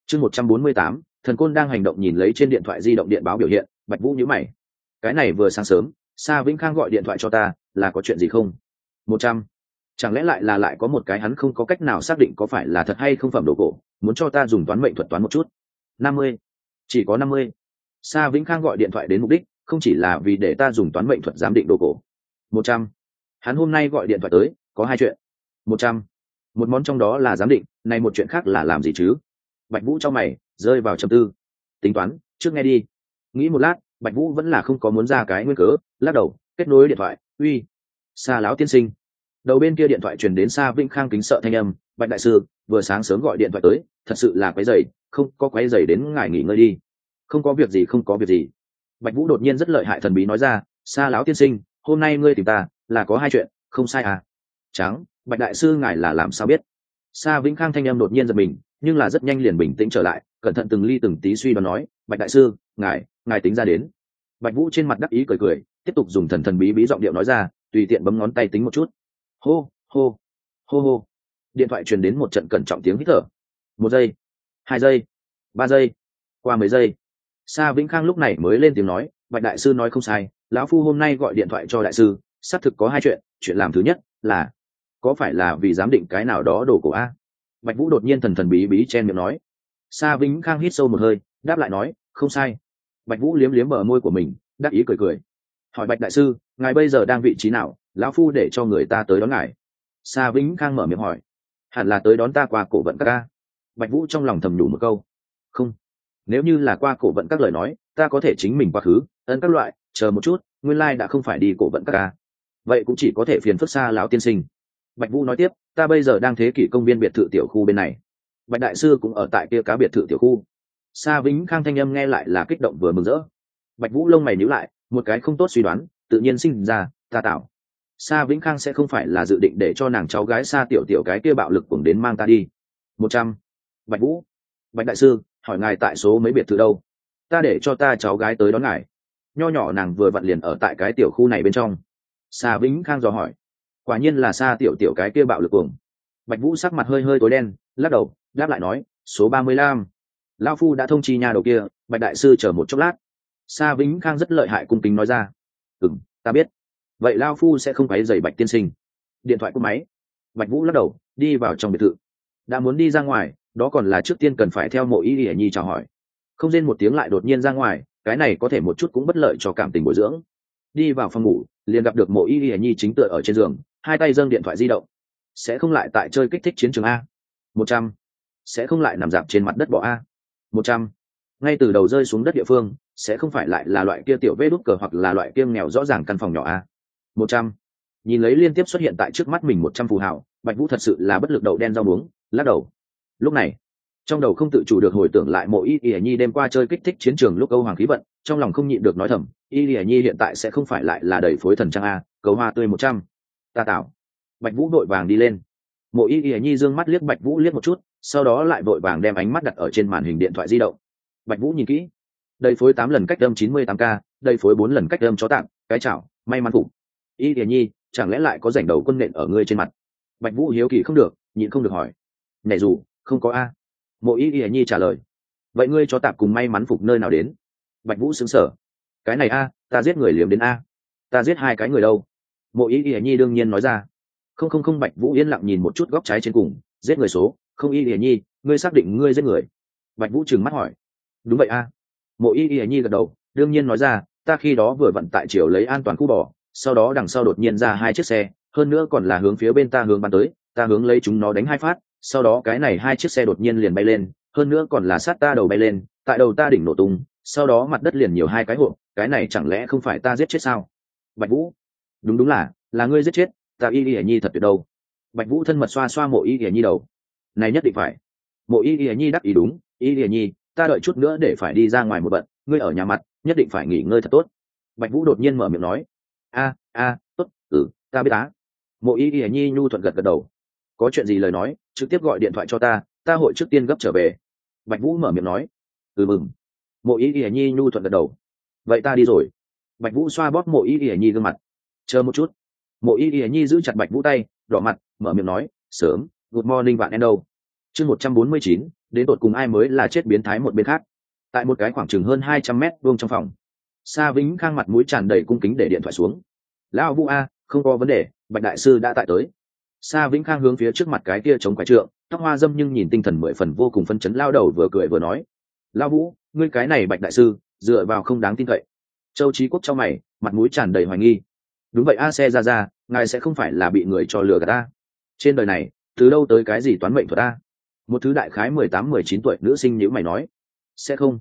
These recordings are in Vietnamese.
chương 148, thần côn đang hành động. Nhìn lấy trên điện thoại di động điện báo biểu hiện, Bạch Vũ nhíu mày. Cái này vừa sáng sớm, Sa Vĩnh Khang gọi điện thoại cho ta, là có chuyện gì không? 100. Chẳng lẽ lại có một cái hắn không có cách nào xác định có phải là thật hay không phẩm đồ cổ, muốn cho ta dùng toán mệnh thuật toán một chút. 50. Chỉ có 50. Sa Vĩnh Khang gọi điện thoại đến mục đích không chỉ là vì để ta dùng toán mệnh thuật giám định đồ cổ. 100. Hắn hôm nay gọi điện thoại tới, có hai chuyện. 100. Một món trong đó là giám định, này một chuyện khác là làm gì chứ? Bạch Vũ trong mày rơi vào trầm tư. Tính toán, trước nghe đi. Nghĩ một lát, Bạch Vũ vẫn là không có muốn ra cái nguyên cớ, lắc đầu, kết nối điện thoại. Uy, Sa lão tiên sinh. Đầu bên kia điện thoại truyền đến Sa Vĩnh Khang kính sợ thanh âm. Bạch đại sư vừa sáng sớm gọi điện thoại tới, thật sự là quấy rầy, không có quấy rầy đến ngài nghỉ ngơi đi. Không có việc gì, không có việc gì. Bạch Vũ đột nhiên rất lợi hại thần bí nói ra. Sa lão tiên sinh, hôm nay ngươi tìm ta là có hai chuyện, không sai à? Trắng, Bạch đại sư ngài là làm sao biết? Sa Vĩnh Khang thanh âm đột nhiên giật mình, nhưng là rất nhanh liền bình tĩnh trở lại, cẩn thận từng ly từng tí suy đoán nói. Bạch đại sư, ngài tính ra đến. Bạch Vũ trên mặt đắc ý cười cười, tiếp tục dùng thần bí giọng điệu nói ra, tùy tiện bấm ngón tay tính một chút. Hô hô hô hô. Điện thoại truyền đến một trận cẩn trọng tiếng hít thở. 1 giây, 2 giây, 3 giây, qua 10 giây. Sa Vĩnh Khang lúc này mới lên tiếng nói, Bạch đại sư nói không sai, lão phu hôm nay gọi điện thoại cho đại sư, xác thực có hai chuyện. Chuyện làm thứ nhất là, có phải là vì giám định cái nào đó đồ cổ a? Bạch Vũ đột nhiên thần bí chen miệng nói. Sa Vĩnh Khang hít sâu một hơi, đáp lại nói, không sai. Bạch Vũ liếm liếm bờ môi của mình, đắc ý cười cười. Hỏi Bạch đại sư, ngài bây giờ đang vị trí nào, lão phu để cho người ta tới đón ngài. Sa Vĩnh Khang mở miệng hỏi. Hẳn là tới đón ta qua cổ vận các ca. Bạch Vũ trong lòng thầm nhủ một câu. Không, nếu như là qua cổ vận các lời nói, ta có thể chính mình qua khứ, ấn các loại, chờ một chút, nguyên lai đã không phải đi cổ vận các ca. Vậy cũng chỉ có thể phiền phức Sa lão tiên sinh. Bạch Vũ nói tiếp, ta bây giờ đang thế kỷ công viên biệt thự tiểu khu bên này. Bạch đại sư cũng ở tại kia cá biệt thự tiểu khu. Sa Vĩnh Khang thanh âm nghe lại là kích động vừa mừng rỡ. Bạch Vũ lông mày nhíu lại, một cái không tốt suy đoán tự nhiên sinh ra, ta tạo. Sa Vĩnh Khang sẽ không phải là dự định để cho nàng cháu gái Sa tiểu tiểu cái kia bạo lực cuồng đến mang ta đi. 100. Bạch Vũ, Bạch đại sư, hỏi ngài tại số mấy biệt thự đâu? Ta để cho ta cháu gái tới đón ngài. Nho nhỏ nàng vừa vặn liền ở tại cái tiểu khu này bên trong. Sa Vĩnh Khang dò hỏi. Quả nhiên là Sa tiểu tiểu cái kia bạo lực cuồng. Bạch Vũ sắc mặt hơi tối đen, lắc đầu, đáp lại nói, số 35. Lão phu đã thông chi nhà đầu kia, Bạch đại sư chờ một chốc lát. Sa Vĩnh Khang rất lợi hại cung kính nói ra. Ta biết. Vậy lão phu sẽ không quấy rầy Bạch tiên sinh. Điện thoại cúp máy. Bạch Vũ lắc đầu, đi vào trong biệt thự. Đã muốn đi ra ngoài, đó còn là trước tiên cần phải theo Mộ Y Y Nhi chào hỏi. Không rên một tiếng lại đột nhiên ra ngoài, cái này có thể một chút cũng bất lợi cho cảm tình bồi dưỡng. Đi vào phòng ngủ, liền gặp được Mộ Y Y Nhi chính tựa ở trên giường, hai tay giơ điện thoại di động. Sẽ không lại tại chơi kích thích chiến trường a? 100. Sẽ không lại nằm dạp trên mặt đất bỏ a? 100. Ngay từ đầu rơi xuống đất địa phương, sẽ không phải lại là loại kia tiểu vê đút cờ hoặc là loại kia nghèo rõ ràng căn phòng nhỏ a? 100. Nhìn lấy liên tiếp xuất hiện tại trước mắt mình 100 phù hào, Bạch Vũ thật sự là bất lực đậu đen rau muống, lắc đầu. Lúc này, trong đầu không tự chủ được hồi tưởng lại Mộ Y Y Nhi đêm qua chơi kích thích chiến trường lúc câu hoàng khí vận, trong lòng không nhịn được nói thầm, Y Y Nhi hiện tại sẽ không phải lại là đầy phối thần trang a, cầu hoa tươi 100. Ta tạo. Bạch Vũ vội vàng đi lên. Mộ Y Y Nhi dương mắt liếc Bạch Vũ liếc một chút, sau đó lại vội vàng đem ánh mắt đặt ở trên màn hình điện thoại di động. Bạch Vũ nhìn kỹ, đầy phối 8 lần cách âm 98k, đầy phối 4 lần cách âm chó tạm, cái chảo, may mắn phục. Y Y Nhi, chẳng lẽ lại có rảnh đầu quân nện ở ngươi trên mặt? Bạch Vũ hiếu kỳ không được, nhịn không được hỏi. Này dù, không có a. Mộ Y Y Nhi trả lời. Vậy ngươi chó tạm cùng may mắn phục nơi nào đến? Bạch Vũ sững sờ. Cái này a, ta giết người liếm đến a. Ta giết hai cái người đâu? Mộ Y Y Nhi đương nhiên nói ra. Không, Bạch Vũ yên lặng nhìn một chút góc trái trên cùng, giết người số, không. Y Y Nhi, ngươi xác định ngươi giết người? Bạch Vũ trừng mắt hỏi. Đúng vậy a. Mộ Y Y Nhi gật đầu, đương nhiên nói ra, ta khi đó vừa vận tại chiều lấy an toàn khu bò, sau đó đằng sau đột nhiên ra hai chiếc xe, hơn nữa còn là hướng phía bên ta hướng bắn tới, ta hướng lấy chúng nó đánh hai phát, sau đó cái này hai chiếc xe đột nhiên liền bay lên, hơn nữa còn là sát ta đầu bay lên, tại đầu ta đỉnh nổ tung, sau đó mặt đất liền nhiều hai cái hộp, cái này chẳng lẽ không phải ta giết chết sao? Bạch Vũ, đúng là ngươi giết chết, ta Y Y Nhi thật tuyệt đâu. Bạch Vũ thân mật xoa xoa Mộ Y Y Nhi đầu. Này nhất định phải. Mộ Y Y Nhi đáp ý đúng, Y Y Nhi, ta đợi chút nữa để phải đi ra ngoài một bận, ngươi ở nhà mặt, nhất định phải nghỉ ngơi thật tốt. Bạch Vũ đột nhiên mở miệng nói. Tốt, ta biết á. Mộ Y Y Nhi nhu thuận gật đầu. Có chuyện gì lời nói, trực tiếp gọi điện thoại cho ta hội trước tiên gấp trở về. Bạch Vũ mở miệng nói. Mừng. Mộ Y Y Nhi nhu thuận gật đầu. Vậy ta đi rồi. Bạch Vũ xoa bóp Mộ Y Y Nhi gương mặt. Chờ một chút. Mộ Y Y Nhi giữ chặt Bạch Vũ tay, đỏ mặt, mở miệng nói, sớm, good morning bạn em đâu. chương 149, đến tột cùng ai mới là chết biến thái một bên khác. Tại một cái khoảng chừng hơn 200 mét vuông trong phòng, Sa Vĩnh Khang mặt mũi tràn đầy cung kính để điện thoại xuống. Lão Vũ a, không có vấn đề, Bạch đại sư đã tại tới. Sa Vĩnh Khang hướng phía trước mặt cái kia chống quải trượng, tóc hoa dâm nhưng nhìn tinh thần mười phần vô cùng phấn chấn lao đầu vừa cười vừa nói: Lão Vũ, ngươi cái này Bạch đại sư, dựa vào không đáng tin cậy. Châu Chí Quốc trong mày, mặt mũi tràn đầy hoài nghi. Đúng vậy a, xe ra, ngài sẽ không phải là bị người cho lừa gạt ta. Trên đời này, từ đâu tới cái gì toán mệnh thuật ta? Một thứ đại khái 18-19 tuổi nữ sinh nhíu mày nói: sẽ không.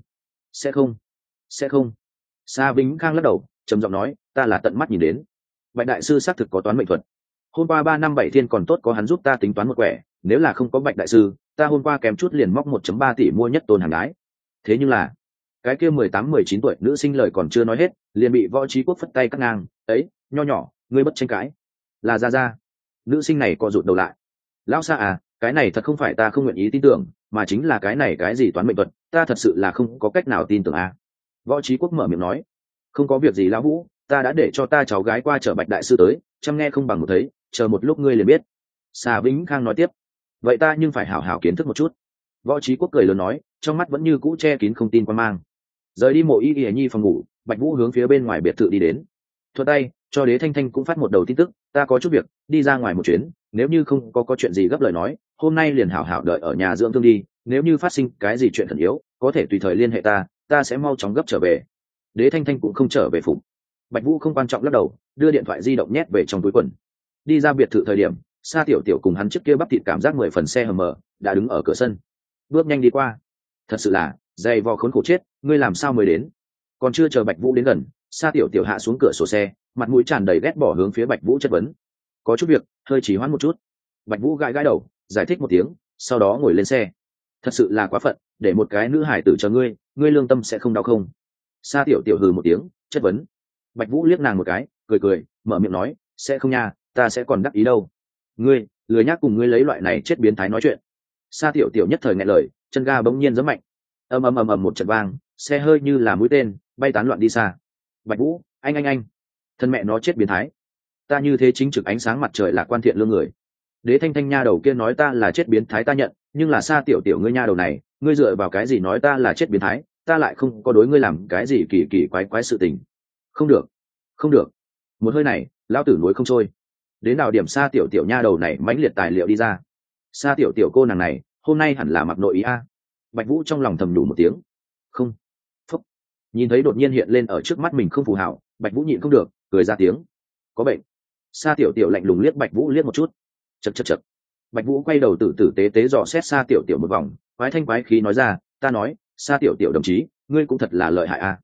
Sa Vĩnh Khang lắc đầu, trầm giọng nói: ta là tận mắt nhìn đến. Bạch đại sư xác thực có toán mệnh thuật. Hôm qua 3 năm 7 thiên còn tốt có hắn giúp ta tính toán một quẻ, nếu là không có Bạch đại sư, ta hôm qua kém chút liền móc 1.3 tỷ mua nhất tôn hàng đái. Thế nhưng là, cái kia 18-19 tuổi nữ sinh lời còn chưa nói hết, liền bị Võ Chí Quốc phất tay cắt ngang. Ấy, nho nhỏ, ngươi bất tranh cãi. Là ra. Nữ sinh này co rụt đầu lại. Lão Sa à, cái này thật không phải ta không nguyện ý tin tưởng, mà chính là cái này cái gì toán mệnh thuật, ta thật sự là không có cách nào tin tưởng à. Võ Chí Quốc mở miệng nói: không có việc gì lão Vũ, ta đã để cho ta cháu gái qua chở Bạch đại sư tới, chăm nghe không bằng một thấy, chờ một lúc ngươi liền biết. Sa Vĩnh Khang nói tiếp: vậy ta nhưng phải hảo hảo kiến thức một chút. Võ Chí Quốc cười lớn nói, trong mắt vẫn như cũ che kín không tin quan mang. Rời đi mộ y y nhi phòng ngủ, Bạch Vũ hướng phía bên ngoài biệt thự đi đến. Thuận tay cho Đế Thanh Thanh cũng phát một đầu tin tức: ta có chút việc, đi ra ngoài một chuyến, nếu như không có chuyện gì gấp lời nói, hôm nay liền hảo hảo đợi ở nhà dưỡng thương đi, nếu như phát sinh cái gì chuyện khẩn yếu, có thể tùy thời liên hệ ta sẽ mau chóng gấp trở về. Đế Thanh Thanh cũng không trở về phủ. Bạch Vũ không quan trọng lắc đầu, đưa điện thoại di động nhét về trong túi quần. Đi ra biệt thự thời điểm, Sa Tiểu Tiểu cùng hắn trước kia bắp thịt cảm giác 10 phần xe hầm mở, đã đứng ở cửa sân. Bước nhanh đi qua. Thật sự là, dày vò khốn khổ chết, ngươi làm sao mới đến? Còn chưa chờ Bạch Vũ đến gần, Sa Tiểu Tiểu hạ xuống cửa sổ xe, mặt mũi tràn đầy ghét bỏ hướng phía Bạch Vũ chất vấn. Có chút việc, hơi trì hoãn một chút. Bạch Vũ gãi gãi đầu, giải thích một tiếng, sau đó ngồi lên xe. Thật sự là quá phận, để một cái nữ hải tử chờ ngươi lương tâm sẽ không đau không? Sa Tiểu Tiểu hừ một tiếng, chất vấn. Bạch Vũ liếc nàng một cái, cười, mở miệng nói: sẽ không nha, ta sẽ còn đắc ý đâu. Ngươi, lười nhác cùng ngươi lấy loại này chết biến thái nói chuyện. Sa Tiểu Tiểu nhất thời nghẹn lời, chân ga bỗng nhiên giẫm mạnh. Ầm ầm một trận vang, xe hơi như là mũi tên, bay tán loạn đi xa. Bạch Vũ, anh, thân mẹ nó chết biến thái. Ta như thế chính trực ánh sáng mặt trời là quan thiện lương người. Đế Thanh Thanh nha đầu kia nói ta là chết biến thái ta nhận, nhưng là Sa Tiểu Tiểu ngươi nha đầu này, ngươi dựa vào cái gì nói ta là chết biến thái, ta lại không có đối ngươi làm cái gì kỳ quái sự tình. Không được, một hơi này lão tử núi không trôi. Đến nào điểm Sa Tiểu Tiểu nha đầu này mãnh liệt tài liệu đi ra. Sa Tiểu Tiểu cô nàng này hôm nay hẳn là mặc nội ý a. Bạch Vũ trong lòng thầm nhủ một tiếng. Không. Phúc. Nhìn thấy đột nhiên hiện lên ở trước mắt mình không phù hảo, Bạch Vũ nhịn không được, cười ra tiếng. Có bệnh. Sa Tiểu Tiểu lạnh lùng liếc Bạch Vũ liếc một chút. Chậc. Bạch Vũ quay đầu tử tế dò xét Sa Tiểu Tiểu một vòng, quái thanh quái khí nói ra: ta nói, Sa Tiểu Tiểu đồng chí, ngươi cũng thật là lợi hại a.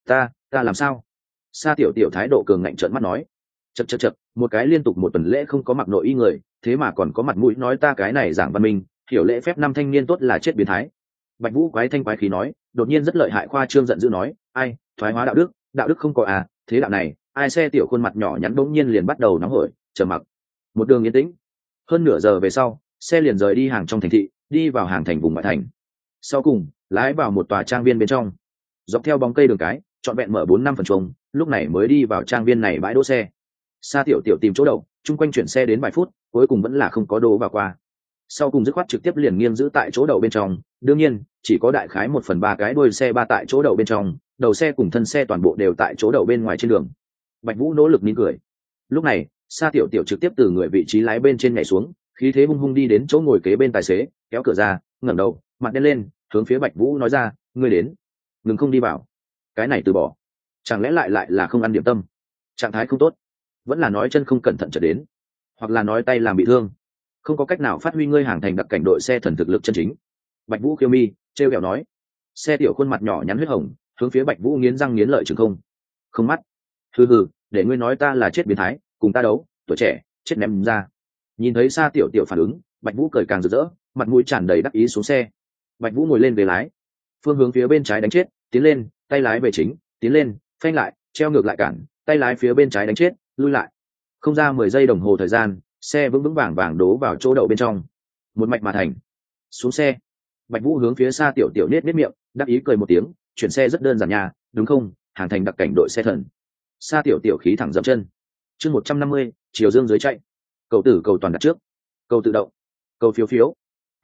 Ta làm sao? Sa Tiểu Tiểu thái độ cường ngạnh trợn mắt nói. Chậc, một cái liên tục một tuần lễ không có mặc nội y người, thế mà còn có mặt mũi nói ta cái này giảng văn minh, hiểu lễ phép năm thanh niên tốt là chết biến thái. Bạch Vũ quái thanh quái khí nói, đột nhiên rất lợi hại khoa trương giận dữ nói: ai, thoái hóa đạo đức không có à, thế đạo này, ai xe tiểu khuôn mặt nhỏ nhắn bỗng nhiên liền bắt đầu nóng hổi, trầm mặc. Một đường yên tĩnh. Hơn nửa giờ về sau, xe liền rời đi hàng trong thành thị, đi vào hàng thành vùng ngoại thành. Sau cùng, lái vào một tòa trang viên bên trong. Dọc theo bóng cây đường cái, trọn vẹn mở 4-5 phần chuông, lúc này mới đi vào trang viên này bãi đỗ xe. Sa Tiểu Tiểu tìm chỗ đậu, chung quanh chuyển xe đến vài phút, cuối cùng vẫn là không có đỗ vào qua. Sau cùng dứt khoát trực tiếp liền nghiêng giữ tại chỗ đậu bên trong, đương nhiên chỉ có đại khái 1/3 cái đuôi xe ba tại chỗ đậu bên trong, đầu xe cùng thân xe toàn bộ đều tại chỗ đậu bên ngoài trên đường. Bạch Vũ nỗ lực nín cười. Lúc này, Sa Tiểu Tiểu trực tiếp từ người vị trí lái bên trên nhảy xuống, khí thế hung hung đi đến chỗ ngồi kế bên tài xế, kéo cửa ra, ngẩng đầu, mặt đen lên, hướng phía Bạch Vũ nói ra: ngươi đến. Ngừng không đi vào. Cái này từ bỏ. Chẳng lẽ lại là không ăn điểm tâm? Trạng thái không tốt, vẫn là nói chân không cẩn thận trở đến, hoặc là nói tay làm bị thương, không có cách nào phát huy ngươi hàng thành đặc cảnh đội xe thần thực lực chân chính. Bạch Vũ khiêu mi trêu ghẹo nói. Xe tiểu khuôn mặt nhỏ nhắn huyết hồng, hướng phía Bạch Vũ nghiến răng nghiến lợi chừng không mắt. Hừ, để ngươi nói ta là chết biến thái, cùng ta đấu, tuổi trẻ chết ném ra. Nhìn thấy Sa Tiểu Tiểu phản ứng, Bạch Vũ cười càng rực rỡ, mặt mũi tràn đầy đắc ý xuống xe. Bạch Vũ ngồi lên ghế lái, phương hướng phía bên trái đánh chết, tiến lên, tay lái về chính, tiến lên, phanh lại, treo ngược lại cản, tay lái phía bên trái đánh chết, lui lại. Không ra 10 giây đồng hồ thời gian, xe vững vàng đố vào chỗ đậu bên trong, một mạch mà thành. Xuống xe, Bạch Vũ hướng phía Sa Tiểu Tiểu nết miệng, đắc ý cười một tiếng, chuyển xe rất đơn giản nha, đúng không? Hàng thành đặc cảnh đội xe thần. Sa Tiểu Tiểu khí thẳng dậm chân. Chương 150, chiều dương dưới chạy. Cầu tử cầu toàn đặt trước, cầu tự động, cầu phiếu.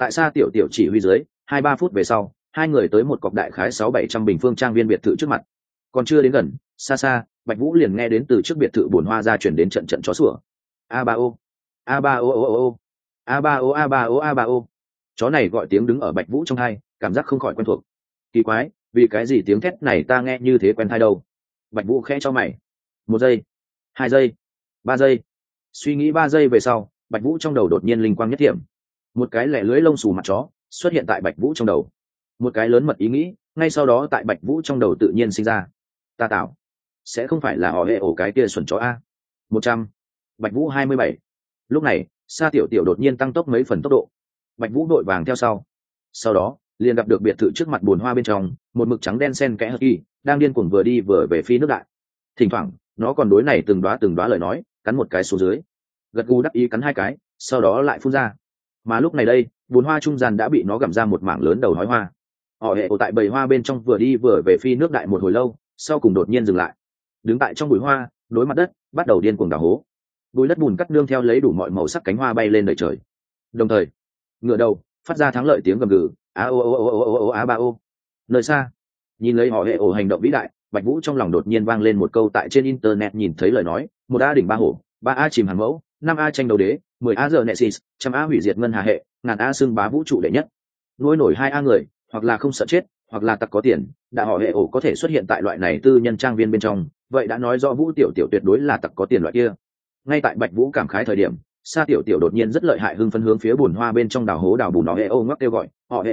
tại Sa Tiểu Tiểu chỉ huy dưới 2-3 phút về sau, hai người tới một cọc đại khái 600-700 bình phương trang viên biệt thự trước mặt. Còn chưa đến gần, xa xa Bạch Vũ liền nghe đến từ trước biệt thự bồn hoa ra chuyển đến trận trận chó sủa. A ba ô, a ba ô ô ô ô, a ba ô a ba ô a ba ô. Chó này gọi tiếng đứng ở Bạch Vũ trong tai, cảm giác không khỏi quen thuộc. Kỳ quái, vì cái gì tiếng thét này ta nghe như thế quen tai đâu? Bạch Vũ khẽ cho mày. 1 giây, 2 giây, 3 giây. Suy nghĩ 3 giây về sau, Bạch Vũ trong đầu đột nhiên linh quang nhất thiểm. Một cái lẻ lưỡi lông xù mặt chó xuất hiện tại Bạch Vũ trong đầu. Một cái lớn mật ý nghĩ ngay sau đó tại Bạch Vũ trong đầu tự nhiên sinh ra. Ta tạo, sẽ không phải là họ hệ ổ cái kia xuẩn chó a. 100. Bạch Vũ 27. Lúc này Sa Tiểu Tiểu đột nhiên tăng tốc mấy phần tốc độ. Bạch Vũ đội vàng theo sau đó liền gặp được biệt thự trước mặt bồn hoa bên trong một mực trắng đen xen kẽ hờ kỳ đang điên cuồng vừa đi vừa về phi nước đại. Thỉnh thoảng nó còn đối này từng đóa lời nói, cắn một cái xuống dưới, gật gù đắc ý cắn 2 cái, sau đó lại phun ra. Mà lúc này đây bồn hoa trung gian đã bị nó gặm ra một mảng lớn đầu hói hoa. Họ hệ ổ tại bầy hoa bên trong vừa đi vừa về phi nước đại một hồi lâu, sau cùng đột nhiên dừng lại, đứng tại trong bụi hoa đối mặt đất bắt đầu điên cuồng đào hố. Bụi đất bùn cắt nương theo lấy đủ mọi màu sắc cánh hoa bay lên đầy trời, đồng thời ngựa đầu phát ra thắng lợi tiếng gầm gừ a ô ô ô ô ô ô a ba ô. Nơi xa nhìn lấy họ hệ ổ hành động vĩ đại, Bạch Vũ trong lòng đột nhiên vang lên một câu tại trên internet nhìn thấy lời nói: 1A đỉnh 3 hổ, 3A chìm hàng mẫu, 5A tranh đấu đế, 10A giờ Nexus, 100A hủy diệt ngân hà hệ, 1000A xưng bá vũ trụ đệ nhất. Nuôi nổi 2A người, hoặc là không sợ chết, hoặc là tặc có tiền, đã họ hệ ổ có thể xuất hiện tại loại này tư nhân trang viên bên trong, vậy đã nói rõ Vũ Tiểu Tiểu tuyệt đối là tặc có tiền loại kia. Ngay tại Bạch Vũ cảm khái thời điểm, Sa Tiểu Tiểu đột nhiên rất lợi hại hưng phấn hướng phía bùn hoa bên trong đào hố đào bùn họ hệ ổ ngoắc kêu gọi: họ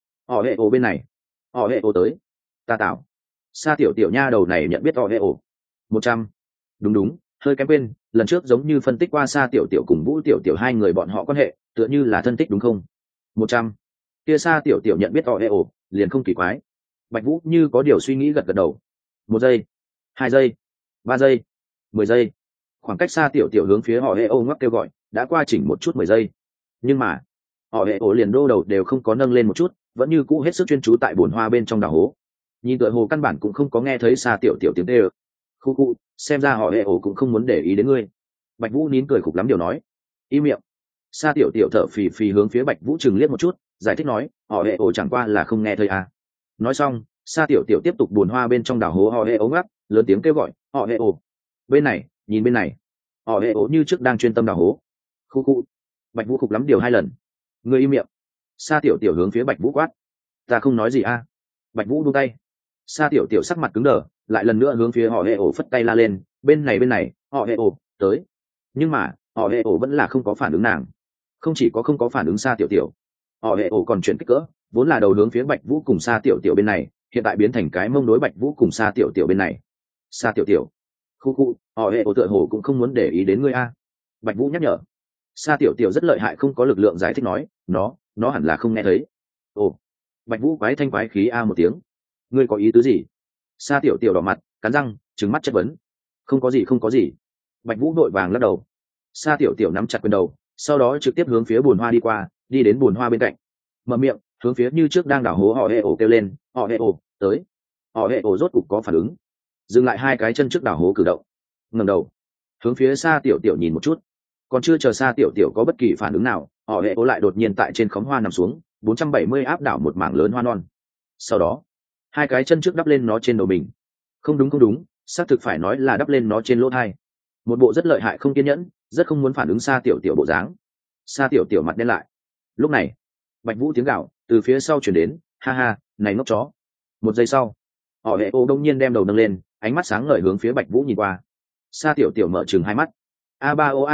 hệ ổ bên này, họ hệ ổ tới, ta tạo. Sa Tiểu Tiểu nha đầu này nhận biết họ hệ ổ. 100. Đúng, hơi kém quên, lần trước giống như phân tích qua Sa Tiểu Tiểu cùng Vũ Tiểu Tiểu hai người bọn họ quan hệ tựa như là thân tích đúng không? 100. Kia Sa Tiểu Tiểu nhận biết họ hệ ổ liền không kỳ quái. Bạch Vũ như có điều suy nghĩ gật gật đầu. 1 giây, 2 giây, 3 giây, 10 giây. Khoảng cách Sa Tiểu Tiểu hướng phía họ hệ ổ ngoắc kêu gọi đã qua chỉnh một chút 10 giây, nhưng mà họ hệ ổ liền đô đầu đều không có nâng lên một chút, vẫn như cũ hết sức chuyên chú tại bồn hoa bên trong đào hố. Nhìn tựa hồ căn bản cũng không có nghe thấy Sa Tiểu Tiểu tiếng tê ơ. Khu xem ra họ hệ ổ cũng không muốn để ý đến ngươi. Bạch Vũ nín cười khục lắm điều nói: im miệng. Sa Tiểu Tiểu thở phì phì hướng phía Bạch Vũ chừng liếc một chút, giải thích nói: họ hệ ổ chẳng qua là không nghe thấy à. Nói xong Sa Tiểu Tiểu tiếp tục buồn hoa bên trong đào hố họ hệ ổ ngắc lớn tiếng kêu gọi: họ hệ ổ bên này, nhìn bên này. Họ hệ ổ như trước đang chuyên tâm đào hố. Khu Bạch Vũ khục lắm điều 2 lần. Ngươi im miệng. Sa Tiểu Tiểu hướng phía Bạch Vũ quát: ta không nói gì a. Bạch Vũ buông tay. Sa Tiểu Tiểu sắc mặt cứng đờ, lại lần nữa hướng phía họ hệ ổ phất tay la lên: bên này, họ hệ ổ tới. Nhưng mà họ hệ ổ vẫn là không có phản ứng nàng. Không chỉ có không có phản ứng Sa Tiểu Tiểu, họ hệ ổ còn chuyển kích cỡ, vốn là đầu hướng phía Bạch Vũ cùng Sa Tiểu Tiểu bên này, hiện tại biến thành cái mông đối Bạch Vũ cùng Sa Tiểu Tiểu bên này. Sa Tiểu Tiểu, khu họ hệ ổ tựa hồ cũng không muốn để ý đến ngươi a. Bạch Vũ nhắc nhở. Sa Tiểu Tiểu rất lợi hại không có lực lượng giải thích nói: nó hẳn là không nghe thấy. Ồ. Bạch Vũ quái thanh quái khí a một tiếng. Ngươi có ý tứ gì? Sa Tiểu Tiểu đỏ mặt cắn răng trừng mắt chất vấn. Không có gì. Bạch Vũ đội vàng lắc đầu. Sa Tiểu Tiểu nắm chặt quyền đầu, sau đó trực tiếp hướng phía bồn hoa đi qua, đi đến bồn hoa bên cạnh, mở miệng hướng phía như trước đang đào hố họ hệ ổ kêu lên: họ hệ ổ tới. Họ hệ ổ rốt cục có phản ứng, dừng lại 2 cái chân trước đào hố cử động, ngẩng đầu hướng phía Sa Tiểu Tiểu nhìn một chút. Còn chưa chờ Sa Tiểu Tiểu có bất kỳ phản ứng nào, họ hệ ổ lại đột nhiên tại trên khóm hoa nằm xuống 470 áp đảo một mảng lớn hoa non. Sau đó 2 cái chân trước đắp lên nó trên đầu mình. Không đúng, xác thực phải nói là đắp lên nó trên lỗ tai. Một bộ rất lợi hại không kiên nhẫn, rất không muốn phản ứng Sa Tiểu Tiểu bộ dáng. Sa Tiểu Tiểu mặt đen lại. Lúc này Bạch Vũ tiếng gào từ phía sau truyền đến: ha, này ngốc chó. 1 giây sau họ hệ ổ đông nhiên đem đầu nâng lên, ánh mắt sáng ngời hướng phía Bạch Vũ nhìn qua. Sa Tiểu Tiểu mở trừng 2 mắt. A ba ô.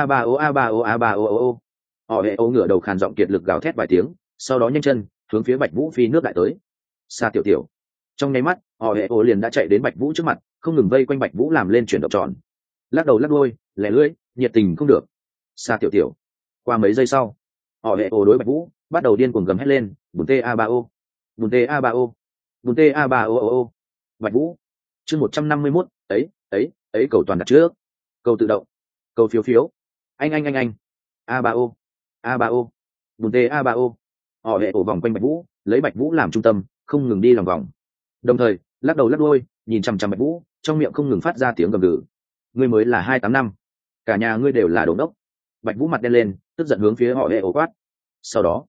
Họ hệ ổ ngửa đầu khàn giọng kiệt lực gào thét vài tiếng, sau đó nhanh chân hướng phía Bạch Vũ phi nước đại tới. Sa Tiểu Tiểu trong nháy mắt họ hệ ổ liền đã chạy đến Bạch Vũ trước mặt, không ngừng vây quanh Bạch Vũ làm lên chuyển động tròn, lắc đầu lắc đuôi, lẻ lưỡi, nhiệt tình không được. Sa Tiểu Tiểu qua mấy giây sau, họ hệ ổ đối Bạch Vũ bắt đầu điên cuồng gầm hét lên: bùn tê a ba ô, bùn tê a ba ô, bùn tê a ba ô ô ô. Bạch Vũ chương 151, ấy cầu toàn đặt trước, cầu tự động, cầu phiếu, anh a ba ô, bùn tê a ba ô. Họ hệ ổ vòng quanh Bạch Vũ, lấy Bạch Vũ làm trung tâm, không ngừng đi lòng vòng, đồng thời lắc đầu lắc đuôi, nhìn chằm chằm Bạch Vũ, trong miệng không ngừng phát ra tiếng gầm gừ. Ngươi mới là 285, cả nhà ngươi đều là đồ đốc. Bạch Vũ mặt đen lên, tức giận hướng phía họ hệ ổ quát. Sau đó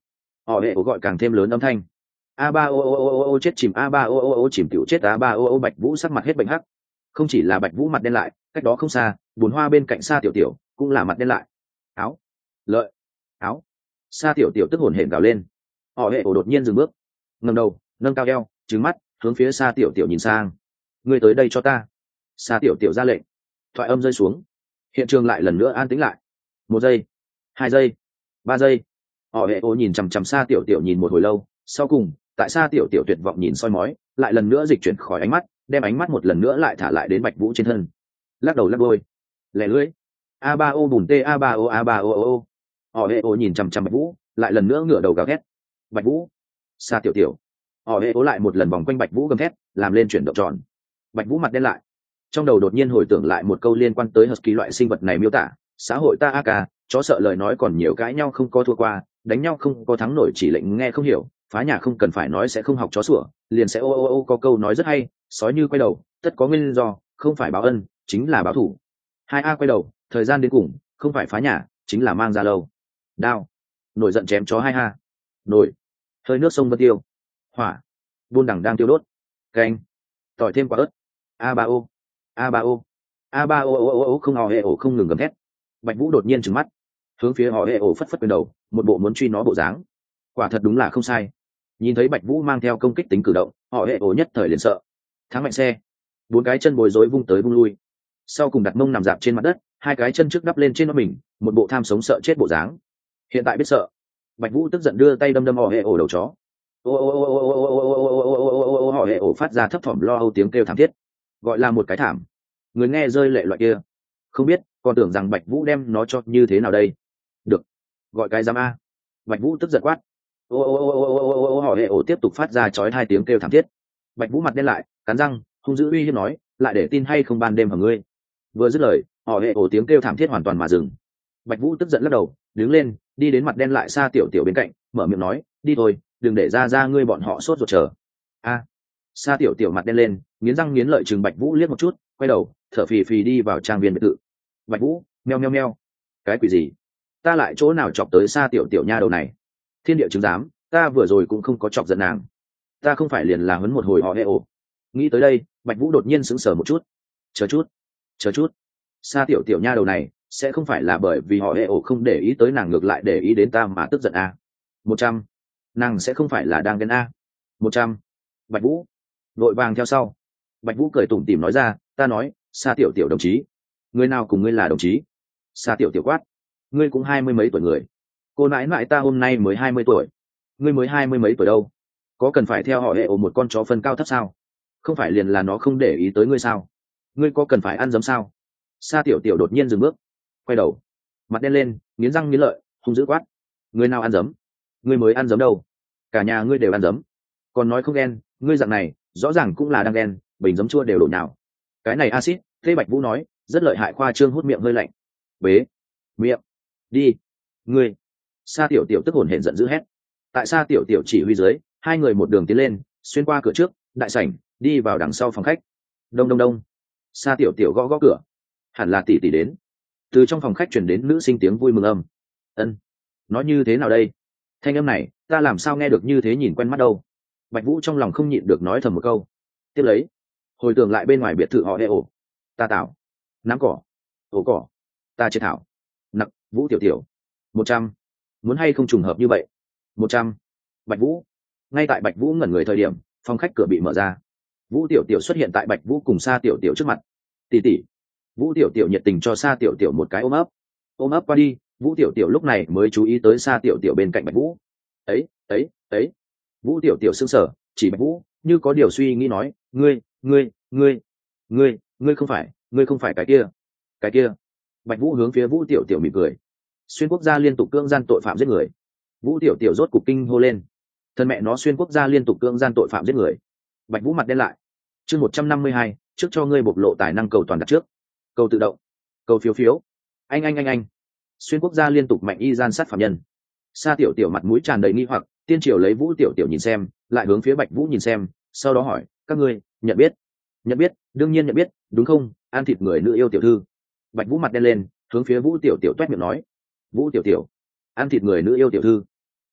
họ hệ ổ gọi càng thêm lớn âm thanh. A ba ô ô ô ô ô chết chìm, A ba ô ô ô chìm tiểu chết, A ba ô ô. Bạch Vũ sắc mặt hết bệnh hắc. Không chỉ là Bạch Vũ mặt đen lại, cách đó không xa, Bùn Hoa bên cạnh Sa Tiểu Tiểu cũng là mặt đen lại. Áo, lợi, áo. Sa Tiểu Tiểu tức hổn hển gào lên. Họ hệ ổ đột nhiên dừng bước, ngẩng đầu, nâng cao eo, trừng mắt, hướng phía Sa Tiểu Tiểu nhìn sang. Ngươi tới đây cho ta. Sa Tiểu Tiểu ra lệnh. Thoại âm rơi xuống, hiện trường lại lần nữa an tĩnh lại. 1 giây, 2 giây, 3 giây. Họ hệ ổ nhìn chằm chằm Sa Tiểu Tiểu nhìn một hồi lâu, sau cùng tại Sa Tiểu Tiểu tuyệt vọng nhìn soi mói, lại lần nữa dịch chuyển khỏi ánh mắt, đem ánh mắt một lần nữa lại thả lại đến Bạch Vũ trên thân. Lắc đầu lắc đôi, lẻ lưỡi. A ba ô bùn tê, A ba ô, A ba ô ô ô. Họ hệ ổ nhìn chằm chằm Bạch Vũ, lại lần nữa ngửa đầu gào thét. Bạch Vũ, Sa Tiểu Tiểu. Họ hệ ổ lại một lần vòng quanh Bạch Vũ gầm thét, làm lên chuyển động tròn. Bạch Vũ mặt đen lại, trong đầu đột nhiên hồi tưởng lại một câu liên quan tới husky loại sinh vật này miêu tả: xã hội ta AK, chó sợ lời nói còn nhiều, cãi nhau không có thua qua, đánh nhau không có thắng nổi, chỉ lệnh nghe không hiểu, phá nhà không cần phải nói sẽ không học chó sủa, liền sẽ ô ô ô. Có câu nói rất hay, sói như quay đầu, tất có nguyên do, không phải báo ân chính là báo thủ. 2A quay đầu, thời gian đến cùng, không phải phá nhà chính là mang ra lâu. Đao, nổi giận chém chó 2A. Nổi, hơi nước sông Vân Tiêu. Hỏa, buôn đẳng đang tiêu đốt. Canh, tỏi thêm quả ớt. A ba ô, A ba ô, A ba ô ô ô ô. Không, họ hệ ổ không ngừng gầm thét. Bạch Vũ đột nhiên trừng mắt, hướng phía họ hệ ổ phất phất quyền đầu, một bộ muốn truy nó bộ dáng. Quả thật đúng là không sai. Nhìn thấy Bạch Vũ mang theo công kích tính cử động, họ hệ ổ nhất thời liền sợ. Thắng mạnh xe, 4 cái chân bồi rối vung tới vung lui, sau cùng đặt mông nằm dạp trên mặt đất, 2 cái chân trước đắp lên trên nó mình, một bộ tham sống sợ chết bộ dáng. Hiện tại biết sợ. Bạch Vũ tức giận đưa tay đâm đâm họ hệ ổ đầu chó. Họ hệ ổ phát ra thấp thỏm lo âu tiếng kêu thảm thiết, gọi là một cái thảm, người nghe rơi lệ loại kia. Không biết, còn tưởng rằng Bạch Vũ đem nó cho như thế nào đây. Được, gọi cái giám a. Bạch Vũ tức giận quát. Họ hệ ổ tiếp tục phát ra chói 2 tiếng kêu thảm thiết. Bạch Vũ mặt đen lại, cắn răng hung dữ uy hiếp nói, lại để tin hay không ban đêm hầm ngươi. Vừa dứt lời, họ hệ ổ tiếng kêu thảm thiết hoàn toàn mà dừng. Bạch Vũ tức giận lắc đầu, đứng lên, đi đến mặt đen lại Sa Tiểu Tiểu bên cạnh, mở miệng nói, đi thôi, đừng để ra ngươi bọn họ sốt ruột chờ. A. Sa Tiểu Tiểu mặt đen lên, nghiến răng nghiến lợi chừng Bạch Vũ liếc một chút, quay đầu thở phì phì đi vào trang viên biệt thự. Bạch Vũ, meo meo meo. Cái quỷ gì? Ta lại chỗ nào chọc tới Sa Tiểu Tiểu nha đầu này? Thiên địa chứng giám, ta vừa rồi cũng không có chọc giận nàng, ta không phải liền là huấn một hồi họ hệ ổ. Nghĩ tới đây, Bạch Vũ đột nhiên sững sờ một chút. Chờ chút, Sa Tiểu Tiểu nha đầu này sẽ không phải là bởi vì họ hệ ổ không để ý tới nàng ngược lại để ý đến ta mà tức giận a? 100, nàng sẽ không phải là đang ghen a? 100. Bạch Vũ vội vàng theo sau. Bạch Vũ cười tủm tỉm nói ra, ta nói, Sa Tiểu Tiểu đồng chí, người nào cùng ngươi là đồng chí? Sa Tiểu Tiểu quát, ngươi cũng 20 mấy tuổi người, cô nãi nãi ta hôm nay mới 20 tuổi, ngươi mới 20 mấy tuổi đâu, có cần phải theo họ hệ ổ một con chó phân cao thấp sao? Không phải liền là nó không để ý tới ngươi sao? Ngươi có cần phải ăn giấm sao? Sa Tiểu Tiểu đột nhiên dừng bước, quay đầu, mặt đen lên, nghiến răng nghiến lợi, hung dữ quát, ngươi nào ăn giấm? Ngươi mới ăn giấm đâu, cả nhà ngươi đều ăn giấm, còn nói không ghen, ngươi dạng này rõ ràng cũng là đang ghen, bình giấm chua đều đổ nào. Cái này axit, thế Bạch Vũ nói rất lợi hại, khoa trương hút miệng hơi lạnh. Bế miệng đi, ngươi. Sa Tiểu Tiểu tức hổn hển giận dữ hét. Tại Sa Tiểu Tiểu chỉ huy dưới, 2 người một đường tiến lên, xuyên qua cửa trước đại sảnh, đi vào đằng sau phòng khách. Đông đông đông. Sa Tiểu Tiểu gõ gõ cửa, hẳn là tỷ tỷ đến. Từ trong phòng khách truyền đến nữ sinh tiếng vui mừng âm. Ân, nói như thế nào đây? Thanh âm này ta làm sao nghe được như thế, nhìn quen mắt đâu. Bạch Vũ trong lòng không nhịn được nói thầm một câu. Tiếp lấy, hồi tưởng lại bên ngoài biệt thự họ hệ ổ. Ta tạo nắm cỏ, ổ cỏ, ta chế thảo nặc Vũ Tiểu Tiểu. 100, muốn hay không trùng hợp như vậy? 100. Bạch Vũ. Ngay tại Bạch Vũ ngẩn người thời điểm, phòng khách cửa bị mở ra. Vũ Tiểu Tiểu xuất hiện tại Bạch Vũ cùng Sa Tiểu Tiểu trước mặt. Tỷ tỷ. Vũ Tiểu Tiểu nhiệt tình cho Sa Tiểu Tiểu một cái ôm ấp. Ôm ấp qua đi, Vũ Tiểu Tiểu lúc này mới chú ý tới Sa Tiểu Tiểu bên cạnh Bạch Vũ. Ấy. Vũ Tiểu Tiểu sững sờ, chỉ Bạch Vũ, như có điều suy nghĩ nói, ngươi không phải cái kia. Bạch Vũ hướng phía Vũ Tiểu Tiểu mỉm cười. Xuyên quốc gia liên tục cưỡng gian tội phạm giết người. Vũ Tiểu Tiểu rốt cục kinh hô lên. Thân mẹ nó, xuyên quốc gia liên tục cưỡng gian tội phạm giết người. Bạch Vũ mặt đen lại. Chương 152, trước cho ngươi bộc lộ tài năng cầu toàn đặt trước. Cầu tự động. Cầu phiếu phiếu. Anh. Xuyên quốc gia liên tục mạnh y gian sát phạm nhân. Sa Tiểu Tiểu mặt mũi tràn đầy nghi hoặc, tiên triều lấy Vũ Tiểu Tiểu nhìn xem, lại hướng phía Bạch Vũ nhìn xem, sau đó hỏi, các ngươi nhận biết? Nhận biết, đương nhiên nhận biết, đúng không? Ăn thịt người nữ yêu tiểu thư. Bạch Vũ mặt đen lên, hướng phía Vũ Tiểu Tiểu toét miệng nói, Vũ Tiểu Tiểu, ăn thịt người nữ yêu tiểu thư.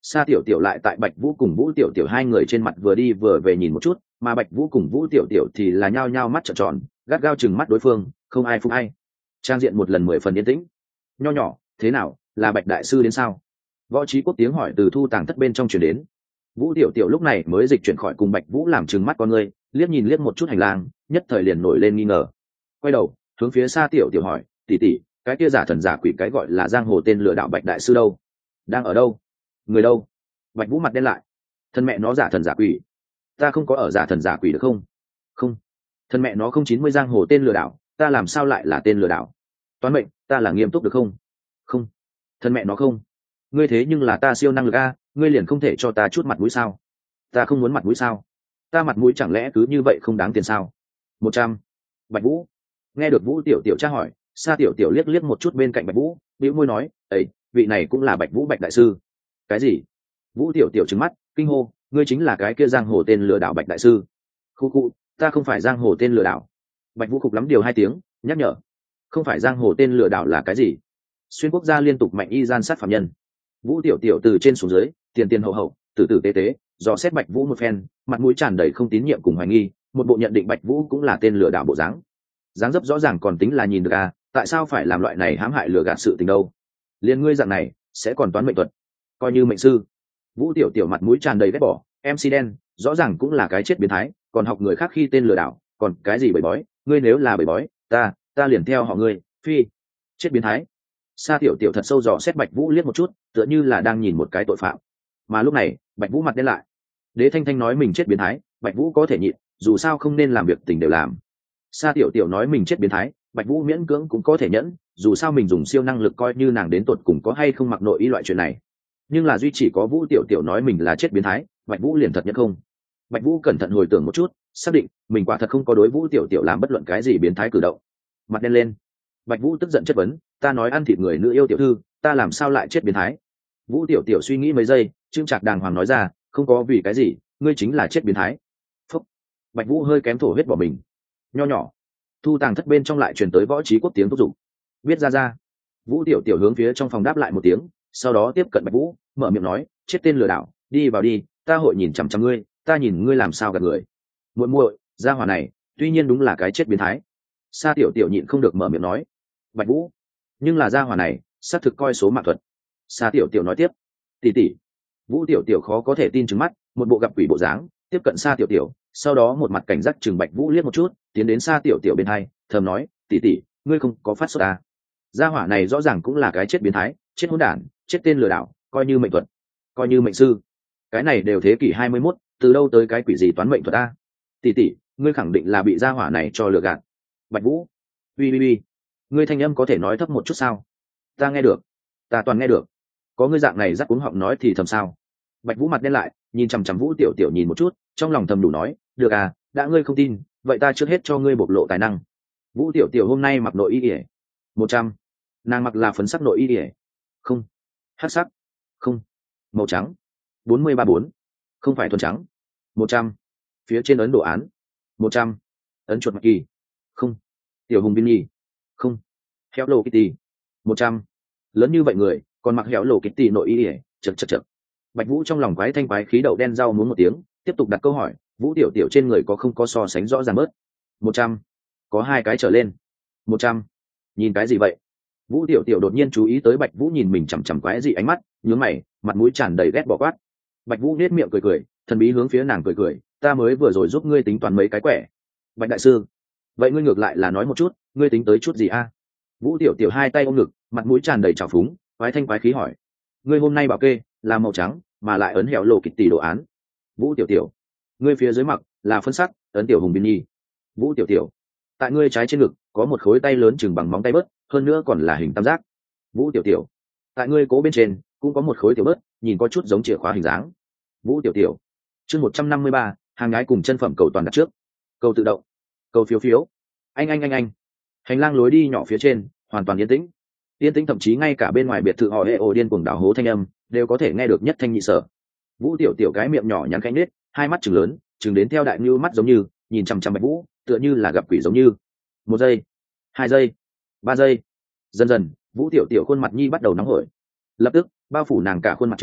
Sa tiểu tiểu lại tại Bạch Vũ cùng Vũ tiểu tiểu hai người trên mặt vừa đi vừa về nhìn một chút, mà Bạch Vũ cùng Vũ tiểu tiểu thì là nhao nhao mắt trợn tròn, gắt gao chừng mắt đối phương, không ai phục ai. Trang diện một lần 10 phần yên tĩnh. Nho nhỏ, thế nào, là Bạch đại sư đến sao? Võ Trí Quốc tiếng hỏi từ thu tàng thất bên trong truyền đến. Vũ tiểu tiểu lúc này mới dịch chuyển khỏi cùng Bạch Vũ làm trừng mắt con người, liếc nhìn liếc một chút hành lang, nhất thời liền nổi lên nghi ngờ. Quay đầu, hướng phía Sa tiểu tiểu hỏi, tỷ tỷ, cái kia giả thần giả quỷ cái gọi là giang hồ tên lừa đảo Bạch đại sư đâu? Đang ở đâu? Người đâu? Bạch Vũ mặt đen lại. Thân mẹ nó giả thần giả quỷ, ta không có ở giả thần giả quỷ được không? Không, thân mẹ nó không 90 giang hồ tên lừa đảo, ta làm sao lại là tên lừa đảo? Toán mệnh, ta là nghiêm túc được không? Không, thân mẹ nó không. Ngươi thế nhưng là ta siêu năng lực a, ngươi liền không thể cho ta chút mặt mũi sao? Ta không muốn mặt mũi sao? Ta mặt mũi chẳng lẽ cứ như vậy không đáng tiền sao? 100. Bạch Vũ. Nghe được Vũ tiểu tiểu tra hỏi, Sa tiểu tiểu liếc liếc một chút bên cạnh Bạch Vũ, bĩu môi nói, ấy, vị này cũng là Bạch Vũ Bạch đại sư. Cái gì? Vũ tiểu tiểu trừng mắt, kinh hô, ngươi chính là cái kia giang hồ tên lừa đảo Bạch đại sư? Khu, ta không phải giang hồ tên lừa đảo. Bạch Vũ khục lắm điều 2 tiếng, nhắc nhở. Không phải giang hồ tên lừa đảo là cái gì? Xuyên quốc gia liên tục mạnh y gian sát phạm nhân. Vũ tiểu tiểu từ trên xuống dưới, tiền tiền hậu hậu, tử tử tế tế, dò xét Bạch Vũ một phen, mặt mũi tràn đầy không tín nhiệm cùng hoài nghi, một bộ nhận định Bạch Vũ cũng là tên lừa đảo bộ dáng. Dáng dấp rõ ràng còn tính là nhìn được à, tại sao phải làm loại này hãm hại lừa gạt sự tình đâu? Liên ngươi dạng này sẽ còn toán mệnh thuật, coi như mệnh sư. Vũ tiểu tiểu mặt mũi tràn đầy ghét bỏ, MC đen, rõ ràng cũng là cái chết biến thái, còn học người khác khi tên lừa đảo, còn cái gì bầy bói, ngươi nếu là bầy bói, ta liền theo họ ngươi, phi, chết biến thái. Sa tiểu tiểu thật sâu dò xét Bạch Vũ liếc một chút, tựa như là đang nhìn một cái tội phạm. Mà lúc này, Bạch Vũ mặt đen lại. Đế Thanh Thanh nói mình chết biến thái, Bạch Vũ có thể nhịn, dù sao không nên làm việc tình đều làm. Sa tiểu tiểu nói mình chết biến thái, Bạch Vũ miễn cưỡng cũng có thể nhẫn, dù sao mình dùng siêu năng lực coi như nàng đến tột cùng có hay không mặc nội y loại chuyện này. Nhưng là duy chỉ có Vũ tiểu tiểu nói mình là chết biến thái, Bạch Vũ liền thật nhất không. Bạch Vũ cẩn thận hồi tưởng một chút, xác định mình quả thật không có đối Vũ tiểu tiểu làm bất luận cái gì biến thái cử động. Mặt đen lên. Bạch Vũ tức giận chất vấn, ta nói ăn thịt người nữ yêu tiểu thư, ta làm sao lại chết biến thái? Vũ tiểu tiểu suy nghĩ mấy giây, trương trạc đàng hoàng nói ra, không có vì cái gì, ngươi chính là chết biến thái. Phúc. Bạch Vũ hơi kém thổ huyết bỏ mình. Nho nhỏ. Thu tàng thất bên trong lại truyền tới Võ Trí Quốc tiếng thúc giục. Biết ra. Vũ tiểu tiểu hướng phía trong phòng đáp lại một tiếng, sau đó tiếp cận Bạch Vũ, mở miệng nói, chết tên lừa đảo, đi vào đi, ta hội nhìn chằm chằm ngươi, ta nhìn ngươi làm sao gạt người. Muội muội, gia hỏa này, tuy nhiên đúng là cái chết biến thái. Sa tiểu tiểu nhịn không được mở miệng nói. Bạch Vũ, nhưng là gia hỏa này xác thực coi số mạng thuật. Sa tiểu tiểu nói tiếp. Tỷ tỷ. Vũ tiểu tiểu khó có thể tin trừng mắt, một bộ gặp quỷ bộ dáng, tiếp cận Sa tiểu tiểu, sau đó một mặt cảnh giác chừng Bạch Vũ liếc một chút, tiến đến Sa tiểu tiểu bên hai, thầm nói, tỷ tỷ, ngươi không có phát sốt à? Gia hỏa này rõ ràng cũng là cái chết biến thái, chết hỗn đản, chết tên lừa đảo, coi như mệnh thuật, coi như mệnh sư. Cái này đều thế kỷ 21, từ đâu tới cái quỷ gì toán mệnh thuật a? Tỷ tỷ, ngươi khẳng định là bị gia hỏa này cho lừa gạt. Bạch Vũ, uy, ngươi thanh âm có thể nói thấp một chút sao? Ta nghe được, ta toàn nghe được. Có ngươi dạng này rắc cuống họng nói thì thầm sao? Bạch Vũ mặt đen lại, nhìn chằm chằm Vũ tiểu tiểu nhìn một chút, trong lòng thầm đủ nói, được à, đã ngươi không tin, vậy ta trước hết cho ngươi bộc lộ tài năng. Vũ tiểu tiểu hôm nay mặc nội y ỉa. 100. Nàng mặc là phấn sắc nội y ỉa. Không. Hắc sắc. Không. Màu trắng. 434. Không phải thuần trắng. 100. Phía trên ấn đồ án. 100. Ấn chuột mặt kỳ. Không. Tiểu hùng biên nhi. Không. Hello Kitty. 100. Lớn như vậy người, còn mặc Hello Kitty nội y ỉa, chật. Bạch Vũ trong lòng quái thanh quái khí đậu đen rau muốn một tiếng, tiếp tục đặt câu hỏi, Vũ tiểu tiểu trên người có không có so sánh rõ ràng bớt? 100. Có 2 cái trở lên. 100. Nhìn cái gì vậy? Vũ tiểu tiểu đột nhiên chú ý tới Bạch Vũ nhìn mình chằm chằm quái dị ánh mắt, nhướng mày, mặt mũi tràn đầy ghét bỏ quát. Bạch Vũ nét miệng cười, thần bí hướng phía nàng cười, ta mới vừa rồi giúp ngươi tính toán mấy cái quẻ. Bạch đại sư, vậy ngươi ngược lại là nói một chút, ngươi tính tới chút gì a? Vũ tiểu tiểu 2 tay ôm ngực, mặt mũi tràn đầy trào phúng, quái thanh quái khí hỏi. Ngươi hôm nay bảo kê là màu trắng, mà lại ấn Hello Kitty đồ án. Vũ tiểu tiểu, ngươi phía dưới mặc là phân sắc, ấn tiểu hùng biên nhi. Vũ tiểu tiểu, tại ngươi trái trên ngực có một khối tay lớn chừng bằng móng tay bớt, hơn nữa còn là hình tam giác. Vũ tiểu tiểu, tại ngươi cố bên trên cũng có một khối tiểu bớt, nhìn có chút giống chìa khóa hình dáng. Vũ tiểu tiểu, chương 153, hàng gái cùng chân phẩm cầu toàn đặt trước. Cầu tự động, cầu phiếu phiếu. Anh. Hành lang lối đi nhỏ phía trên hoàn toàn yên tĩnh, thậm chí ngay cả bên ngoài biệt thự họ hệ ồ điên cuồng đảo hố thanh âm đều có thể nghe được nhất thanh nhị sở. Vũ tiểu tiểu cái miệng nhỏ nhắn khẽ nết, 2 mắt trừng lớn, trừng đến theo đại như mắt giống như nhìn chằm chằm Bạch Vũ, tựa như là gặp quỷ giống như. 1 giây, 2 giây, 3 giây, dần dần Vũ tiểu tiểu khuôn mặt nhi bắt đầu nóng hổi, lập tức bao phủ nàng cả khuôn mặt trứng,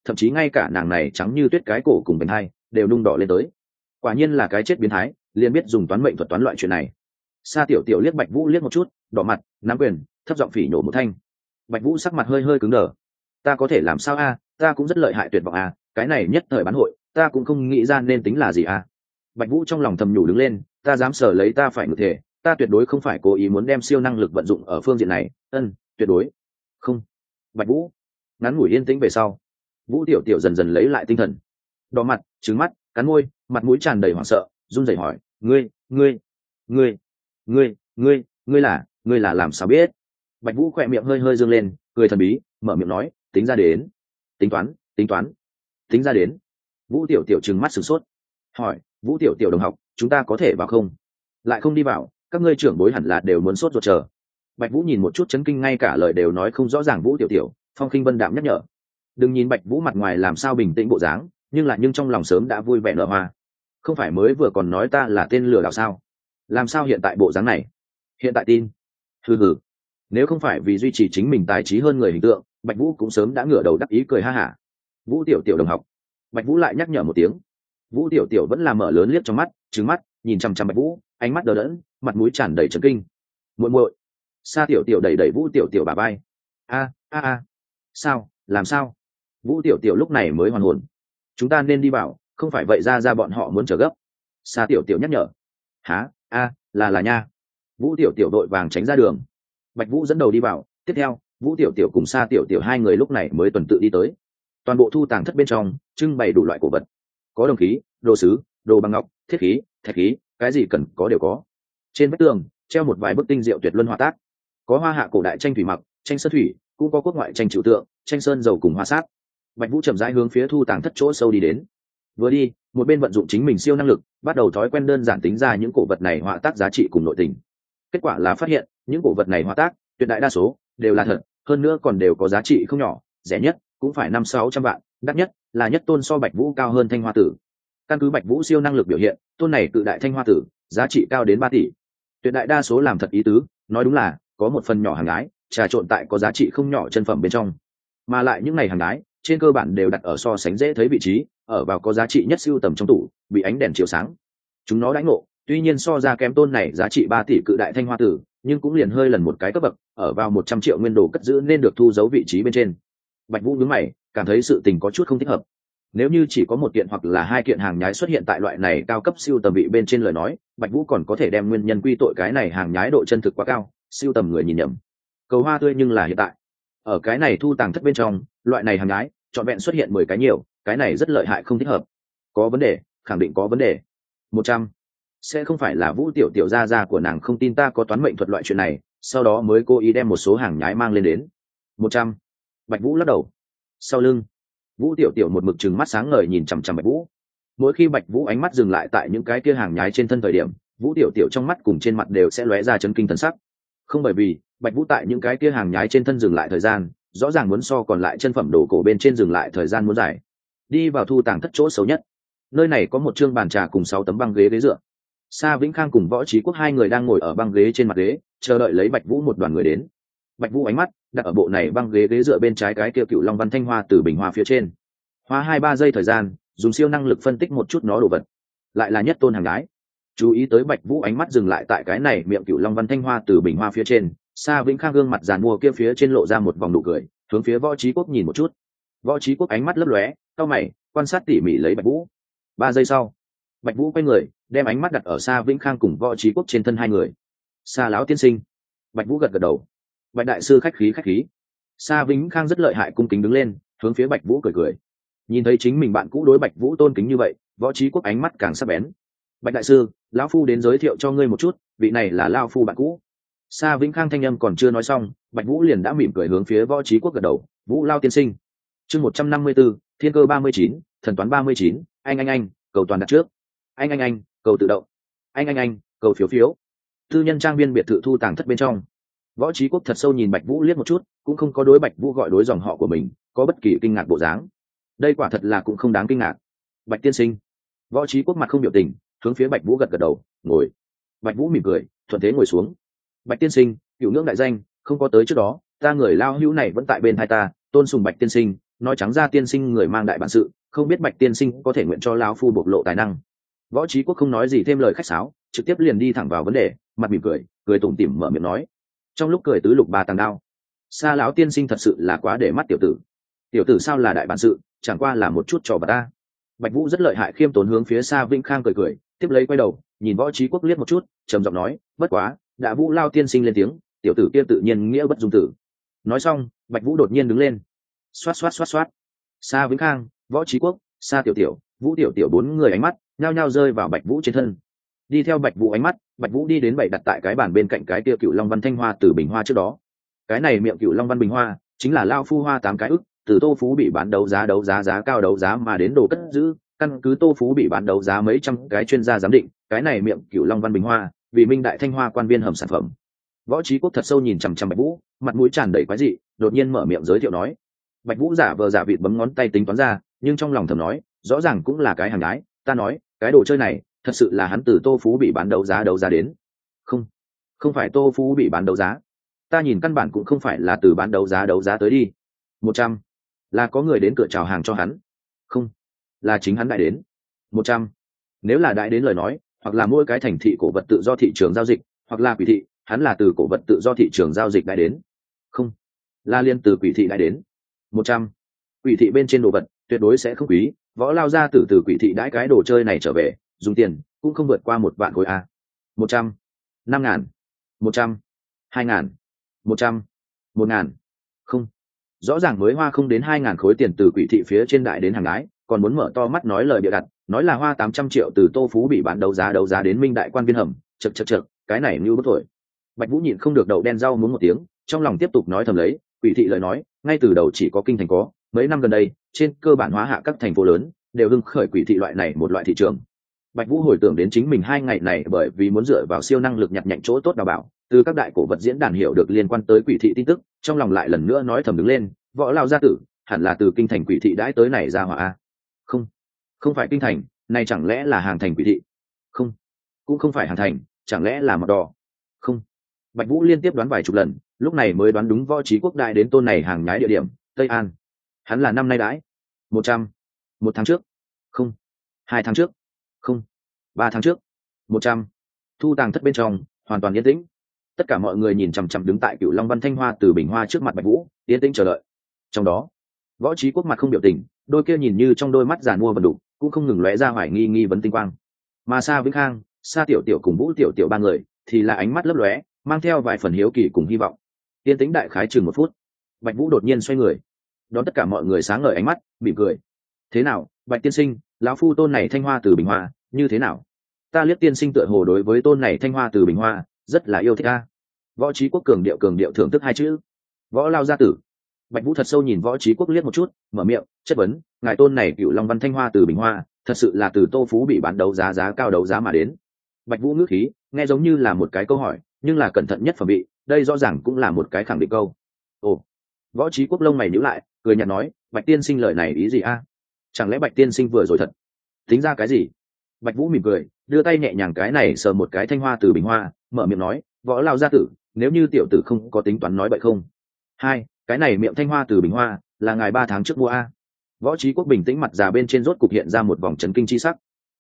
thậm chí ngay cả nàng này trắng như tuyết cái cổ cùng bánh hai đều nung đỏ lên tới. Quả nhiên là cái chết biến thái, liền biết dùng toán mệnh thuật toán loại chuyện này. Sa tiểu tiểu liếc Bạch Vũ liếc một chút, đỏ mặt nắm quyền thấp giọng phỉ nhổ một thanh. Bạch Vũ sắc mặt hơi hơi cứng đờ. Ta có thể làm sao a, ta cũng rất lợi hại tuyệt vọng a, cái này nhất thời bán hội ta cũng không nghĩ ra nên tính là gì a. Bạch Vũ trong lòng thầm nhủ đứng lên, ta dám sở lấy ta phải ngự thể, ta tuyệt đối không phải cố ý muốn đem siêu năng lực vận dụng ở phương diện này, tuyệt đối không. Bạch Vũ. Ngắn ngủi yên tĩnh về sau, Vũ tiểu tiểu dần dần lấy lại tinh thần, đỏ mặt trừng mắt cắn môi, mặt mũi tràn đầy hoảng sợ, run rẩy hỏi, ngươi là làm sao biết? Bạch Vũ khỏe miệng hơi hơi dương lên, cười thần bí mở miệng nói, tính ra đến. Tính ra đến. Vũ tiểu tiểu trừng mắt sửng sốt, hỏi, Vũ tiểu tiểu đồng học, chúng ta có thể vào không? Lại không đi vào, các ngươi trưởng bối hẳn là đều muốn sốt ruột chờ. Bạch Vũ nhìn một chút chấn kinh, ngay cả lời đều nói không rõ ràng Vũ tiểu tiểu, Phong Khinh Vân đạm nhắc nhở. Đừng nhìn Bạch Vũ mặt ngoài làm sao bình tĩnh bộ dáng, nhưng trong lòng sớm đã vui vẻ nở hoa. Không phải mới vừa còn nói ta là tên lừa đảo sao? Làm sao hiện tại bộ dáng này? Hiện tại tin? Hừ. Nếu không phải vì duy trì chính mình tài trí hơn người hình tượng, Bạch Vũ cũng sớm đã ngửa đầu đắc ý cười ha hả. Vũ tiểu tiểu đồng học. Bạch Vũ lại nhắc nhở một tiếng. Vũ tiểu tiểu vẫn là mở lớn liếc trong mắt, trừng mắt nhìn chằm chằm Bạch Vũ, ánh mắt đờ đẫn, mặt mũi tràn đầy chấn kinh. Muội. Sa tiểu tiểu đẩy đẩy Vũ tiểu tiểu bả vai. A. Sao? Làm sao? Vũ tiểu tiểu lúc này mới hoàn hồn. Chúng ta nên đi vào, không phải vậy ra bọn họ muốn chờ gấp. Sa tiểu tiểu nhắc nhở. Hả? Là nha. Vũ tiểu tiểu đội vàng tránh ra đường. Bạch Vũ dẫn đầu đi vào, tiếp theo Vũ tiểu tiểu cùng Sa tiểu tiểu hai người lúc này mới tuần tự đi tới. Toàn bộ thu tàng thất bên trong trưng bày đủ loại cổ vật, có đồng khí, đồ sứ, đồ bằng ngọc, thiết khí, thạch khí, cái gì cần có đều có. Trên vách tường treo một vài bức tinh diệu tuyệt luân họa tác, có hoa hạ cổ đại tranh thủy mặc, tranh sơn thủy, cũng có quốc ngoại tranh trừu tượng, tranh sơn dầu cùng hoa sát. Bạch Vũ chậm rãi hướng phía thu tàng thất chỗ sâu đi đến. Vừa đi, một bên vận dụng chính mình siêu năng lực, bắt đầu thói quen đơn giản tính ra những cổ vật này họa tác giá trị cùng nội tình. Kết quả là phát hiện, những cổ vật này họa tác, tuyệt đại đa số đều là thật, hơn nữa còn đều có giá trị không nhỏ, rẻ nhất cũng phải 500-600 vạn, đắt nhất là nhất tôn so Bạch Vũ cao hơn Thanh Hoa Tử. Căn cứ Bạch Vũ siêu năng lực biểu hiện, tôn này cự đại Thanh Hoa Tử, giá trị cao đến 3 tỷ. Tuyệt đại đa số làm thật ý tứ, nói đúng là có một phần nhỏ hàng ái, trà trộn tại có giá trị không nhỏ chân phẩm bên trong. Mà lại những này hàng ái, trên cơ bản đều đặt ở so sánh dễ thấy vị trí, ở vào có giá trị nhất siêu tầm trong tủ, bị ánh đèn chiếu sáng. Chúng nó đãi ngộ, tuy nhiên so ra kém tôn này giá trị 3 tỷ cự đại Thanh Hoa Tử, nhưng cũng liền hơi lần một cái cấp bậc, ở vào 100 triệu nguyên đồ cất giữ nên được thu dấu vị trí bên trên. Bạch Vũ nhướng mày, cảm thấy sự tình có chút không thích hợp. Nếu như chỉ có một kiện hoặc là hai kiện hàng nhái xuất hiện tại loại này cao cấp siêu tầm vị bên trên lời nói, Bạch Vũ còn có thể đem nguyên nhân quy tội cái này hàng nhái độ chân thực quá cao, siêu tầm người nhìn nhầm. Cầu hoa tươi, nhưng là hiện tại, ở cái này thu tàng thất bên trong, loại này hàng nhái trọn vẹn xuất hiện 10 cái nhiều, cái này rất lợi hại không thích hợp. Có vấn đề, khẳng định có vấn đề. 100. Sẽ không phải là Vũ tiểu tiểu gia của nàng không tin ta có toán mệnh thuật loại chuyện này, sau đó mới cố ý đem một số hàng nhái mang lên đến. 100. Bạch Vũ lắc đầu. Sau lưng, Vũ tiểu tiểu một mực trừng mắt sáng ngời nhìn chằm chằm Bạch Vũ. Mỗi khi Bạch Vũ ánh mắt dừng lại tại những cái kia hàng nhái trên thân thời điểm, Vũ tiểu tiểu trong mắt cùng trên mặt đều sẽ lóe ra chấn kinh thần sắc. Không bởi vì Bạch Vũ tại những cái kia hàng nhái trên thân dừng lại thời gian, rõ ràng muốn so còn lại chân phẩm đồ cổ bên trên dừng lại thời gian muốn dài. Đi vào thu tàng thất chỗ xấu nhất. Nơi này có một trương bàn trà cùng 6 tấm băng ghế dựa. Sa Vĩnh Khang cùng Võ Trí Quốc hai người đang ngồi ở băng ghế trên mặt ghế, chờ đợi lấy Bạch Vũ một đoàn người đến. Bạch Vũ ánh mắt đặt ở bộ này băng ghế dựa bên trái cái kia Cựu Long Văn Thanh Hoa từ bình hoa phía trên. Hoa 2-3 giây thời gian, dùng siêu năng lực phân tích một chút nó đồ vật. Lại là nhất tôn hàng gái. Chú ý tới Bạch Vũ ánh mắt dừng lại tại cái này miệng Cựu Long Văn Thanh Hoa từ bình hoa phía trên, Sa Vĩnh Khang gương mặt giàn mua kia phía trên lộ ra một vòng nụ cười, hướng phía Võ Trí Quốc nhìn một chút. Võ Trí Quốc ánh mắt lấp lóe, cau mày, quan sát tỉ mỉ lấy Bạch Vũ. 3 giây sau, Bạch Vũ quay người, đem ánh mắt đặt ở Sa Vĩnh Khang cùng Võ Trí Quốc trên thân hai người. Sa lão tiên sinh. Bạch Vũ gật gật đầu. Bạch đại sư khách khí. Sa Vĩnh Khang rất lợi hại cung kính đứng lên, hướng phía Bạch Vũ cười cười. Nhìn thấy chính mình bạn cũ đối Bạch Vũ tôn kính như vậy, Võ Trí Quốc ánh mắt càng sắc bén. Bạch đại sư, lão phu đến giới thiệu cho ngươi một chút, vị này là lão phu bạn cũ. Sa Vĩnh Khang thanh âm còn chưa nói xong, Bạch Vũ liền đã mỉm cười hướng phía Võ Trí Quốc gật đầu. Vũ lao tiên sinh. Chương 154, Thiên cơ 39, thần toán 39, anh, cầu toàn đặt trước. Anh, cầu tự động. Anh, cầu phiếu. Tư nhân trang viên biệt thự thu tàng thất bên trong. Võ Trí Quốc thật sâu nhìn Bạch Vũ liếc một chút, cũng không có đối Bạch Vũ gọi đối dòng họ của mình có bất kỳ kinh ngạc bộ dáng. Đây quả thật là cũng không đáng kinh ngạc. Bạch tiên sinh. Võ Trí Quốc mặt không biểu tình, hướng phía Bạch Vũ gật gật đầu, ngồi. Bạch Vũ mỉm cười, thuận thế ngồi xuống. Bạch tiên sinh, cựu ngưỡng đại danh, không có tới trước đó, ta người lao hữu này vẫn tại bên hai ta, tôn sùng Bạch tiên sinh, nói trắng ra tiên sinh người mang đại bản sự, không biết Bạch tiên sinh có thể nguyện cho lão phu bộc lộ tài năng. Võ Chí Quốc không nói gì thêm lời khách sáo, trực tiếp liền đi thẳng vào vấn đề, mặt mỉm cười tủm tỉm mở miệng nói. Trong lúc cười tứ lục ba tàng đao, Sa lão tiên sinh thật sự là quá để mắt tiểu tử. Tiểu tử sao là đại bản sự, chẳng qua là một chút trò bật ta. Bạch Vũ rất lợi hại, khiêm tốn hướng phía Sa Vĩnh Khang cười, tiếp lấy quay đầu, nhìn Võ Chí Quốc liếc một chút, trầm giọng nói, bất quá, đã Vũ lao tiên sinh lên tiếng, tiểu tử kia tự nhiên nghĩa bất dung tử. Nói xong, Bạch Vũ đột nhiên đứng lên. Xoát xoát xoát xoát. Sa Vĩnh Khang, Võ Chí Quốc, Sa Tiểu Tiểu, Vũ Tiểu Tiểu bốn người ánh mắt nhao nhao rơi vào Bạch Vũ trên thân. Đi theo Bạch Vũ ánh mắt, Bạch Vũ đi đến bày đặt tại cái bàn bên cạnh cái kia Cựu Long Văn Thanh Hoa từ bình hoa trước đó. Cái này miệng Cựu Long Văn bình hoa chính là lao phu hoa 8 cái ức, từ Tô Phú bị bán đấu giá giá cao đấu giá mà đến đồ cất giữ, căn cứ Tô Phú bị bán đấu giá mấy trăm cái chuyên gia giám định, cái này miệng Cựu Long Văn bình hoa vì Minh Đại Thanh Hoa quan viên hầm sản phẩm. Võ Chí Quốc thật sâu nhìn chằm chằm Bạch Vũ, mặt mũi tràn đầy quái dị, đột nhiên mở miệng giới thiệu nói. Bạch Vũ giả vờ giả vịt bấm ngón tay tính toán ra, nhưng trong lòng thầm nói, rõ ràng cũng là cái hàng gái, ta nói, cái đồ chơi này, thật sự là hắn từ Tô Phú bị bán đấu giá đến. Không phải Tô Phú bị bán đấu giá. Ta nhìn căn bản cũng không phải là từ bán đấu giá tới đi. 100, là có người đến cửa chào hàng cho hắn. Không, là chính hắn đại đến. 100, nếu là đại đến lời nói, hoặc là mỗi cái thành thị cổ vật tự do thị trường giao dịch, hoặc là quỷ thị, hắn là từ cổ vật tự do thị trường giao dịch đại đến. Không, là liên từ quỷ thị đại đến. 100, quỷ thị bên trên đồ vật tuyệt đối sẽ không quý, võ lao ra từ quỷ thị đãi cái đồ chơi này trở về, dùng tiền cũng không vượt qua 1 vạn khối a. 100, 5.000, 100, 2.000, 100, 1.000. Không, rõ ràng mới hoa không đến 2.000 khối tiền từ quỷ thị phía trên đại đến hàng gái, còn muốn mở to mắt nói lời bịa đặt, nói là hoa 800 triệu từ Tô Phú bị bán đấu giá đến Minh Đại quan viên hầm, chậc, cái này như bất thổi. Bạch Vũ nhịn không được đậu đen rau muốn một tiếng, trong lòng tiếp tục nói thầm lấy, quỷ thị lời nói, ngay từ đầu chỉ có kinh thành có, mấy năm gần đây, trên cơ bản hóa hạ các thành phố lớn đều hưng khởi quỷ thị loại này một loại thị trường. Bạch Vũ hồi tưởng đến chính mình 2 ngày này bởi vì muốn dựa vào siêu năng lực nhặt nhạnh chỗ tốt đào bảo, từ các đại cổ vật diễn đàn hiểu được liên quan tới quỷ thị tin tức, trong lòng lại lần nữa nói thầm đứng lên, võ lao gia tử, hẳn là từ kinh thành quỷ thị đãi tới này ra hỏa a. Không phải kinh thành, này chẳng lẽ là hàng thành quỷ thị? Không, cũng không phải hàng thành, chẳng lẽ là mật đỏ? Không. Bạch Vũ liên tiếp đoán vài chục lần, lúc này mới đoán đúng Võ Chí Quốc đại đến tôn này hàng nhái địa điểm, Tây An. Hắn là năm nay đãi 100, 1 tháng trước. Không, 2 tháng trước. Không, 3 tháng trước. 100. Thu tàng thất bên trong hoàn toàn yên tĩnh, tất cả mọi người nhìn chằm chằm đứng tại Cựu Long Văn Thanh Hoa từ bình hoa trước mặt Bạch Vũ, yên tĩnh chờ đợi. Trong đó, Võ Chí Quốc mặt không biểu tình, đôi kia nhìn như trong đôi mắt giàn mua vần đủ cũng không ngừng lóe ra hoài nghi vấn tinh quang. Mà Sa Vĩnh Khang, Sa Tiểu Tiểu cùng Vũ Tiểu Tiểu ba người thì là ánh mắt lấp lóe, mang theo vài phần hiếu kỳ cùng hy vọng. Yên tĩnh đại khái chừng 1 phút, Bạch Vũ đột nhiên xoay người, đón tất cả mọi người sáng ngời ánh mắt, mỉm cười. Thế nào, Bạch tiên sinh, lão phu tôn này Thanh Hoa từ bình hoa, như thế nào? Ta liếc tiên sinh tựa hồ đối với tôn này Thanh Hoa từ bình hoa rất là yêu thích a. Võ Chí Quốc cường điệu thưởng thức 2 chữ. Võ lao gia tử. Bạch Vũ thật sâu nhìn Võ Chí Quốc liếc một chút, mở miệng chất vấn, ngài tôn này Cựu Long Văn Thanh Hoa từ bình hoa, thật sự là từ Tô Phú bị bán đấu giá cao đấu giá mà đến? Bạch Vũ ngữ khí nghe giống như là một cái câu hỏi, nhưng là cẩn thận nhất phẩm bị, đây rõ ràng cũng là một cái khẳng định câu. Ồ. Võ Chí Quốc lông mày nhíu lại, cười nhạt nói, Bạch tiên sinh lời này ý gì a? Chẳng lẽ Bạch tiên sinh vừa rồi thật tính ra cái gì? Bạch Vũ mỉm cười, đưa tay nhẹ nhàng cái này sờ một cái thanh hoa từ bình hoa, mở miệng nói, võ lao gia tử, nếu như tiểu tử không có tính toán nói bậy không? 2, cái này miệng thanh hoa từ bình hoa là ngài 3 tháng trước mua a. Võ Chí Quốc bình tĩnh mặt già bên trên rốt cục hiện ra một vòng chấn kinh chi sắc.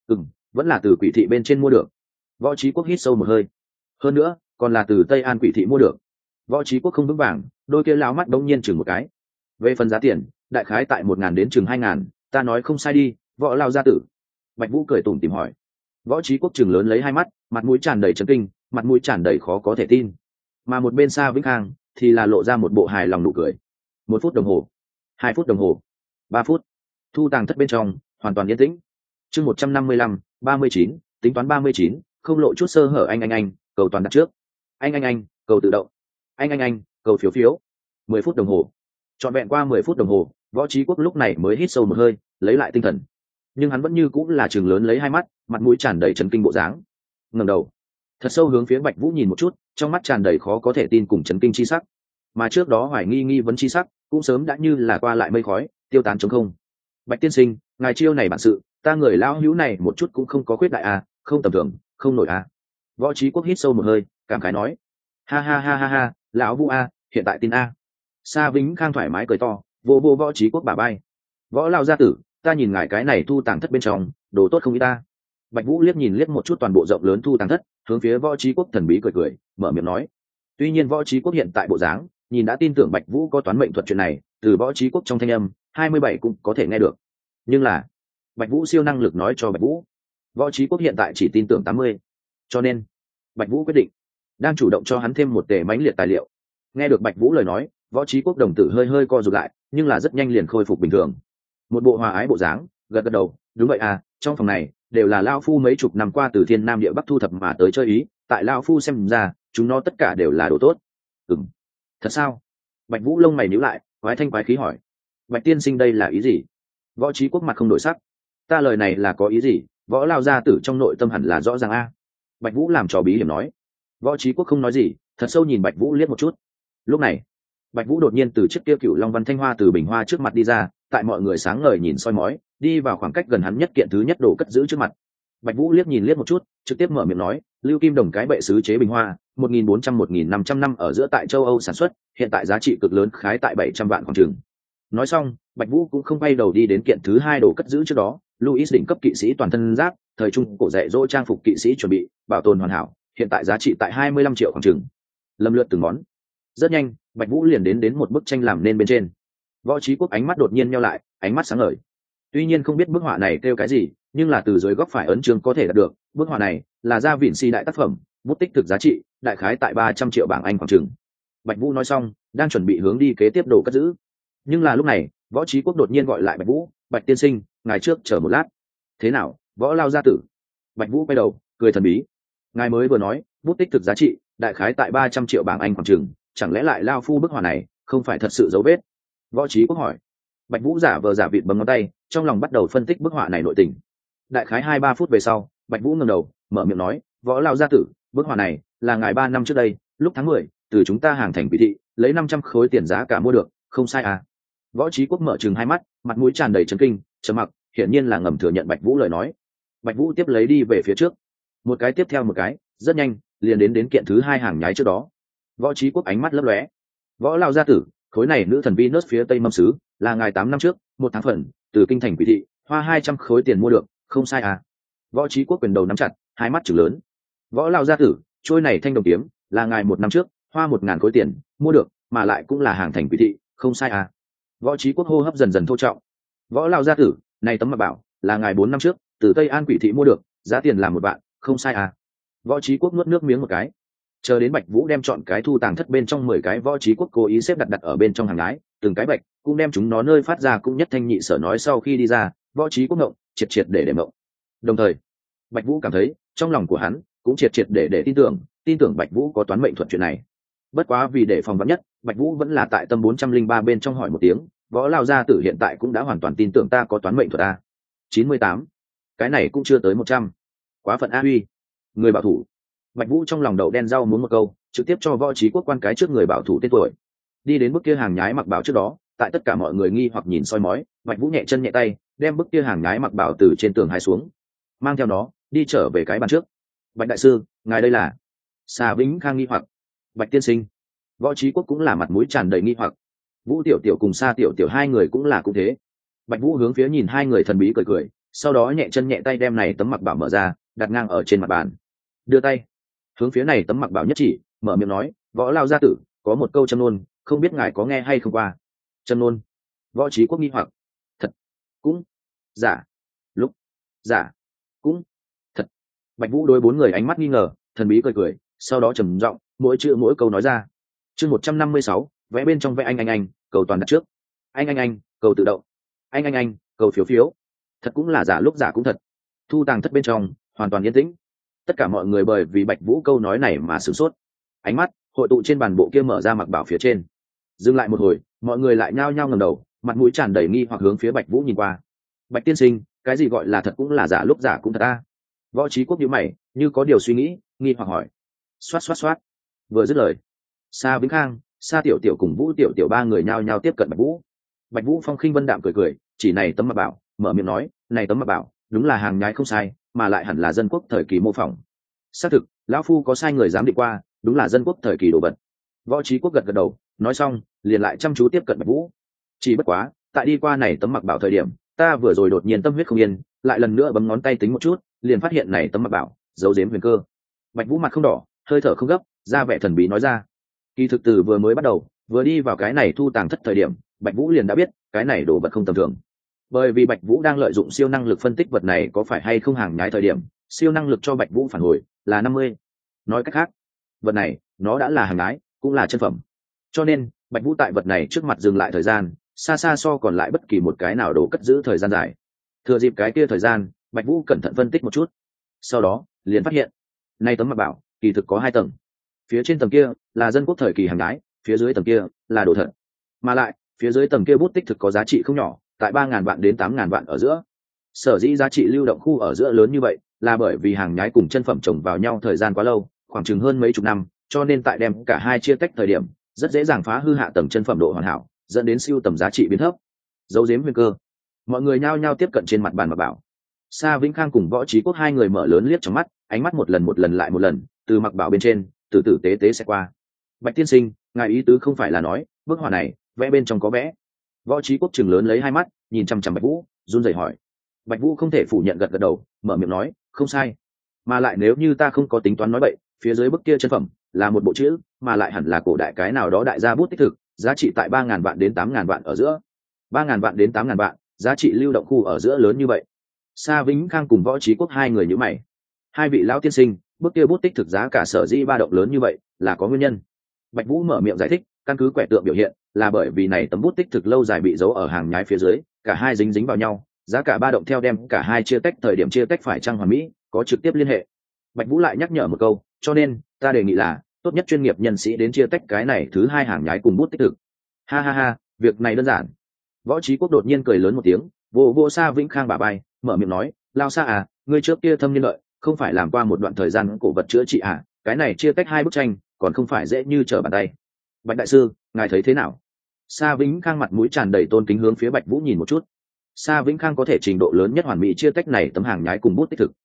Vẫn là từ quỷ thị bên trên mua được. Võ Chí Quốc hít sâu một hơi. Hơn nữa, còn là từ Tây An quỷ thị mua được. Võ Chí Quốc không vững vàng, đôi kia lão mắt đống nhiên chừng một cái. Về phần giá tiền, đại khái tại 1.000 đến chừng 2.000, ta nói không sai đi, võ lao gia tử. Bạch Vũ cười tủm tỉm hỏi. Võ Chí Quốc chừng lớn lấy 2 mắt, mặt mũi tràn đầy chấn kinh, mặt mũi tràn đầy khó có thể tin. Mà một bên Sa Vĩnh Khang thì là lộ ra một bộ hài lòng nụ cười. 1 phút đồng hồ, 2 phút đồng hồ, 3 phút. Thu tàng thất bên trong hoàn toàn yên tĩnh. Chương 155, 39, tính toán 39, không lộ chút sơ hở anh, cầu toàn đặt trước. Anh, cầu tự động. Anh, cầu phiếu phiếu. 10 phút đồng hồ. Trọn vẹn qua 10 phút đồng hồ, Võ Chí Quốc lúc này mới hít sâu một hơi, lấy lại tinh thần. Nhưng hắn vẫn như cũng là trừng lớn lấy 2 mắt, mặt mũi tràn đầy chấn kinh bộ dáng. Ngẩng đầu, thật sâu hướng phía Bạch Vũ nhìn một chút, trong mắt tràn đầy khó có thể tin cùng chấn kinh chi sắc. Mà trước đó hoài nghi vấn chi sắc, cũng sớm đã như là qua lại mây khói, tiêu tán trống không. Bạch tiên sinh, ngài chiêu này bản sự, ta người lão hữu này một chút cũng không có khuyết đại à, không tầm thường, không nổi à. Võ Chí Quốc hít sâu một hơi, cảm khái nói. Ha, lão Vũ a, hiện tại tin a. Sa Vĩnh Khang thoải mái cười to, vô vô võ trí quốc bà bay. Võ lao gia tử, ta nhìn ngài cái này thu tàng thất bên trong đồ tốt không ý ta. Bạch Vũ liếc nhìn liếc một chút toàn bộ rộng lớn thu tàng thất, hướng phía võ trí quốc thần bí cười cười, mở miệng nói. Tuy nhiên võ trí quốc hiện tại bộ dáng nhìn đã tin tưởng Bạch Vũ có toán mệnh thuật chuyện này, từ võ trí quốc trong thanh âm 27 cũng có thể nghe được. Nhưng là Bạch Vũ siêu năng lực nói cho Bạch Vũ, võ trí quốc hiện tại chỉ tin tưởng 80. Cho nên Bạch Vũ quyết định đang chủ động cho hắn thêm một tể mãnh liệt tài liệu. Nghe được Bạch Vũ lời nói, võ trí quốc đồng tử hơi hơi co rụt lại, nhưng là rất nhanh liền khôi phục bình thường. Một bộ hòa ái bộ dáng, gật gật đầu, đúng vậy à, trong phòng này đều là lão phu mấy chục năm qua từ thiên nam địa bắc thu thập mà tới chơi ý, tại lão phu xem ra chúng nó tất cả đều là đồ tốt. Thật sao? Bạch Vũ lông mày nhíu lại, quái thanh quái khí hỏi. Bạch tiên sinh đây là ý gì? Võ trí quốc mặt không đổi sắc. Ta lời này là có ý gì? Võ lao gia tử trong nội tâm hẳn là rõ ràng a. Bạch Vũ làm trò bí hiểm nói. Võ trí quốc không nói gì, thật sâu nhìn Bạch Vũ liếc một chút. Lúc này Bạch Vũ đột nhiên từ chiếc kia cựu long văn thanh hoa từ bình hoa trước mặt đi ra, tại mọi người sáng ngời nhìn soi mói, đi vào khoảng cách gần hắn nhất kiện thứ nhất đồ cất giữ trước mặt. Bạch Vũ liếc nhìn liếc một chút, trực tiếp mở miệng nói, lưu kim đồng cái bệ sứ chế bình hoa, 1400-1500 năm ở giữa tại châu Âu sản xuất, hiện tại giá trị cực lớn khái tại 700 vạn khoảng chừng. Nói xong, Bạch Vũ cũng không quay đầu đi đến kiện thứ hai đồ cất giữ trước đó, Louis đỉnh cấp kỵ sĩ toàn thân giáp, thời trung cổ dạy dỗ trang phục kỵ sĩ chuẩn bị, bảo tồn hoàn hảo, hiện tại giá trị tại 25 triệu khoảng chừng. Lâm lượt từng món. Rất nhanh, Bạch Vũ liền đến một bức tranh làm nên bên trên. Võ trí quốc ánh mắt đột nhiên nheo lại, ánh mắt sáng ngời. Tuy nhiên không biết bức họa này kêu cái gì, nhưng là từ dưới góc phải ấn chương có thể đạt được, bức họa này là Da Vinci đại tác phẩm, bút tích thực giá trị đại khái tại 300 triệu bảng Anh khoảng chừng. Bạch Vũ nói xong, đang chuẩn bị hướng đi kế tiếp đồ cất giữ. Nhưng là lúc này, Võ trí quốc đột nhiên gọi lại Bạch Vũ, "Bạch tiên sinh, ngài trước chờ một lát." "Thế nào, Võ lao gia tử?" Bạch Vũ quay đầu, cười thần bí. "Ngài mới vừa nói, bút tích thực giá trị đại khái tại 300 triệu bảng Anh khoảng chừng, chẳng lẽ lại lao phu bức họa này không phải thật sự dấu vết?" Võ trí quốc hỏi. Bạch Vũ giả vờ giả vịt bấm ngón tay, trong lòng bắt đầu phân tích bức họa này nội tình. Đại khái 2-3 phút về sau, Bạch Vũ ngẩng đầu, mở miệng nói, "Võ lao gia tử, bức họa này là ngài 3 năm trước đây, lúc tháng 10, từ chúng ta hàng thành Quý thị, lấy 500 khối tiền giá cả mua được, không sai à?" Võ trí quốc mở trừng hai mắt, mặt mũi tràn đầy chấn kinh, trầm mặc, hiển nhiên là ngầm thừa nhận Bạch Vũ lời nói. Bạch Vũ tiếp lấy đi về phía trước, một cái tiếp theo một cái, rất nhanh, liền đến kiện thứ hai hàng nhái trước đó. Võ trí quốc ánh mắt lấp lóe. "Võ lao gia tử, khối này nữ thần Venus phía tây mâm sứ, là ngài 8 năm trước, 1 tháng phần, từ kinh thành Quý thị, hoa 200 khối tiền mua được, không sai à?" Võ trí quốc quyền đầu nắm chặt, hai mắt trừng lớn. "Võ lao gia tử, trôi này thanh đồng kiếm, là ngài 1 năm trước, hoa 1000 khối tiền mua được, mà lại cũng là hàng thành Quý thị, không sai à?" Võ trí quốc hô hấp dần dần thô trọng. "Võ lao gia tử, này tấm mặc bảo, là ngài 4 năm trước, từ Tây An Quý thị mua được, giá tiền là 1 vạn, không sai à?" Võ trí quốc nuốt nước miếng một cái. Chờ đến Bạch Vũ đem chọn cái thu tàng thất bên trong 10 cái võ trí quốc cố ý xếp đặt ở bên trong hàng ái, từng cái bạch cũng đem chúng nó nơi phát ra cũng nhất thanh nhị sở nói sau khi đi ra, võ trí quốc ngộng, triệt triệt để ngộng. Đồng thời, Bạch Vũ cảm thấy, trong lòng của hắn cũng triệt triệt để tin tưởng Bạch Vũ có toán mệnh thuật chuyện này. Bất quá vì để phòng vắn nhất, Bạch Vũ vẫn là tại tâm 403 bên trong hỏi một tiếng, "Võ lao gia tử hiện tại cũng đã hoàn toàn tin tưởng ta có toán mệnh thuật a?" 98. Cái này cũng chưa tới 100. Quá phận a huy. Người bảo thủ. Bạch Vũ trong lòng đậu đen rau muốn một câu, trực tiếp cho võ trí quốc quan cái trước người bảo thủ tên tuổi. Đi đến bức kia hàng nhái mặc bảo trước đó, tại tất cả mọi người nghi hoặc nhìn soi mói, Bạch Vũ nhẹ chân nhẹ tay, đem bức kia hàng nhái mặc bảo từ trên tường hái xuống, mang theo nó đi trở về cái bàn trước. "Bạch đại sư, ngài đây là?" Xà Vĩnh Khang nghi hoặc. "Bạch tiên sinh." Võ trí quốc cũng là mặt mũi tràn đầy nghi hoặc. Vũ tiểu tiểu cùng Sa tiểu tiểu hai người cũng là cũng thế. Bạch Vũ hướng phía nhìn hai người thần bí cười cười, sau đó nhẹ chân nhẹ tay đem này tấm mặc bảo mở ra, đặt ngang ở trên mặt bàn. Đưa tay hướng phía này tấm mặc bảo nhất chỉ, mở miệng nói, "Võ lao gia tử, có một câu châm ngôn, không biết ngài có nghe hay không qua?" "Châm ngôn?" Võ trí quốc nghi hoặc. "Thật cũng giả, lúc giả cũng thật." Bạch Vũ đối 4 người ánh mắt nghi ngờ, thần bí cười cười, sau đó trầm giọng, mỗi chữ mỗi câu nói ra. Chương 156, vẽ bên trong vẽ anh, cầu toàn đặt trước. Anh, cầu tự động. Anh, cầu phiếu phiếu. Thật cũng là giả lúc giả cũng thật. Thu tàng thất bên trong hoàn toàn yên tĩnh. Tất cả mọi người bởi vì Bạch Vũ câu nói này mà sửng sốt. Ánh mắt hội tụ trên bàn bộ kia mở ra mặc bảo phía trên. Dừng lại một hồi, mọi người lại nhao nhao ngẩng đầu, mặt mũi tràn đầy nghi hoặc hướng phía Bạch Vũ nhìn qua. "Bạch tiên sinh, cái gì gọi là thật cũng là giả lúc giả cũng thật a?" Võ trí quốc nhíu mày, như có điều suy nghĩ, nghi hoặc hỏi. Xoát. Vừa dứt lời, Sa Vĩnh Khang, Sa tiểu tiểu cùng Vũ tiểu tiểu ba người nhao nhao tiếp cận Bạch Vũ. Bạch Vũ phong khinh vân đạm cười cười, chỉ này tấm mặc bảo, mở miệng nói, "Này tấm mặc bảo, đúng là hàng nhái không sai, mà lại hẳn là dân quốc thời kỳ mô phỏng. Xác thực, lão phu có sai người dám định qua, đúng là dân quốc thời kỳ đồ vật." Võ trí quốc gật gật đầu, nói xong, liền lại chăm chú tiếp cận Bạch Vũ. chỉ bất quá tại đi qua này tấm mặc bảo thời điểm, ta vừa rồi đột nhiên tâm huyết không yên, lại lần nữa bấm ngón tay tính một chút, liền phát hiện này tấm mặc bảo giấu giếm huyền cơ. Bạch Vũ mặt không đỏ, hơi thở không gấp, ra vẻ thần bí nói ra. Kỳ thực từ vừa mới bắt đầu, vừa đi vào cái này thu tàng thất thời điểm, Bạch Vũ liền đã biết cái này đồ vật không tầm thường. Bởi vì Bạch Vũ đang lợi dụng siêu năng lực phân tích vật này có phải hay không hàng nhái thời điểm, siêu năng lực cho Bạch Vũ phản hồi là 50. Nói cách khác, vật này nó đã là hàng nhái, cũng là chân phẩm. Cho nên, Bạch Vũ tại vật này trước mặt dừng lại thời gian, xa xa so còn lại bất kỳ một cái nào đồ cất giữ thời gian dài. Thừa dịp cái kia thời gian, Bạch Vũ cẩn thận phân tích một chút. Sau đó, liền phát hiện, nay tấm mặc bảo kỳ thực có 2 tầng. Phía trên tầng kia là dân quốc thời kỳ hàng nhái, phía dưới tầng kia là đồ thật. Mà lại, phía dưới tầng kia bút tích thực có giá trị không nhỏ, tại 3.000 vạn đến 8.000 vạn ở giữa. Sở dĩ giá trị lưu động khu ở giữa lớn như vậy, là bởi vì hàng nhái cùng chân phẩm chồng vào nhau thời gian quá lâu, khoảng chừng hơn mấy chục năm, cho nên tại đem cả hai chia tách thời điểm, rất dễ dàng phá hư hạ tầng chân phẩm độ hoàn hảo, dẫn đến siêu tầm giá trị biến thấp. Dấu giếm huyền cơ. Mọi người nhao nhao tiếp cận trên mặt bàn mà bảo. Sa Vĩnh Khang cùng Võ Trí Quốc hai người mở lớn liếc trong mắt, ánh mắt một lần lại một lần, từ mặc bảo bên trên, từ từ tế tế sẽ qua. Bạch tiên sinh, ngài ý tứ không phải là nói, bức họa này, vẽ bên trong có vẽ. Võ Trí Quốc chừng lớn lấy hai mắt, nhìn chăm chăm Bạch Vũ, run rẩy hỏi. Bạch Vũ không thể phủ nhận, gật gật đầu, mở miệng nói, không sai. Mà lại nếu như ta không có tính toán nói bậy, phía dưới bức kia chân phẩm là một bộ chữ, mà lại hẳn là cổ đại cái nào đó đại gia bút tích thực, giá trị tại 3.000 vạn đến 8.000 vạn ở giữa. 3.000 vạn đến 8.000 vạn, giá trị lưu động khu ở giữa lớn như vậy. Sa Vĩnh Khang cùng Võ Trí Quốc hai người nhíu mày. Hai vị lão tiên sinh, bức kia bút tích thực giá cả sở dĩ ba động lớn như vậy, là có nguyên nhân. Bạch Vũ mở miệng giải thích, căn cứ quẻ tượng biểu hiện, là bởi vì này tấm bút tích thực lâu dài bị giấu ở hàng nhái phía dưới, cả hai dính dính vào nhau, giá cả ba động theo đem cả hai chia tách thời điểm chia tách phải chăng hoàn mỹ, có trực tiếp liên hệ. Bạch Vũ lại nhắc nhở một câu, cho nên ta đề nghị là tốt nhất chuyên nghiệp nhân sĩ đến chia tách cái này thứ hai hàng nhái cùng bút tích thực. Ha ha ha, việc này đơn giản. Võ Trí Quốc đột nhiên cười lớn một tiếng, vô Sa Vĩnh Khang bả vai, mở miệng nói, lao Sa à, ngươi trước kia thâm niên lợi, không phải làm qua một đoạn thời gian cổ vật chữa trị à, cái này chia tách hai bức tranh, còn không phải dễ như trở bàn tay. Bạch đại sư, ngài thấy thế nào? Sa Vĩnh Khang mặt mũi tràn đầy tôn kính hướng phía Bạch Vũ nhìn một chút. Sa Vĩnh Khang có thể trình độ lớn nhất hoàn mỹ chia tách này tấm hàng nhái cùng bút tích thực.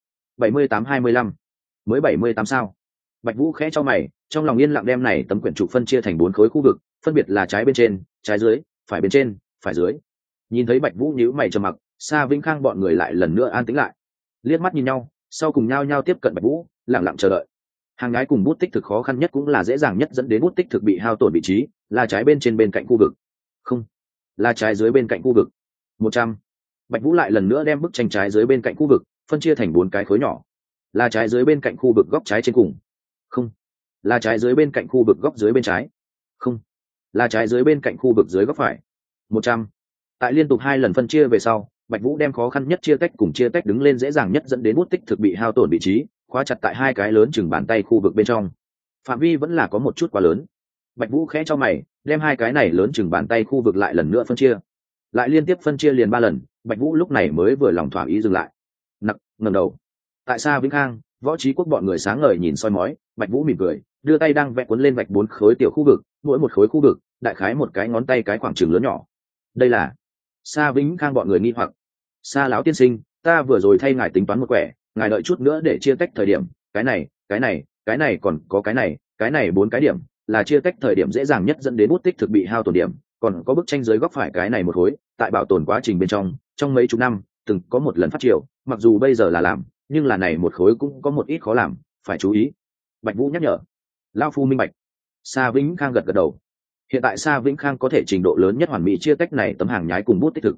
78-25. Mới 78 sao? Bạch Vũ khẽ cho mày, trong lòng yên lặng đem này tấm quyển trục phân chia thành 4 khối khu vực, phân biệt là trái bên trên, trái dưới, phải bên trên, phải dưới. Nhìn thấy Bạch Vũ nhíu mày trầm mặc, Sa Vĩnh Khang bọn người lại lần nữa an tĩnh lại. Liếc mắt nhìn nhau, sau cùng nhao nhao tiếp cận Bạch Vũ, lặng lặng chờ đợi. Hàng nhái cùng bút tích thực khó khăn nhất cũng là dễ dàng nhất dẫn đến bút tích thực bị hao tổn vị trí, là trái bên trên bên cạnh khu vực. Không, là trái dưới bên cạnh khu vực. 100. Bạch Vũ lại lần nữa đem bức tranh trái dưới bên cạnh khu vực phân chia thành 4 cái khối nhỏ. Là trái dưới bên cạnh khu vực góc trái trên cùng. Không, là trái dưới bên cạnh khu vực góc dưới bên trái. Không, là trái dưới bên cạnh khu vực dưới góc phải. 100. Tại liên tục 2 lần phân chia về sau, Bạch Vũ đem khó khăn nhất chia tách cùng chia tách đứng lên dễ dàng nhất dẫn đến bút tích thực bị hao tổn vị trí, khóa chặt tại 2 cái lớn chừng bàn tay khu vực bên trong. Phạm vi vẫn là có một chút quá lớn. Bạch Vũ khẽ cho mày, đem 2 cái này lớn chừng bàn tay khu vực lại lần nữa phân chia. Lại liên tiếp phân chia liền 3 lần, Bạch Vũ lúc này mới vừa lòng thỏa ý dừng lại. Ngẩng đầu. Tại Sa Vĩnh Khang, Võ Trí Quốc bọn người sáng ngời nhìn soi mói, Bạch Vũ mỉm cười, đưa tay đang vẽ cuốn lên vạch 4 khối tiểu khu vực, mỗi một khối khu vực, đại khái một cái ngón tay cái khoảng chừng lớn nhỏ. Đây là Sa Vĩnh Khang bọn người nghi hoặc. Sa lão tiên sinh, ta vừa rồi thay ngài tính toán một quẻ, ngài đợi chút nữa để chia tách thời điểm, cái này còn có cái này 4 cái điểm, là chia tách thời điểm dễ dàng nhất dẫn đến bút tích thực bị hao tổn điểm, còn có bức tranh dưới góc phải cái này một khối, tại bảo tồn quá trình bên trong mấy chục năm, từng có một lần phát triển, mặc dù bây giờ là làm, nhưng là này một khối cũng có một ít khó làm, phải chú ý. Bạch Vũ nhắc nhở. Lão phu minh bạch. Sa Vĩnh Khang gật gật đầu. Hiện tại Sa Vĩnh Khang có thể trình độ lớn nhất hoàn mỹ chia tách này tấm hàng nhái cùng bút tích thực.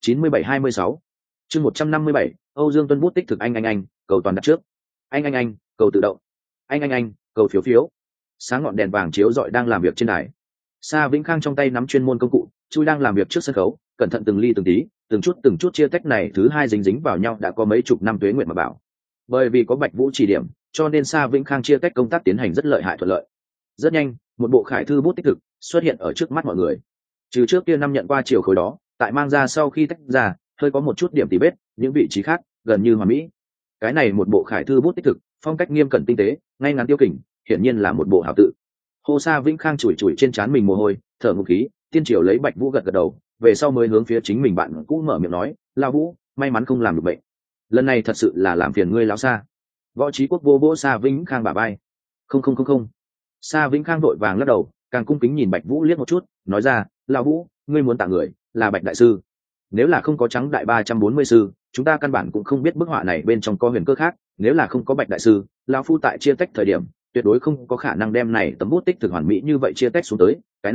97-26. Chương 157, Âu Dương Tuân bút tích thực anh, cầu toàn đặt trước. Anh, cầu tự động. Anh, cầu phiếu. Sáng ngọn đèn vàng chiếu rọi đang làm việc trên đài. Sa Vĩnh Khang trong tay nắm chuyên môn công cụ, chui đang làm việc trước sân khấu, cẩn thận từng ly từng tí, từng chút chia tách này thứ hai dính vào nhau đã có mấy chục năm tuế nguyện mà bảo. Bởi vì có Bạch Vũ chỉ điểm, cho nên Sa Vĩnh Khang chia tách công tác tiến hành rất lợi hại thuận lợi. Rất nhanh, một bộ khải thư bút tích thực xuất hiện ở trước mắt mọi người. Trừ trước kia năm nhận qua chiều khối đó, tại mang ra sau khi tách ra, hơi có một chút điểm tì vết, những vị trí khác gần như hoàn mỹ. Cái này một bộ khải thư bút tích thực, phong cách nghiêm cẩn tinh tế, ngay ngắn tiêu kình, hiển nhiên là một bộ hảo tự. Hồ Sa Vĩnh Khang chùi trên trán mình mồ hôi, thở ngụm khí, tiên triều lấy Bạch Vũ gật đầu, về sau mới hướng phía chính mình bạn cũ mở miệng nói, lão Vũ, may mắn không làm được bệnh, lần này thật sự là làm phiền ngươi lão Sa. Võ Trí Quốc vô Sa Vĩnh Khang bả vai. Không. Sa Vĩnh Khang vội vàng lắc đầu, càng cung kính nhìn Bạch Vũ liếc một chút, nói ra, lão Vũ, ngươi muốn tạ người, là bạch đại sư. Nếu là không có trắng đại 340 sư, chúng ta căn bản cũng không biết bức họa này bên trong có huyền cơ khác. Nếu là không có bạch đại sư, lão phu tại chia tách thời điểm tuyệt đối không có khả năng đem này tấm bút tích thực hoàn mỹ như vậy chia tách xuống tới.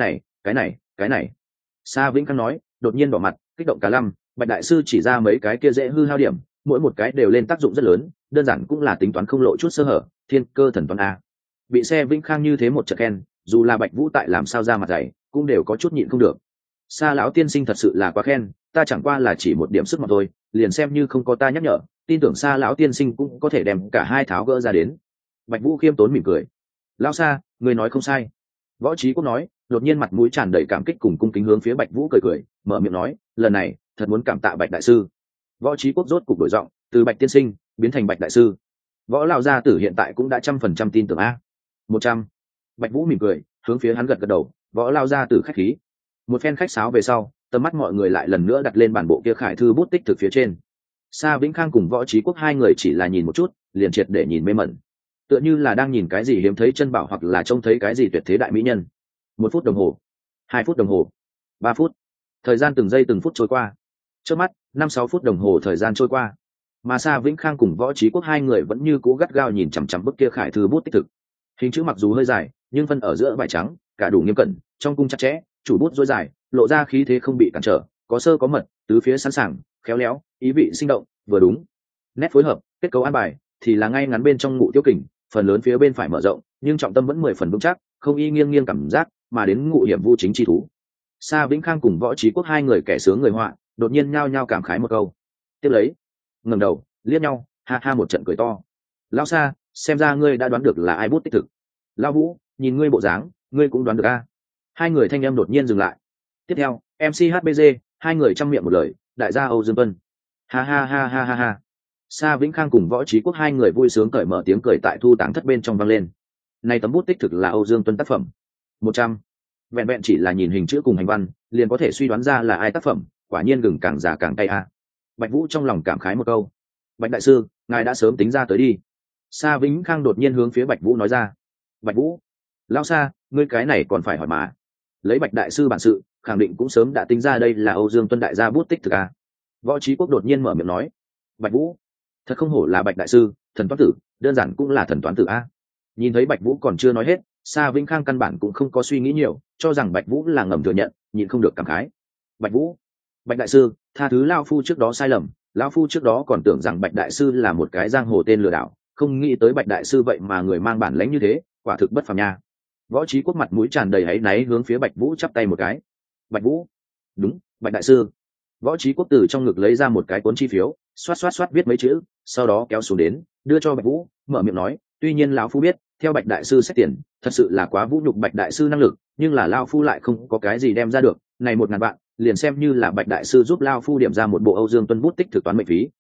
Cái này. Sa Vĩnh Khang nói, đột nhiên đỏ mặt, kích động cả lăm. Bạch đại sư chỉ ra mấy cái kia dễ hư hao điểm, mỗi một cái đều lên tác dụng rất lớn, đơn giản cũng là tính toán không lộ chút sơ hở, thiên cơ thần toán a. Bị Xe Vĩnh Khang như thế một trận khen, dù là Bạch Vũ tại làm sao ra mặt dày, cũng đều có chút nhịn không được. Sa lão tiên sinh thật sự là quá khen, ta chẳng qua là chỉ một điểm sức mà thôi, liền xem như không có ta nhắc nhở, tin tưởng Sa lão tiên sinh cũng có thể đem cả hai tháo gỡ ra đến. Bạch Vũ khiêm tốn mỉm cười. Lão Sa, người nói không sai. Võ Trí Quốc nói, đột nhiên mặt mũi tràn đầy cảm kích cùng cung kính hướng phía Bạch Vũ cười, mở miệng nói, lần này thật muốn cảm tạ Bạch đại sư. Võ Trí Quốc rốt cục đổi giọng, từ Bạch tiên sinh biến thành Bạch đại sư. Võ lão gia tử hiện tại cũng đã 100% tin tưởng a. 100. Bạch Vũ mỉm cười, hướng phía hắn gật đầu, Võ lão gia tử khách khí. Một phen khách sáo về sau, tầm mắt mọi người lại lần nữa đặt lên bản bộ kia khải thư bút tích thực phía trên. Sa Vĩnh Khang cùng Võ Trí Quốc hai người chỉ là nhìn một chút, liền triệt để nhìn mê mẩn, tựa như là đang nhìn cái gì hiếm thấy chân bảo hoặc là trông thấy cái gì tuyệt thế đại mỹ nhân. 1 phút đồng hồ, 2 phút đồng hồ, 3 phút, thời gian từng giây từng phút trôi qua. Trước mắt 5-6 phút đồng hồ thời gian trôi qua, mà Sa Vĩnh Khang cùng Võ Trí Quốc hai người vẫn như cố gắt gao nhìn chằm chằm bức kia khải thư bút tích thực. Hình chữ mặc dù hơi dài, nhưng phân ở giữa vải trắng, cả đủ nghiêm cẩn, trong cung chặt chẽ, chủ bút dối dài, lộ ra khí thế không bị cản trở, có sơ có mật, tứ phía sẵn sàng, khéo léo, ý vị sinh động, vừa đúng. Nét phối hợp, kết cấu an bài thì là ngay ngắn bên trong ngụ tiêu kình, phần lớn phía bên phải mở rộng, nhưng trọng tâm vẫn 10 phần vững chắc, không y nghiêng nghiêng cảm giác, mà đến ngụ hiểm vu chính chi thú. Sa Vĩnh Khang cùng Võ Trí Quốc hai người kẻ sướng người họa, đột nhiên nhao nhao cảm khái một câu. Tiếp lấy, ngẩng đầu, liếc nhau, ha ha một trận cười to. Lão Sa, xem ra ngươi đã đoán được là ai bút tích thực. Lão Vũ, nhìn ngươi bộ dáng, ngươi cũng đoán được a. Hai người thanh em đột nhiên dừng lại. Tiếp theo, MC HBG, hai người trăm miệng một lời, đại gia Âu Dương Tuân. Ha ha ha ha ha ha. Sa Vĩnh Khang cùng Võ Trí Quốc hai người vui sướng cởi mở tiếng cười tại thu táng thất bên trong vang lên. Này tấm bút tích thực là Âu Dương Tuân tác phẩm. 100. Vẹn vẹn chỉ là nhìn hình chữ cùng hành văn, liền có thể suy đoán ra là ai tác phẩm, quả nhiên gừng càng già càng cay a. Bạch Vũ trong lòng cảm khái một câu. Bạch đại sư, ngài đã sớm tính ra tới đi. Sa Vĩnh Khang đột nhiên hướng phía Bạch Vũ nói ra. Bạch Vũ, lão Sa, ngươi cái này còn phải hỏi mà. Lấy Bạch đại sư bản sự, khẳng định cũng sớm đã tính ra đây là Âu Dương Tuân đại gia bút tích thực a. Võ Trí Quốc đột nhiên mở miệng nói. Bạch Vũ, thật không hổ là Bạch đại sư, thần toán tử, đơn giản cũng là thần toán tử a. Nhìn thấy Bạch Vũ còn chưa nói hết, Sa Vĩnh Khang căn bản cũng không có suy nghĩ nhiều, cho rằng Bạch Vũ là ngầm thừa nhận, nhịn không được cảm khái. Bạch Vũ, Bạch đại sư, tha thứ lão phu trước đó sai lầm, lão phu trước đó còn tưởng rằng Bạch đại sư là một cái giang hồ tên lừa đảo, không nghĩ tới Bạch đại sư vậy mà người mang bản lãnh như thế, quả thực bất phàm nha. Võ Trí Quốc mặt mũi tràn đầy áy náy hướng phía Bạch Vũ chắp tay một cái. Bạch Vũ, đúng, Bạch đại sư. Võ Trí Quốc từ trong ngực lấy ra một cái cuốn chi phiếu, xoát viết mấy chữ, sau đó kéo xuống đến, đưa cho Bạch Vũ, mở miệng nói, tuy nhiên lão phu biết, theo Bạch đại sư xét tiền, thật sự là quá vũ nhục Bạch đại sư năng lực, nhưng là lão phu lại không có cái gì đem ra được, này 1000 vạn, liền xem như là Bạch đại sư giúp lão phu điểm ra một bộ Âu Dương Tuân bút tích thực toán mệnh phí.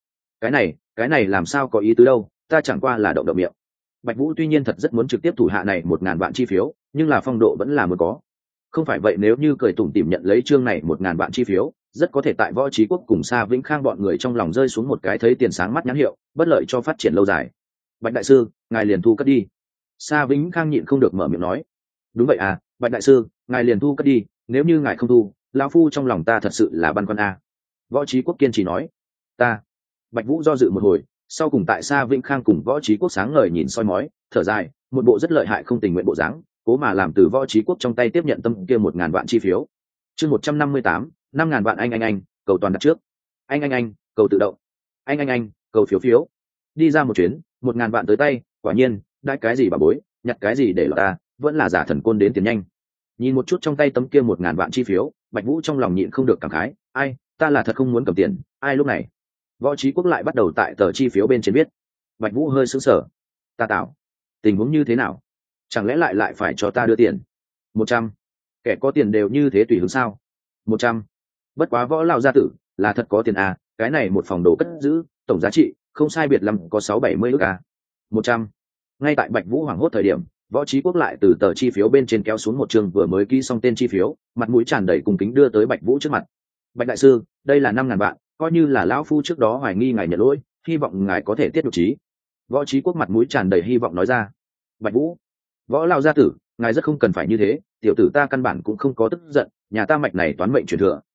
Cái này làm sao có ý tứ đâu, ta chẳng qua là động miệng. Bạch Vũ tuy nhiên thật rất muốn trực tiếp thủ hạ này 1000 vạn chi phiếu, nhưng là phong độ vẫn là muốn có. Không phải vậy nếu như cười tủm tỉm nhận lấy chương này 1000 vạn chi phiếu, rất có thể tại Võ Trí Quốc cùng Sa Vĩnh Khang bọn người trong lòng rơi xuống một cái thấy tiền sáng mắt nhãn hiệu, bất lợi cho phát triển lâu dài. Bạch đại sư, ngài liền thu cất đi. Sa Vĩnh Khang nhịn không được mở miệng nói. Đúng vậy à, Bạch đại sư, ngài liền thu cất đi, nếu như ngài không thu, lão phu trong lòng ta thật sự là băn khoăn a. Võ Trí Quốc kiên trì nói. Ta. Bạch Vũ do dự một hồi, sau cùng tại Sa Vĩnh Khang cùng Võ Trí Quốc sáng ngời nhìn soi mói, thở dài, một bộ rất lợi hại không tình nguyện bộ dáng, cố mà làm từ Võ Trí Quốc trong tay tiếp nhận tâm kia 1000 vạn chi phiếu. Chương 158, 5000 vạn anh, cầu toàn đặt trước. Anh, cầu tự động. Anh, cầu phiếu. Đi ra một chuyến, 1000 vạn tới tay, quả nhiên, đãi cái gì bà bối, nhặt cái gì để lọt ta, vẫn là giả thần côn đến tiền nhanh. Nhìn một chút trong tay tấm kia 1000 vạn chi phiếu, Bạch Vũ trong lòng nhịn không được cảm khái, ai, ta là thật không muốn cầm tiền, ai lúc này. Võ Trí Quốc lại bắt đầu tại tờ chi phiếu bên trên viết. Bạch Vũ hơi sững sờ. Ta tạo, tình huống như thế nào? Chẳng lẽ lại phải cho ta đưa tiền? 100. Kẻ có tiền đều như thế tùy hứng sao? 100. Bất quá Võ lão gia tử là thật có tiền à, cái này một phòng đồ cất giữ, tổng giá trị không sai biệt lắm có 670 ức à. 100. Ngay tại Bạch Vũ hoảng hốt thời điểm, Võ Trí Quốc lại từ tờ chi phiếu bên trên kéo xuống một chương vừa mới ký xong tên chi phiếu, mặt mũi tràn đầy cung kính đưa tới Bạch Vũ trước mặt. Bạch đại sư, đây là 5000 vạn, coi như là lão phu trước đó hoài nghi ngài nhận lỗi, hy vọng ngài có thể tiết được trí. Võ Trí Quốc mặt mũi tràn đầy hy vọng nói ra. Bạch Vũ, Võ lão gia tử, ngài rất không cần phải như thế, tiểu tử ta căn bản cũng không có tức giận, nhà ta mạch này toán mệnh truyền thừa,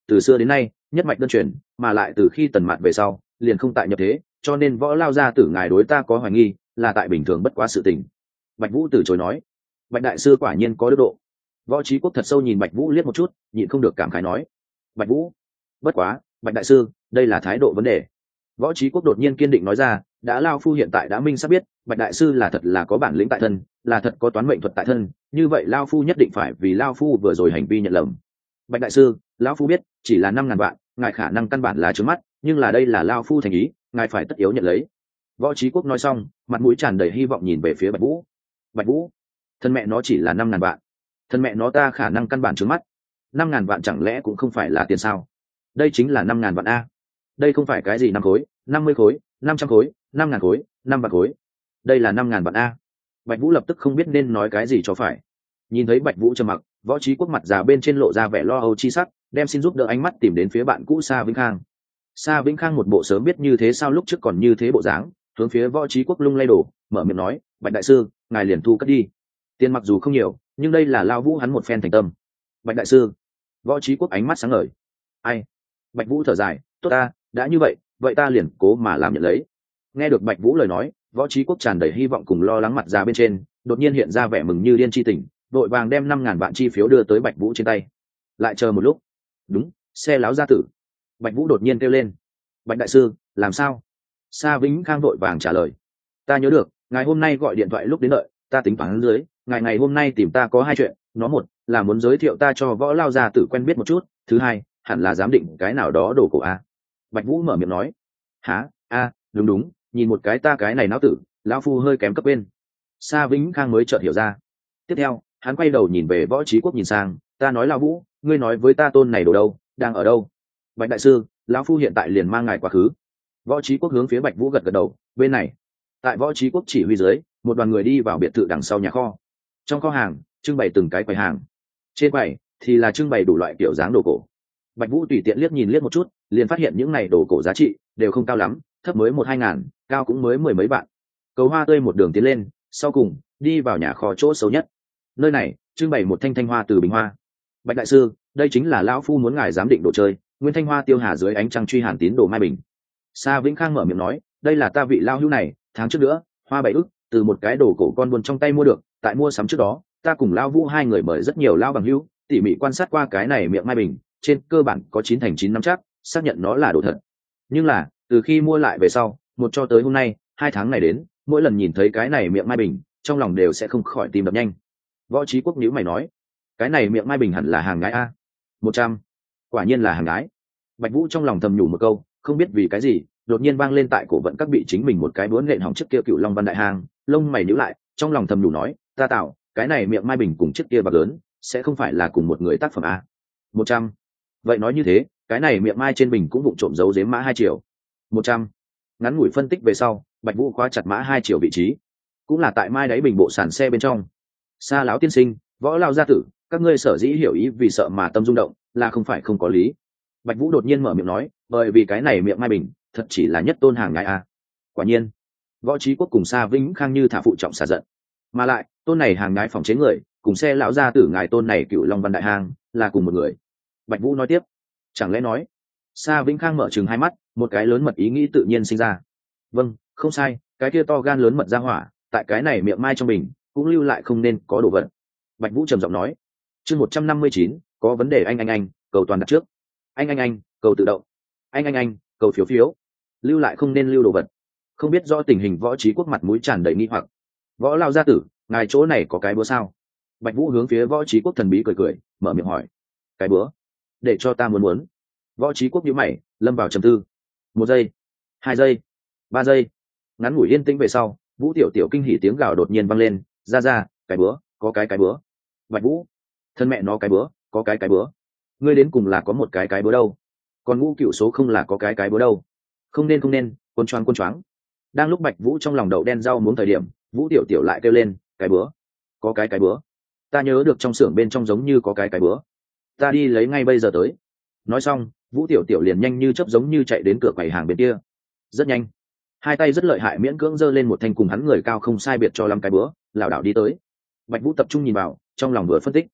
từ xưa đến nay nhất mạch đơn truyền, mà lại từ khi Tần Mạt về sau liền không tại nhập thế, cho nên Võ Lao gia tử ngài đối ta có hoài nghi là tại bình thường bất quá sự tình. Bạch Vũ từ chối nói. Bạch đại sư quả nhiên có đức độ. Võ Chí Quốc thật sâu nhìn Bạch Vũ liếc một chút, nhịn không được cảm khái nói. Bạch Vũ, bất quá, Bạch đại sư, đây là thái độ vấn đề. Võ Chí Quốc đột nhiên kiên định nói ra, đã Lao phu hiện tại đã minh sắp biết, Bạch đại sư là thật là có bản lĩnh tại thân, là thật có toán mệnh thuật tại thân, như vậy Lao phu nhất định phải vì Lao phu vừa rồi hành vi nhận lầm. Bạch đại sư, Lão phu biết, chỉ là 5.000 vạn, ngài khả năng căn bản là trướng mắt, nhưng là đây là Lao phu thành ý, ngài phải tất yếu nhận lấy. Võ Chí Quốc nói xong, mặt mũi tràn đầy hy vọng nhìn về phía Bạch Vũ. Bạch Vũ, thân mẹ nó chỉ là 5.000 vạn, thân mẹ nó ta khả năng căn bản trướng mắt. 5.000 vạn chẳng lẽ cũng không phải là tiền sao? Đây chính là 5.000 vạn a. Đây không phải cái gì 5 khối, 50 khối, 500 khối, 5.000 khối, 5 vạn khối. Đây là 5.000 vạn a. Bạch Vũ lập tức không biết nên nói cái gì cho phải. Nhìn thấy Bạch Vũ trầm mặc, Võ Chí Quốc mặt già bên trên lộ ra vẻ lo âu chi sắc, đem xin giúp đỡ ánh mắt tìm đến phía bạn cũ Sa Vĩnh Khang. Sa Vĩnh Khang một bộ sớm biết như thế sao lúc trước còn như thế bộ dáng, hướng phía Võ Chí Quốc lung lay đổ, mở miệng nói, Bạch đại sư, ngài liền thu cất đi. Tiền mặc dù không nhiều, nhưng đây là Lao Vũ hắn một phen thành tâm. Bạch đại sư. Võ Chí Quốc ánh mắt sáng ngời. Ai? Bạch Vũ thở dài, tốt ta, đã như vậy, vậy ta liền cố mà làm nhận lấy. Nghe được Bạch Vũ lời nói, Võ Chí Quốc tràn đầy hy vọng cùng lo lắng mặt ra bên trên, đột nhiên hiện ra vẻ mừng như điên chi tình, vội vàng đem 5.000 vạn chi phiếu đưa tới Bạch Vũ trên tay. Lại chờ một lúc. Đúng, xe láo gia tử. Bạch Vũ đột nhiên kêu lên. Bạch đại sư, làm sao? Sa Vĩnh Khang vội vàng trả lời. Ta nhớ được, ngài hôm nay gọi điện thoại lúc đến đợi, ta tính toán dưới, ngài ngày hôm nay tìm ta có 2 chuyện, nó một là muốn giới thiệu ta cho Võ Lao gia tử quen biết một chút, thứ hai, hẳn là giám định cái nào đó đồ cổ a. Bạch Vũ mở miệng nói. Hả? A, đúng đúng, nhìn một cái ta cái này não tử, lão phu hơi kém cấp bên. Sa Vĩnh Khang mới chợt hiểu ra. Tiếp theo, hắn quay đầu nhìn về Võ Chí Quốc nhìn sang, ta nói Lão Vũ, ngươi nói với ta tôn này đồ đâu, đang ở đâu? Bạch đại sư, lão phu hiện tại liền mang ngài quá khứ. Võ Chí Quốc hướng phía Bạch Vũ gật gật đầu, bên này. Tại Võ Chí Quốc chỉ huy dưới, một đoàn người đi vào biệt thự đằng sau nhà kho. Trong kho hàng, trưng bày từng cái quầy hàng. Trên quầy thì là trưng bày đủ loại kiểu dáng đồ cổ. Bạch Vũ tùy tiện liếc nhìn liếc một chút, liền phát hiện những này đồ cổ giá trị đều không cao lắm, thấp mới 1-2 ngàn, cao cũng mới 10 mấy vạn. Cầu hoa tươi một đường tiến lên, sau cùng đi vào nhà kho chỗ xấu nhất. Nơi này trưng bày một thanh thanh hoa từ bình hoa. Bạch đại sư, đây chính là lão phu muốn ngài giám định đồ chơi, nguyên thanh hoa tiêu hà dưới ánh trăng truy hàn tín đồ mai bình. Sa Vĩnh Khang mở miệng nói, đây là ta vị lao hữu này, tháng trước nữa, hoa 7 ức, từ một cái đồ cổ con buôn trong tay mua được. Tại mua sắm trước đó, ta cùng Lao Vũ hai người mời rất nhiều lao bằng hữu, tỉ mỉ quan sát qua cái này miệng mai bình, trên cơ bản có 9 thành 9 nắm chắc, xác nhận nó là đồ thật. Nhưng là, từ khi mua lại về sau, một cho tới hôm nay, 2 tháng này đến, mỗi lần nhìn thấy cái này miệng mai bình, trong lòng đều sẽ không khỏi tim đập nhanh. Võ Chí Quốc nhíu mày nói, cái này miệng mai bình hẳn là hàng nhái a. 100. Quả nhiên là hàng nhái. Bạch Vũ trong lòng thầm nhủ một câu, không biết vì cái gì, đột nhiên vang lên tại cổ vận các bị chính mình một cái búa nện hỏng chiếc kia Cựu Long Văn đại hàng, lông mày nhíu lại, trong lòng thầm nhủ nói, ta tạo, cái này miệng mai bình cùng chiếc kia bạc lớn, sẽ không phải là cùng một người tác phẩm a. 100. Vậy nói như thế, cái này miệng mai trên bình cũng vụng trộm giấu giếm mã 2 triệu. 100. Ngắn ngủi phân tích về sau, Bạch Vũ khóa chặt mã 2 triệu vị trí, cũng là tại mai đáy bình bộ sàn xe bên trong. Sa lão tiên sinh, Võ Lao gia tử, các ngươi sở dĩ hiểu ý vì sợ mà tâm rung động, là không phải không có lý. Bạch Vũ đột nhiên mở miệng nói, bởi vì cái này miệng mai bình, thật chỉ là nhất tôn hàng ngài a. Quả nhiên, Võ Chí Quốc cùng Sa Vĩnh Khang như thả phụ trọng xả giận, mà lại tôn này hàng ngái phòng chế người, cùng xe lão gia tử ngài tôn này Cựu Long Văn đại hàng, là cùng một người. Bạch Vũ nói tiếp, chẳng lẽ nói? Sa Vĩnh Khang mở trừng hai mắt, một cái lớn mật ý nghĩ tự nhiên sinh ra. Vâng, không sai, cái kia to gan lớn mật ra hỏa, tại cái này miệng mai trong bình, cũng lưu lại không nên có đồ vật. Bạch Vũ trầm giọng nói. Chương 159, có vấn đề anh, cầu toàn đặt trước. Anh, cầu tự động. Anh, cầu phiếu phiếu. Lưu lại không nên lưu đồ vật. Không biết rõ tình hình Võ Chí Quốc mặt mũi tràn đầy nghi hoặc. Võ Lao gia tử, ngài chỗ này có cái búa sao? Bạch Vũ hướng phía Võ Chí Quốc thần bí cười, mở miệng hỏi. Cái búa? Để cho ta muốn. Võ Chí Quốc nhíu mày, lâm vào trầm tư. 1 giây, 2 giây, 3 giây. Ngắn ngủi yên tĩnh về sau, Vũ tiểu tiểu kinh hỉ tiếng gào đột nhiên vang lên, ra, cái búa, có cái búa. Bạch Vũ, thân mẹ nó cái búa, có cái búa. Ngươi đến cùng là có một cái búa đâu? Còn Ngũ Cựu số không là có cái búa đâu? Không nên, quân choáng. Đang lúc Bạch Vũ trong lòng đậu đen rau muống thời điểm, Vũ tiểu tiểu lại kêu lên, cái búa, có cái búa. Ta nhớ được trong xưởng bên trong giống như có cái búa. Ta đi lấy ngay bây giờ tới. Nói xong, Vũ tiểu tiểu liền nhanh như chớp giống như chạy đến cửa quầy hàng bên kia. Rất nhanh, hai tay rất lợi hại miễn cưỡng giơ lên một thanh cùng hắn người cao không sai biệt cho 5 cái búa, lảo đảo đi tới. Bạch Vũ tập trung nhìn vào, trong lòng vừa phân tích.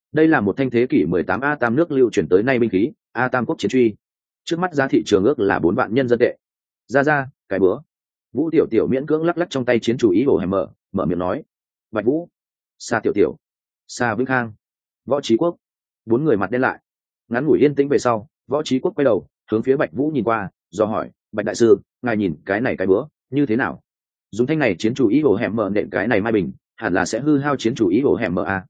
đây là một thanh thế kỷ 18 a tam nước lưu chuyển tới nay binh khí a tam quốc chiến truy, trước mắt giá thị trường ước là 4 vạn nhân dân tệ. Ra cái bữa. Vũ tiểu tiểu miễn cưỡng lắc lắc trong tay chiến chủ ý hổ hẻm mở miệng nói. Bạch Vũ, Sa tiểu tiểu, Sa Vĩnh Khang, Võ Chí Quốc, 4 người mặt đen lại. Ngắn ngủi yên tĩnh về sau, Võ Chí Quốc quay đầu hướng phía Bạch Vũ nhìn qua, do hỏi, Bạch đại sư, ngài nhìn cái này cái bữa như thế nào? Dùng thanh này chiến chủ ý hổ hẻm nện cái này mai bình, hẳn là sẽ hư hao chiến chủ ý hổ hẻm a.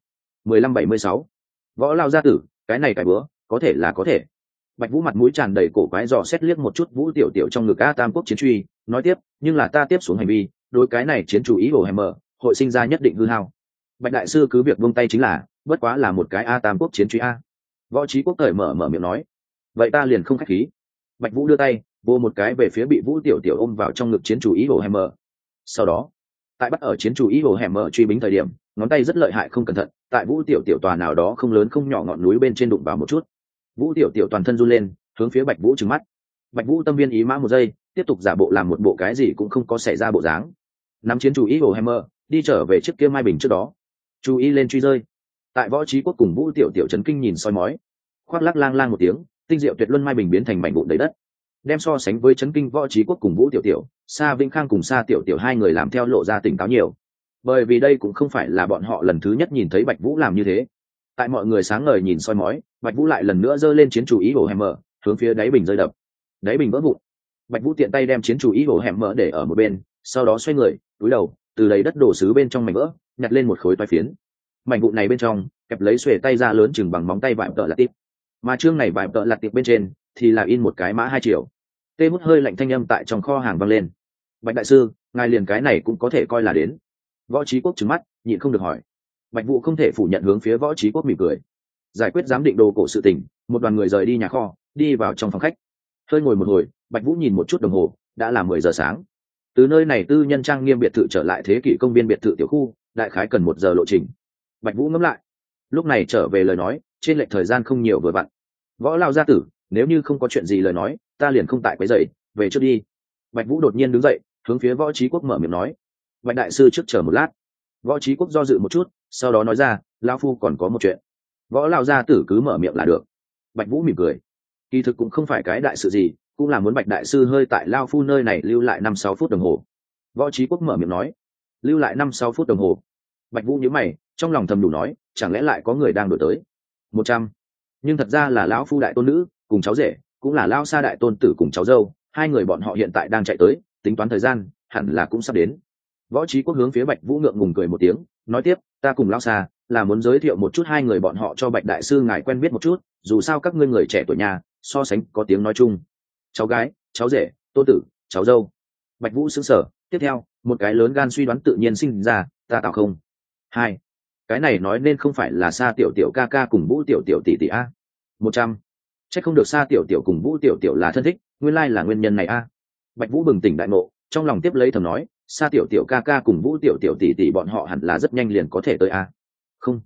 1576. Võ lao gia tử, cái này cái bữa có thể là có thể. Bạch Vũ mặt mũi tràn đầy cổ quái dò xét liếc một chút Vũ tiểu tiểu trong ngực a tam quốc chiến truy, nói tiếp, nhưng là ta tiếp xuống hành vi, đối cái này chiến chủ ý hổ hẻm hội sinh ra nhất định hư hao. Bạch đại sư cứ việc buông tay chính là, bất quá là một cái a tam quốc chiến truy a. Võ Chí Quốc cởi mở miệng nói, vậy ta liền không khách khí. Bạch Vũ đưa tay vô một cái về phía bị Vũ tiểu tiểu ôm vào trong ngực chiến chủ ý hổ hẻm. Sau đó, tại bắt ở chiến chủ ý hổ hẻm truy bính thời điểm, ngón tay rất lợi hại không cẩn thận, tại Vũ tiểu tiểu tòa nào đó không lớn không nhỏ ngọn núi bên trên đụng vào một chút. Vũ tiểu tiểu toàn thân run lên, hướng phía Bạch Vũ trừng mắt. Bạch Vũ tâm viên ý mã một giây, tiếp tục giả bộ làm một bộ cái gì cũng không có xảy ra bộ dáng. Nắm chiến chủ ý hổ hẻm đi trở về trước kia mai bình trước đó. Chú ý lên truy rơi. Tại Võ Chí Quốc cùng Vũ tiểu tiểu chấn kinh nhìn soi mói, khoác lắc lang lang một tiếng, tinh diệu tuyệt luân mai bình biến thành mảnh vụn đầy đất. Đem so sánh với chấn kinh Võ Chí Quốc cùng Vũ tiểu tiểu, Sa Vĩnh Khang cùng Sa tiểu tiểu hai người làm theo lộ ra tỉnh táo nhiều, bởi vì đây cũng không phải là bọn họ lần thứ nhất nhìn thấy Bạch Vũ làm như thế. Tại mọi người sáng ngời nhìn soi mói, Bạch Vũ lại lần nữa giơ lên chiến chủ ý hổ hẻm hướng phía đáy bình rơi đập. Đáy bình vỡ vụn. Bạch Vũ tiện tay đem chiến chủ ý hổ hẻm để ở một bên, sau đó xoay người, cúi đầu, từ đầy đất đổ sứ bên trong mảnh vỡ, nhặt lên một khối toái phiến. Mảnh vụn này bên trong, kẹp lấy xuề tay ra lớn chừng bằng móng tay vải tợ lạt tiếp. Mà chương này vải tợ lạt tiếp bên trên thì là in một cái mã 2 triệu. Tê hút hơi lạnh thanh âm tại trong kho hàng vang lên. Bạch đại sư, ngài liền cái này cũng có thể coi là đến. Võ Chí Quốc trừng mắt, nhịn không được hỏi. Bạch Vũ không thể phủ nhận hướng phía Võ Chí Quốc mỉm cười. Giải quyết giám định đồ cổ sự tình, một đoàn người rời đi nhà kho, đi vào trong phòng khách. Hơi ngồi một hồi, Bạch Vũ nhìn một chút đồng hồ, đã là 10 giờ sáng. Từ nơi này tư nhân trang nghiêm biệt thự trở lại thế kỷ công viên biệt thự tiểu khu, đại khái cần 1 giờ lộ trình. Bạch Vũ ngẫm lại, lúc này trở về lời nói, trên lệch thời gian không nhiều vừa vặn. Võ lao gia tử, nếu như không có chuyện gì lời nói, ta liền không tại quấy rầy, về trước đi. Bạch Vũ đột nhiên đứng dậy, hướng phía Võ Chí Quốc mở miệng nói. Bạch đại sư trước chờ một lát. Võ Chí Quốc do dự một chút, sau đó nói ra, lão phu còn có một chuyện. Võ lao gia tử cứ mở miệng là được. Bạch Vũ mỉm cười. Kỳ thực cũng không phải cái đại sự gì, cũng là muốn Bạch đại sư hơi tại lao phu nơi này lưu lại 5-6 phút đồng hồ. Võ Chí Quốc mở miệng nói. Lưu lại 5-6 phút đồng hồ. Bạch Vũ nhíu mày, trong lòng thầm đủ nói, chẳng lẽ lại có người đang đuổi tới. 100. Nhưng thật ra là lão phu đại tôn nữ cùng cháu rể, cũng là lao sa đại tôn tử cùng cháu dâu, hai người bọn họ hiện tại đang chạy tới, tính toán thời gian hẳn là cũng sắp đến. Võ Chí Quốc hướng phía Bạch Vũ ngượng ngùng cười một tiếng, nói tiếp, ta cùng lao sa là muốn giới thiệu một chút hai người bọn họ cho Bạch đại sư ngài quen biết một chút, dù sao các ngươi người trẻ tuổi nhà so sánh có tiếng nói chung. Cháu gái, cháu rể, tôn tử, cháu dâu. Bạch Vũ sững sờ, tiếp theo một cái lớn gan suy đoán tự nhiên sinh ra, ta tạo không. Hai, cái này nói nên không phải là Sa tiểu tiểu ca ca cùng Vũ tiểu tiểu tỷ tỷ a. 100. Chắc không được Sa tiểu tiểu cùng Vũ tiểu tiểu là thân thích, nguyên lai là nguyên nhân này a. Bạch Vũ bừng tỉnh đại ngộ, trong lòng tiếp lấy thầm nói, Sa tiểu tiểu ca ca cùng Vũ tiểu tiểu tỷ tỷ bọn họ hẳn là rất nhanh liền có thể tới a. Không.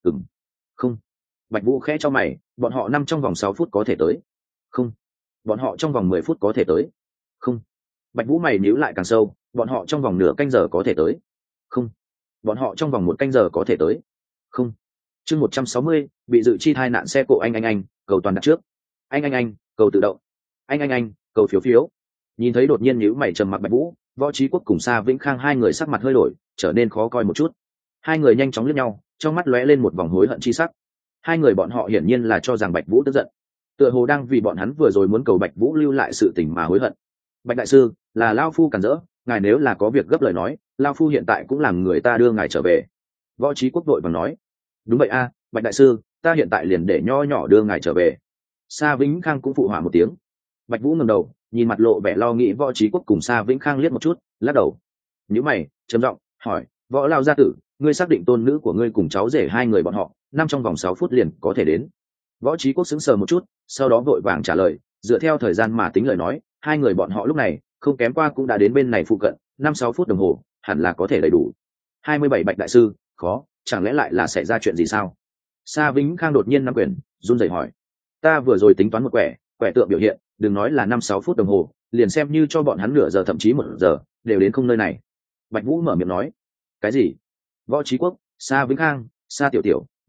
Không. Bạch Vũ khẽ cho mày, bọn họ năm trong vòng 6 phút có thể tới. Không. Bọn họ trong vòng 10 phút có thể tới. Không. Bạch Vũ mày nhíu lại càng sâu, bọn họ trong vòng nửa canh giờ có thể tới. Không. Bọn họ trong vòng 1 canh giờ có thể tới. Không. Chương 160, bị dự chi thai nạn xe cộ anh, cầu toàn đặt trước. Anh, cầu tự động. Anh, cầu phiếu phiếu. Nhìn thấy đột nhiên nhíu mày trầm mặc Bạch Vũ, Võ Chí Quốc cùng Sa Vĩnh Khang hai người sắc mặt hơi đổi, trở nên khó coi một chút. Hai người nhanh chóng liếc nhau, trong mắt lóe lên một vòng hối hận chi sắc. Hai người bọn họ hiển nhiên là cho rằng Bạch Vũ tức giận, tựa hồ đang vì bọn hắn vừa rồi muốn cầu Bạch Vũ lưu lại sự tình mà hối hận. Bạch đại sư, là lao phu cản rỡ, ngài nếu là có việc gấp lời nói, lao phu hiện tại cũng làm người ta đưa ngài trở về. Võ Chí Quốc đội bằng nói. Đúng vậy a, Bạch đại sư, ta hiện tại liền để nho nhỏ đưa ngài trở về. Sa Vĩnh Khang cũng phụ họa một tiếng. Bạch Vũ ngẩng đầu, nhìn mặt lộ vẻ lo nghĩ Võ Chí Quốc cùng Sa Vĩnh Khang liếc một chút, lắc đầu. Nhíu mày, trầm giọng hỏi, Võ lao gia tử, ngươi xác định tôn nữ của ngươi cùng cháu rể hai người bọn họ năm trong vòng 6 phút liền có thể đến? Võ Chí Quốc sững sờ một chút, sau đó vội vàng trả lời, dựa theo thời gian mà tính lời nói, hai người bọn họ lúc này không kém qua cũng đã đến bên này phụ cận, 5-6 phút đồng hồ hẳn là có thể đầy đủ. 27 Bạch đại sư, khó, chẳng lẽ lại là xảy ra chuyện gì sao? Sa Vĩnh Khang đột nhiên nắm quyền, run rẩy hỏi. Ta vừa rồi tính toán một quẻ tượng biểu hiện, đừng nói là 5-6 phút đồng hồ, liền xem như cho bọn hắn nửa giờ thậm chí 1 giờ, đều đến không nơi này. Bạch Vũ mở miệng nói. Cái gì? Võ Chí Quốc, Sa Vĩnh Khang, Sa tiểu tiểu,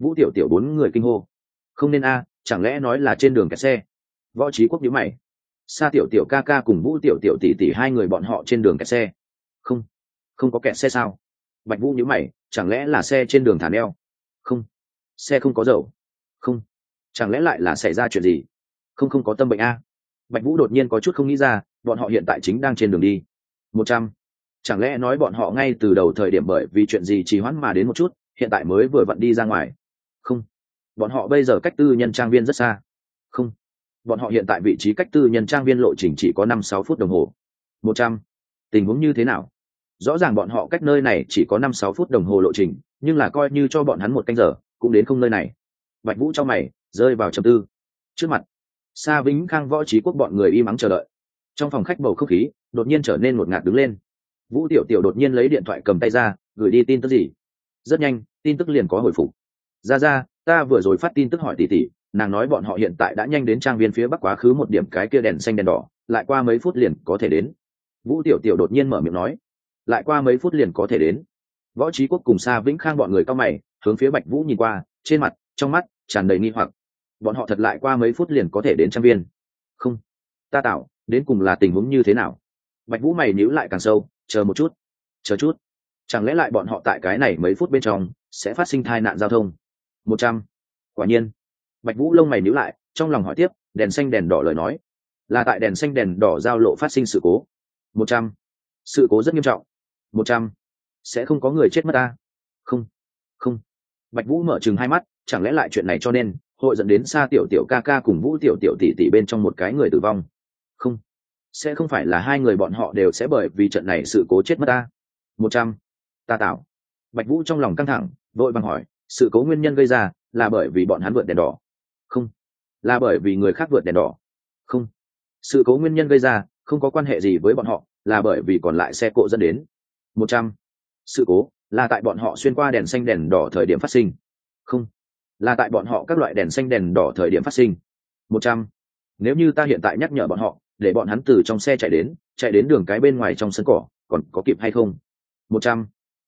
Vũ Tiểu Tiểu bốn người kinh hô. Không nên a, chẳng lẽ nói là trên đường kẹt xe? Võ Trí Quốc nhíu mày. Sa Tiểu Tiểu ca ca cùng Vũ Tiểu Tiểu tỷ tỷ hai người bọn họ trên đường kẹt xe. Không, không có kẹt xe sao? Bạch Vũ nhíu mày, chẳng lẽ là xe trên đường thả neo? Không, xe không có dầu. Không, chẳng lẽ lại là xảy ra chuyện gì? Không có tâm bệnh a. Bạch Vũ đột nhiên có chút không nghĩ ra, bọn họ hiện tại chính đang trên đường đi. 100. Chẳng lẽ nói bọn họ ngay từ đầu thời điểm bởi vì chuyện gì trì hoãn mà đến một chút, hiện tại mới vừa vặn đi ra ngoài? Không, bọn họ bây giờ cách tư nhân trang viên rất xa. Không, bọn họ hiện tại vị trí cách tư nhân trang viên lộ trình chỉ có 5-6 phút đồng hồ. 100. Tình huống như thế nào? Rõ ràng bọn họ cách nơi này chỉ có 5-6 phút đồng hồ lộ trình, nhưng là coi như cho bọn hắn một canh giờ cũng đến không nơi này. Bạch Vũ trong mày rơi vào trầm tư. Trước mặt Sa Vĩnh Khang, Võ Trí Quốc bọn người im ắng chờ đợi. Trong phòng khách bầu không khí đột nhiên trở nên ngột ngạt đứng lên. Vũ Tiểu Tiểu đột nhiên lấy điện thoại cầm tay ra, gửi đi tin tức gì. Rất nhanh tin tức liền có hồi phục. Ra ta vừa rồi phát tin tức hỏi tỷ tỷ, nàng nói bọn họ hiện tại đã nhanh đến trang viên phía bắc quá khứ một điểm cái kia đèn xanh đèn đỏ, lại qua mấy phút liền có thể đến. Vũ Tiểu Tiểu đột nhiên mở miệng nói, lại qua mấy phút liền có thể đến. Võ Trí Quốc cùng Sa Vĩnh Khang bọn người cao mày hướng phía Bạch Vũ nhìn qua, trên mặt trong mắt tràn đầy nghi hoặc. Bọn họ thật lại qua mấy phút liền có thể đến trang viên? Không, ta tạo đến cùng là tình huống như thế nào? Bạch Vũ mày nhíu lại càng sâu, chờ một chút, chờ chút, chẳng lẽ lại bọn họ tại cái này mấy phút bên trong sẽ phát sinh tai nạn giao thông? 100. Quả nhiên. Bạch Vũ lông mày nhíu lại, trong lòng hỏi tiếp, đèn xanh đèn đỏ lời nói là tại đèn xanh đèn đỏ giao lộ phát sinh sự cố. 100. Sự cố rất nghiêm trọng. 100. Sẽ không có người chết mất ta? Không. Bạch Vũ mở trừng hai mắt, chẳng lẽ lại chuyện này cho nên hội dẫn đến Sa Tiểu Tiểu ca ca cùng Vũ Tiểu Tiểu tỷ tỷ bên trong một cái người tử vong? Không, sẽ không phải là hai người bọn họ đều sẽ bởi vì trận này sự cố chết mất ta? 100. Ta tạo. Bạch Vũ trong lòng căng thẳng, vội vàng hỏi, sự cố nguyên nhân gây ra là bởi vì bọn hắn vượt đèn đỏ? Không. Là bởi vì người khác vượt đèn đỏ? Không. Sự cố nguyên nhân gây ra không có quan hệ gì với bọn họ, là bởi vì còn lại xe cộ dẫn đến. 100. Sự cố là tại bọn họ xuyên qua đèn xanh đèn đỏ thời điểm phát sinh? Không. Là tại bọn họ các loại đèn xanh đèn đỏ thời điểm phát sinh. 100. Nếu như ta hiện tại nhắc nhở bọn họ để bọn hắn từ trong xe chạy đến đường cái bên ngoài trong sân cỏ, còn có kịp hay không? 100.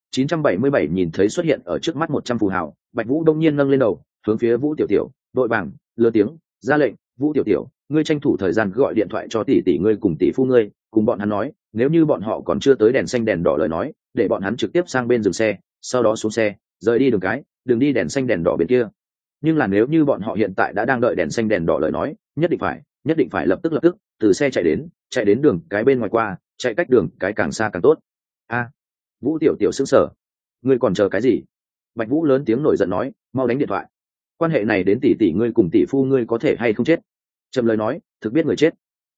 977 nhìn thấy xuất hiện ở trước mắt 100 phù hào, Bạch Vũ đông nhiên nâng lên đầu, hướng phía Vũ Tiểu Tiểu đội vàng lớn tiếng ra lệnh, Vũ Tiểu Tiểu, ngươi tranh thủ thời gian gọi điện thoại cho tỷ tỷ ngươi cùng tỷ phu ngươi, cùng bọn hắn nói, nếu như bọn họ còn chưa tới đèn xanh đèn đỏ lời nói, để bọn hắn trực tiếp sang bên dừng xe, sau đó xuống xe rời đi đường cái, đừng đi đèn xanh đèn đỏ bên kia. Nhưng là nếu như bọn họ hiện tại đã đang đợi đèn xanh đèn đỏ lời nói, nhất định phải lập tức từ xe chạy đến đường cái bên ngoài qua, chạy cách đường cái càng xa càng tốt. A. Vũ Tiểu Tiểu sững sờ, ngươi còn chờ cái gì? Bạch Vũ lớn tiếng nổi giận nói, mau đánh điện thoại. Quan hệ này đến tỷ tỷ ngươi cùng tỷ phu ngươi có thể hay không chết? Trầm lời nói, thực biết người chết.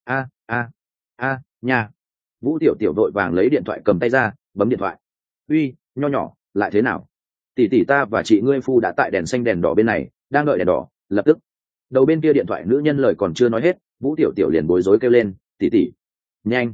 Nhà. Vũ Tiểu Tiểu vội vàng lấy điện thoại cầm tay ra, bấm điện thoại. Uy, nho nhỏ, lại thế nào? Tỷ tỷ ta và chị ngươi phu đã tại đèn xanh đèn đỏ bên này, đang đợi đèn đỏ, lập tức. Đầu bên kia điện thoại nữ nhân lời còn chưa nói hết, Vũ Tiểu Tiểu liền bối rối kêu lên, tỷ tỷ, nhanh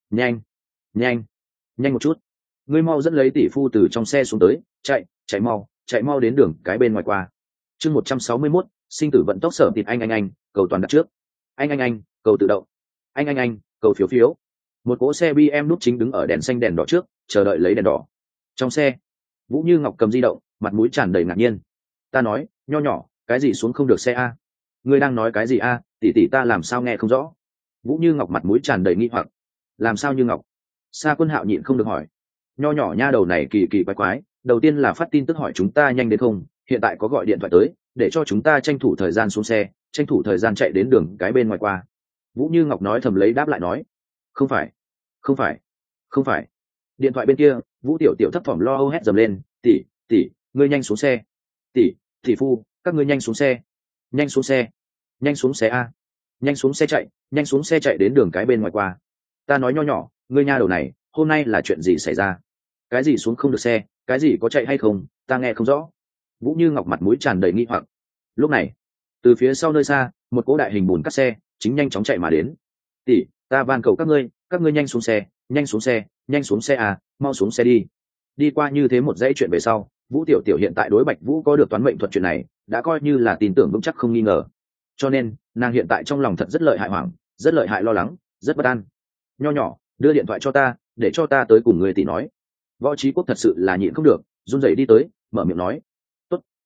một chút, ngươi mau dẫn lấy tỷ phu từ trong xe xuống tới, chạy mau đến đường cái bên ngoài qua. Chương 161, sinh tử vận tốc sở thịt anh, cầu toàn đặt trước. Anh, cầu tự động. Anh, cầu phiếu. Một cỗ xe BM nút chính đứng ở đèn xanh đèn đỏ trước, chờ đợi lấy đèn đỏ. Trong xe, Vũ Như Ngọc cầm di động, mặt mũi tràn đầy ngạc nhiên. Ta nói, nho nhỏ, cái gì xuống không được xe a? Ngươi đang nói cái gì a? Tỷ tỷ ta làm sao nghe không rõ? Vũ Như Ngọc mặt mũi tràn đầy nghi hoặc. Làm sao Như Ngọc? Sa Quân Hạo nhịn không được hỏi. Nho nhỏ nha đầu này kỳ quái, đầu tiên là phát tin tức hỏi chúng ta nhanh đến không, hiện tại có gọi điện thoại tới để cho chúng ta tranh thủ thời gian xuống xe, tranh thủ thời gian chạy đến đường cái bên ngoài qua. Vũ Như Ngọc nói thầm lấy đáp lại nói, không phải. Điện thoại bên kia, Vũ Tiểu Tiểu thấp thỏm lo âu hét dầm lên, tỷ, ngươi nhanh xuống xe. Tỷ phu, các ngươi nhanh xuống xe a, nhanh xuống xe chạy đến đường cái bên ngoài qua. Ta nói nho nhỏ, ngươi nha đầu này, hôm nay là chuyện gì xảy ra? Cái gì xuống không được xe, cái gì có chạy hay không, ta nghe không rõ. Vũ Như Ngọc mặt mũi tràn đầy nghi hoặc. Lúc này, từ phía sau nơi xa, một cỗ đại hình bùn cắt xe chính nhanh chóng chạy mà đến. Tỷ, ta van cầu các ngươi nhanh xuống xe à, mau xuống xe đi. Đi qua như thế một dãy chuyện về sau, Vũ Tiểu Tiểu hiện tại đối Bạch Vũ có được toán mệnh thuật chuyện này đã coi như là tin tưởng vững chắc không nghi ngờ, cho nên nàng hiện tại trong lòng thật rất lợi hại hoảng, rất lợi hại lo lắng, rất bất an. Nho nhỏ, đưa điện thoại cho ta, để cho ta tới cùng người tỷ nói. Võ Trí Quốc thật sự là nhịn không được, run rẩy đi tới, mở miệng nói, tốt,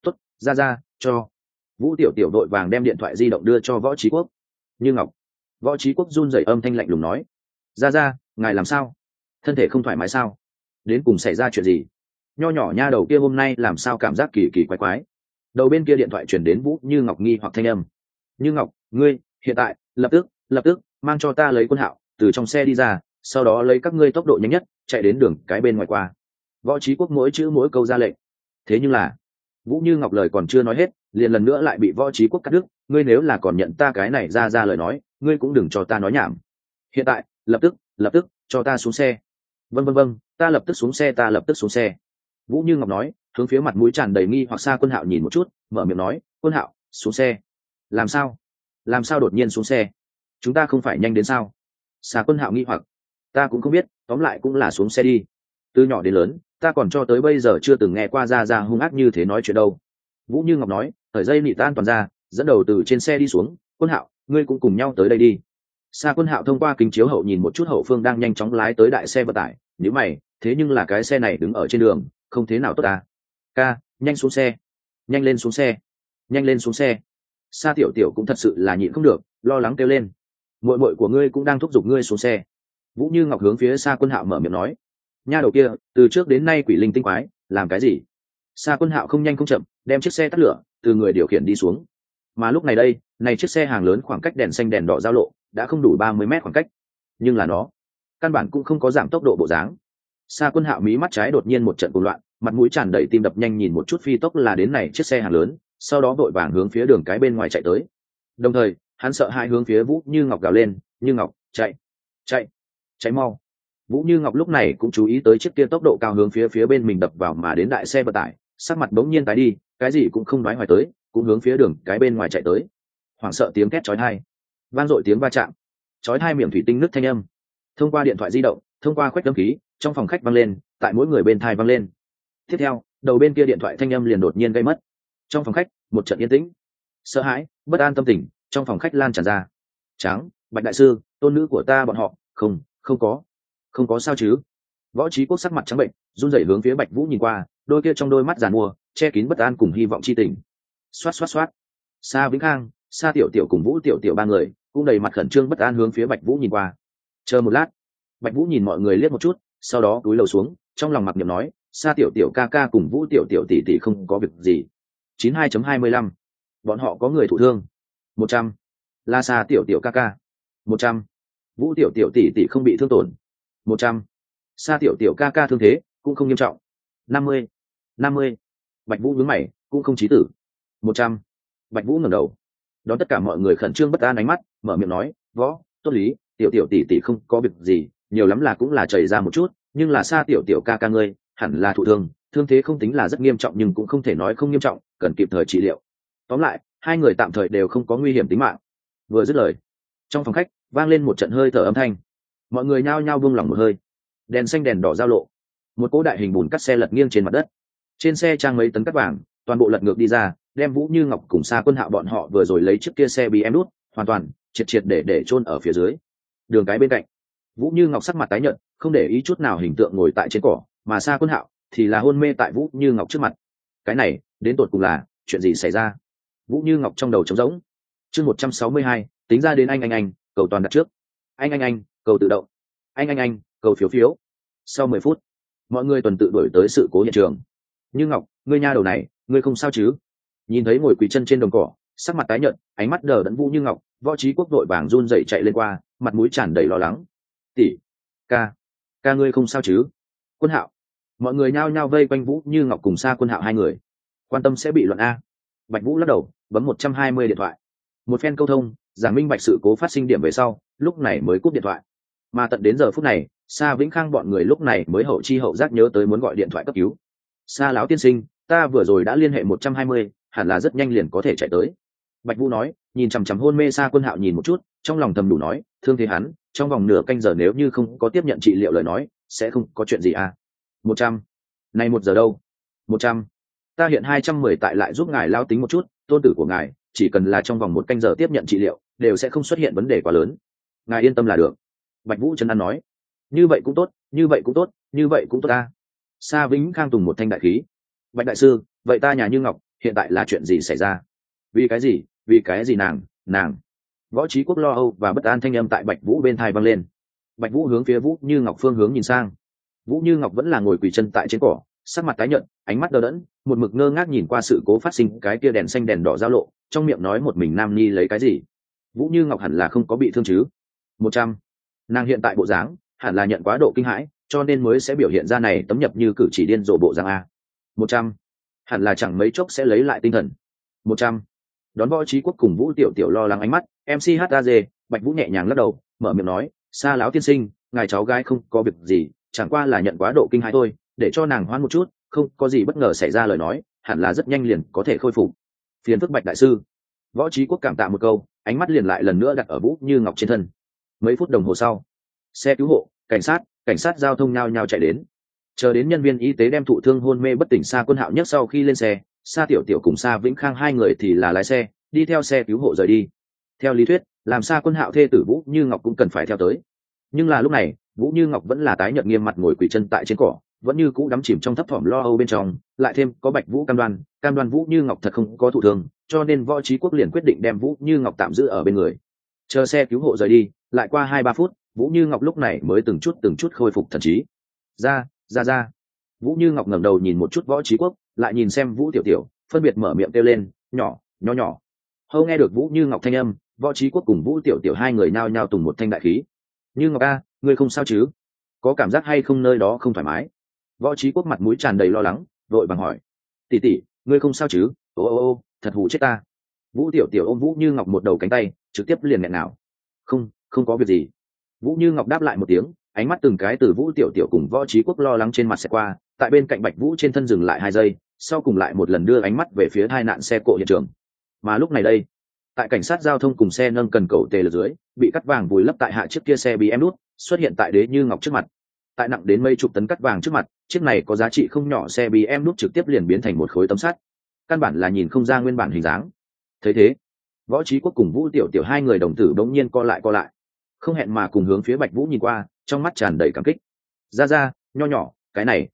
ra cho. Vũ tiểu tiểu đội vàng đem điện thoại di động đưa cho Võ Trí Quốc. Như Ngọc. Võ Trí Quốc run rẩy âm thanh lạnh lùng nói, ra ngài làm sao, thân thể không thoải mái sao, đến cùng xảy ra chuyện gì? Nho nhỏ nha đầu kia hôm nay làm sao cảm giác kỳ kỳ quái quái. Đầu bên kia điện thoại chuyển đến Vũ Như Ngọc nghi hoặc thanh âm. Như Ngọc, ngươi hiện tại lập tức mang cho ta lấy Quân Hạo từ trong xe đi ra, sau đó lấy các ngươi tốc độ nhanh nhất chạy đến đường cái bên ngoài qua. Võ Trí Quốc mỗi chữ mỗi câu ra lệnh. Thế nhưng là Vũ Như Ngọc lời còn chưa nói hết, liền lần nữa lại bị Võ Trí Quốc cắt đứt. Ngươi nếu là còn nhận ta cái này ra lời nói, ngươi cũng đừng cho ta nói nhảm. Hiện tại lập tức cho ta xuống xe. Vâng, ta lập tức xuống xe. Vũ Như Ngọc nói, hướng phía mặt mũi tràn đầy nghi hoặc Sa Quân Hạo nhìn một chút, mở miệng nói, Quân Hạo xuống xe. Làm sao đột nhiên xuống xe, chúng ta không phải nhanh đến sao? Sa Quân Hạo nghi hoặc, ta cũng không biết, tóm lại cũng là xuống xe đi. Từ nhỏ đến lớn ta còn cho tới bây giờ chưa từng nghe qua ra hung ác như thế nói chuyện đâu. Vũ Như Ngọc nói, thời dây nị tan toàn ra, dẫn đầu từ trên xe đi xuống. Quân Hạo, ngươi cũng cùng nhau tới đây đi. Sa Quân Hạo thông qua kính chiếu hậu nhìn một chút hậu phương đang nhanh chóng lái tới đại xe vận tải, nhíu mày, thế nhưng là cái xe này đứng ở trên đường, không thế nào tốt ta. Ca, nhanh xuống xe, nhanh lên xuống xe. Sa Tiểu Tiểu cũng thật sự là nhịn không được, lo lắng kêu lên. Muội của ngươi cũng đang thúc giục ngươi xuống xe. Vũ Như Ngọc hướng phía Sa Quân Hạo mở miệng nói, nha đầu kia, từ trước đến nay quỷ linh tinh quái, làm cái gì? Sa Quân Hạo không nhanh không chậm, đem chiếc xe tắt lửa, từ người điều khiển đi xuống. Mà lúc này đây, này chiếc xe hàng lớn khoảng cách đèn xanh đèn đỏ giao lộ đã không đủ 30 mét khoảng cách, nhưng là nó căn bản cũng không có giảm tốc độ bộ dáng. Sa Quân Hạo mí mắt trái đột nhiên một trận cuồng loạn, mặt mũi tràn đầy tim đập nhanh, nhìn một chút phi tốc là đến này chiếc xe hàng lớn, sau đó vội vàng hướng phía đường cái bên ngoài chạy tới. Đồng thời, hắn sợ hãi hướng phía Vũ Như Ngọc gào lên, Như Ngọc, chạy mau. Vũ Như Ngọc lúc này cũng chú ý tới chiếc kia tốc độ cao hướng phía bên mình đập vào mà đến đại xe vận tải, sắc mặt bỗng nhiên tái đi, cái gì cũng không nói hoài tới, cũng hướng phía đường cái bên ngoài chạy tới. Hoảng sợ tiếng thét chói tai, vang dội tiếng va chạm, chói tai miệng thủy tinh nứt thanh âm, thông qua điện thoại di động, thông qua khuếch âm khí, trong phòng khách vang lên, tại mỗi người bên tai vang lên. Tiếp theo, đầu bên kia điện thoại thanh âm liền đột nhiên gây mất. Trong phòng khách, một trận yên tĩnh, sợ hãi, bất an tâm tình trong phòng khách lan tràn ra. Tráng, Bạch đại sư, tôn nữ của ta bọn họ, không có sao chứ? Võ Trí Quốc sắc mặt trắng bệnh, run rẩy hướng phía Bạch Vũ nhìn qua, đôi kia trong đôi mắt giàn mua che kín bất an cùng hy vọng chi tình. Xoát. Sa Vĩnh Khang, Sa Tiểu Tiểu cùng Vũ Tiểu Tiểu ba người cũng đầy mặt khẩn trương bất an hướng phía Bạch Vũ nhìn qua. Chờ một lát, Bạch Vũ nhìn mọi người liếc một chút, sau đó cúi đầu xuống, trong lòng mặc niệm nói, Sa Tiểu Tiểu ca ca cùng Vũ Tiểu Tiểu tỷ tỷ không có việc gì. 92.25, bọn họ có người thụ thương. 100, là Sa Tiểu Tiểu ca ca. 100, Vũ Tiểu Tiểu tỷ tỷ không bị thương tổn. 100, Sa Tiểu Tiểu ca ca thương thế cũng không nghiêm trọng. 50, Bạch Vũ nhướng mày, cũng không chí tử. 100, Bạch Vũ ngẩng đầu, đón tất cả mọi người khẩn trương bất an ánh mắt, mở miệng nói, Võ, tốt lý, Tiểu Tiểu tỷ tỷ không có việc gì, nhiều lắm là cũng là chảy ra một chút, nhưng là Sa Tiểu Tiểu ca ca ngươi hẳn là thụ thương, thương thế không tính là rất nghiêm trọng nhưng cũng không thể nói không nghiêm trọng, cần kịp thời trị liệu. Tóm lại, hai người tạm thời đều không có nguy hiểm tính mạng. Vừa dứt lời, trong phòng khách vang lên một trận hơi thở âm thanh, mọi người nhao nhao buông lỏng một hơi. Đèn xanh đèn đỏ giao lộ, một cỗ đại hình bùn cắt xe lật nghiêng trên mặt đất, trên xe trang mấy tấn cắt vàng toàn bộ lật ngược đi ra, đem Vũ Như Ngọc cùng Sa Quân Hạo bọn họ vừa rồi lấy chiếc kia xe bị em đút hoàn toàn triệt để chôn ở phía dưới đường cái bên cạnh. Vũ Như Ngọc sắc mặt tái nhợt, không để ý chút nào hình tượng ngồi tại trên cỏ, mà Sa Quân Hạo thì là hôn mê tại Vũ Như Ngọc trước mặt. Cái này đến tột cùng là chuyện gì xảy ra? Vũ Như Ngọc trong đầu trống rỗng. Chương 162, tính ra đến anh, cầu toàn đặt trước. Anh, cầu tự động. Anh, cầu phiếu. Sau 10 phút, mọi người tuần tự đuổi tới sự cố hiện trường. Như Ngọc, ngươi nha đầu này, ngươi không sao chứ? Nhìn thấy ngồi quỳ chân trên đồng cỏ, sắc mặt tái nhợt, ánh mắt đờ đẫn Vũ Như Ngọc, Võ Trí Quốc vội vàng run rẩy chạy lên qua, mặt mũi tràn đầy lo lắng. Tỷ, ca ngươi không sao chứ? Quân Hạo, mọi người nhao nhao vây quanh Vũ Như Ngọc cùng Sa Quân Hạo hai người, quan tâm sẽ bị luận a. Bạch Vũ lắc đầu, bấm 120 điện thoại. Một phen câu thông, giảng minh bạch sự cố phát sinh điểm về sau, lúc này mới cúp điện thoại. Mà tận đến giờ phút này, Sa Vĩnh Khang bọn người lúc này mới hậu chi hậu giác nhớ tới muốn gọi điện thoại cấp cứu. Sa lão tiên sinh, ta vừa rồi đã liên hệ 120, hẳn là rất nhanh liền có thể chạy tới. Bạch Vũ nói, nhìn chằm chằm hôn mê Sa Quân Hạo nhìn một chút, trong lòng thầm đủ nói, thương thế hắn, trong vòng nửa canh giờ nếu như không có tiếp nhận trị liệu lời nói, sẽ không có chuyện gì à. 100, này 1 giờ đâu? 100, ta hiện 210 tại lại giúp ngài lao tính một chút, tôn tử của ngài, chỉ cần là trong vòng 1 canh giờ tiếp nhận trị liệu, đều sẽ không xuất hiện vấn đề quá lớn. Ngài yên tâm là được. Bạch Vũ chân ăn nói, như vậy cũng tốt ta. Sa Vĩnh Khang tùng một thanh đại khí. Bạch đại sư, vậy ta nhà Như Ngọc hiện tại là chuyện gì xảy ra? Vì cái gì nàng? Võ Trí Quốc lo âu và bất an thanh âm tại Bạch Vũ bên tai vang lên. Bạch Vũ hướng phía Vũ Như Ngọc phương hướng nhìn sang. Vũ Như Ngọc vẫn là ngồi quỳ chân tại trên cỏ, sắc mặt tái nhợt, ánh mắt đờ đẫn, một mực ngơ ngác nhìn qua sự cố phát sinh cái kia đèn xanh đèn đỏ giao lộ, trong miệng nói một mình nam nhi lấy cái gì. Vũ Như Ngọc hẳn là không có bị thương chứ? 100. Nàng hiện tại bộ dáng hẳn là nhận quá độ kinh hãi, cho nên mới sẽ biểu hiện ra này tấm nhập như cử chỉ điên rồ bộ dáng a. 100. Hẳn là chẳng mấy chốc sẽ lấy lại tinh thần. 100. Đón Võ Trí Quốc cùng Vũ Tiểu Tiểu lo lắng ánh mắt, MCHAZ, Bạch Vũ nhẹ nhàng lắc đầu, mở miệng nói, "Sa láo tiên sinh, ngài cháu gái không có việc gì, chẳng qua là nhận quá độ kinh hãi thôi, để cho nàng hoan một chút, không có gì bất ngờ xảy ra lời nói, hẳn là rất nhanh liền có thể khôi phục." Phiền phức Bạch đại sư. Võ Trí Quốc cảm tạ một câu, ánh mắt liền lại lần nữa đặt ở Vũ Như Ngọc trên thân. Mấy phút đồng hồ sau, xe cứu hộ, cảnh sát giao thông nhao nhao chạy đến. Chờ đến nhân viên y tế đem thụ thương hôn mê bất tỉnh Sa Quân Hạo nhất sau khi lên xe, Sa Tiểu Tiểu cùng Sa Vĩnh Khang hai người thì là lái xe đi theo xe cứu hộ rời đi. Theo lý thuyết, làm Sa Quân Hạo thê tử Vũ Như Ngọc cũng cần phải theo tới, nhưng là lúc này Vũ Như Ngọc vẫn là tái nhợt nghiêm mặt ngồi quỳ chân tại trên cỏ, vẫn như cũ đắm chìm trong thấp thỏm lo âu bên trong, lại thêm có Bạch Vũ cam đoan Vũ Như Ngọc thật không có thụ thương, cho nên Võ Trí Quốc liền quyết định đem Vũ Như Ngọc tạm giữ ở bên người. Chờ xe cứu hộ rời đi, lại qua 2-3 phút, Vũ Như Ngọc lúc này mới từng chút khôi phục thần trí. Ra. Vũ Như Ngọc ngẩng đầu nhìn một chút Võ Trí Quốc, lại nhìn xem Vũ Tiểu Tiểu, phân biệt mở miệng kêu lên, nhỏ. Hâu nghe được Vũ Như Ngọc thanh âm, Võ Trí Quốc cùng Vũ Tiểu Tiểu hai người nhao nhao tùng một thanh đại khí. Như Ngọc a, ngươi không sao chứ? Có cảm giác hay không nơi đó không thoải mái? Võ Trí Quốc mặt mũi tràn đầy lo lắng, vội vàng hỏi. Tỷ tỷ, ngươi không sao chứ? Ô, thật hù chết ta. Vũ Tiểu Tiểu ôm Vũ Như Ngọc một đầu cánh tay, trực tiếp liền nghẹn nào. Không có việc gì. Vũ Như Ngọc đáp lại một tiếng, ánh mắt từng cái từ Vũ Tiểu Tiểu cùng Võ Trí Quốc lo lắng trên mặt sẽ qua, tại bên cạnh Bạch Vũ trên thân dừng lại 2 giây, sau cùng lại một lần đưa ánh mắt về phía tai nạn xe cộ hiện trường. Mà lúc này đây, tại cảnh sát giao thông cùng xe nâng cần cầu tề lực dưới, bị cắt vàng vùi lấp tại hạ chiếc kia xe BM nút, xuất hiện tại Đế Như Ngọc trước mặt. Tại nặng đến mấy chục tấn cắt vàng trước mặt, chiếc này có giá trị không nhỏ xe BM nút trực tiếp liền biến thành một khối tấm sắt. Căn bản là nhìn không ra nguyên bản hình dáng. Thấy thế, Võ Trí Quốc cùng Vũ Tiểu Tiểu hai người đồng tử đống nhiên co lại, không hẹn mà cùng hướng phía Bạch Vũ nhìn qua, trong mắt tràn đầy cảm kích. Ra, nho nhỏ, cái này.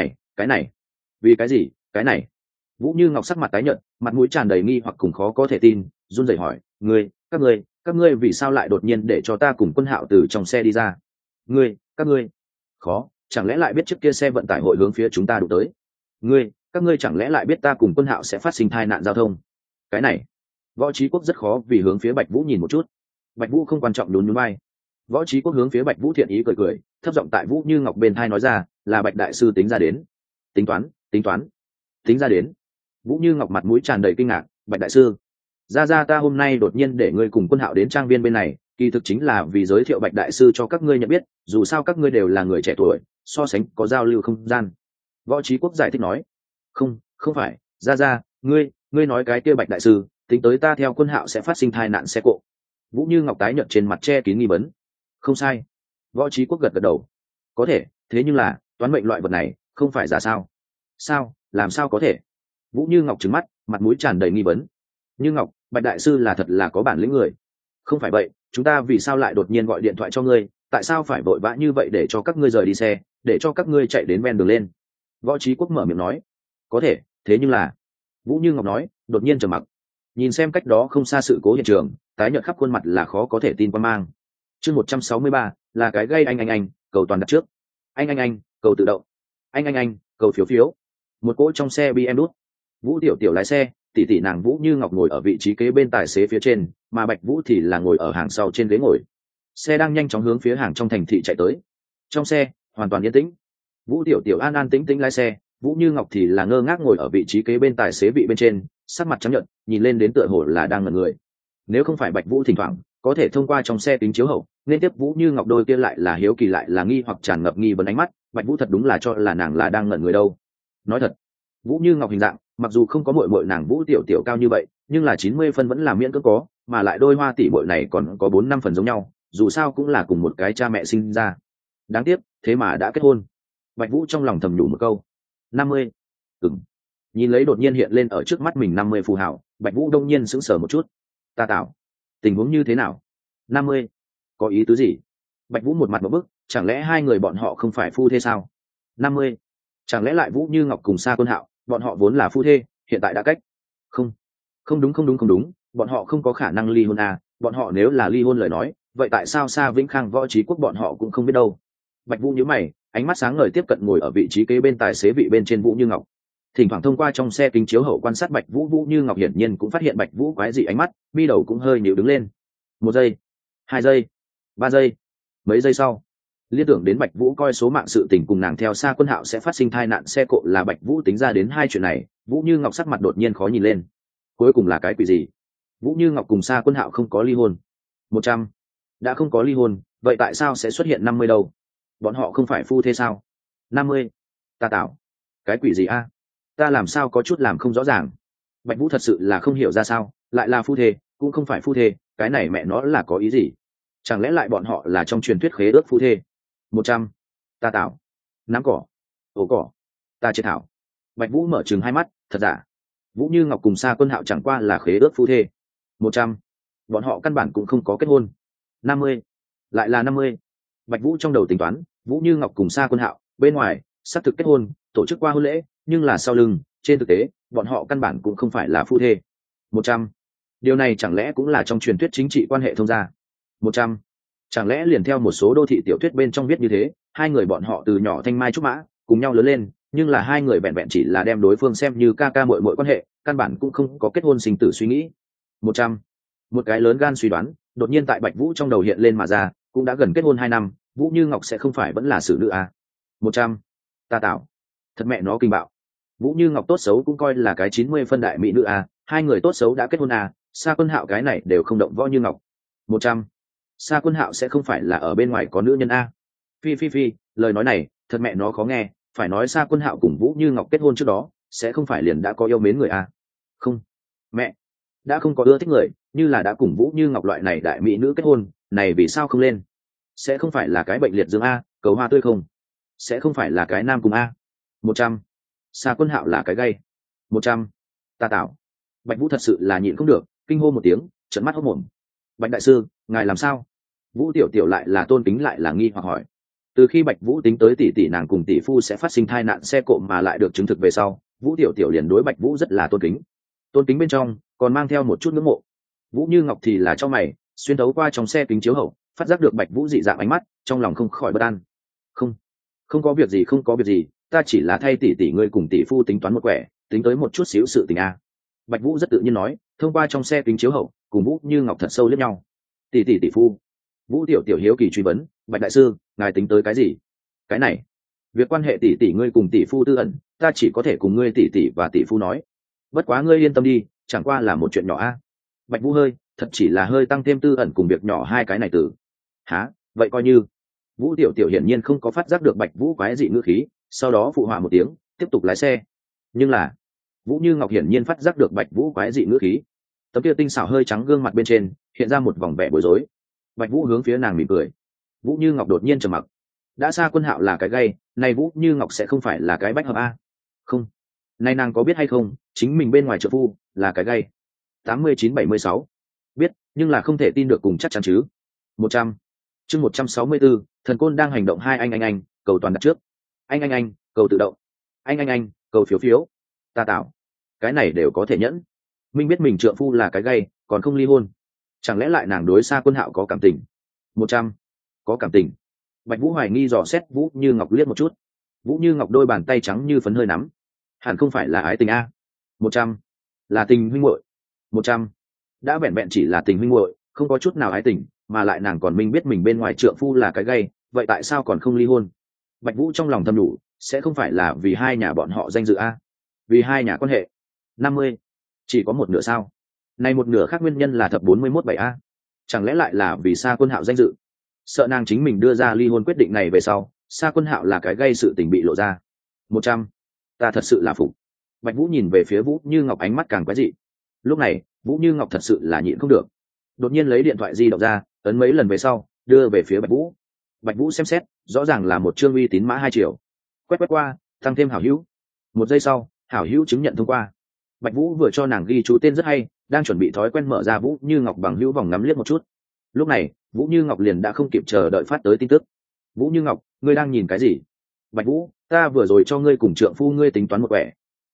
Vì cái gì, cái này? Vũ Như Ngọc sắc mặt tái nhợt, mặt mũi tràn đầy nghi hoặc cùng khó có thể tin, run rẩy hỏi, các ngươi vì sao lại đột nhiên để cho ta cùng Quân Hạo từ trong xe đi ra? Các ngươi, khó, chẳng lẽ lại biết trước kia xe vận tải hội hướng phía chúng ta đụng tới? Các ngươi chẳng lẽ lại biết ta cùng Quân Hạo sẽ phát sinh tai nạn giao thông? Cái này, Võ Trí Quốc rất khó vì hướng phía Bạch Vũ nhìn một chút. Bạch Vũ không quan trọng nhún vai. Võ Trí Quốc hướng phía Bạch Vũ thiện ý cười, thấp giọng tại Vũ Như Ngọc bên tai nói ra, là Bạch đại sư tính ra đến. Tính ra đến. Vũ Như Ngọc mặt mũi tràn đầy kinh ngạc, Bạch đại sư, ra ta hôm nay đột nhiên để ngươi cùng Quân Hạo đến trang viên bên này, kỳ thực chính là vì giới thiệu Bạch đại sư cho các ngươi nhận biết, dù sao các ngươi đều là người trẻ tuổi, so sánh có giao lưu không gian. Võ Trí Quốc giải thích nói, không phải, ra, ngươi nói cái kia Bạch đại sư, tính tới ta theo Quân Hạo sẽ phát sinh tai nạn xe cộ. Vũ Như Ngọc tái nhợt trên mặt che kín nghi vấn. Không sai. Võ Trí Quốc gật đầu. Có thể, thế nhưng là toán mệnh loại vật này không phải giả sao? Làm sao có thể? Vũ Như Ngọc trừng mắt, mặt mũi tràn đầy nghi vấn. Như Ngọc, Bạch đại sư là thật là có bản lĩnh người. Không phải vậy, chúng ta vì sao lại đột nhiên gọi điện thoại cho ngươi, tại sao phải vội vã như vậy để cho các ngươi rời đi xe, để cho các ngươi chạy đến ven đường lên? Võ Trí Quốc mở miệng nói. Có thể, thế nhưng là, Vũ Như Ngọc nói, đột nhiên trầm mặc. Nhìn xem cách đó không xa sự cố hiện trường, tái nhợt khắp khuôn mặt là khó có thể tin quan mang. Chương 163, là cái gây anh, cầu toàn đặt trước. Anh, cầu tự động. Anh, cầu phiếu. Một cỗ trong xe BMW đút. Vũ Tiểu Tiểu lái xe, tỷ nàng Vũ Như Ngọc ngồi ở vị trí kế bên tài xế phía trên, mà Bạch Vũ thì là ngồi ở hàng sau trên ghế ngồi. Xe đang nhanh chóng hướng phía hàng trong thành thị chạy tới. Trong xe hoàn toàn yên tĩnh. Vũ Tiểu Tiểu an tĩnh lái xe, Vũ Như Ngọc thì là ngơ ngác ngồi ở vị trí kế bên tài xế vị bên trên, sắc mặt trắng nhợt, nhìn lên đến tựa hồ là đang ngẩn người. Nếu không phải Bạch Vũ thỉnh thoảng có thể thông qua trong xe kính chiếu hậu, nên tiếp Vũ Như Ngọc đôi kia lại là hiếu kỳ lại là nghi hoặc tràn ngập nghi vấn ánh mắt, Bạch Vũ thật đúng là cho là nàng là đang ngẩn người đâu. Nói thật, Vũ Như Ngọc hình dạng, mặc dù không có muội nàng Vũ Tiểu Tiểu cao như vậy, nhưng là 90 phân vẫn là miễn cưỡng có, mà lại đôi hoa tỷ muội này còn có 4-5 phần giống nhau, dù sao cũng là cùng một cái cha mẹ sinh ra. Đáng tiếc, thế mà đã kết hôn. Bạch Vũ trong lòng thầm nhủ một câu. 50. Nhìn lấy đột nhiên hiện lên ở trước mắt mình 50 phù hảo, Bạch Vũ đông nhiên sững sờ một chút. Ta tạo, tình huống như thế nào? 50, có ý tứ gì? Bạch Vũ một mặt một bức, chẳng lẽ hai người bọn họ không phải phu thê sao? 50, chẳng lẽ lại Vũ Như Ngọc cùng Sa Quân Hạo, bọn họ vốn là phu thê, hiện tại đã cách. Không đúng không đúng không đúng, bọn họ không có khả năng ly hôn à, bọn họ nếu là ly hôn lời nói vậy tại sao Sa Vĩnh Khang Võ Trí Quốc bọn họ cũng không biết đâu. Bạch Vũ nhíu mày, ánh mắt sáng ngời tiếp cận ngồi ở vị trí kế bên tài xế vị bên trên Vũ Như Ngọc, thỉnh thoảng thông qua trong xe kính chiếu hậu quan sát Bạch Vũ. Vũ Như Ngọc hiển nhiên cũng phát hiện Bạch Vũ quái dị ánh mắt, mi đầu cũng hơi nhíu đứng lên. 1 giây, 2 giây, 3 giây, mấy giây sau liên tưởng đến Bạch Vũ coi số mạng sự tình cùng nàng theo Sa Quân Hạo sẽ phát sinh tai nạn xe cộ là Bạch Vũ tính ra đến hai chuyện này, Vũ Như Ngọc sắc mặt đột nhiên khó nhìn lên. Cuối cùng là cái quỷ gì? Vũ Như Ngọc cùng Sa Quân Hạo không có ly hôn. 100. Đã không có ly hôn, vậy tại sao sẽ xuất hiện 50 đâu? Bọn họ không phải phu thê sao? 50. Ta tạo. Cái quỷ gì a? Ta làm sao có chút làm không rõ ràng. Bạch Vũ thật sự là không hiểu ra sao, lại là phu thê, cũng không phải phu thê, cái này mẹ nó là có ý gì? Chẳng lẽ lại bọn họ là trong truyền thuyết khế ước phu thê? 100. Ta tạo. Nắm cỏ. Ổ cỏ. Ta chết thảo. Bạch Vũ mở trừng hai mắt, thật giả. Vũ Như Ngọc cùng Sa Quân Hạo chẳng qua là khế ước phu thê. 100. Bọn họ căn bản cũng không có kết hôn. 50. Lại là 50. Bạch Vũ trong đầu tính toán, Vũ Như Ngọc cùng Sa Quân Hạo bên ngoài xác thực kết hôn, tổ chức qua hôn lễ, nhưng là sau lưng trên thực tế bọn họ căn bản cũng không phải là phu thê. 100. Điều này chẳng lẽ cũng là trong truyền thuyết chính trị quan hệ thông gia? 100. Chẳng lẽ liền theo một số đô thị tiểu thuyết bên trong viết như thế, hai người bọn họ từ nhỏ thanh mai trúc mã cùng nhau lớn lên, nhưng là hai người vẹn vẹn chỉ là đem đối phương xem như ca ca muội muội quan hệ, căn bản cũng không có kết hôn sinh tử suy nghĩ. 100. Một cái lớn gan suy đoán đột nhiên tại Bạch Vũ trong đầu hiện lên mà ra, cũng đã gần kết hôn 2 năm, Vũ Như Ngọc sẽ không phải vẫn là xử nữ à? 100. Ta tạo. Thật mẹ nó kinh bạo. Vũ Như Ngọc tốt xấu cũng coi là cái 90 phân đại mỹ nữ à, hai người tốt xấu đã kết hôn à, Sa Quân Hạo cái này đều không động võ như ngọc. 100. Sa Quân Hạo sẽ không phải là ở bên ngoài có nữ nhân a? Phi phi phi, lời nói này thật mẹ nó khó nghe, phải nói Sa Quân Hạo cùng Vũ Như Ngọc kết hôn trước đó sẽ không phải liền đã có yêu mến người a? Không, mẹ, đã không có ưa thích người, như là đã cùng Vũ Như Ngọc loại này đại mỹ nữ kết hôn, này vì sao không lên? Sẽ không phải là cái bệnh liệt dương a, cầu hoa tươi không? Sẽ không phải là cái nam cùng a? 100. Sa Quân Hạo là cái gay. 100. Ta tạo. Bạch Vũ thật sự là nhịn không được, kinh hô một tiếng, trợn mắt hốt mồm. Bạch đại sư, ngài làm sao? Vũ tiểu tiểu lại là tôn kính lại là nghi hoặc hỏi. Từ khi Bạch Vũ tính tới tỷ tỷ nàng cùng tỷ phu sẽ phát sinh tai nạn xe cộ mà lại được chứng thực về sau, Vũ tiểu tiểu liền đối Bạch Vũ rất là tôn kính. Tôn kính bên trong còn mang theo một chút ngưỡng mộ. Vũ Như Ngọc thì là trong mày, xuyên thấu qua trong xe kính chiếu hậu, phát giác được Bạch Vũ dị dạng ánh mắt, trong lòng không khỏi bất an. Không, không có việc gì, không có việc gì, ta chỉ là thay tỷ tỷ ngươi cùng tỷ phu tính toán một quẻ, tính tới một chút xíu sự tình a. Bạch Vũ rất tự nhiên nói, thông qua trong xe kính chiếu hậu, cùng Vũ Như Ngọc thật sâu liếc nhau. Tỷ tỷ tỷ phu. Vũ tiểu tiểu hiếu kỳ truy vấn, Bạch đại sư, ngài tính tới cái gì? Cái này, việc quan hệ tỷ tỷ ngươi cùng tỷ phu tư ẩn, ta chỉ có thể cùng ngươi tỷ tỷ và tỷ phu nói. Bất quá ngươi yên tâm đi, chẳng qua là một chuyện nhỏ a. Bạch Vũ hơi, thật chỉ là hơi tăng thêm tư ẩn cùng việc nhỏ hai cái này từ. Hả? Vậy coi như. Vũ tiểu tiểu hiển nhiên không có phát giác được Bạch Vũ quái dị ngữ khí, sau đó phụ họa một tiếng, tiếp tục lái xe. Nhưng là, Vũ Như Ngọc hiển nhiên phát giác được Bạch Vũ quái dị ngữ khí. Tấm kia tinh xảo hơi trắng gương mặt bên trên hiện ra một vòng vẻ bối rối. Bạch Vũ hướng phía nàng mỉm cười. Vũ Như Ngọc đột nhiên trầm mặc. Đã Sa Quân Hạo là cái gay, này Vũ Như Ngọc sẽ không phải là cái bách hợp a? Không. Này nàng có biết hay không, chính mình bên ngoài trợ phu là cái gay. 8976. Biết, nhưng là không thể tin được cùng chắc chắn chứ. 100. Chương 164, thần côn đang hành động hai anh, cầu toàn đặt trước. Anh, cầu tự động. Anh, cầu phiếu phiếu. Ta tạo. Cái này đều có thể nhẫn. Minh biết mình trượng phu là cái gay, còn không ly hôn. Chẳng lẽ lại nàng đối Sa Quân Hạo có cảm tình? 100. Có cảm tình. Bạch Vũ hoài nghi dò xét Vũ Như Ngọc liếc một chút. Vũ Như Ngọc đôi bàn tay trắng như phấn hơi nắm. Hẳn không phải là ái tình a. 100. Là tình huynh muội. 100. Đã vẹn vẹn chỉ là tình huynh muội, không có chút nào ái tình, mà lại nàng còn minh biết mình bên ngoài trượng phu là cái gay, vậy tại sao còn không ly hôn? Bạch Vũ trong lòng thầm đủ, sẽ không phải là vì hai nhà bọn họ danh dự a? Vì hai nhà quan hệ. 50. Chỉ có một nửa sao? Này một nửa khác nguyên nhân là thập 41-7 a. Chẳng lẽ lại là vì Sa Quân Hạo danh dự? Sợ nàng chính mình đưa ra ly hôn quyết định này về sau, Sa Quân Hạo là cái gây sự tình bị lộ ra. 100. Ta thật sự là phục. Bạch Vũ nhìn về phía Vũ Như Ngọc ánh mắt càng quái dị. Lúc này, Vũ Như Ngọc thật sự là nhịn không được. Đột nhiên lấy điện thoại di động ra, ấn mấy lần về sau, đưa về phía Bạch Vũ. Bạch Vũ xem xét, rõ ràng là một chương uy tín mã 2 triệu. Quét qua, tăng thêm hảo hữu. 1 giây sau, hảo hữu chứng nhận thông qua. Bạch Vũ vừa cho nàng ghi chú tên rất hay, đang chuẩn bị thói quen mở ra Vũ Như Ngọc bằng hữu vòng ngắm liếc một chút. Lúc này, Vũ Như Ngọc liền đã không kịp chờ đợi phát tới tin tức. Vũ Như Ngọc, ngươi đang nhìn cái gì? Bạch Vũ, ta vừa rồi cho ngươi cùng trượng phu ngươi tính toán một quẻ.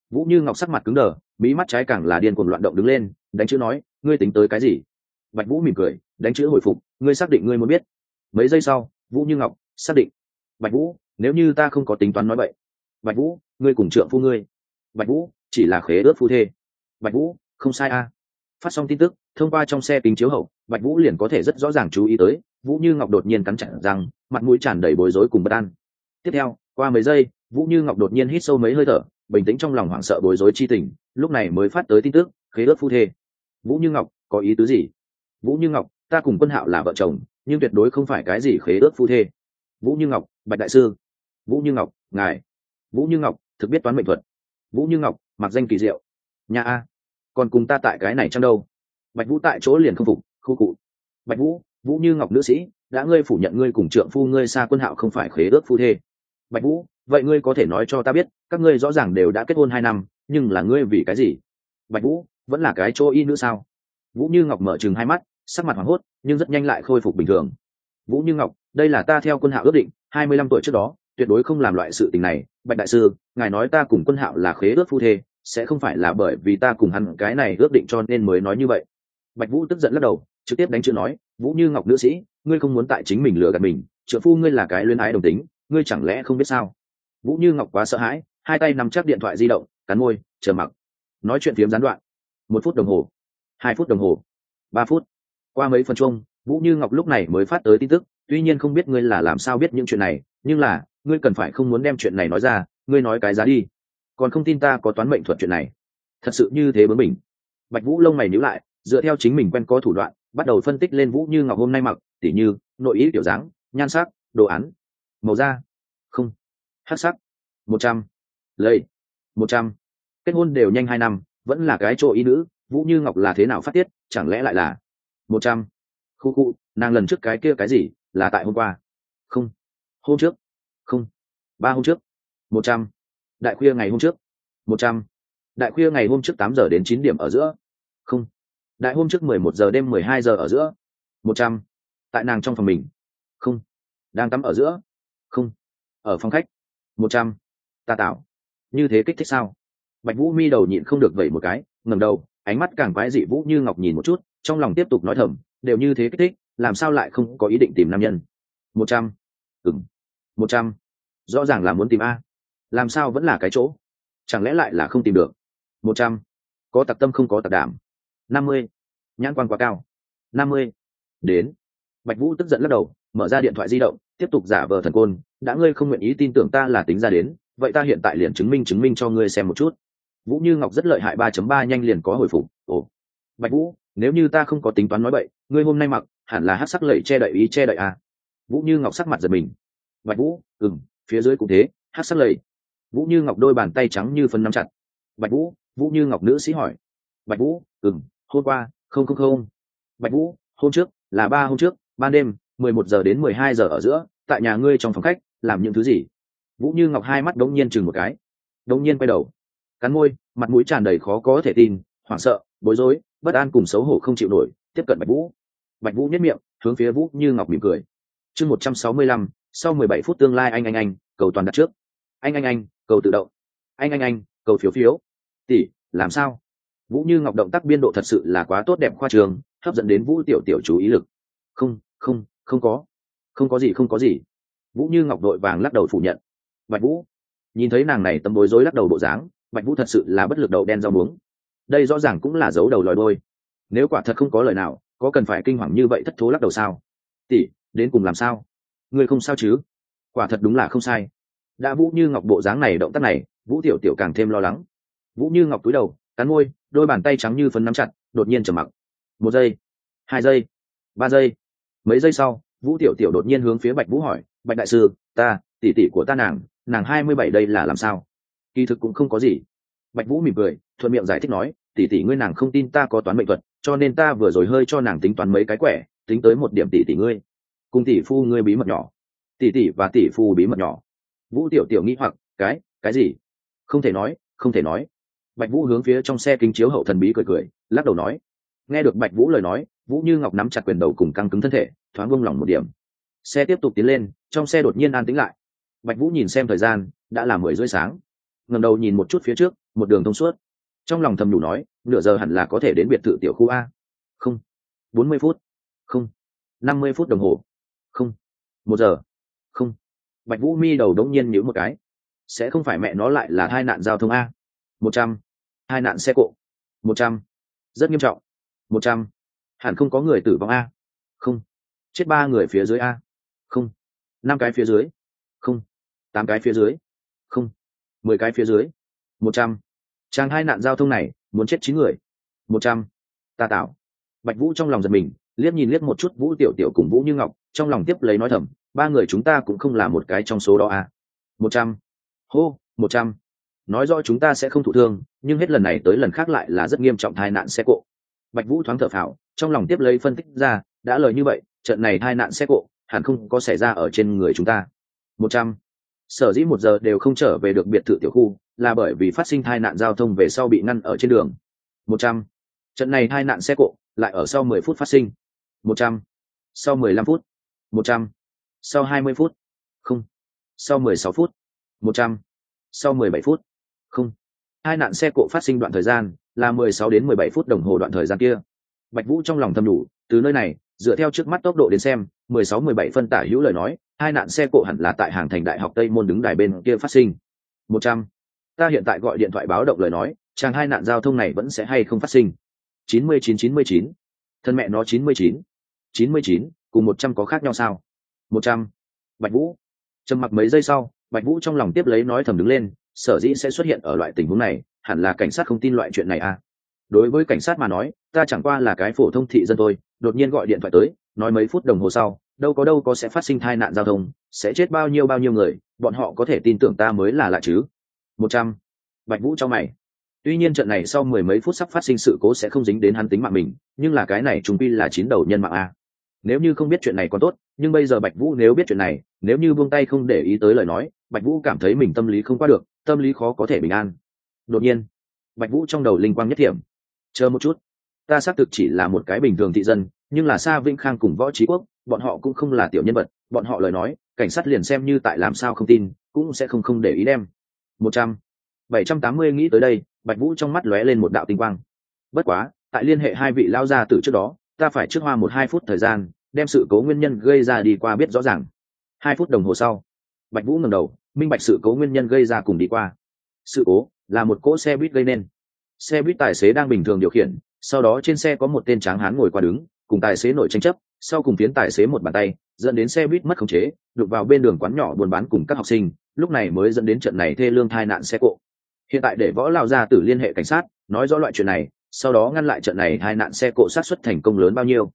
Vũ Như Ngọc sắc mặt cứng đờ, mí mắt trái càng là điên cuồng loạn động đứng lên, đánh chữ nói, ngươi tính tới cái gì? Bạch Vũ mỉm cười, đánh chữ hồi phục, ngươi xác định ngươi muốn biết. Mấy giây sau, Vũ Như Ngọc xác định. Bạch Vũ, nếu như ta không có tính toán nói vậy. Bạch Vũ, ngươi cùng trượng phu ngươi. Bạch Vũ, chỉ là khế ước phu thê. Bạch Vũ, không sai a. Phát xong tin tức, thông qua trong xe kính chiếu hậu, Bạch Vũ liền có thể rất rõ ràng chú ý tới, Vũ Như Ngọc đột nhiên cắn chặt răng, mặt mũi tràn đầy bối rối cùng bất an. Tiếp theo, qua mấy giây, Vũ Như Ngọc đột nhiên hít sâu mấy hơi thở, bình tĩnh trong lòng hoảng sợ bối rối chi tình, lúc này mới phát tới tin tức, khế ước phu thê. Vũ Như Ngọc, có ý tứ gì? Vũ Như Ngọc, ta cùng Quân Hạo là vợ chồng, nhưng tuyệt đối không phải cái gì khế ước phu thê. Vũ Như Ngọc, Bạch đại sư. Vũ Như Ngọc, ngài. Vũ Như Ngọc, thực biết toán mệnh thuật. Vũ Như Ngọc, mặc danh kỳ diệu. Nhà a, còn cùng ta tại cái này chăng đâu? Bạch Vũ tại chỗ liền không phục, khu cụ. Bạch Vũ, Vũ Như Ngọc nữ sĩ, đã ngươi phủ nhận ngươi cùng trượng phu ngươi xa Quân Hạo không phải khế ước phu thê. Bạch Vũ, vậy ngươi có thể nói cho ta biết, các ngươi rõ ràng đều đã kết hôn 2 năm, nhưng là ngươi vì cái gì? Bạch Vũ, vẫn là cái chỗ y nữ sao? Vũ Như Ngọc mở trừng hai mắt, sắc mặt hoảng hốt, nhưng rất nhanh lại khôi phục bình thường. Vũ Như Ngọc, đây là ta theo Quân Hạo ước định, 25 tuổi trước đó, tuyệt đối không làm loại sự tình này. Bạch đại sư, ngài nói ta cùng Quân Hạo là khế ước phu thê, sẽ không phải là bởi vì ta cùng hắn cái này ước định cho nên mới nói như vậy. Bạch Vũ tức giận lắc đầu, trực tiếp đánh chữ nói, Vũ Như Ngọc nữ sĩ, ngươi không muốn tại chính mình lừa gạt mình, trợ phu ngươi là cái luyến ái đồng tính, ngươi chẳng lẽ không biết sao? Vũ Như Ngọc quá sợ hãi, hai tay nắm chắc điện thoại di động, cắn môi, chờ mặc. Nói chuyện phiếm gián đoạn. 1 phút đồng hồ, 2 phút đồng hồ, 3 phút. Qua mấy phần chung, Vũ Như Ngọc lúc này mới phát tới tin tức, tuy nhiên không biết ngươi là làm sao biết những chuyện này, nhưng là, ngươi cần phải không muốn đem chuyện này nói ra, ngươi nói cái giá đi. Còn không tin ta có toán mệnh thuật chuyện này. Thật sự như thế bướng bỉnh. Bạch Vũ lông mày nhíu lại, dựa theo chính mình quen có thủ đoạn, bắt đầu phân tích lên Vũ Như Ngọc hôm nay mặc, tỉ như, nội ý kiểu dáng, nhan sắc, đồ án, màu da. Không. Hắc sắc. 100. Lây. 100. Kết hôn đều nhanh 2 năm, vẫn là cái chỗ ý nữ, Vũ Như Ngọc là thế nào phát tiết, chẳng lẽ lại là 100. Khu khu, nàng lần trước cái kia cái gì, là tại hôm qua. Không. Hôm trước. Không. 3 hôm trước. 100. Đại khuya ngày hôm trước. 100. Đại khuya ngày hôm trước 8 giờ đến 9 điểm ở giữa. Không. Đại hôm trước 11 giờ đêm 12 giờ ở giữa. 100. Tại nàng trong phòng mình. Không. Đang tắm ở giữa. Không. Ở phòng khách. 100. Ta tạo. Như thế kích thích sao? Bạch Vũ mi đầu nhịn không được vẩy một cái, ngẩng đầu, ánh mắt càng quái dị Vũ Như Ngọc nhìn một chút, trong lòng tiếp tục nói thầm, đều như thế kích thích, làm sao lại không có ý định tìm nam nhân? 100. 100. Rõ ràng là muốn tìm a, làm sao vẫn là cái chỗ? Chẳng lẽ lại là không tìm được? 100. Có tặc tâm không có tặc đảm. 50. Nhãn quan quá cao. 50. Đến. Bạch Vũ tức giận lắc đầu, mở ra điện thoại di động, tiếp tục giả vờ thần côn, đã ngươi không nguyện ý tin tưởng ta là tính ra đến, vậy ta hiện tại liền chứng minh cho ngươi xem một chút. Vũ Như Ngọc rất lợi hại 3.3 nhanh liền có hồi phục. Ồ, Bạch Vũ, nếu như ta không có tính toán nói bậy, ngươi hôm nay mặc hẳn là hắc sắc lẫy che đậy ý che đậy à? Vũ Như Ngọc sắc mặt giật mình. Bạch Vũ, phía dưới cũng thế, hắc sắc lẫy. Vũ Như Ngọc đôi bàn tay trắng như phấn nắm chặt. Bạch Vũ, Vũ Như Ngọc nữ sĩ hỏi. Bạch Vũ, hôm qua, không. Bạch Vũ, hôm trước, là 3 hôm trước, ban đêm, 11 giờ đến 12 giờ ở giữa, tại nhà ngươi trong phòng khách, làm những thứ gì? Vũ Như Ngọc hai mắt đống nhiên chừng một cái, đống nhiên quay đầu, cắn môi, mặt mũi tràn đầy khó có thể tin, hoảng sợ, bối rối, bất an cùng xấu hổ không chịu nổi, tiếp cận Bạch Vũ. Bạch Vũ nhếch miệng, hướng phía Vũ Như Ngọc mỉm cười. Chương 165, sau 17 phút tương lai anh, cầu toàn đặt trước. Anh, cầu tự động. Anh, cầu phiếu phiếu. Tỷ, làm sao? Vũ Như Ngọc động tác biên độ thật sự là quá tốt đẹp khoa trường, hấp dẫn đến Vũ tiểu tiểu chú ý lực. Không có gì. Vũ Như Ngọc đội vàng lắc đầu phủ nhận. Bạch Vũ nhìn thấy nàng này tâm bối rối lắc đầu bộ dáng, Bạch Vũ thật sự là bất lực đầu đen rau muống. Đây rõ ràng cũng là giấu đầu lòi đôi. Nếu quả thật không có lời nào, có cần phải kinh hoàng như vậy thất thố lắc đầu sao? Tỷ, đến cùng làm sao? Ngươi không sao chứ? Quả thật đúng là không sai. Đã Vũ Như Ngọc bộ dáng này động tác này, Vũ tiểu tiểu càng thêm lo lắng. Vũ Như Ngọc cúi đầu, cắn môi, đôi bàn tay trắng như phấn nắm chặt, đột nhiên trầm mặc. 1 giây, 2 giây, 3 giây. Mấy giây sau, Vũ tiểu tiểu đột nhiên hướng phía Bạch Vũ hỏi, Bạch đại sư, tỷ tỷ của ta nàng 27 đây là làm sao? Kỳ thực cũng không có gì. Bạch Vũ mỉm cười, thuận miệng giải thích nói, tỷ tỷ ngươi nàng không tin ta có toán mệnh thuật, cho nên ta vừa rồi hơi cho nàng tính toán mấy cái quẻ, tính tới 1 điểm tỷ tỷ ngươi. Cùng tỷ phu ngươi bí mật nhỏ. Tỷ tỷ và tỷ phu bí mật nhỏ. Vũ tiểu tiểu nghĩ hoặc, cái gì? Không thể nói. Bạch Vũ hướng phía trong xe kính chiếu hậu thần bí cười, lắc đầu nói. Nghe được Bạch Vũ lời nói, Vũ Như Ngọc nắm chặt quyền đầu cùng căng cứng thân thể, thoáng buông lỏng một điểm. Xe tiếp tục tiến lên, trong xe đột nhiên an tĩnh lại. Bạch Vũ nhìn xem thời gian, đã là 10 rưỡi sáng. ngẩng đầu nhìn một chút phía trước, một đường thông suốt. Trong lòng thầm nhủ nói, nửa giờ hẳn là có thể đến biệt thự tiểu khu a. Không. 40 phút. Không. 50 phút đồng hồ. Không. 1 giờ. Không. Bạch Vũ mi đầu đống nhiên nhíu một cái. Sẽ không phải mẹ nó lại là tai nạn giao thông a? 100. Tai nạn xe cộ. 100. Rất nghiêm trọng. 100. Hẳn không có người tử vong a? Không. Chết 3 người phía dưới a? Không. 5 cái phía dưới. Không. 8 cái phía dưới. Không. 10 cái phía dưới. 100. Chàng hai nạn giao thông này muốn chết 9 người. 100. Ta tạo. Bạch Vũ trong lòng giật mình, liếc nhìn liếc một chút Vũ Tiểu Tiểu cùng Vũ Như Ngọc, trong lòng tiếp lấy nói thầm, 3 người chúng ta cũng không là một cái trong số đó à. 100. Hô, 100. Nói rõ chúng ta sẽ không thụ thương, nhưng hết lần này tới lần khác lại là rất nghiêm trọng tai nạn xe cộ. Bạch Vũ thoáng thở phào, trong lòng tiếp lấy phân tích ra, đã lời như vậy, trận này tai nạn xe cộ hẳn không có xảy ra ở trên người chúng ta. 100. Sở dĩ 1 giờ đều không trở về được biệt thự tiểu khu, là bởi vì phát sinh tai nạn giao thông về sau bị ngăn ở trên đường. 100. Trận này tai nạn xe cộ lại ở sau 10 phút phát sinh. 100. Sau 15 phút. 100. Sau 20 phút. Không. Sau 16 phút. 100. Sau 17 phút. Không. Tai nạn xe cộ phát sinh đoạn thời gian là 16 đến 17 phút đồng hồ đoạn thời gian kia. Bạch Vũ trong lòng thầm đủ, từ nơi này, dựa theo trước mắt tốc độ đến xem, 16-17 phân tả hữu lời nói, hai nạn xe cộ hẳn là tại hàng thành đại học Tây Môn đứng đài bên kia phát sinh. 100. Ta hiện tại gọi điện thoại báo động lời nói, chàng hai nạn giao thông này vẫn sẽ hay không phát sinh. 99. Thân mẹ nó 99, cùng 100 có khác nhau sao? 100. Bạch Vũ. Trầm mặc mấy giây sau, Bạch Vũ trong lòng tiếp lấy nói thầm đứng lên, sở dĩ sẽ xuất hiện ở loại tình huống này, hẳn là cảnh sát không tin loại chuyện này à? Đối với cảnh sát mà nói, ta chẳng qua là cái phổ thông thị dân thôi, đột nhiên gọi điện thoại tới, nói mấy phút đồng hồ sau, đâu có sẽ phát sinh tai nạn giao thông, sẽ chết bao nhiêu người, bọn họ có thể tin tưởng ta mới là lạ chứ. 100. Bạch Vũ cho mày. Tuy nhiên trận này sau 10 mấy phút sắp phát sinh sự cố sẽ không dính đến hắn tính mạng mình, nhưng là cái này trùng quy là 9 đầu nhân mạng a. Nếu như không biết chuyện này còn tốt, nhưng bây giờ Bạch Vũ nếu biết chuyện này, nếu như buông tay không để ý tới lời nói, Bạch Vũ cảm thấy mình tâm lý không qua được, tâm lý khó có thể bình an. Đột nhiên, Bạch Vũ trong đầu linh quang nhất thiểm. Chờ một chút, ta xác thực chỉ là một cái bình thường thị dân, nhưng là Sa Vĩnh Khang cùng Võ Trí Quốc, bọn họ cũng không là tiểu nhân vật, bọn họ lời nói, cảnh sát liền xem như tại làm sao không tin, cũng sẽ không để ý đem. 100. 780 nghĩ tới đây, Bạch Vũ trong mắt lóe lên một đạo tinh quang. Bất quá, tại liên hệ hai vị lao gia tử trước đó, ta phải trước hoa 1-2 phút thời gian, đem sự cố nguyên nhân gây ra đi qua biết rõ ràng. 2 phút đồng hồ sau, Bạch Vũ ngẩng đầu, minh bạch sự cố nguyên nhân gây ra cùng đi qua. Sự cố là một cỗ xe buýt gây nên. Xe buýt tài xế đang bình thường điều khiển, sau đó trên xe có một tên tráng hán ngồi qua đứng, cùng tài xế nổi tranh chấp, sau cùng phiến tài xế một bàn tay, dẫn đến xe buýt mất khống chế, đụng vào bên đường quán nhỏ buôn bán cùng các học sinh, lúc này mới dẫn đến trận này thê lương tai nạn xe cộ. Hiện tại để Võ Lão gia tử liên hệ cảnh sát, nói rõ loại chuyện này, sau đó ngăn lại trận này tai nạn xe cộ xác suất thành công lớn bao nhiêu.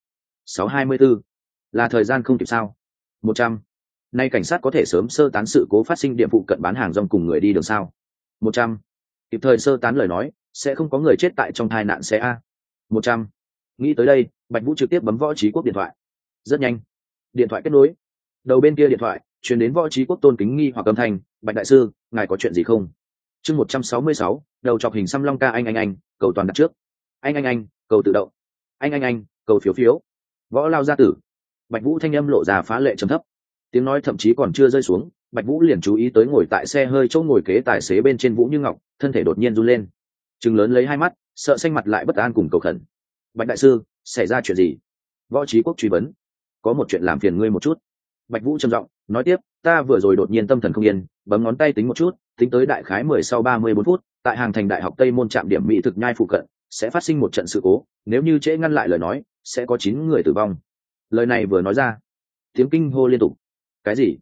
624. Là thời gian không kịp sao? 100. Nay cảnh sát có thể sớm sơ tán sự cố phát sinh điểm phụ cận bán hàng rong cùng người đi đường sao? 100. Kịp thời sơ tán lời nói, sẽ không có người chết tại trong tai nạn xe a. 100. Nghĩ tới đây, Bạch Vũ trực tiếp bấm Võ Trí Quốc điện thoại. Rất nhanh, điện thoại kết nối. Đầu bên kia điện thoại truyền đến Võ Trí Quốc tôn kính nghi hoặc âm thanh, "Bạch đại sư, ngài có chuyện gì không?" Chương 166, đầu chọc hình xăm long ca anh, cầu toàn đặt trước. Anh, cầu tự động. Anh, cầu phiếu phiếu. Võ Lao gia tử. Bạch Vũ thanh âm lộ ra phá lệ trầm thấp. Tiếng nói thậm chí còn chưa rơi xuống, Bạch Vũ liền chú ý tới ngồi tại xe hơi chỗ ngồi kế tài xế bên trên Vũ Như Ngọc, thân thể đột nhiên run lên. Trừng lớn lấy hai mắt, sợ xanh mặt lại bất an cùng cầu khẩn. "Bạch đại sư, xảy ra chuyện gì?" Võ Trí Quốc truy vấn. "Có một chuyện làm phiền ngươi một chút." Bạch Vũ trầm giọng nói tiếp, "Ta vừa rồi đột nhiên tâm thần không yên, bấm ngón tay tính một chút, tính tới đại khái 10 sau 34 phút, tại hàng thành đại học Tây Môn trạm điểm mỹ thực nhai phụ cận, sẽ phát sinh một trận sự cố, nếu như trễ ngăn lại lời nói, sẽ có 9 người tử vong." Lời này vừa nói ra, tiếng kinh hô liên tục. Cái gì?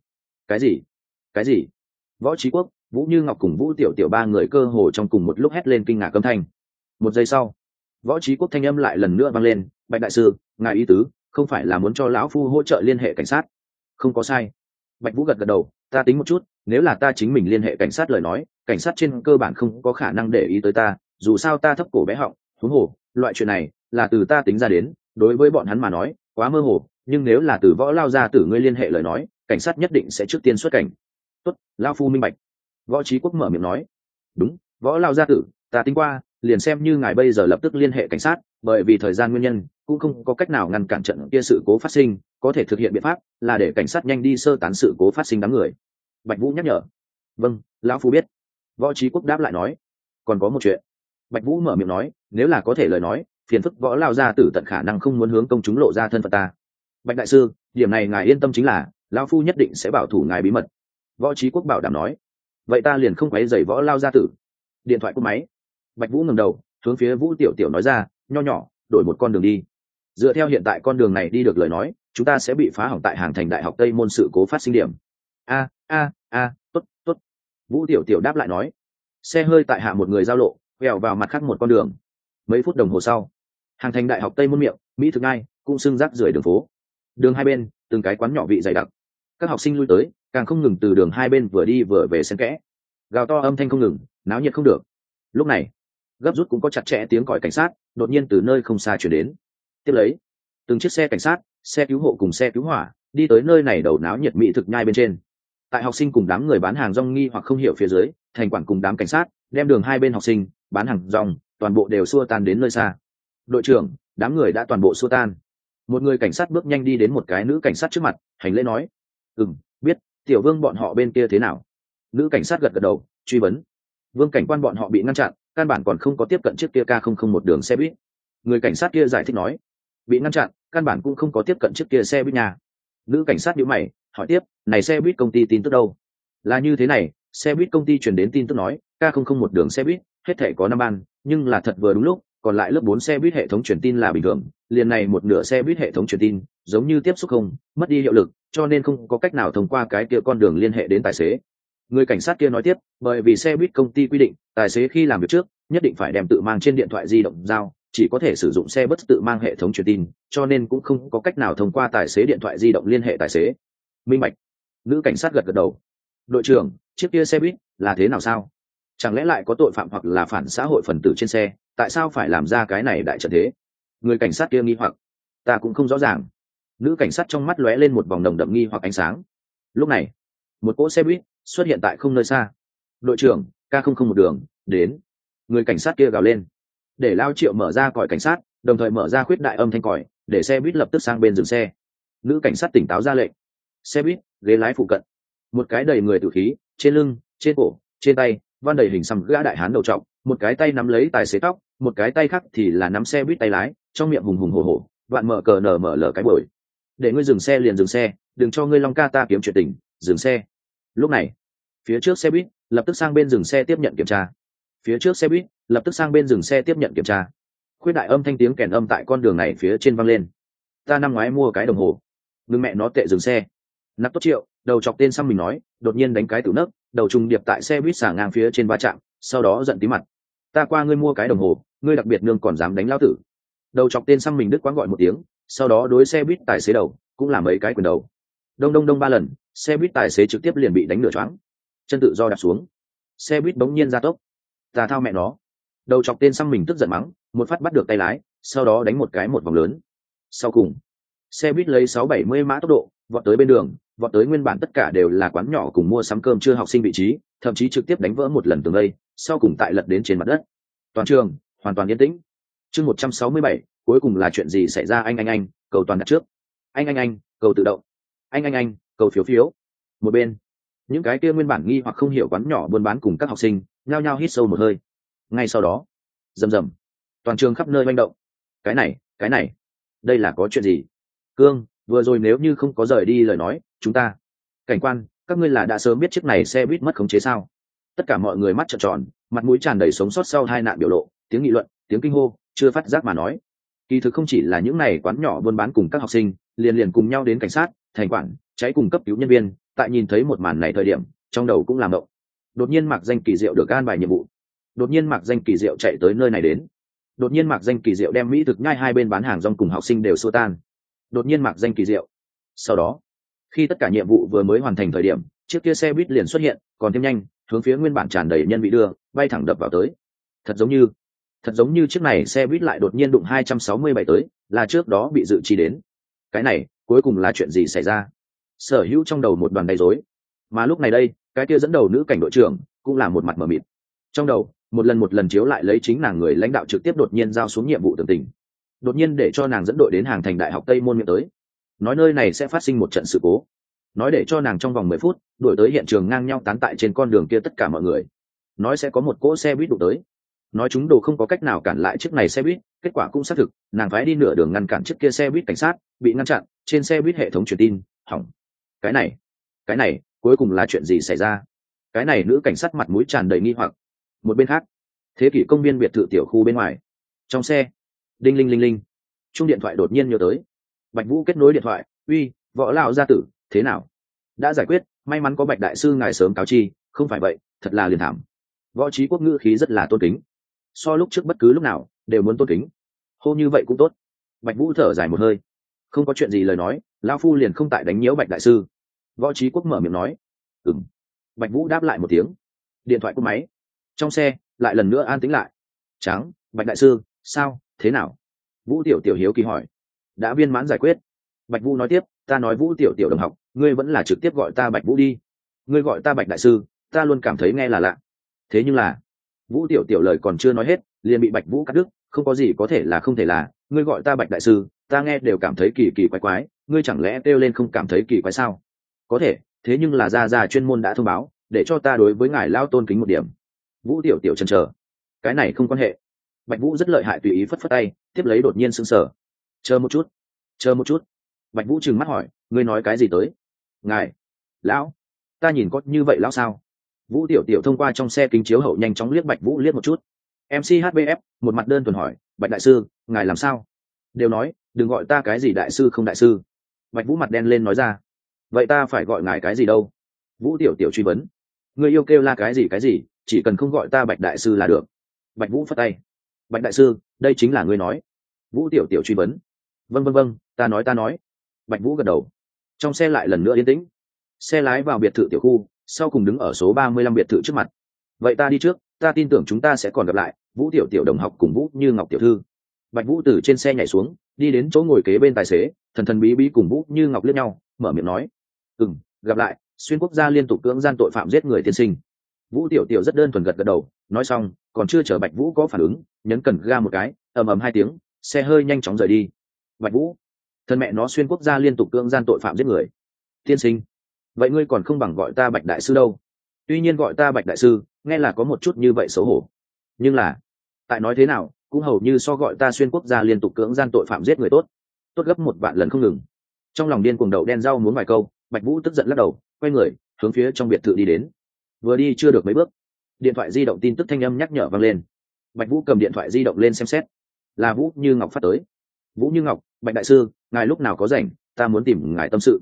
Võ Trí Quốc, Vũ Như Ngọc cùng Vũ Tiểu Tiểu 3 người cơ hồ trong cùng một lúc hét lên kinh ngạc âm thanh. Một giây sau, Võ Trí Quốc thanh âm lại lần nữa vang lên, "Bạch đại sư, ngài ý tứ không phải là muốn cho lão phu hỗ trợ liên hệ cảnh sát?" "Không có sai." Bạch Vũ gật đầu, "Ta tính một chút, nếu là ta chính mình liên hệ cảnh sát lời nói, cảnh sát trên cơ bản không có khả năng để ý tới ta, dù sao ta thấp cổ bé họng, huống hồ, loại chuyện này là từ ta tính ra đến, đối với bọn hắn mà nói, quá mơ hồ, nhưng nếu là từ Võ Lao gia tử ngươi liên hệ lời nói, cảnh sát nhất định sẽ trước tiên xuất cảnh." "Tốt, lão phu minh bạch." Võ Trí Quốc mở miệng nói. "Đúng, Võ Lao gia tử, ta tính qua, liền xem như ngài bây giờ lập tức liên hệ cảnh sát, bởi vì thời gian nguyên nhân, cũng không có cách nào ngăn cản trận kia sự cố phát sinh, có thể thực hiện biện pháp là để cảnh sát nhanh đi sơ tán sự cố phát sinh đám người." Bạch Vũ nhắc nhở. "Vâng, lão phu biết." Võ Trí Quốc đáp lại nói, còn có một chuyện. Bạch Vũ mở miệng nói, nếu là có thể lời nói, phiền phức Võ lao gia tử tận khả năng không muốn hướng công chúng lộ ra thân phận ta. Bạch đại sư, điểm này ngài yên tâm, chính là lão phu nhất định sẽ bảo thủ ngài bí mật. Võ Trí Quốc bảo đảm nói. Vậy ta liền không quấy rầy Võ lao gia tử. Điện thoại cúp máy. Bạch Vũ ngẩng đầu hướng phía Vũ Tiểu Tiểu nói ra, nho nhỏ, đổi một con đường đi. Dựa theo hiện tại con đường này đi được lời nói, chúng ta sẽ bị phá hỏng tại Hàng Thành Đại học Tây môn sự cố phát sinh điểm. Tốt tốt. Vũ Tiểu Tiểu đáp lại nói. Xe hơi tại hạ một người giao lộ, quẹo vào mặt khác một con đường. Mấy phút đồng hồ sau, Hàng Thành Đại học Tây môn miệng, Mỹ Thực Ngai cũng xưng rác rưởi đường phố. Đường hai bên, từng cái quán nhỏ vị dày đặc. Các học sinh lui tới, càng không ngừng từ đường hai bên vừa đi vừa về xen kẽ. Gào to âm thanh không ngừng, náo nhiệt không được. Lúc này, gấp rút cũng có chặt chẽ tiếng còi cảnh sát đột nhiên từ nơi không xa chuyển đến. Tiếp lấy, từng chiếc xe cảnh sát, xe cứu hộ cùng xe cứu hỏa đi tới nơi này đầu náo nhiệt Mỹ Thực Nhai bên trên. Tại học sinh cùng đám người bán hàng rong nghi hoặc không hiểu phía dưới, thành quản cùng đám cảnh sát đem đường hai bên học sinh bán hàng rong toàn bộ đều xua tan đến nơi xa. Đội trưởng, đám người đã toàn bộ xua tan. Một người cảnh sát bước nhanh đi đến một cái nữ cảnh sát trước mặt, hành lễ nói, biết, Tiểu Vương bọn họ bên kia thế nào? Nữ cảnh sát gật gật đầu, truy vấn. Vương cảnh quan bọn họ bị ngăn chặn, căn bản còn không có tiếp cận chiếc kia K001 đường xe buýt. Người cảnh sát kia giải thích nói, bị ngăn chặn, căn bản cũng không có tiếp cận chiếc kia xe buýt nhà. Nữ cảnh sát nhíu mày, hỏi tiếp, này xe buýt công ty tin tức đâu? Là như thế này, xe buýt công ty truyền đến tin tức nói, K001 đường xe buýt hết thể có 5 ban, nhưng là thật vừa đúng lúc, còn lại lớp 4 xe buýt hệ thống truyền tin là bình thường, liền này một nửa xe buýt hệ thống truyền tin giống như tiếp xúc không, mất đi hiệu lực, cho nên không có cách nào thông qua cái kia con đường liên hệ đến tài xế. Người cảnh sát kia nói tiếp, bởi vì xe buýt công ty quy định, tài xế khi làm việc trước nhất định phải đem tự mang trên điện thoại di động giao, chỉ có thể sử dụng xe bus tự mang hệ thống truyền tin, cho nên cũng không có cách nào thông qua tài xế điện thoại di động liên hệ tài xế. Minh bạch. Nữ cảnh sát gật gật đầu. Đội trưởng, chiếc kia xe buýt là thế nào sao? Chẳng lẽ lại có tội phạm hoặc là phản xã hội phần tử trên xe, tại sao phải làm ra cái này đại trận thế? Người cảnh sát kia nghi hoặc. Ta cũng không rõ ràng. Nữ cảnh sát trong mắt lóe lên một vòng nồng đậm nghi hoặc ánh sáng. Lúc này, một cỗ xe buýt xuất hiện tại không nơi xa. Đội trưởng, K001 đường đến. Người cảnh sát kia gào lên. Để Lao Triệu mở ra còi cảnh sát, đồng thời mở ra khuyết đại âm thanh còi, để xe buýt lập tức sang bên dừng xe. Nữ cảnh sát tỉnh táo ra lệnh. Xe buýt, ghế lái phụ cận. Một cái đầy người tử khí, trên lưng, trên cổ, trên tay, van đầy hình xăm gã đại hán đầu trọc, một cái tay nắm lấy tài xế tóc, một cái tay khác thì là nắm xe buýt tay lái, trong miệng hùng hùng hổ hổ, đoạn mở cờ nở mở lở cái bồi. Để ngươi dừng xe liền dừng xe, đừng cho ngươi Long ca ta kiếm chuyện tình, dừng xe. Lúc này, phía trước xe buýt lập tức sang bên dừng xe tiếp nhận kiểm tra. Phía trước xe buýt lập tức sang bên dừng xe tiếp nhận kiểm tra. Khuyết đại âm thanh tiếng kèn âm tại con đường này phía trên vang lên. Ta năm ngoái mua cái đồng hồ, ngưng mẹ nó tệ dừng xe. Nạp Tốt Triệu, đầu chọc tên xăm mình nói, đột nhiên đánh cái tử nấc, đầu trùng điệp tại xe buýt xả ngang phía trên va chạm, sau đó giận tí mặt. Ta qua ngươi mua cái đồng hồ, ngươi đặc biệt nương còn dám đánh lao tử. Đầu chọc tên xăm mình đứt quãng gọi một tiếng, sau đó đối xe buýt tài xế đầu cũng là mấy cái quyền đầu. Đông đông đông 3 lần, xe buýt tài xế trực tiếp liền bị đánh nửa choáng, chân tự do đạp xuống. Xe buýt bỗng nhiên gia tốc. Ta thao mẹ nó. Đầu chọc tên xăm mình tức giận mắng, một phát bắt được tay lái, sau đó đánh một cái một vòng lớn. Sau cùng, xe buýt lấy 670 mã tốc độ vọt tới bên đường, vọt tới nguyên bản tất cả đều là quán nhỏ cùng mua sắm cơm trưa học sinh vị trí, thậm chí trực tiếp đánh vỡ một lần tường lây, sau cùng tại lật đến trên mặt đất. Toàn trường hoàn toàn yên tĩnh. Chương 167, cuối cùng là chuyện gì xảy ra? Anh, cầu toàn đặt trước. Anh, cầu tự động. Anh, cầu phiếu phiếu. Một bên, những cái kia nguyên bản nghi hoặc không hiểu quán nhỏ buôn bán cùng các học sinh nhao nhao hít sâu một hơi. Ngay sau đó, rầm rầm, toàn trường khắp nơi manh động. Cái này, đây là có chuyện gì? Cương, vừa rồi nếu như không có rời đi lời nói, chúng ta. Cảnh quan, các ngươi là đã sớm biết chiếc này xe buýt mất khống chế sao? Tất cả mọi người mắt trợn tròn, mặt mũi tràn đầy sống sót sau tai nạn biểu lộ, tiếng nghị luận, tiếng kinh hô, chưa phát giác mà nói. Kỳ thực không chỉ là những này quán nhỏ buôn bán cùng các học sinh, liền cùng nhau đến cảnh sát, thành quản, cháy cùng cấp cứu nhân viên, tại nhìn thấy một màn này thời điểm, trong đầu cũng làm động. Đột nhiên Mạc Danh Kỳ Diệu được an bài nhiệm vụ. Đột nhiên Mạc Danh Kỳ Diệu chạy tới nơi này đến. Đột nhiên Mạc Danh Kỳ Diệu đem Mỹ Thực Nhai hai bên bán hàng rong cùng học sinh đều xua tan. Đột nhiên Mạc Danh Kỳ Diệu. Sau đó, khi tất cả nhiệm vụ vừa mới hoàn thành thời điểm, chiếc kia xe buýt liền xuất hiện, còn thêm nhanh, hướng phía nguyên bản tràn đầy nhân bị đưa, bay thẳng đập vào tới. Thật giống như chiếc này xe buýt lại đột nhiên đụng 267 tới, là trước đó bị dự trì đến. Cái này, cuối cùng là chuyện gì xảy ra? Sở Hữu trong đầu một đoàn đầy rối. Mà lúc này đây, cái kia dẫn đầu nữ cảnh đội trưởng cũng là một mặt mờ mịt. Trong đầu, một lần chiếu lại lấy chính nàng người lãnh đạo trực tiếp đột nhiên giao xuống nhiệm vụ tường tình. Đột nhiên để cho nàng dẫn đội đến Hàng Thành Đại học Tây môn miệng tới. Nói nơi này sẽ phát sinh một trận sự cố. Nói để cho nàng trong vòng 10 phút đuổi tới hiện trường ngang nhau tán tại trên con đường kia tất cả mọi người. nói sẽ có một cỗ xe buýt đụng tới, nói chúng đồ không có cách nào cản lại chiếc này xe buýt. Kết quả cũng xác thực, nàng phái đi nửa đường ngăn cản chiếc kia xe buýt cảnh sát, bị ngăn chặn, trên xe buýt hệ thống truyền tin hỏng. Cái này cuối cùng là chuyện gì xảy ra? Cái này nữ cảnh sát mặt mũi tràn đầy nghi hoặc. Một bên khác, thế kỷ công viên biệt thự tiểu khu bên ngoài, trong xe, đinh linh linh linh, chuông điện thoại đột nhiên nhớ tới. Bạch Vũ kết nối điện thoại. Uy, Võ lão gia tử, thế nào? Đã giải quyết, may mắn có Bạch đại sư ngài sớm cáo chi, không phải vậy thật là liền thảm. Võ Chí Quốc ngữ khí rất là tôn kính, so lúc trước bất cứ lúc nào đều muốn tôn kính. Hô như vậy cũng tốt. Bạch Vũ thở dài một hơi. Không có chuyện gì lời nói, lão phu liền không tại đánh nhiễu Bạch đại sư. Võ Chí Quốc mở miệng nói. Ừm. Bạch Vũ đáp lại một tiếng. Điện thoại cúp máy. Trong xe lại lần nữa an tĩnh lại. Trắng, Bạch đại sư, sao, thế nào? Vũ tiểu tiểu hiếu kỳ hỏi. Đã viên mãn giải quyết. Bạch Vũ nói tiếp, ta nói Vũ tiểu tiểu đồng học, ngươi vẫn là trực tiếp gọi ta Bạch Vũ đi. Ngươi gọi ta Bạch đại sư, ta luôn cảm thấy nghe là lạ. Thế nhưng là, Vũ tiểu tiểu lời còn chưa nói hết, liền bị Bạch Vũ cắt đứt. Không có gì có thể là không thể là, ngươi gọi ta Bạch đại sư, ta nghe đều cảm thấy kỳ kỳ quái quái, ngươi chẳng lẽ kêu lên không cảm thấy kỳ quái sao? Có thể, thế nhưng là gia chuyên môn đã thông báo, để cho ta đối với ngài lao tôn kính một điểm. Vũ tiểu tiểu chần chờ. Cái này không quan hệ. Bạch Vũ rất lợi hại, tùy ý phất phất tay, tiếp lấy đột nhiên sững sờ. Chờ một chút. Bạch Vũ trừng mắt hỏi, ngươi nói cái gì tới? Ngài, lão, ta nhìn có như vậy lão sao? Vũ tiểu tiểu thông qua trong xe kính chiếu hậu nhanh chóng liếc Bạch Vũ liếc một chút. MC HBF một mặt đơn thuần hỏi, Bạch đại sư, ngài làm sao? Đều nói, đừng gọi ta cái gì đại sư không đại sư. Bạch Vũ mặt đen lên nói ra. Vậy ta phải gọi ngài cái gì đâu? Vũ tiểu tiểu truy vấn. Ngươi yêu kêu la cái gì, chỉ cần không gọi ta Bạch đại sư là được. Bạch Vũ phất tay. Bạch đại sư, đây chính là ngươi nói. Vũ tiểu tiểu truy vấn. Vâng, ta nói. Bạch Vũ gật đầu. Trong xe lại lần nữa yên tĩnh. Xe lái vào biệt thự tiểu khu, sau cùng đứng ở số 35 biệt thự trước mặt. Vậy ta đi trước, ta tin tưởng chúng ta sẽ còn gặp lại. Vũ tiểu tiểu đồng học cùng Vũ Như Ngọc tiểu thư. Bạch Vũ từ trên xe nhảy xuống, đi đến chỗ ngồi kế bên tài xế, thần thần bí bí cùng Vũ Như Ngọc liếc nhau, mở miệng nói. Gặp lại, xuyên quốc gia liên tục cưỡng gian tội phạm giết người tiên sinh. Vũ tiểu tiểu rất đơn thuần gật đầu, nói xong còn chưa chờ Bạch Vũ có phản ứng, nhấn cần ga một cái, ầm ầm hai tiếng, xe hơi nhanh chóng rời đi. Bạch Vũ, thân mẹ nó, xuyên quốc gia liên tục cưỡng gian tội phạm giết người tiên sinh, vậy ngươi còn không bằng gọi ta Bạch đại sư đâu. Tuy nhiên gọi ta Bạch đại sư nghe là có một chút như vậy xấu hổ, nhưng là tại nói thế nào cũng hầu như so gọi ta xuyên quốc gia liên tục cưỡng gian tội phạm giết người tốt gấp 1 vạn lần không ngừng. Trong lòng điên cuồng đậu đen rau muốn vài câu, Bạch Vũ tức giận lắc đầu, quay người hướng phía trong biệt thự đi đến. Vừa đi chưa được mấy bước, điện thoại di động tin tức thanh âm nhắc nhở vang lên. Bạch Vũ cầm điện thoại di động lên xem xét, là Vũ Như Ngọc phát tới. Vũ Như Ngọc, Bạch đại sư, ngài lúc nào có rảnh, ta muốn tìm ngài tâm sự.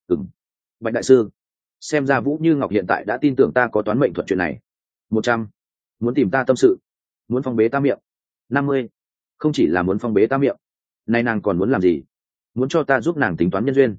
Bạch đại sư, xem ra Vũ Như Ngọc hiện tại đã tin tưởng ta có toán mệnh thuật chuyện này. 100, muốn tìm ta tâm sự, muốn phong bế ta miệng. 50, không chỉ là muốn phong bế ta miệng, nay nàng còn muốn làm gì? Muốn cho ta giúp nàng tính toán nhân duyên.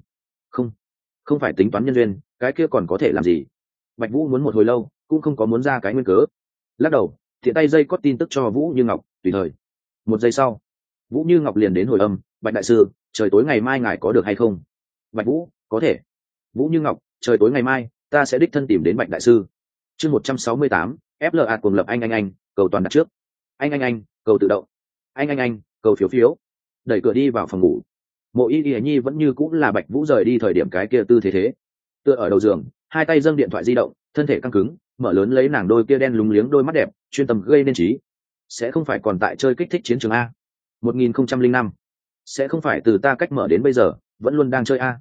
Không phải tính toán nhân duyên, cái kia còn có thể làm gì? Bạch Vũ muốn một hồi lâu cũng không có muốn ra cái nguyên cớ, lắc đầu thiện tay dây cót tin tức cho Vũ Như Ngọc, tùy thời. 1 giây sau, Vũ Như Ngọc liền đến hồi âm. Bạch đại sư, trời tối ngày mai ngài có được hay không? Bạch Vũ, có thể. Vũ Như Ngọc, trời tối ngày mai ta sẽ đích thân tìm đến Bạch đại sư. Chương 168, FLA cuồng lập anh, cầu toàn đặt trước. Anh, cầu tự động. Anh, cầu phiếu. Đẩy cửa đi vào phòng ngủ. Mộ Y Y Nhi vẫn như cũng là Bạch Vũ rời đi thời điểm cái kia tư thế, tựa ở đầu giường, hai tay dâng điện thoại di động, thân thể căng cứng, mở lớn lấy nàng đôi kia đen lúng liếng đôi mắt đẹp, chuyên tâm gây nên trí. Sẽ không phải còn tại chơi kích thích chiến trường a? 1005. Sẽ không phải từ ta cách mở đến bây giờ vẫn luôn đang chơi a?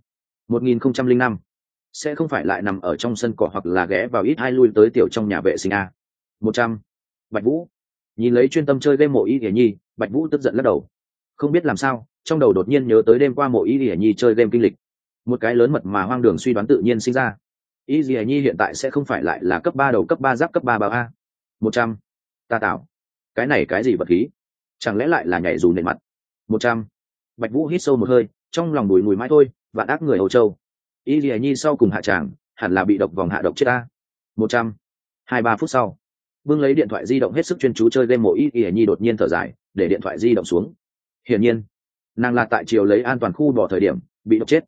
1005. Sẽ không phải lại nằm ở trong sân cỏ hoặc là ghé vào ít hai lui tới tiểu trong nhà vệ sinh a? 100. Bạch Vũ nhìn lấy chuyên tâm chơi game Mộ Y Y Nhi, Bạch Vũ tức giận lắc đầu. Không biết làm sao, trong đầu đột nhiên nhớ tới đêm qua Mộ Y Y Nhi chơi game kinh lịch. Một cái lớn mật mà hoang đường suy đoán tự nhiên sinh ra. Y Y Nhi hiện tại sẽ không phải lại là cấp 3 đầu cấp 3 giáp cấp 3 bao a? 100. Ta tạo cái này cái gì vật khí? Chẳng lẽ lại là nhảy dù nền mặt? 100. Bạch Vũ hít sâu một hơi, trong lòng đùi mùi mãi thôi, vạn ác người Âu Châu. Y Y Nhi sau cùng hạ tràng, hẳn là bị độc vòng hạ độc chết ta. 100. 2-3 phút sau, bưng lấy điện thoại di động hết sức chuyên chú chơi game Mộ Y Y Nhi đột nhiên thở dài, để điện thoại di động xuống. Hiển nhiên, nàng là tại chiều lấy an toàn khu bỏ thời điểm bị độc chết.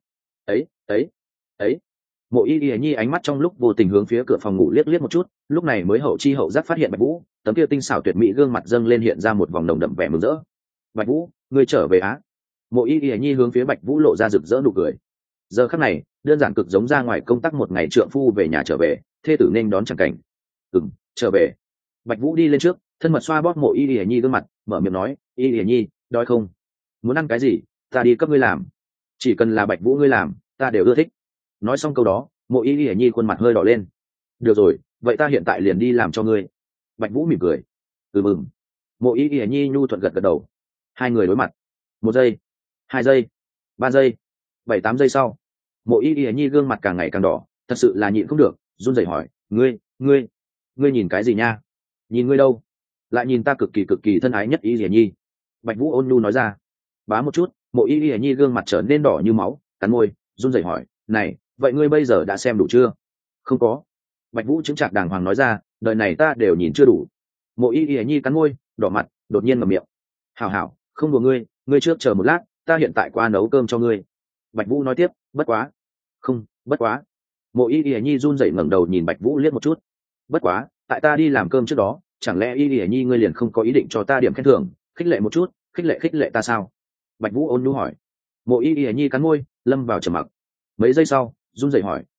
Ấy. Mộ Y Y Nhi ánh mắt trong lúc vô tình hướng phía cửa phòng ngủ liếc một chút, lúc này mới hậu chi hậu giác phát hiện Bạch Vũ, tấm kia tinh xảo tuyệt mỹ gương mặt dâng lên hiện ra một vòng nồng đậm vẻ mừng rỡ. Bạch Vũ, ngươi trở về á? Mộ Y Y Nhi hướng phía Bạch Vũ lộ ra rực rỡ nụ cười. Giờ khắc này, đơn giản cực giống ra ngoài công tác một ngày trượng phu về nhà trở về, thê tử nên đón chẳng cảnh. Trở về. Bạch Vũ đi lên trước, thân mật xoa bóp mộ y y nhi gương mặt, mở miệng nói, y y nhi, đói không? Muốn ăn cái gì, ta đi cấp ngươi làm. Chỉ cần là Bạch Vũ ngươi làm, ta đều ưa thích. Nói xong câu đó, mộ y y nhi khuôn mặt hơi đỏ lên. Được rồi, vậy ta hiện tại liền đi làm cho ngươi. Bạch Vũ mỉm cười. Mừng. Mộ y y nhi nhu thuận gật gật đầu. Hai người đối mặt. 1 giây, 2 giây, 3 giây, 7-8 giây sau, mộ y y nhi gương mặt càng ngày càng đỏ, thật sự là nhịn không được, run rẩy hỏi, ngươi nhìn cái gì nha? Nhìn ngươi đâu? Lại nhìn ta cực kỳ thân ái nhất y y nhi. Bạch Vũ ôn nhu nói ra. Bá một chút, mộ y y nhi gương mặt trở nên đỏ như máu, cắn môi, run rẩy hỏi, này, vậy ngươi bây giờ đã xem đủ chưa? Không có. Bạch Vũ chứng trạc đàng hoàng nói ra, đời này ta đều nhìn chưa đủ. Mộ y y nhi cắn môi, đỏ mặt, đột nhiên ngậm miệng. Hảo hảo, không đùa ngươi trước chờ một lát, ta hiện tại qua nấu cơm cho ngươi. Bạch Vũ nói tiếp, bất quá. Không, bất quá. Mộ y y nhi run rẩy ngẩng đầu nhìn Bạch Vũ liếc một chút. Bất quá, tại ta đi làm cơm trước đó, chẳng lẽ y y nhi ngươi liền không có ý định cho ta điểm khen thưởng, khích lệ một chút, khích lệ ta sao? Bạch Vũ ôn nhu hỏi. Mộ y y nhi cắn môi, lâm vào trầm mặc. Mấy giây sau, run rẩy hỏi,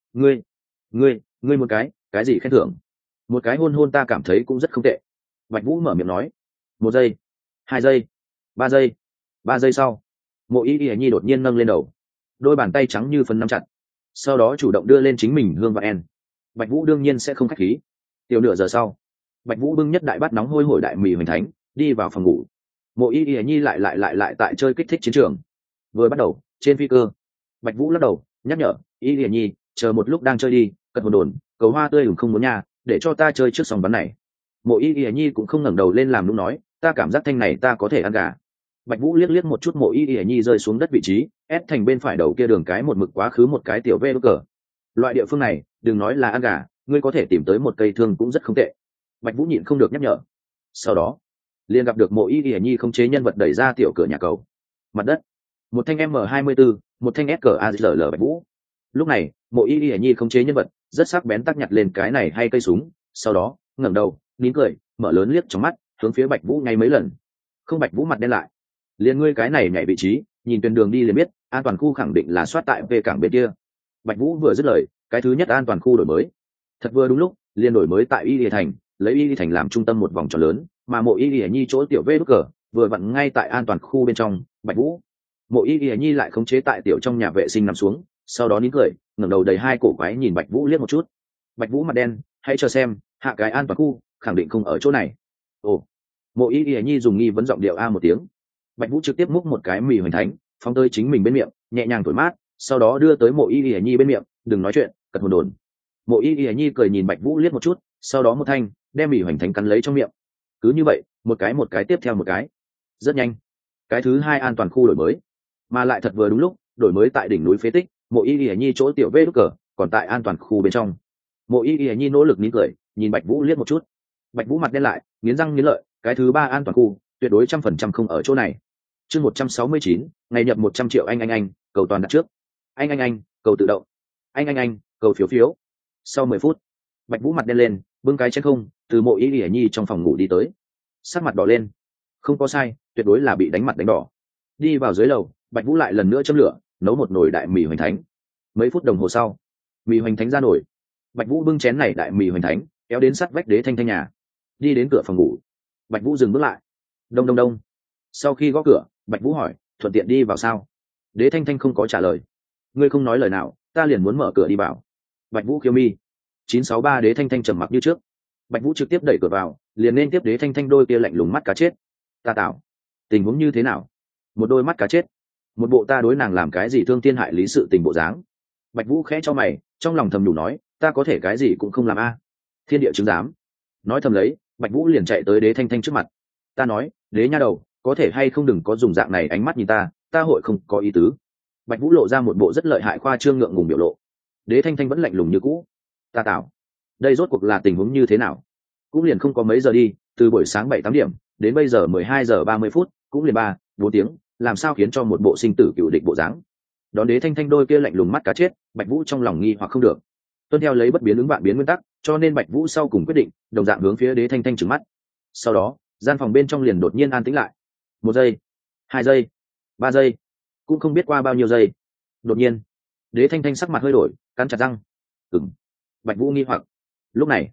ngươi một cái gì khen thưởng? Một cái hôn hôn ta cảm thấy cũng rất không tệ. Bạch Vũ mở miệng nói. 1 giây, 2 giây, 3 giây. 3 giây sau, mộ y y nhi đột nhiên nâng lên đầu, đôi bàn tay trắng như phấn nắm chặt, sau đó chủ động đưa lên chính mình hương và en. Bạch Vũ đương nhiên sẽ không khách khí. Tiểu nửa giờ sau, Bạch Vũ bưng nhất đại bát nóng hôi hổi đại mì hoành thánh đi vào phòng ngủ. Mộ y y nhi lại tại chơi kích thích chiến trường. Vừa bắt đầu trên phi cơ, Bạch Vũ lắc đầu nhắc nhở, y y nhi chờ một lúc đang chơi đi, cật hồn đồn cầu hoa tươi không muốn nha, để cho ta chơi trước sòng bắn này. Mộ y y nhi cũng không ngẩng đầu lên làm lúc nói, ta cảm giác thanh này ta có thể ăn gà. Bạch Vũ liếc một chút mộ y y nhi rơi xuống đất vị trí, ép thành bên phải đầu kia đường cái một mực quá khứ một cái tiểu vê đốt cờ. Loại địa phương này đừng nói là ăn gà, ngươi có thể tìm tới một cây thương cũng rất không tệ. Bạch Vũ nhịn không được nhắc nhở. Sau đó liền gặp được mộ y y nhi không chế nhân vật đẩy ra tiểu cửa nhà cầu. Mặt đất, một thanh M24, một thanh SKAZL. Bạch Vũ lúc này mộ y y nhi không chế nhân vật rất sắc bén tác nhặt lên cái này hay cây súng, sau đó ngẩng đầu nín cười, mở lớn liếc trong mắt hướng phía Bạch Vũ ngay mấy lần. Không, Bạch Vũ mặt đen lại. Liền ngươi cái này nhảy vị trí, nhìn tuyến đường đi liền biết an toàn khu khẳng định là soát tại về cảng bên kia. Bạch Vũ vừa dứt lời, cái thứ nhất an toàn khu đổi mới thật vừa đúng lúc liền đổi mới tại y thành, lấy y thành làm trung tâm một vòng tròn lớn, mà mộ y nhi chỗ tiểu vê đốt cờ vừa vặn ngay tại an toàn khu bên trong. Bạch Vũ, mộ y nhi lại khống chế tại tiểu trong nhà vệ sinh nằm xuống, sau đó nín cười, ngẩng đầu đầy hai cổ quái nhìn Bạch Vũ liếc một chút. Bạch Vũ mặt đen, hãy chờ xem, hạ cái an toàn khu khẳng định không ở chỗ này. Ồ. Mộ y nhi dùng nghi vấn giọng điệu a một tiếng. Bạch Vũ trực tiếp múc một cái mì hoành thánh phóng tới chính mình bên miệng, nhẹ nhàng thổi mát, sau đó đưa tới mộ y nhi bên miệng, đừng nói chuyện, cật hồn đồn. Mộ y nhi cười nhìn Bạch Vũ liếc một chút, sau đó một thanh đem mì hoành thánh cắn lấy trong miệng. Cứ như vậy, một cái tiếp theo một cái. Rất nhanh, cái thứ hai an toàn khu đổi mới, mà lại thật vừa đúng lúc đổi mới tại đỉnh núi phế tích. Mộ y nhi chỗ tiểu vê đốt cờ còn tại an toàn khu bên trong. Mộ y nhi nỗ lực nín cười, nhìn Bạch Vũ liếc một chút. Bạch Vũ mặt đen lại, nghiến răng nghiến lợi, cái thứ ba an toàn khu tuyệt đối 100% không ở chỗ này. Chương 169, ngày nhập 100 triệu anh, cầu toàn đặt trước. Anh, cầu tự động. Anh, cầu phiếu. Sau 10 phút, Bạch Vũ mặt đen lên, bưng cái chén không từ mộ y y nhi trong phòng ngủ đi tới, sắc mặt đỏ lên. Không có sai, tuyệt đối là bị đánh mặt đánh đỏ. Đi vào dưới lầu, Bạch Vũ lại lần nữa châm lửa, nấu một nồi đại mì hoành thánh. Mấy phút đồng hồ sau, mì hoành thánh ra nổi. Bạch Vũ bưng chén này đại mì hoành thánh kéo đến sát vách Đế Thanh Thanh nhà, đi đến cửa phòng ngủ. Bạch Vũ dừng bước lại. Đông. Sau khi gõ cửa, Bạch Vũ hỏi, thuận tiện đi vào sao? Đế Thanh Thanh không có trả lời. Ngươi không nói lời nào, ta liền muốn mở cửa đi vào. Bạch Vũ khiêu mi. 963 Đế Thanh Thanh trầm mặc như trước. Bạch Vũ trực tiếp đẩy cửa vào, liền nên tiếp Đế Thanh Thanh đôi kia lạnh lùng mắt cá chết. Ta tạo, tình huống như thế nào? Một đôi mắt cá chết, một bộ ta đối nàng làm cái gì thương thiên hại lý sự tình bộ dáng. Bạch Vũ khẽ cho mày, trong lòng thầm nhủ nói, ta có thể cái gì cũng không làm a. Thiên địa chứng giám. Nói thầm lấy, Bạch Vũ liền chạy tới Đế Thanh Thanh trước mặt. Ta nói, Đế nha đầu, có thể hay không đừng có dùng dạng này ánh mắt nhìn ta hội không có ý tứ. Bạch Vũ lộ ra một bộ rất lợi hại khoa trương ngượng ngùng biểu lộ. Đế Thanh Thanh vẫn lạnh lùng như cũ. Ta tạo, đây rốt cuộc là tình huống như thế nào? Cũng liền không có mấy giờ đi, từ buổi sáng 7-8 điểm đến bây giờ 12 giờ 30 phút, cũng liền 3-4 tiếng, làm sao khiến cho một bộ sinh tử cựu địch bộ dáng? Đón Đế Thanh Thanh đôi kia lạnh lùng mắt cá chết, Bạch Vũ trong lòng nghi hoặc không được. Tuân theo lấy bất biến ứng vạn biến nguyên tắc, cho nên Bạch Vũ sau cùng quyết định đồng dạng hướng phía Đế Thanh Thanh trừng mắt. Sau đó, gian phòng bên trong liền đột nhiên an tĩnh lại. 1 giây, 2 giây, 3 giây, cũng không biết qua bao nhiêu giây. Đột nhiên, Đế Thanh Thanh sắc mặt hơi đổi, cắn chặt răng. Bạch Vũ nghi hoặc. Lúc này,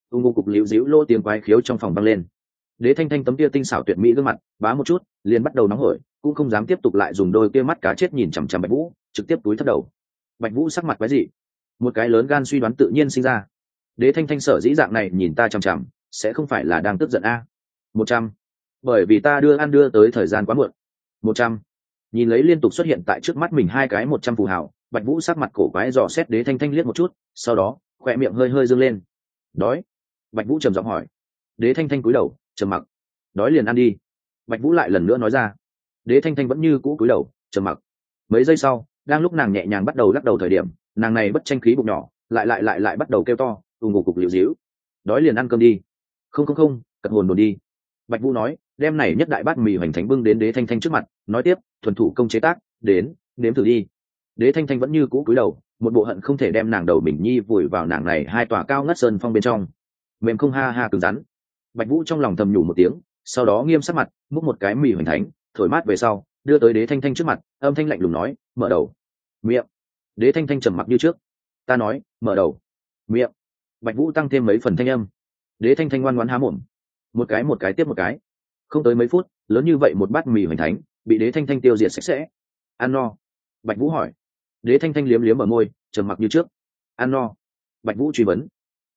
ung ngô cục liễu díu lô tiếng quái khiếu trong phòng vang lên. Đế Thanh Thanh tấm kia tinh xảo tuyệt mỹ gương mặt bá một chút liền bắt đầu nóng hổi, cũng không dám tiếp tục lại dùng đôi kia mắt cá chết nhìn chằm chằm Bạch Vũ, trực tiếp túi thấp đầu. Bạch Vũ sắc mặt quái dị, một cái lớn gan suy đoán tự nhiên sinh ra. Đế Thanh Thanh sở dĩ dạng này nhìn ta chằm chằm, sẽ không phải là đang tức giận a? 100. Bởi vì ta đưa tới thời gian quá muộn. 100. Nhìn lấy liên tục xuất hiện tại trước mắt mình hai cái 100 phù hào, Bạch Vũ sắc mặt cổ quái dò xét Đế Thanh Thanh liếc một chút, sau đó khóe miệng hơi hơi dương lên. Đói? Bạch Vũ trầm giọng hỏi. Đế Thanh Thanh cúi đầu trầm mặc. Đói liền ăn đi. Bạch Vũ lại lần nữa nói ra. Đế Thanh Thanh vẫn như cũ cúi đầu trầm mặc. Mấy giây sau, đang lúc nàng nhẹ nhàng bắt đầu lắc đầu thời điểm, nàng này bất tranh khí bụng nhỏ lại bắt đầu kêu to, ù ngục cục liễu díu. Đói liền ăn cơm đi. Không, cật hồn đồn đi. Bạch Vũ nói, đem này nhất đại bát mì hoành thánh bưng đến Đế Thanh Thanh trước mặt, nói tiếp, thuần thủ công chế tác, đến, nếm thử đi. Đế Thanh Thanh vẫn như cũ cúi đầu, một bộ hận không thể đem nàng đầu mình nhi vùi vào nàng này hai tòa cao ngất sơn phong bên trong. Mềm không ha ha cứng rắn. Bạch Vũ trong lòng thầm nhủ một tiếng, sau đó nghiêm sắc mặt, múc một cái mì hoành thánh, thổi mát về sau, đưa tới Đế Thanh Thanh trước mặt, âm thanh lạnh lùng nói, mở đầu. Miệng. Đế Thanh Thanh trầm mặc như trước. Ta nói, mở đầu. Miệng. Bạch Vũ tăng thêm mấy phần thanh âm. Đế Thanh Thanh ngoan ngoãn há mồm. Một cái tiếp một cái. Không tới mấy phút, lớn như vậy một bát mì hoành thánh, bị Đế Thanh Thanh tiêu diệt sạch sẽ. Ăn no? Bạch Vũ hỏi. Đế Thanh Thanh liếm liếm ở môi, trầm mặc như trước. Ăn no? Bạch Vũ truy vấn.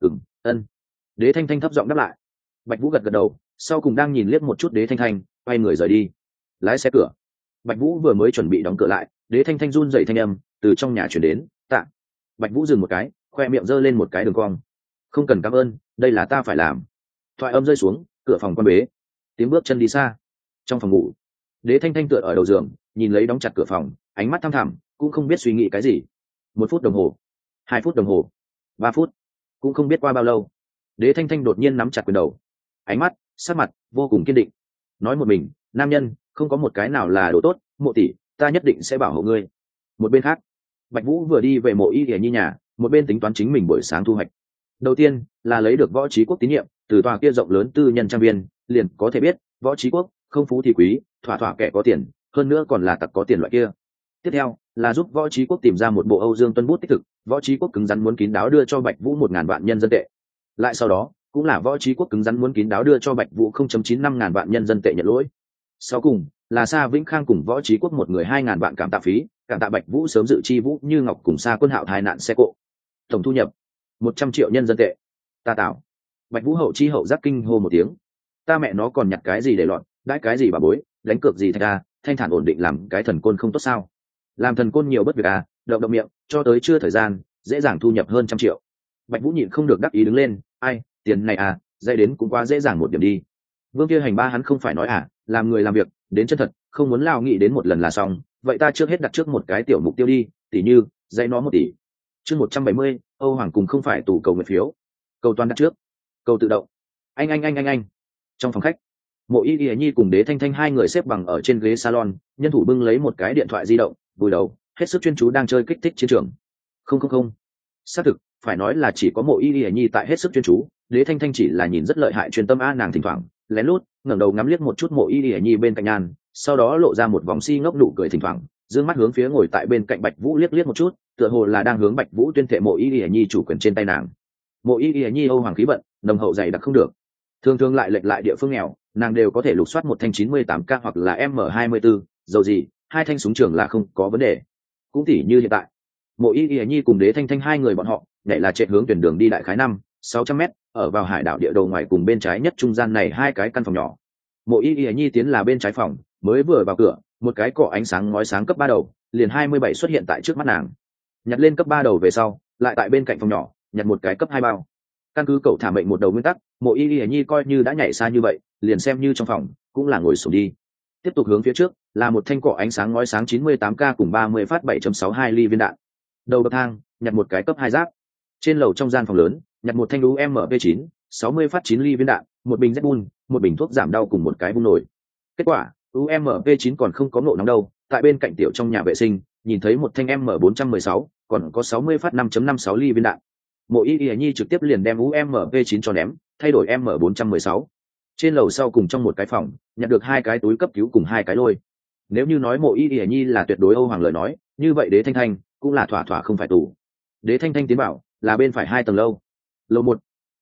Ân. Đế Thanh Thanh thấp giọng đáp lại. Bạch Vũ gật gật đầu, sau cùng đang nhìn liếc một chút Đế Thanh Thanh, quay người rời đi. Lái xe cửa. Bạch Vũ vừa mới chuẩn bị đóng cửa lại, Đế Thanh Thanh run rẩy thanh âm từ trong nhà truyền đến, "Tạ." Bạch Vũ dừng một cái, khoe miệng giơ lên một cái đường cong. "Không cần cảm ơn, đây là ta phải làm." Thoại âm rơi xuống, cửa phòng quan bế. Tiếng bước chân đi xa. Trong phòng ngủ, Đế Thanh Thanh tựa ở đầu giường, nhìn lấy đóng chặt cửa phòng, ánh mắt thăm thẳm, cũng không biết suy nghĩ cái gì. 1 phút đồng hồ, 2 phút đồng hồ, 3 phút, cũng không biết qua bao lâu. Đế Thanh Thanh đột nhiên nắm chặt quyền đầu, ánh mắt, sắc mặt vô cùng kiên định. Nói một mình, nam nhân không có một cái nào là đồ tốt, Mộ tỷ, ta nhất định sẽ bảo hộ ngươi. Một bên khác, Bạch Vũ vừa đi về Mộ Y Y Nhi nhà, một bên tính toán chính mình buổi sáng thu hoạch. Đầu tiên là lấy được Võ Chí Quốc tín nhiệm, từ tòa kia rộng lớn tư nhân trang viên, liền có thể biết Võ Chí Quốc không phú thì quý, thỏa thỏa kẻ có tiền, hơn nữa còn là tặc có tiền loại kia. Tiếp theo là giúp Võ Chí Quốc tìm ra một bộ Âu Dương Tuân bút tích thực, Võ Chí Quốc cứng rắn muốn kín đáo đưa cho Bạch Vũ 1000 vạn nhân dân tệ. Lại sau đó, cũng là Võ Chí Quốc cứng rắn muốn kín đáo đưa cho Bạch Vũ 0.95 ngàn vạn nhân dân tệ nhận lỗi. Sau cùng là Sa Vĩnh Khang cùng Võ Chí Quốc một người 2000 vạn cảm tạ phí, cảm tạ Bạch Vũ sớm dự chi Vũ Như Ngọc cùng Sa Quân Hạo tai nạn xe cộ. Tổng thu nhập 100 triệu nhân dân tệ. Ta tạo. Bạch Vũ hậu chi hậu giác kinh hô một tiếng. Ta mẹ nó còn nhặt cái gì để lọt, đãi cái gì bà bối, đánh cược gì thạch a, thanh thản ổn định làm cái thần côn không tốt sao? Làm thần côn nhiều bất việc à, động miệng, cho tới chưa thời gian, dễ dàng thu nhập hơn 100 triệu. Bạch Vũ nhịn không được đắc ý đứng lên, ai, tiền này à, dây đến cũng quá dễ dàng một điểm đi. Vương kia hành ba hắn không phải nói à, làm người làm việc, đến chân thật, không muốn lao nghị đến một lần là xong, vậy ta trước hết đặt trước một cái tiểu mục tiêu đi, tỷ như, dây nó 1 tỷ. Chương 170, Âu Hoàng cùng không phải tủ cầu nguyện phiếu. Cầu toàn đặt trước. Cầu tự động. Anh. Trong phòng khách, Mộ Y Y Nhi cùng Đế Thanh Thanh hai người xếp bằng ở trên ghế salon, nhân thủ bưng lấy một cái điện thoại di động, vùi đầu, hết sức chuyên chú đang chơi kích thích chiến trường. Không. Xác thực, phải nói là chỉ có Mộ Y Y Nhi tại hết sức chuyên chú, Đế Thanh Thanh chỉ là nhìn rất lợi hại chuyên tâm a, nàng thỉnh thoảng lén lút ngẩng đầu ngắm liếc một chút Mộ Y Y Nhi bên cạnh nhan, sau đó lộ ra một vòng si ngốc nụ cười thỉnh thoảng, dương mắt hướng phía ngồi tại bên cạnh Bạch Vũ liếc một chút, tựa hồ là đang hướng Bạch Vũ tuyên thệ Mộ Y Y Nhi chủ quyền trên tay nàng. Mộ Y Y Nhi Âu Hoàng khí vận nồng hậu dày đặc không được, thường lại lệch lại địa phương nghèo, nàng đều có thể lục soát một thanh 98K hoặc là M24, dầu gì hai thanh súng trường là không có vấn đề. Cũng tỉ như hiện tại, Mộ Y Y Nhi cùng Đế Thanh Thanh hai người bọn họ nhảy là chạy hướng tuyển đường đi đại khái 500-600 mét, ở vào hải đảo địa đầu ngoài cùng bên trái nhất trung gian này hai cái căn phòng nhỏ. Mộ Y Y Nhi tiến là bên trái phòng, mới vừa vào cửa, một cái cọ ánh sáng ngói sáng cấp 3 đầu, liền 27 xuất hiện tại trước mắt nàng. Nhặt lên cấp 3 đầu về sau, lại tại bên cạnh phòng nhỏ, nhặt một cái cấp 2 bao. Căn cứ cậu thả mệnh một đầu nguyên tắc, Mộ Y Y Nhi coi như đã nhảy xa như vậy, liền xem như trong phòng, cũng là ngồi xổm đi. Tiếp tục hướng phía trước, là một thanh cọ ánh sáng ngói sáng 98K cùng 30 phát 7.62 ly viên đạn. Đầu bậc thang, nhặt một cái cấp 2 giáp. Trên lầu trong gian phòng lớn, nhặt một thanh UMP9, 60 phát 9 ly viên đạn, một bình Red Bull, một bình thuốc giảm đau cùng một cái bung nổi. Kết quả, UMP9 còn không có ngộ nóng đâu, tại bên cạnh tiểu trong nhà vệ sinh, nhìn thấy một thanh M416, còn có 60 phát 5.56 ly viên đạn. Mộ Y Y Nhi trực tiếp liền đem UMP9 cho ném, thay đổi M416. Trên lầu sau cùng trong một cái phòng, nhặt được 2 cái túi cấp cứu cùng 2 cái lôi. Nếu như nói Mộ Y Y Nhi là tuyệt đối Âu Hoàng lời nói, như vậy Đế Thanh Thanh cũng là thỏa thỏa không phải tù. Đế Thanh Thanh tiến bảo là bên phải 2 tầng lâu. Lầu 1,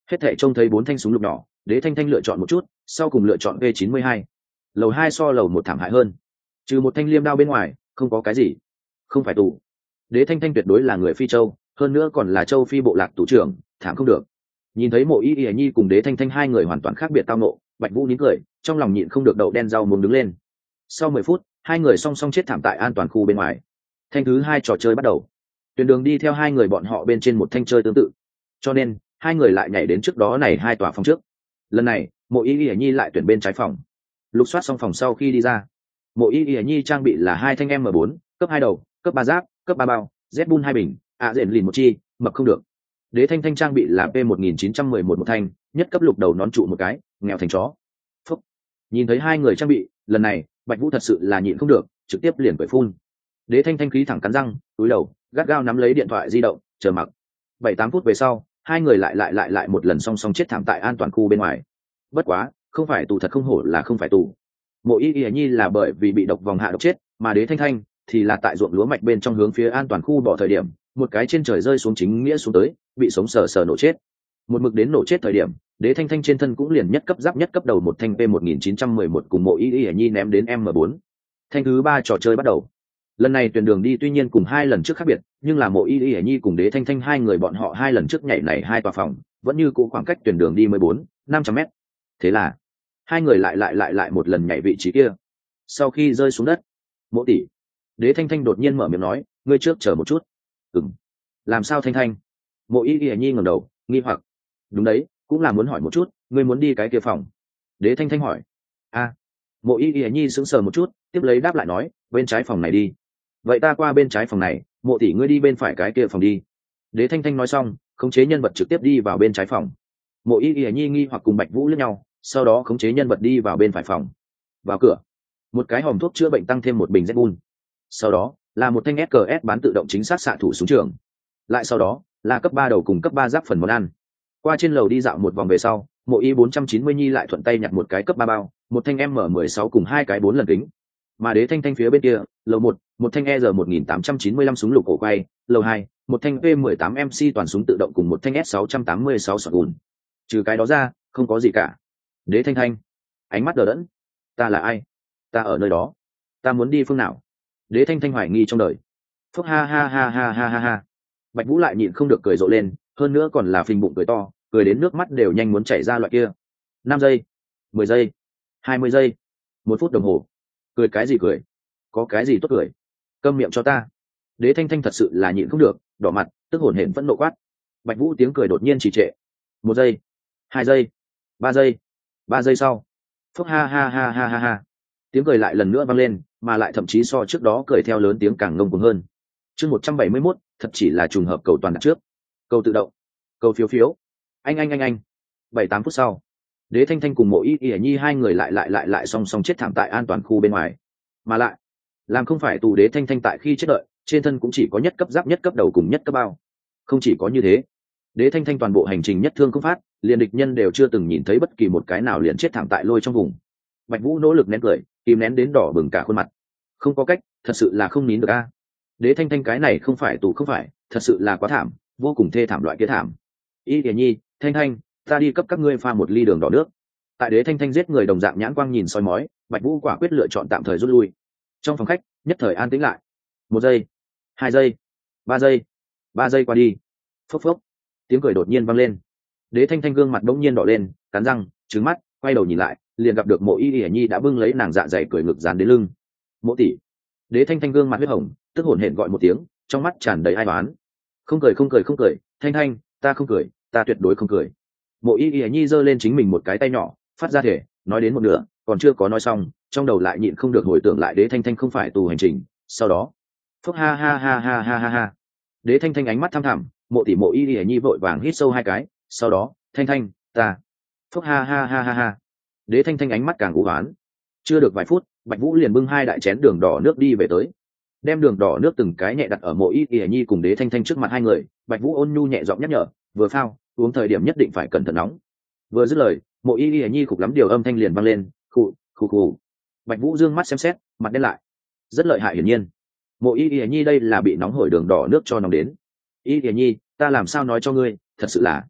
Hết thể trông thấy 4 thanh súng lục nhỏ, Đế Thanh Thanh lựa chọn một chút, sau cùng lựa chọn V92. Lầu 2 so lầu 1 thảm hại hơn, trừ một thanh liêm đao bên ngoài không có cái gì. Không phải tù. Đế Thanh Thanh tuyệt đối là người Phi Châu, hơn nữa còn là Châu Phi bộ lạc tù trưởng, thảm không được. Nhìn thấy Mộ Y Nhi cùng Đế Thanh Thanh hai người hoàn toàn khác biệt tao nộ, Bạch Vũ nín cười, trong lòng nhịn không được đậu đen rau muống đứng lên. Sau 10 phút, hai người song song chết thảm tại an toàn khu bên ngoài. Thanh thứ hai trò chơi bắt đầu. Tuyển đường đi theo hai người bọn họ bên trên một thanh chơi tương tự, cho nên hai người lại nhảy đến trước đó này hai tòa phòng trước. Lần này Mộ Y Nhi lại tuyển bên trái phòng. Lục soát xong phòng sau khi đi ra, Mộ Y Nhi trang bị là hai thanh M4, cấp 2 đầu, cấp 3 giáp, cấp 3 bao, Z-Bun 2 bình, rền lìn một chi, mập không được. Đế Thanh Thanh trang bị là P1911 một thanh, nhất cấp lục đầu nón trụ một cái, nghèo thành chó. Phúc. Nhìn thấy hai người trang bị, lần này Bạch Vũ thật sự là nhịn không được, trực tiếp liền cười phun. Đế Thanh Thanh khí thẳng cắn răng, cúi đầu, gắt gao nắm lấy điện thoại di động, chờ mặc. 7-8 phút về sau, hai người lại một lần song song chết thảm tại an toàn khu bên ngoài. Bất quá, không phải tù thật không hổ là không phải tù. Mộ Y Nhi là bởi vì bị độc vòng hạ độc chết, mà Đế Thanh Thanh thì là tại ruộng lúa mạch bên trong hướng phía an toàn khu bỏ thời điểm, một cái trên trời rơi xuống chính nghĩa xuống tới, bị sống sờ sờ nổ chết. Một mực đến nổ chết thời điểm, Đế Thanh Thanh trên thân cũng liền nhất cấp giáp nhất cấp đầu một thanh P1911 cùng Mộ Y Nhi ném đến M4. Thanh thứ ba trò chơi bắt đầu. Lần này tuyển đường đi tuy nhiên cùng hai lần trước khác biệt, nhưng là Mộ Y Nhi cùng Đế Thanh Thanh hai người bọn họ hai lần trước nhảy này hai tòa phòng, vẫn như cũ khoảng cách tuyển đường đi 14-500 m. Thế là hai người lại một lần nhảy vị trí kia. Sau khi rơi xuống đất, Mộ tỷ, Đế Thanh Thanh đột nhiên mở miệng nói, ngươi trước chờ một chút. Ừm. Làm sao Thanh Thanh? Mộ Y Nhi ngẩng đầu, nghi hoặc. Đúng đấy, cũng là muốn hỏi một chút, ngươi muốn đi cái kia phòng? Đế Thanh Thanh hỏi. A. Mộ Y Nhi sững sờ một chút, tiếp lấy đáp lại nói, bên trái phòng này đi. Vậy ta qua bên trái phòng này, Mộ tỷ ngươi đi bên phải cái kia phòng đi. Đế Thanh Thanh nói xong, khống chế nhân vật trực tiếp đi vào bên trái phòng. Mộ Y Nhi nghi hoặc cùng Bạch Vũ liếc nhau, sau đó khống chế nhân vật đi vào bên phải phòng. Vào cửa, một cái hòm thuốc chữa bệnh tăng thêm một bình Z-Bun. Sau đó là một thanh SKS bán tự động chính xác xạ thủ súng trường. Lại sau đó là cấp 3 đầu cùng cấp 3 giáp phần món ăn. Qua trên lầu đi dạo một vòng về sau, Mộ Y 490 Nhi lại thuận tay nhặt một cái cấp 3 bao, một thanh M16 cùng hai cái 4 lần kính. Mà Đế Thanh Thanh phía bên kia, lầu 1, một thanh ER1895 súng lục cổ quay, lầu 2, một thanh P18MC toàn súng tự động cùng một thanh S686 shotgun. Trừ cái đó ra, không có gì cả. Đế Thanh Thanh, ánh mắt đờ đẫn. Ta là ai? Ta ở nơi đó. Ta muốn đi phương nào? Đế Thanh Thanh hoài nghi trong đời. Phúc ha ha ha ha ha ha ha. Bạch Vũ lại nhịn không được cười rộ lên, hơn nữa còn là phình bụng cười to, cười đến nước mắt đều nhanh muốn chảy ra loại kia. 5 giây, 10 giây, 20 giây, 1 phút đồng hồ. Cười cái gì cười? Có cái gì tốt cười? Câm miệng cho ta. Đế Thanh Thanh thật sự là nhịn không được, đỏ mặt, tức hổn hển phẫn nộ quát. Bạch Vũ tiếng cười đột nhiên trì trệ. 1 giây, 2 giây, 3 giây, 3 giây sau. Phúc ha ha ha ha ha ha. Tiếng cười lại lần nữa vang lên, mà lại thậm chí so trước đó cười theo lớn tiếng càng ngông cuồng hơn. Chương 171, thật chỉ là trùng hợp cầu toàn đặt trước. Cầu tự động, cầu phiếu phiếu. Anh. 7-8 phút sau, Đế Thanh Thanh cùng Mộ Y Nhi hai người lại song song chết thảm tại an toàn khu bên ngoài. Mà lại, làm không phải tù Đế Thanh Thanh tại khi chết đợi, trên thân cũng chỉ có nhất cấp giáp nhất cấp đầu cùng nhất cấp bao. Không chỉ có như thế, Đế Thanh Thanh toàn bộ hành trình nhất thương không phát, liền địch nhân đều chưa từng nhìn thấy bất kỳ một cái nào liền chết thảm tại lôi trong vùng. Bạch Vũ nỗ lực nén cười, kìm nén đến đỏ bừng cả khuôn mặt. Không có cách, thật sự là không nín được a. Đế Thanh Thanh cái này không phải tù không phải, thật sự là quá thảm, vô cùng thê thảm loại kia thảm. Y Nhi Nhi, Thanh Thanh, ta đi cấp các ngươi pha một ly đường đỏ nước. Tại Đế Thanh Thanh giết người đồng dạng nhãn quang nhìn soi mói, Bạch Vũ quả quyết lựa chọn tạm thời rút lui. Trong phòng khách, nhất thời an tĩnh lại. 1 giây, 2 giây, 3 giây, 3 giây qua đi. Phốc phốc, tiếng cười đột nhiên vang lên. Đế Thanh Thanh gương mặt bỗng nhiên đỏ lên, cắn răng, trừng mắt, quay đầu nhìn lại, liền gặp được Mộ Y Nhi đã bưng lấy nàng dạ dày cười ngực dán đến lưng. Mộ tỷ. Đế Thanh Thanh gương mặt huyết hồng, tức hổn hển gọi một tiếng, trong mắt tràn đầy ai oán. Không cười, Thanh Thanh, ta không cười, ta tuyệt đối không cười. Mộ Y Nhi giơ lên chính mình một cái tay nhỏ, phát ra thể, nói đến một nửa, còn chưa có nói xong, trong đầu lại nhịn không được hồi tưởng lại Đế Thanh Thanh không phải tù hành trình, sau đó, phúc ha ha ha ha ha ha ha. Đế Thanh Thanh ánh mắt thăm thẳm, Mộ tỷ Mộ Y Nhi vội vàng hít sâu 2 cái, sau đó, Thanh Thanh, ta, phúc ha ha ha ha ha. Đế Thanh Thanh ánh mắt càng u ám. Chưa được vài phút, Bạch Vũ liền bưng 2 đại chén đường đỏ nước đi về tới, đem đường đỏ nước từng cái nhẹ đặt ở Mộ Y Nhi cùng Đế Thanh Thanh trước mặt hai người. Bạch Vũ ôn nhu nhẹ giọng nhắc nhở, vừa phao, uống thời điểm nhất định phải cẩn thận nóng. Vừa dứt lời, Mộ Y Nhi khục lắm điều âm thanh liền vang lên, khụ. Bạch Vũ dương mắt xem xét, mặt đen lại. Rất lợi hại hiển nhiên. Mộ Y Nhi đây là bị nóng hổi đường đỏ nước cho nóng đến. Y Nhi, ta làm sao nói cho ngươi, thật sự là.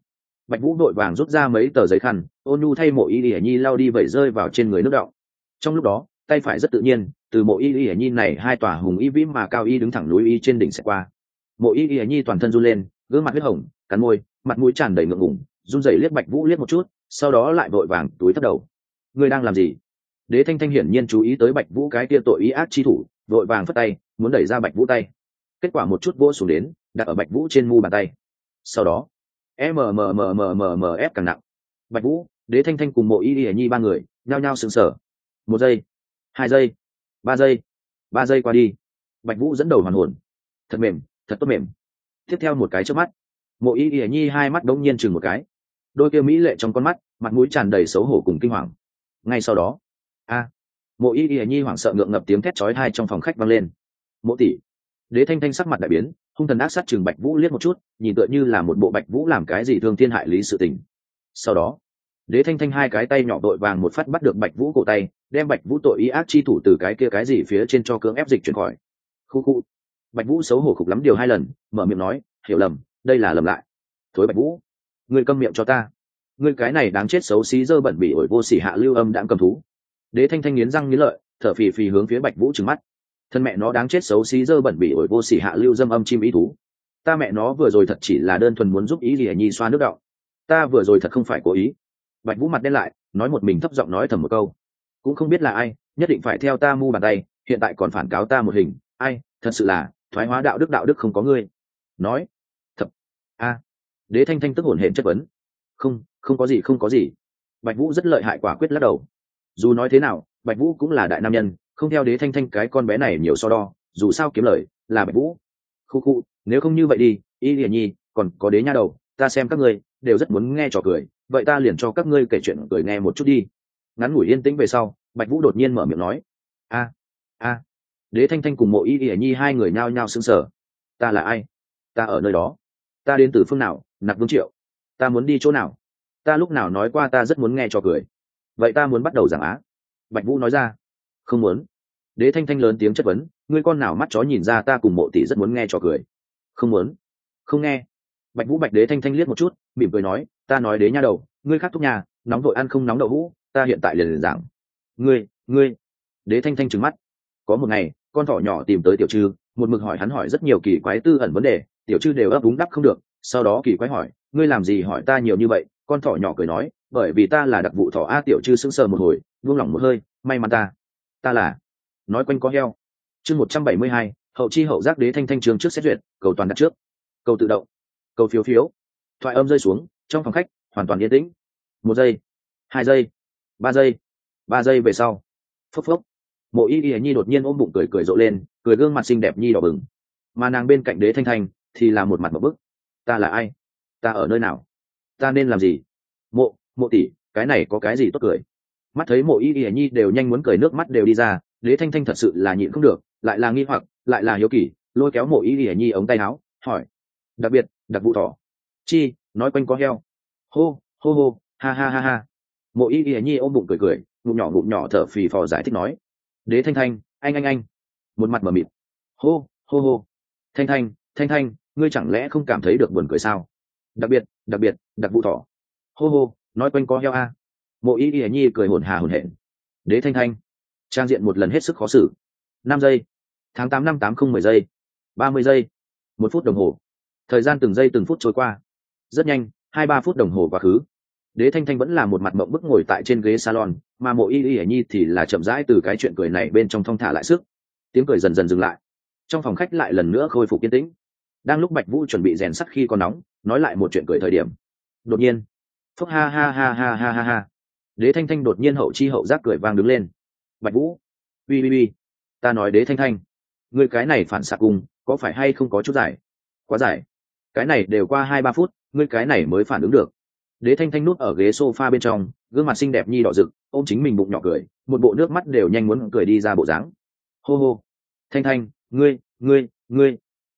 Bạch Vũ đội vàng rút ra mấy tờ giấy khăn, ôn nhu thay Mộ Y Y Nhi lau đi vẩy rơi vào trên người nước đọng. Trong lúc đó, tay phải rất tự nhiên, từ Mộ Y Y Nhi này hai tòa hùng y vĩ mà cao y đứng thẳng núi y trên đỉnh sẽ qua. Mộ Y Y Nhi toàn thân run lên, gương mặt huyết hồng, cắn môi, mặt mũi tràn đầy ngượng ngùng, run rẩy liếc Bạch Vũ liếc một chút, sau đó lại vội vàng túi thấp đầu. Ngươi đang làm gì? Đế Thanh Thanh hiển nhiên chú ý tới Bạch Vũ cái kia tội ý ác chi thủ, vội vàng phất tay, muốn đẩy ra Bạch Vũ tay. Kết quả một chút vỗ xuống đến, đặt ở Bạch Vũ trên mu bàn tay. Sau đó, ép càng nặng. Bạch Vũ, Đế Thanh Thanh cùng Mộ Y Y Nhi ba người nhao nhao sững sờ. 1 giây, 2 giây, 3 giây, 3 giây qua đi. Bạch Vũ dẫn đầu hoàn hồn. Thật mềm, thật tốt mềm. Tiếp theo một cái chớp mắt, Mộ Y Y Nhi hai mắt đống nhiên chừng một cái. Đôi kia mỹ lệ trong con mắt, mặt mũi tràn đầy xấu hổ cùng kinh hoàng. Ngay sau đó, Mộ Y Y Nhi hoảng sợ ngượng ngập tiếng thét chói tai trong phòng khách vang lên. Mộ tỷ. Đế Thanh Thanh sắc mặt đại biến, hung thần ác sát chừng Bạch Vũ liếc một chút, nhìn tựa như là một bộ Bạch Vũ làm cái gì thương thiên hại lý sự tình. Sau đó, Đế Thanh Thanh hai cái tay nhỏ đội vàng một phát bắt được Bạch Vũ cổ tay, đem Bạch Vũ tội ý ác chi thủ từ cái kia cái gì phía trên cho cưỡng ép dịch chuyển khỏi. Khu khu. Bạch Vũ xấu hổ khục lắm điều hai lần, mở miệng nói, hiểu lầm, đây là lầm lại. Thối Bạch Vũ, ngươi câm miệng cho ta. Ngươi cái này đáng chết xấu xí dơ bẩn bỉ ổi vô sỉ hạ lưu âm đãng cầm thú. Đế Thanh Thanh nghiến răng nghiến lợi, thở phì phì hướng phía Bạch Vũ trừng mắt. Thân mẹ nó đáng chết xấu xí dơ bẩn bỉ ổi vô sỉ hạ lưu dâm âm chim ý thú. Ta mẹ nó vừa rồi thật chỉ là đơn thuần muốn giúp ý Lìa Nhi xoa nước đọng. Ta vừa rồi thật không phải cố ý. Bạch Vũ mặt đen lại, nói một mình thấp giọng nói thầm một câu. Cũng không biết là ai, nhất định phải theo ta mu bàn tay, hiện tại còn phản cáo ta một hình, ai, thật sự là thoái hóa đạo đức không có ngươi. Nói, thật, Đế Thanh Thanh tức hổn hển chất vấn. Không có gì, không có gì. Bạch Vũ rất lợi hại quả quyết lắc đầu. Dù nói thế nào, Bạch Vũ cũng là đại nam nhân, không theo Đế Thanh Thanh cái con bé này nhiều so đo, dù sao kiếm lời là Bạch Vũ. Khu, nếu không như vậy đi, Y Lìa Nhi, còn có Đế nha đầu, ta xem các ngươi đều rất muốn nghe trò cười, vậy ta liền cho các ngươi kể chuyện cười nghe một chút đi. Ngắn ngủi yên tĩnh về sau, Bạch Vũ đột nhiên mở miệng nói, Đế Thanh Thanh cùng Mộ Y Y Nhi hai người nhao nhao sững sờ. Ta là ai? Ta ở nơi đó. Ta đến từ phương nào? Nặc Vương Triệu. Ta muốn đi chỗ nào? Ta lúc nào nói qua ta rất muốn nghe trò cười? Vậy ta muốn bắt đầu giảng á. Bạch Vũ nói ra. Không muốn. Đế Thanh Thanh lớn tiếng chất vấn, ngươi con nào mắt chó nhìn ra ta cùng Mộ tỷ rất muốn nghe trò cười? Không muốn. Không nghe. Bạch Vũ Bạch Đế Thanh Thanh liếc một chút, mỉm cười nói, ta nói Đế nha đầu, ngươi khác thúc nhà, nóng vội ăn không nóng đậu hũ, ta hiện tại liền giảng. Ngươi. Đế Thanh Thanh trừng mắt. Có một ngày, con thỏ nhỏ tìm tới Tiểu Trư, một mực hỏi hắn hỏi rất nhiều kỳ quái tư ẩn vấn đề, Tiểu Trư đều ấp úng đáp không được, sau đó kỳ quái hỏi, ngươi làm gì hỏi ta nhiều như vậy? Con thỏ nhỏ cười nói, bởi vì ta là đặc vụ thỏ a. Tiểu Trư sững sờ một hồi, buông lỏng một hơi, may mắn ta là nói quanh có heo. Chương 172, hậu chi hậu giác. Đế Thanh Thanh trường trước xét duyệt, cầu toàn đặt trước, cầu tự động, cầu phiếu phiếu. Thoại âm rơi xuống, trong phòng khách hoàn toàn yên tĩnh. 1 giây, 2 giây, 3 giây. 3 giây về sau, phốc phốc, Mộ Y Y Nhi đột nhiên ôm bụng cười rộ lên, cười gương mặt xinh đẹp nhi đỏ bừng. Mà nàng bên cạnh Đế Thanh Thanh thì là một mặt ngộp bức. Ta là ai? Ta ở nơi nào? Ta nên làm gì? Mộ tỷ, cái này có cái gì tốt cười? Mắt thấy Mộ Y Y Nhi đều nhanh muốn cười nước mắt đều đi ra, Đế Thanh Thanh thật sự là nhịn không được, lại là nghi hoặc, lại là hiếu kỳ, lôi kéo Mộ Y Y Nhi ống tay áo, hỏi: đặc biệt, đặc vụ thỏ. Chi, nói quanh có heo. Hô, ha. Mộ Y Y Nhi ôm bụng cười, ngụm nhỏ thở phì phò giải thích nói. Đế Thanh Thanh, anh, một mặt mờ mịt. Hô. Thanh Thanh, ngươi chẳng lẽ không cảm thấy được buồn cười sao? Đặc biệt, đặc vụ thỏ. Hô, nói quanh có heo a. Mộ Y Y Nhi cười hổn hển. Đế Thanh Thanh, trang diện một lần hết sức khó xử. 5 giây, tháng 8 năm 80 10 giây, 30 giây, 1 phút đồng hồ. Thời gian từng giây từng phút trôi qua. Rất nhanh, 2-3 phút đồng hồ quá khứ. Đế Thanh Thanh vẫn là một mặt mộng bức ngồi tại trên ghế salon, mà Mộ Y Y Nhi thì là chậm rãi từ cái chuyện cười này bên trong thong thả lại sức. Tiếng cười dần dần dừng lại. Trong phòng khách lại lần nữa khôi phục yên tĩnh. Đang lúc Bạch Vũ chuẩn bị rèn sắt khi còn nóng, nói lại một chuyện cười thời điểm, đột nhiên, phốc ha. Đế Thanh Thanh đột nhiên hậu chi hậu giác cười vang đứng lên. Bạch Vũ, uy, ta nói Đế Thanh Thanh, ngươi cái này phản xạ cùng, có phải hay không có chút dài? Quá dài. Cái này đều qua 2-3 phút, ngươi cái này mới phản ứng được. Đế Thanh Thanh núp ở ghế sofa bên trong, gương mặt xinh đẹp nhi đỏ rực, ôm chính mình bụng nhỏ cười, một bộ nước mắt đều nhanh muốn cười đi ra bộ dáng. Hô. Thanh Thanh, ngươi.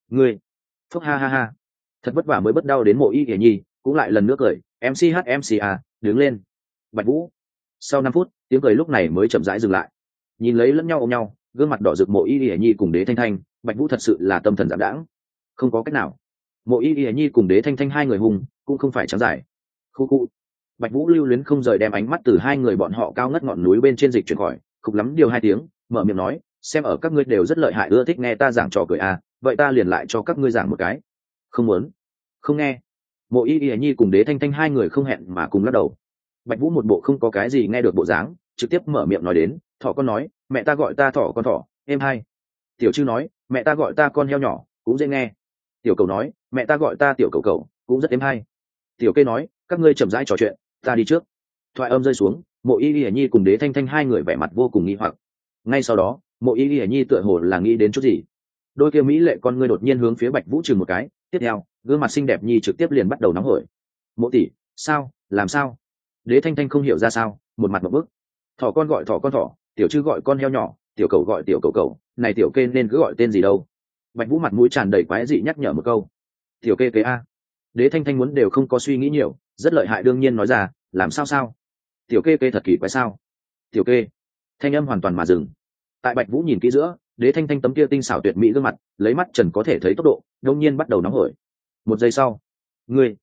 Phúc ha. Thật vất vả mới bất đau đến Mộ Y Y Nhi, cũng lại lần nữa cười, MCA, đứng lên. Bạch Vũ. Sau 5 phút, tiếng cười lúc này mới chậm rãi dừng lại. Nhìn lấy lẫn nhau ôm nhau, gương mặt đỏ rực Mộ Y Y Nhi cùng Đế Thanh Thanh, Bạch Vũ thật sự là tâm thần giảm đãng. Không có cách nào. Mộ Y Y Nhi cùng Đế Thanh Thanh hai người hùng, cũng không phải trắng giải. Khu khu. Bạch Vũ lưu luyến không rời đem ánh mắt từ hai người bọn họ cao ngất ngọn núi bên trên dịch chuyển khỏi, khục lắm điều hai tiếng, mở miệng nói, xem ở các ngươi đều rất lợi hại ưa thích nghe ta giảng trò cười à, vậy ta liền lại cho các ngươi giảng một cái. Không muốn, không nghe. Mộ Y Y Nhi cùng Đế Thanh Thanh hai người không hẹn mà cùng lắc đầu. Bạch Vũ một bộ không có cái gì nghe được bộ dáng, trực tiếp mở miệng nói đến, thỏ con nói, mẹ ta gọi ta thỏ con thỏ, êm hay. Tiểu Trư nói, mẹ ta gọi ta con heo nhỏ, cũng dễ nghe. Tiểu Cầu nói, mẹ ta gọi ta tiểu cầu cầu, cũng rất êm hay. Tiểu Kê nói, các ngươi chậm rãi trò chuyện, ta đi trước. Thoại âm rơi xuống, Mộ Y Y Nhi cùng Đế Thanh Thanh hai người vẻ mặt vô cùng nghi hoặc. Ngay sau đó, Mộ Y Y Nhi tựa hồ là nghĩ đến chút gì, đôi kia mỹ lệ con ngươi đột nhiên hướng phía Bạch Vũ chừng một cái, tiếp theo gương mặt xinh đẹp nhi trực tiếp liền bắt đầu nóng hổi. Mộ tỷ, sao, làm sao? Đế Thanh Thanh không hiểu ra sao, một mặt một bức. Thỏ con gọi thỏ con thỏ, tiểu Trư gọi con heo nhỏ, tiểu cầu gọi tiểu cầu cầu, này tiểu Kê nên cứ gọi tên gì đâu? Bạch Vũ mặt mũi tràn đầy quái dị nhắc nhở một câu. Tiểu Kê a. Đế Thanh Thanh muốn đều không có suy nghĩ nhiều, rất lợi hại đương nhiên nói ra, làm sao sao? Tiểu Kê thật kỳ quái sao? Tiểu Kê. Thanh âm hoàn toàn mà dừng. Tại Bạch Vũ nhìn kỹ giữa, Đế Thanh Thanh tấm kia tinh xảo tuyệt mỹ gương mặt, lấy mắt trần có thể thấy tốc độ, đột nhiên bắt đầu nóng hổi. Một giây sau, ngươi,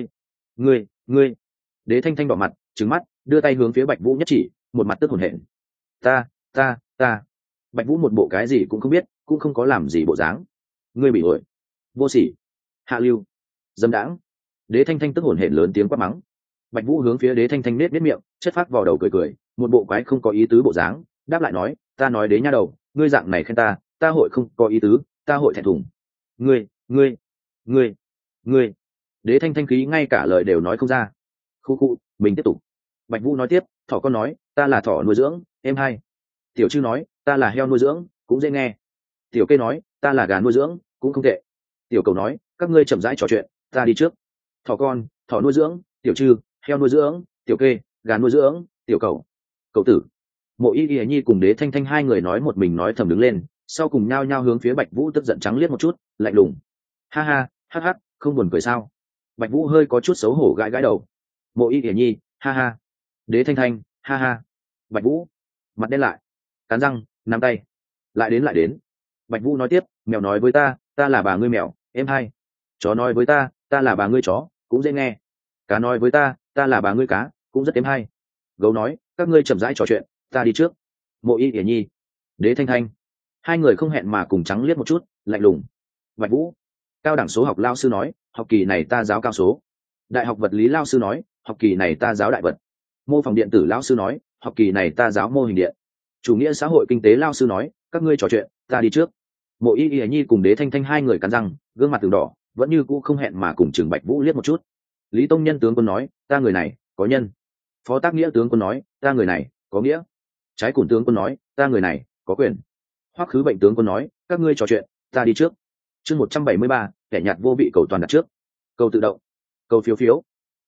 Đế Thanh Thanh đỏ mặt, trừng mắt, đưa tay hướng phía Bạch Vũ nhất chỉ, một mặt tức hổn hển. Ta. Bạch Vũ một bộ cái gì cũng không biết, cũng không có làm gì bộ dáng. Ngươi bị ổi, vô sỉ, hạ lưu, dâm đãng. Đế Thanh Thanh tức hổn hển lớn tiếng quát mắng. Bạch Vũ hướng phía Đế Thanh Thanh nết miệng, chất phát vào đầu cười, một bộ quái không có ý tứ bộ dáng, đáp lại nói, ta nói Đế nha đầu, ngươi dạng này khen ta hội không có ý tứ, ta hội thẹn thùng. Ngươi. Đế Thanh Thanh khí ngay cả lời đều nói không ra. Khu, mình tiếp tục. Bạch Vũ nói tiếp, thỏ con nói, ta là thỏ nuôi dưỡng, em hay. Tiểu Trư nói, ta là heo nuôi dưỡng, cũng dễ nghe. Tiểu Kê nói, ta là gà nuôi dưỡng, cũng không tệ. Tiểu Cầu nói, các ngươi chậm rãi trò chuyện, ta đi trước. Thỏ con, thỏ nuôi dưỡng, tiểu Trư, heo nuôi dưỡng, tiểu Kê, gà nuôi dưỡng, tiểu Cầu. Cậu tử. Mộ Y Y Nhi cùng Đế Thanh Thanh hai người nói một mình nói thầm đứng lên, sau cùng nhao nhao hướng phía Bạch Vũ tức giận trắng liếc một chút, lạnh lùng. Ha ha, hắc hắc, không buồn cười sao? Bạch Vũ hơi có chút xấu hổ gãi gãi đầu. Mộ Y Y Nhi, ha ha. Đế Thanh Thanh, ha ha. Bạch Vũ, mặt đen lại, cắn răng, nắm tay. Lại đến. Bạch Vũ nói tiếp, mèo nói với ta là bà ngươi mèo, em hay. Chó nói với ta là bà ngươi chó, cũng dễ nghe. Cá nói với ta là bà ngươi cá, cũng rất êm hay. Gấu nói, các ngươi chậm rãi trò chuyện, ta đi trước. Mộ Y Y Nhi, Đế Thanh Thanh, hai người không hẹn mà cùng trắng liếc một chút, lạnh lùng. Bạch Vũ, cao đẳng số học lao sư nói, học kỳ này ta giáo cao số. Đại học vật lý lao sư nói, học kỳ này ta giáo đại vật. Mô phỏng điện tử lao sư nói, học kỳ này ta giáo mô hình điện. Chủ nghĩa xã hội kinh tế lao sư nói, các ngươi trò chuyện, ta đi trước. Mộ Y Y Nhi cùng Đế Thanh Thanh hai người cắn răng, gương mặt từng đỏ, vẫn như cũ không hẹn mà cùng Trường Bạch Vũ liếc một chút. Lý Tông Nhân tướng quân nói, ta người này có nhân. Phó Tác Nghĩa tướng quân nói, ta người này có nghĩa. Trái Cùn tướng quân nói, ta người này có quyền. Hoắc Khứ Bệnh tướng quân nói, các ngươi trò chuyện, ta đi trước. Chương 173, kẻ nhạt vô vị cầu toàn đặt trước. Cầu tự động, cầu phiếu phiếu.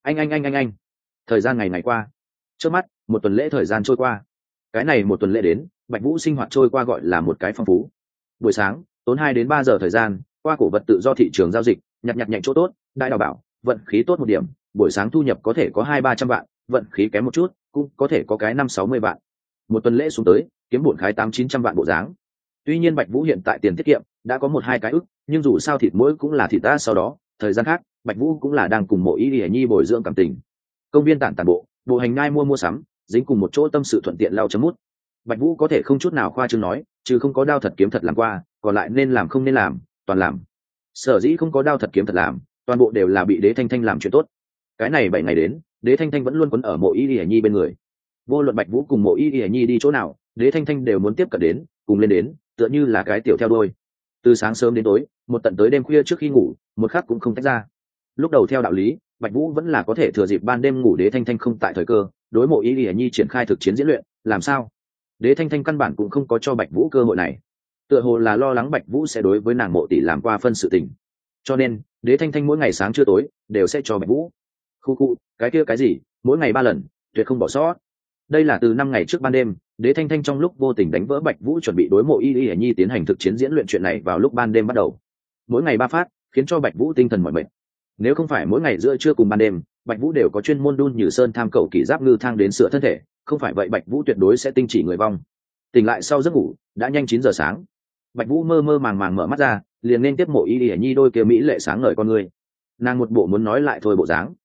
Anh. Thời gian ngày qua, trước mắt một tuần lễ thời gian trôi qua. Cái này một tuần lễ đến, Bạch Vũ sinh hoạt trôi qua gọi là một cái phong phú. Buổi sáng tốn 2 đến 3 giờ thời gian qua cổ vật tự do thị trường giao dịch, nhặt nhạnh chỗ tốt, đại đào bảo vận khí tốt một điểm, buổi sáng thu nhập có thể có 200-300 vạn, vận khí kém một chút cũng có thể có cái 5-60 vạn. Một tuần lễ xuống tới kiếm bổn khái 800-900 vạn bộ dáng. Tuy nhiên Bạch Vũ hiện tại tiền tiết kiệm đã có 1-2 cái ức, nhưng dù sao thịt mỗi cũng là thịt ta. Sau đó thời gian khác Bạch Vũ cũng là đang cùng Mộ Y Y Nhi bồi dưỡng cảm tình. Công viên tản bộ hành ngai mua sắm, dính cùng một chỗ tâm sự thuận tiện lao chấm mút. Bạch Vũ có thể không chút nào khoa trương nói, trừ không có đao thật kiếm thật làm qua, còn lại nên làm không nên làm, toàn làm. Sở dĩ không có đao thật kiếm thật làm, toàn bộ đều là bị Đế Thanh Thanh làm chuyện tốt. Cái này 7 ngày đến, Đế Thanh Thanh vẫn luôn quấn ở Mộ Y Y Nhi bên người. Vô luận Bạch Vũ cùng Mộ Y Y Nhi đi chỗ nào, Đế Thanh Thanh đều muốn tiếp cận đến, cùng lên đến, tựa như là cái tiểu theo đuôi. Từ sáng sớm đến tối, một tận tới đêm khuya trước khi ngủ, một khắc cũng không tách ra. Lúc đầu theo đạo lý, Bạch Vũ vẫn là có thể thừa dịp ban đêm ngủ Đế Thanh Thanh không tại thời cơ, đối Mộ Y Y Nhi triển khai thực chiến diễn luyện, làm sao? Đế Thanh Thanh căn bản cũng không có cho Bạch Vũ cơ hội này. Tựa hồ là lo lắng Bạch Vũ sẽ đối với nàng Mộ tỷ làm qua phân sự tình. Cho nên, Đế Thanh Thanh mỗi ngày sáng trưa tối đều sẽ cho Bạch Vũ. Khu, cái kia cái gì, mỗi ngày 3 lần, tuyệt không bỏ sót. Đây là từ 5 ngày trước ban đêm, Đế Thanh Thanh trong lúc vô tình đánh vỡ Bạch Vũ chuẩn bị đối Mộ Y Y Nhi tiến hành thực chiến diễn luyện chuyện này vào lúc ban đêm bắt đầu. Mỗi ngày 3 phát, khiến cho Bạch Vũ tinh thần mỏi mệt. Nếu không phải mỗi ngày giữa trưa cùng ban đêm, Bạch Vũ đều có chuyên môn đun Nhử Sơn tham cầu kỳ giáp ngư thang đến sửa thân thể, không phải vậy Bạch Vũ tuyệt đối sẽ tinh chỉ người vong. Tỉnh lại sau giấc ngủ, đã nhanh 9 giờ sáng. Bạch Vũ mơ mơ màng màng mở mắt ra, liền nên tiếp Mộ Y Y Nhi đôi kia mỹ lệ sáng ngời con người. Nàng một bộ muốn nói lại thôi bộ dáng.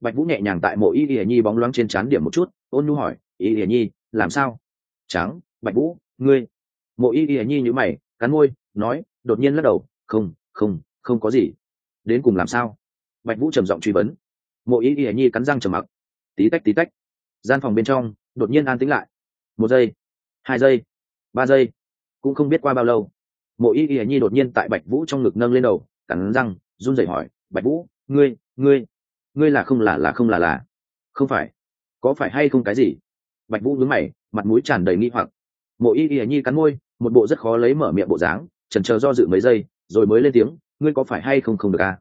Bạch Vũ nhẹ nhàng tại mộ y y nhi bóng loáng trên trán điểm một chút, ôn nhu hỏi, y y nhi làm sao? Trắng, Bạch Vũ, ngươi. Mộ y y nhi nhíu mày, cắn môi nói, đột nhiên lắc đầu, không có gì. Đến cùng làm sao? Bạch Vũ trầm giọng truy vấn. Mộ y y nhi cắn răng trầm mặc. Tí tách. Gian phòng bên trong đột nhiên an tĩnh lại. 1 giây, 2 giây, 3 giây, cũng không biết qua bao lâu. Mộ y y nhi đột nhiên tại Bạch Vũ trong ngực nâng lên đầu, cắn răng run rẩy hỏi, Bạch Vũ, ngươi là không phải, có phải hay không cái gì? Bạch Vũ nhướng mày, mặt mũi tràn đầy nghi hoặc. Mộ y y nhi cắn môi, một bộ rất khó lấy mở miệng bộ dáng, chần chờ do dự mấy giây rồi mới lên tiếng, ngươi có phải hay không được à?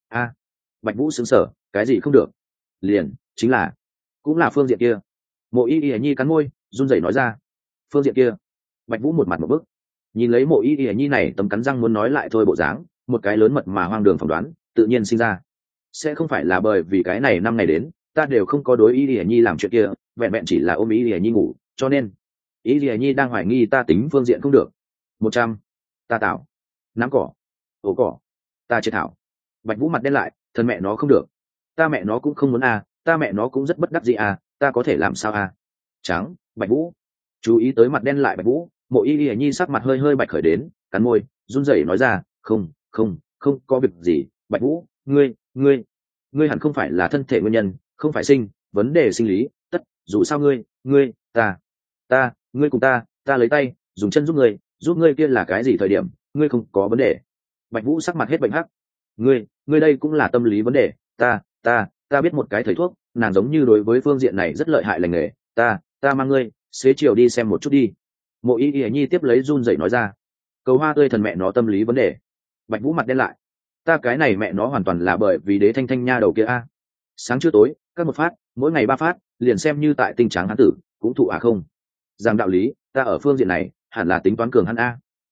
Bạch Vũ sững sờ, cái gì không được? Liền chính là cũng là phương diện kia. Mộ y y nhi cắn môi run rẩy nói ra. Phương diện kia. Bạch Vũ một mặt một bức, nhìn lấy mộ y y nhi này tấm cắn răng muốn nói lại thôi bộ dáng, một cái lớn mật mà hoang đường phỏng đoán tự nhiên sinh ra. Sẽ không phải là bởi vì cái này năm ngày đến ta đều không có đối y y nhi làm chuyện kia, vẹn vẹn chỉ là ôm y y nhi ngủ, cho nên y y nhi đang hoài nghi ta tính phương diện không được. 100. Ta tạo nắm cỏ ổ cỏ, ta chế thảo. Bạch Vũ mặt đen lại, thân mẹ nó không được, ta mẹ nó cũng không muốn ta mẹ nó cũng rất bất đắc dĩ ta có thể làm sao Trắng, Bạch Vũ. Chú ý tới mặt đen lại Bạch Vũ, mộ y y nhi sắc mặt hơi hơi bạch khởi đến, cắn môi run rẩy nói ra, không có việc gì. Bạch Vũ, ngươi hẳn không phải là thân thể nguyên nhân, không phải sinh vấn đề sinh lý, dù sao ngươi ngươi cùng ta lấy tay dùng chân giúp ngươi kia là cái gì thời điểm, ngươi không có vấn đề. Bạch Vũ sắc mặt hết bệnh hắc. Ngươi đây cũng là tâm lý vấn đề. Ta biết một cái thầy thuốc, nàng giống như đối với phương diện này rất lợi hại lành nghề, ta mang ngươi xế chiều đi xem một chút đi. Mộ y y nhi tiếp lấy run rẩy nói ra. Cầu hoa tươi thần mẹ nó tâm lý vấn đề. Bạch Vũ mặt đen lại. Ta cái này mẹ nó hoàn toàn là bởi vì đế thanh thanh nha đầu kia sáng trưa tối các một phát, mỗi ngày 3 phát, liền xem như tại tình trạng hán tử cũng thụ không. Rằng đạo lý ta ở phương diện này hẳn là tính toán cường hắn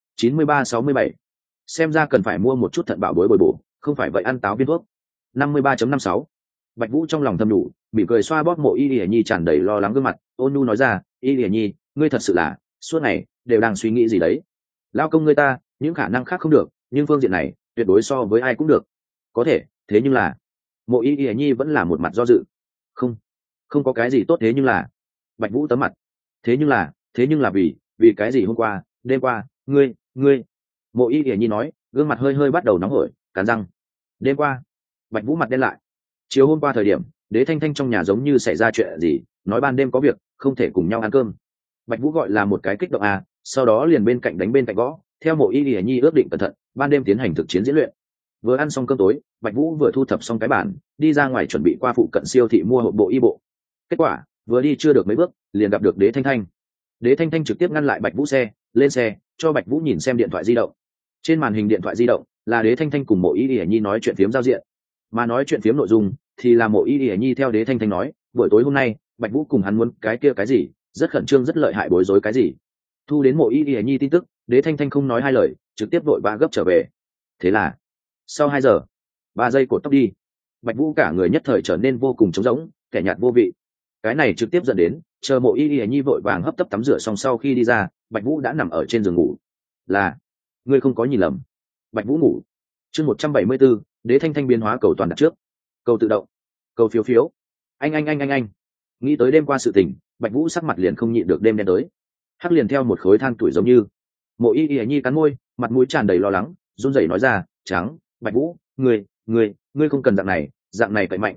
93-67. Xem ra cần phải mua một chút thận bảo bối bồi bổ, không phải vậy ăn táo viên thuốc. 53.56. Bạch Vũ trong lòng thầm đủ, mỉm cười xoa bóp mộ y lìa nhi tràn đầy lo lắng gương mặt, ôn nhu nói ra, y lìa nhi, ngươi thật sự là suốt ngày đều đang suy nghĩ gì đấy? Lao công ngươi ta những khả năng khác không được, nhưng phương diện này tuyệt đối so với ai cũng được. Có thể, thế nhưng là mộ y lìa nhi vẫn là một mặt do dự. Không có cái gì tốt, thế nhưng là Bạch Vũ tấm mặt. Thế nhưng là vì cái gì hôm qua đêm qua ngươi mộ y lìa nhi nói, gương mặt hơi hơi bắt đầu nóng hổi, cắn răng. Đêm qua. Bạch Vũ mặt đen lại. Chiều hôm qua thời điểm đế thanh thanh trong nhà giống như xảy ra chuyện gì, nói ban đêm có việc không thể cùng nhau ăn cơm. Bạch Vũ gọi là một cái kích động sau đó liền bên cạnh đánh bên cạnh gõ, theo mộ y lìa nhi ước định cẩn thận ban đêm tiến hành thực chiến diễn luyện. Vừa ăn xong cơm tối, Bạch Vũ vừa thu thập xong cái bản, đi ra ngoài chuẩn bị qua phụ cận siêu thị mua hộp bộ y bộ. Kết quả vừa đi chưa được mấy bước liền gặp được đế thanh thanh. Đế thanh thanh trực tiếp ngăn lại Bạch Vũ xe, lên xe cho Bạch Vũ nhìn xem điện thoại di động. Trên màn hình điện thoại di động là đế thanh thanh cùng mộ y lìa nhi nói chuyện phiếm giao diện, mà nói chuyện phiếm nội dung thì là mộ y lìa nhi theo đế thanh thanh nói, buổi tối hôm nay Bạch Vũ cùng hắn muốn cái kia cái gì, rất khẩn trương rất lợi hại bối rối cái gì. Thu đến mộ y lìa nhi tin tức, đế thanh thanh không nói hai lời trực tiếp vội vã gấp trở về. Thế là sau 2 giờ 3 giây cột tóc đi, Bạch Vũ cả người nhất thời trở nên vô cùng trống rỗng, kẻ nhạt vô vị. Cái này trực tiếp dẫn đến chờ mộ y lìa nhi vội vàng hấp tấp tắm rửa xong sau khi đi ra, Bạch Vũ đã nằm ở trên giường ngủ. Là ngươi không có nhìn lầm, Bạch Vũ ngủ. Chương 174, đế thanh thanh biến hóa cầu toàn đặt trước. Cầu tự động, cầu phiếu phiếu. Anh. Nghĩ tới đêm qua sự tình, Bạch Vũ sắc mặt liền không nhịn được đêm đen tới. Hắc liền theo một khối than tuổi giống như. Mộ y y nhi cắn môi, mặt mũi tràn đầy lo lắng, run rẩy nói ra, "Trắng, Bạch Vũ, ngươi không cần dạng này cậy mạnh,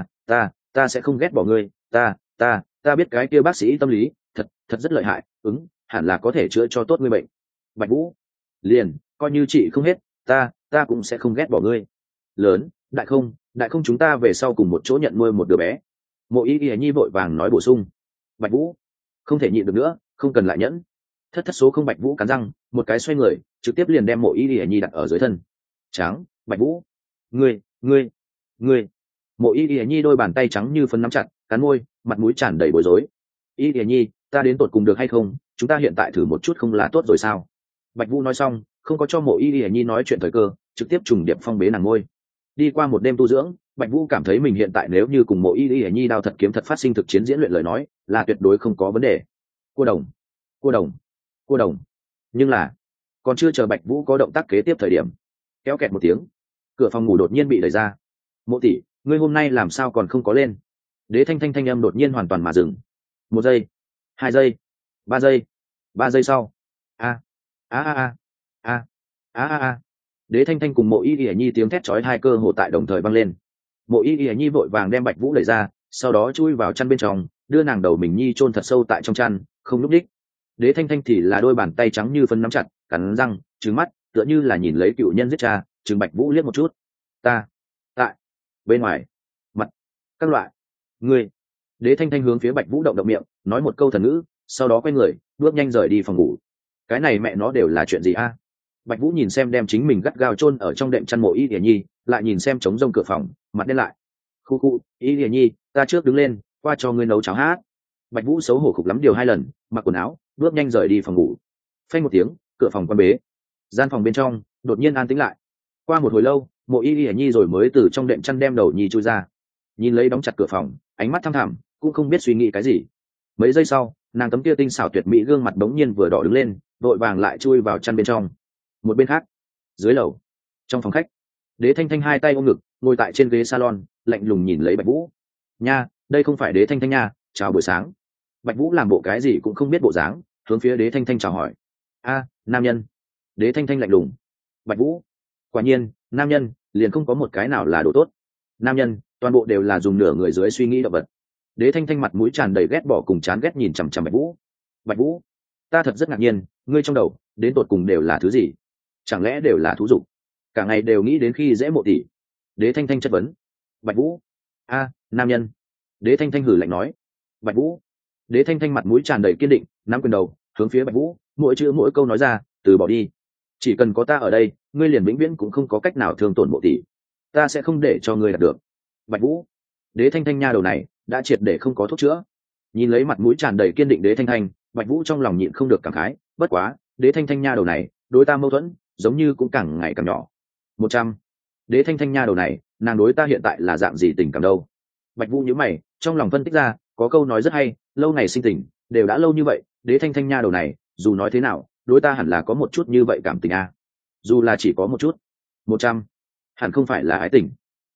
ta sẽ không ghét bỏ ngươi, ta biết cái kia bác sĩ tâm lý, thật rất lợi hại, hẳn là có thể chữa cho tốt ngươi bệnh." Bạch Vũ, liền coi như chị không hết, ta cũng sẽ không ghét bỏ ngươi. Lớn, đại không chúng ta về sau cùng một chỗ nhận nuôi một đứa bé. Mộ y y nhi vội vàng nói bổ sung. Bạch Vũ không thể nhịn được nữa, không cần lại nhẫn. Thất số không. Bạch Vũ cắn răng, một cái xoay người trực tiếp liền đem mộ y y nhi đặt ở dưới thân. Trắng, Bạch Vũ, ngươi. Mộ y y nhi đôi bàn tay trắng như phấn nắm chặt, cắn môi, mặt mũi tràn đầy bối rối. Y y nhi, ta đến tột cùng được hay không, chúng ta hiện tại thử một chút không là tốt rồi sao? Bạch Vũ nói xong không có cho mộ y y nhi nói chuyện thời cơ, trực tiếp trùng điệp phong bế nàng ngôi. Đi qua một đêm tu dưỡng, Bạch Vũ cảm thấy mình hiện tại nếu như cùng mộ y y nhi đao thật kiếm thật phát sinh thực chiến diễn luyện lời nói là tuyệt đối không có vấn đề. Cua đồng. Nhưng là còn chưa chờ Bạch Vũ có động tác kế tiếp thời điểm, kéo kẹt một tiếng, cửa phòng ngủ đột nhiên bị đẩy ra. Mộ tỷ, ngươi hôm nay làm sao còn không có lên? Đế thanh thanh thanh âm đột nhiên hoàn toàn mà dừng. 1 giây, 2 giây, 3 giây, 3 giây sau. A a a a a a a a. Đế thanh thanh cùng Mộ Y Y Nhi tiếng thét chói hai cơ hồ tại đồng thời vang lên. Mộ Y Y Nhi vội vàng đem Bạch Vũ đẩy ra, sau đó chui vào chăn bên trong, đưa nàng đầu mình nhi chôn thật sâu tại trong chăn, không lúc đích. Đế thanh thanh thì là đôi bàn tay trắng như phân nắm chặt, cắn răng, trừng mắt, tựa như là nhìn lấy cựu nhân giết cha, trừng Bạch Vũ liếc một chút. Ta, tại bên ngoài, mặt, các loại, ngươi. Đế thanh thanh hướng phía Bạch Vũ động động miệng, nói một câu thần ngữ, sau đó quay người, bước nhanh rời đi phòng ngủ. Cái này mẹ nó đều là chuyện gì a? Bạch Vũ nhìn xem đem chính mình gắt gao chôn ở trong đệm chăn Mộ Y Y Nhi, lại nhìn xem trống rông cửa phòng, mặt đen lại. Khu khu, Y Y Nhi, ta trước đứng lên, qua cho ngươi nấu cháo hát. Bạch Vũ xấu hổ khục lắm điều 2 lần, mặc quần áo, bước nhanh rời đi phòng ngủ. Phanh một tiếng, cửa phòng quan bế. Gian phòng bên trong đột nhiên an tĩnh lại. Qua một hồi lâu, Mộ Y Y Nhi rồi mới từ trong đệm chăn đem đầu nhi chui ra, nhìn lấy đóng chặt cửa phòng, ánh mắt thăm thẳm, cũng không biết suy nghĩ cái gì. Mấy giây sau, nàng tấm kia tinh xảo tuyệt mỹ gương mặt bỗng nhiên vừa đỏ đứng lên, vội vàng lại chui vào chăn bên trong. Một bên khác, dưới lầu, trong phòng khách, Đế thanh thanh hai tay ôm ngực, ngồi tại trên ghế salon, lạnh lùng nhìn lấy Bạch Vũ. Nha, đây không phải Đế thanh thanh nha, chào buổi sáng. Bạch Vũ làm bộ cái gì cũng không biết bộ dáng, hướng phía Đế thanh thanh chào hỏi. A, nam nhân. Đế thanh thanh lạnh lùng. Bạch Vũ, quả nhiên, nam nhân liền không có một cái nào là đồ tốt. Nam nhân toàn bộ đều là dùng nửa người dưới suy nghĩ động vật. Đế thanh thanh mặt mũi tràn đầy ghét bỏ cùng chán ghét nhìn chằm chằm Bạch Vũ. Bạch Vũ, ta thật rất ngạc nhiên, ngươi trong đầu đến tột cùng đều là thứ gì? Chẳng lẽ đều là thú dục? Cả ngày đều nghĩ đến khi dễ Mộ tỷ. Đế thanh thanh chất vấn. Bạch Vũ, a, nam nhân. Đế thanh thanh hử lạnh nói. Bạch Vũ. Đế thanh thanh mặt mũi tràn đầy kiên định, nắm quyền đầu, hướng phía Bạch Vũ, mỗi chữ mỗi câu nói ra, từ bỏ đi. Chỉ cần có ta ở đây, ngươi liền vĩnh viễn cũng không có cách nào thương tổn Mộ tỷ. Ta sẽ không để cho ngươi đạt được. Bạch Vũ. Đế thanh thanh nha đầu này đã triệt để không có thuốc chữa. Nhìn lấy mặt mũi tràn đầy kiên định Đế thanh thanh, Bạch Vũ trong lòng nhịn không được cảm khái, bất quá, Đế thanh thanh nha đầu này, đối ta mâu thuẫn, giống như cũng càng ngày càng nhỏ. 100. Đế thanh thanh nha đầu này, nàng đối ta hiện tại là dạng gì tình cảm đâu? Bạch Vũ nhíu mày, trong lòng phân tích ra, có câu nói rất hay, lâu ngày sinh tình, đều đã lâu như vậy, Đế thanh thanh nha đầu này, dù nói thế nào, đối ta hẳn là có một chút như vậy cảm tình a. Dù là chỉ có một chút. 100. Hẳn không phải là ái tình.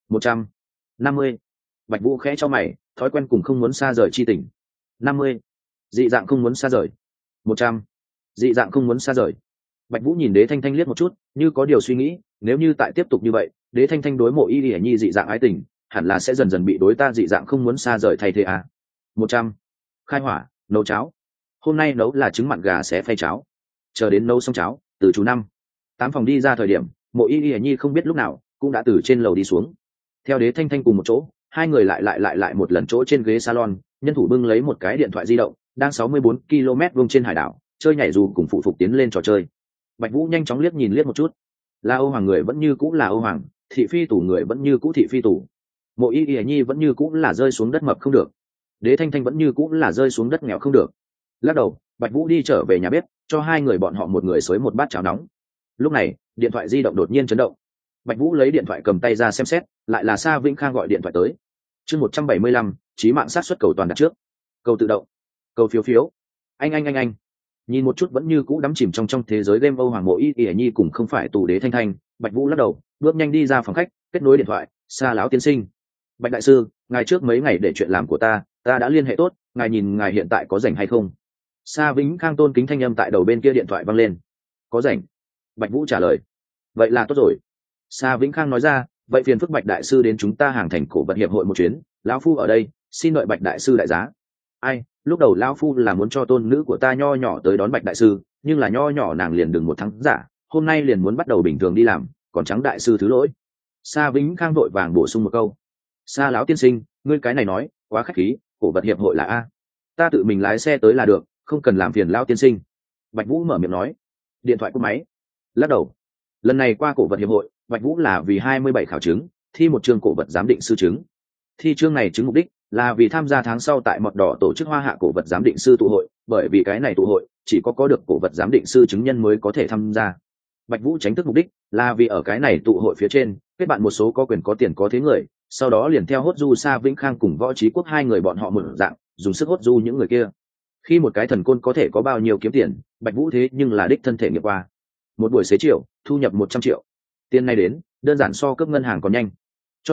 150. Bạch Vũ khẽ cho mày, thói quen cùng không muốn xa rời chi tình. 50. Dị dạng không muốn xa rời. 100. Dị dạng không muốn xa rời. Bạch Vũ nhìn Đế thanh thanh liếc một chút, như có điều suy nghĩ, nếu như tại tiếp tục như vậy, Đế thanh thanh đối Mộ Y Y Nhi dị dạng ái tình, hẳn là sẽ dần dần bị đối ta dị dạng không muốn xa rời thay thế à. 100. Khai hỏa, nấu cháo. Hôm nay nấu là trứng mặn gà xé phay cháo. Chờ đến nấu xong cháo, từ chú 5. 8 phòng đi ra thời điểm, Mộ Y Y Nhi không biết lúc nào cũng đã từ trên lầu đi xuống. Theo Đế thanh thanh cùng một chỗ, hai người lại một lần chỗ trên ghế salon, nhân thủ bưng lấy một cái điện thoại di động, đang 64 km vuông trên hải đảo, chơi nhảy dù cùng phụ phục tiến lên trò chơi. Bạch Vũ nhanh chóng liếc nhìn liếc một chút, là Âu Hoàng người vẫn như cũ là Âu Hoàng, thị phi tủ người vẫn như cũ thị phi tủ. Mộ Y Y Nhi vẫn như cũ là rơi xuống đất mập không được, Đế thanh thanh vẫn như cũ là rơi xuống đất nghèo không được. Lắc đầu, Bạch Vũ đi trở về nhà bếp, cho hai người bọn họ một người xới một bát cháo nóng. Lúc này, điện thoại di động đột nhiên chấn động. Bạch Vũ lấy điện thoại cầm tay ra xem xét, lại là Sa Vĩnh Khang gọi điện thoại tới. Chương 175, chí mạng sát suất cầu toàn đặt trước. Cầu tự động. Cầu phiếu phiếu. Anh. Nhìn một chút vẫn như cũ đắm chìm trong thế giới game Âu Hoàng Mộ Y Y Nhi cùng không phải tù Đế thanh thanh, Bạch Vũ lắc đầu, bước nhanh đi ra phòng khách, kết nối điện thoại. Sa lão tiên sinh. Bạch đại sư, ngài trước mấy ngày để chuyện làm của ta đã liên hệ tốt, ngài nhìn ngài hiện tại có rảnh hay không? Sa Vĩnh Khang tôn kính thanh âm tại đầu bên kia điện thoại vang lên. Có rảnh. Bạch Vũ trả lời. Vậy là tốt rồi. Sa Vĩnh Khang nói ra, vậy phiền phức Bạch đại sư đến chúng ta hàng thành cổ vật hiệp hội một chuyến, lão phu ở đây, xin đợi Bạch đại sư đại giá. Ai, lúc đầu lão phu là muốn cho tôn nữ của ta nho nhỏ tới đón Bạch đại sư, nhưng là nho nhỏ nàng liền đừng một tháng giả, hôm nay liền muốn bắt đầu bình thường đi làm, còn trắng đại sư thứ lỗi. Sa Vĩnh Khang vội vàng bổ sung một câu. Sa lão tiên sinh, ngươi cái này nói quá khách khí, cổ vật hiệp hội là a, ta tự mình lái xe tới là được, không cần làm phiền lão tiên sinh. Bạch Vũ mở miệng nói. Điện thoại cúp máy. Lắc đầu. Lần này qua cổ vật hiệp hội, Bạch Vũ là vì 27 khảo chứng, thi một chương cổ vật giám định sư chứng. Thi chương này chứng mục đích là vì tham gia tháng sau tại Mọt Đỏ tổ chức Hoa Hạ cổ vật giám định sư tụ hội, bởi vì cái này tụ hội chỉ có được cổ vật giám định sư chứng nhân mới có thể tham gia. Bạch Vũ tránh thức mục đích là vì ở cái này tụ hội phía trên kết bạn một số có quyền có tiền có thế người, sau đó liền theo hốt du Sa Vĩnh Khang cùng Võ Trí Quốc hai người bọn họ một dạng, dùng sức hốt du những người kia. Khi một cái thần côn có thể có bao nhiêu kiếm tiền, Bạch Vũ thế nhưng là đích thân thể nghiệm qua. Một buổi xế chiều, thu nhập 100 triệu. Tiền này đến, đơn giản so cướp ngân hàng còn nhanh. Cho nên,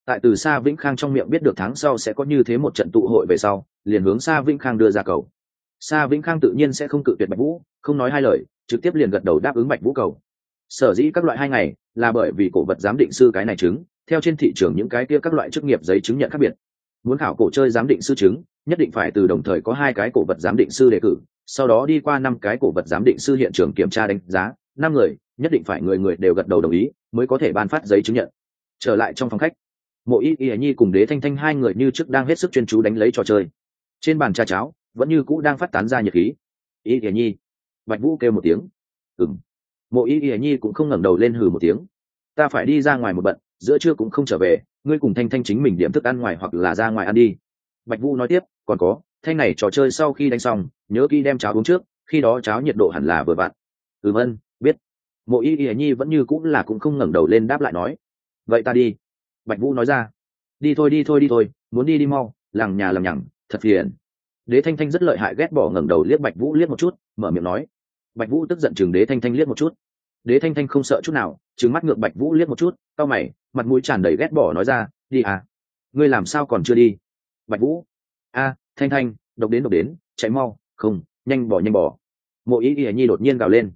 tại từ Sa Vĩnh Khang trong miệng biết được tháng sau sẽ có như thế một trận tụ hội về sau, liền hướng Sa Vĩnh Khang đưa ra cầu. Sa Vĩnh Khang tự nhiên sẽ không cự tuyệt Bạch Vũ, không nói hai lời, trực tiếp liền gật đầu đáp ứng Bạch Vũ cầu. Sở dĩ các loại 2 ngày là bởi vì cổ vật giám định sư cái này chứng, theo trên thị trường những cái kia các loại chức nghiệp giấy chứng nhận khác biệt. Muốn khảo cổ chơi giám định sư chứng, nhất định phải từ đồng thời có 2 cái cổ vật giám định sư đề cử, sau đó đi qua 5 cái cổ vật giám định sư hiện trường kiểm tra đánh giá, 5 người, nhất định phải người người đều gật đầu đồng ý mới có thể ban phát giấy chứng nhận. Trở lại trong phòng khách, Mộ Y Nhi cùng Đế Thanh Thanh 2 người như trước đang hết sức chuyên chú đánh lấy trò chơi. Trên bàn trà cháo vẫn như cũ đang phát tán ra nhiệt khí. Y Nhi, Bạch Vũ kêu một tiếng. Ừm. Mộ Y Nhi cũng không ngẩng đầu lên, hừ một tiếng. Ta phải đi ra ngoài một bận, giữa trưa cũng không trở về, ngươi cùng Thanh Thanh chính mình điểm thức ăn ngoài hoặc là ra ngoài ăn đi. Bạch Vũ nói tiếp, còn có, thanh này trò chơi sau khi đánh xong, nhớ kỹ đem cháo uống trước, khi đó cháo nhiệt độ hẳn là vừa vặn. Ân, biết. Mộ Y Nhi vẫn như cũng là cũng không ngẩng đầu lên đáp lại nói. Vậy ta đi. Bạch Vũ nói ra. Đi thôi, muốn đi đi mau, lằng nhà lằng nhằng, thật phiền. Đế Thanh Thanh rất lợi hại ghét bỏ ngẩng đầu liếc Bạch Vũ liếc một chút, mở miệng nói. Bạch Vũ tức giận chừng Đế Thanh Thanh liếc một chút. Đế Thanh Thanh không sợ chút nào, trừng mắt ngược Bạch Vũ liếc một chút, cau mày, mặt mũi tràn đầy ghét bỏ nói ra, đi à? Ngươi làm sao còn chưa đi? Bạch Vũ, Thanh Thanh, độc đến, chạy mau, không, nhanh bỏ. Mộ Y Nhi đột nhiên gào lên,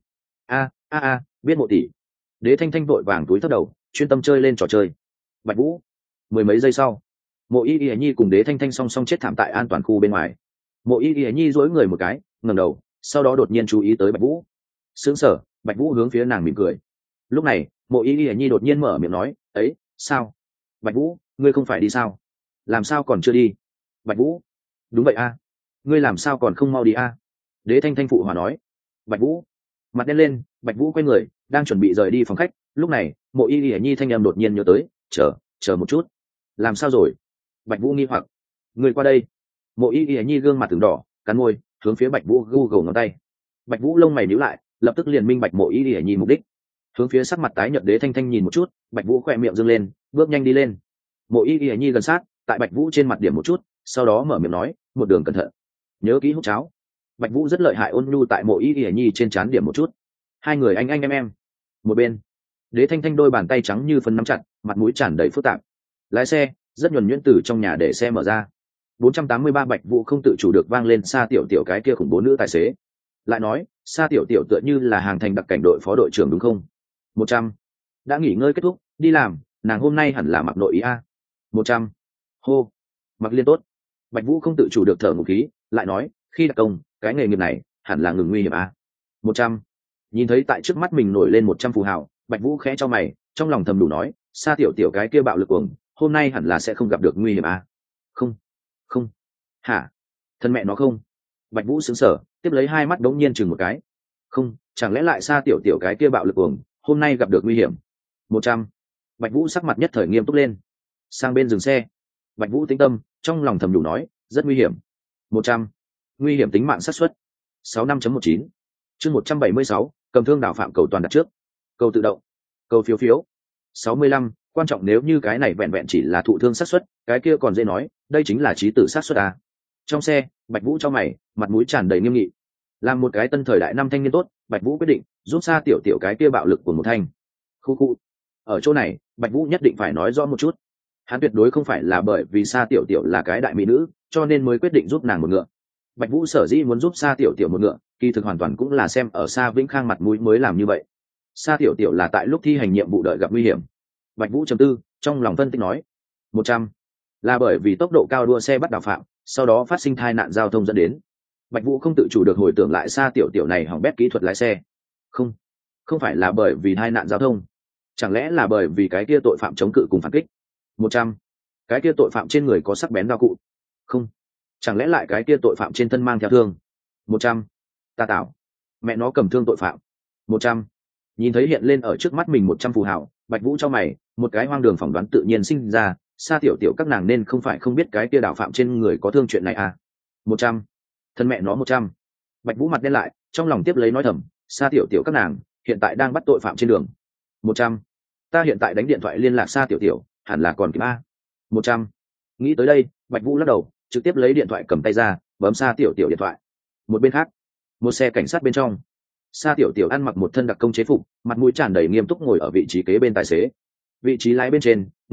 biết Mộ tỷ. Đế Thanh Thanh vội vàng túi thấp đầu, chuyên tâm chơi lên trò chơi. Bạch Vũ, mười mấy giây sau, Mộ Y Nhi cùng Đế Thanh Thanh song song chết thảm tại an toàn khu bên ngoài. Mộ Y Nhi duỗi người một cái, ngẩng đầu, sau đó đột nhiên chú ý tới Bạch Vũ. Sững sờ, Bạch Vũ hướng phía nàng mỉm cười. Lúc này, Mộ Y Nhi đột nhiên mở miệng nói, ấy, sao? Bạch Vũ, ngươi không phải đi sao? Làm sao còn chưa đi? Bạch Vũ, đúng vậy a, ngươi làm sao còn không mau đi a? Đế Thanh Thanh phụ hòa nói. Bạch Vũ, mặt đen lên, Bạch Vũ quay người, đang chuẩn bị rời đi phòng khách. Lúc này, Mộ Y Nhi thanh em đột nhiên nhớ tới, chờ một chút. Làm sao rồi? Bạch Vũ nghi hoặc. Ngươi qua đây. Mộ Y Nhi gương mặt từng đỏ, cắn môi, hướng phía Bạch Vũ gù ngón tay. Bạch Vũ lông mày nhíu lại, lập tức liền minh bạch Mộ Y Nhi mục đích. Hướng phía sắc mặt tái nhợt Đế Thanh Thanh nhìn một chút, Bạch Vũ khẽ miệng dương lên, bước nhanh đi lên. Mộ Y Nhi gần sát, tại Bạch Vũ trên mặt điểm một chút, sau đó mở miệng nói, một đường cẩn thận, nhớ kỹ hút cháo. Bạch Vũ rất lợi hại ôn nhu tại Mộ Y Nhi trên trán điểm một chút. 2 người anh em. Một bên, Đế Thanh Thanh đôi bàn tay trắng như phấn nắm chặt, mặt mũi tràn đầy phức tạp. Lái xe rất nhuần nhuyễn từ trong nhà để xe mở ra. 483 Bạch Vũ không tự chủ được vang lên Sa Tiểu Tiểu cái kia khủng bố nữ tài xế. Lại nói, Sa Tiểu Tiểu tựa như là hàng thành đặc cảnh đội phó đội trưởng đúng không? 100. Đã nghỉ ngơi kết thúc, đi làm, nàng hôm nay hẳn là mặc nội ý a. 100. Hô, mặc liên tốt. Bạch Vũ không tự chủ được thở một khí, lại nói, khi đặc công, cái nghề nghiệp này hẳn là ngừng nguy hiểm a. 100. Nhìn thấy tại trước mắt mình nổi lên 100 phù hào, Bạch Vũ khẽ cho mày, trong lòng thầm đủ nói, Sa Tiểu Tiểu cái kia bạo lực cuồng, hôm nay hẳn là sẽ không gặp được nguy hiểm a. Không. Hả? Thân mẹ nó không. Bạch Vũ sững sờ, tiếp lấy 2 mắt đống nhiên chừng một cái. Không, chẳng lẽ lại Sa Tiểu Tiểu cái kia bạo lực cuồng, hôm nay gặp được nguy hiểm. 100. Bạch Vũ sắc mặt nhất thời nghiêm túc lên. Sang bên dừng xe. Bạch Vũ tĩnh tâm, trong lòng thầm đủ nói, rất nguy hiểm. 100. Nguy hiểm tính mạng xác suất 65.19. Chương 176, cầm thương đảo phạm cầu toàn đặt trước. Cầu tự động. Cầu phiếu phiếu. 65, quan trọng nếu như cái này vẹn vẹn chỉ là thụ thương xác suất, cái kia còn dễ nói, đây chính là chí tử xác suất à. Trong xe, Bạch Vũ cho mày, mặt mũi tràn đầy nghiêm nghị. Làm một cái tân thời đại năm thanh niên tốt, Bạch Vũ quyết định giúp Sa Tiểu Tiểu cái kia bạo lực của một thanh. Khu. Ở chỗ này, Bạch Vũ nhất định phải nói rõ một chút. Hắn tuyệt đối không phải là bởi vì Sa Tiểu Tiểu là cái đại mỹ nữ, cho nên mới quyết định giúp nàng một ngựa. Bạch Vũ sở dĩ muốn giúp Sa Tiểu Tiểu một ngựa, kỳ thực hoàn toàn cũng là xem ở Sa Vĩnh Khang mặt mũi mới làm như vậy. Sa Tiểu Tiểu là tại lúc thi hành nhiệm vụ đợi gặp nguy hiểm. Bạch Vũ trầm tư, trong lòng phân tích nói, 100 là bởi vì tốc độ cao đua xe bắt đào phạm, sau đó phát sinh tai nạn giao thông dẫn đến. Bạch Vũ không tự chủ được hồi tưởng lại Sa Tiểu Tiểu này hỏng bét kỹ thuật lái xe. Không phải là bởi vì tai nạn giao thông, chẳng lẽ là bởi vì cái kia tội phạm chống cự cùng phản kích. 100. Cái kia tội phạm trên người có sắc bén đao cụ. Không, chẳng lẽ lại cái kia tội phạm trên thân mang theo thương. 100. Ta tạo, mẹ nó cầm thương tội phạm. 100. Nhìn thấy hiện lên ở trước mắt mình 100 phù hảo, Bạch Vũ cho mày, một cái hoang đường phỏng đoán tự nhiên sinh ra, Sa Tiểu Tiểu các nàng nên không phải không biết cái kia đảo phạm trên người có thương chuyện này à. 100. Thân mẹ nó 100. Bạch Vũ mặt đen lại, trong lòng tiếp lấy nói thầm, Sa Tiểu Tiểu các nàng hiện tại đang bắt tội phạm trên đường. 100. Ta hiện tại đánh điện thoại liên lạc Sa Tiểu Tiểu, hẳn là còn kịp a. 100. Nghĩ tới đây, Bạch Vũ lắc đầu, trực tiếp lấy điện thoại cầm tay ra, bấm Sa Tiểu Tiểu điện thoại. Một bên khác, một xe cảnh sát bên trong, Sa Tiểu Tiểu ăn mặc một thân đặc công chế phục, mặt mũi tràn đầy nghiêm túc ngồi ở vị trí kế bên tài xế. Vị trí lái bên trên ngồi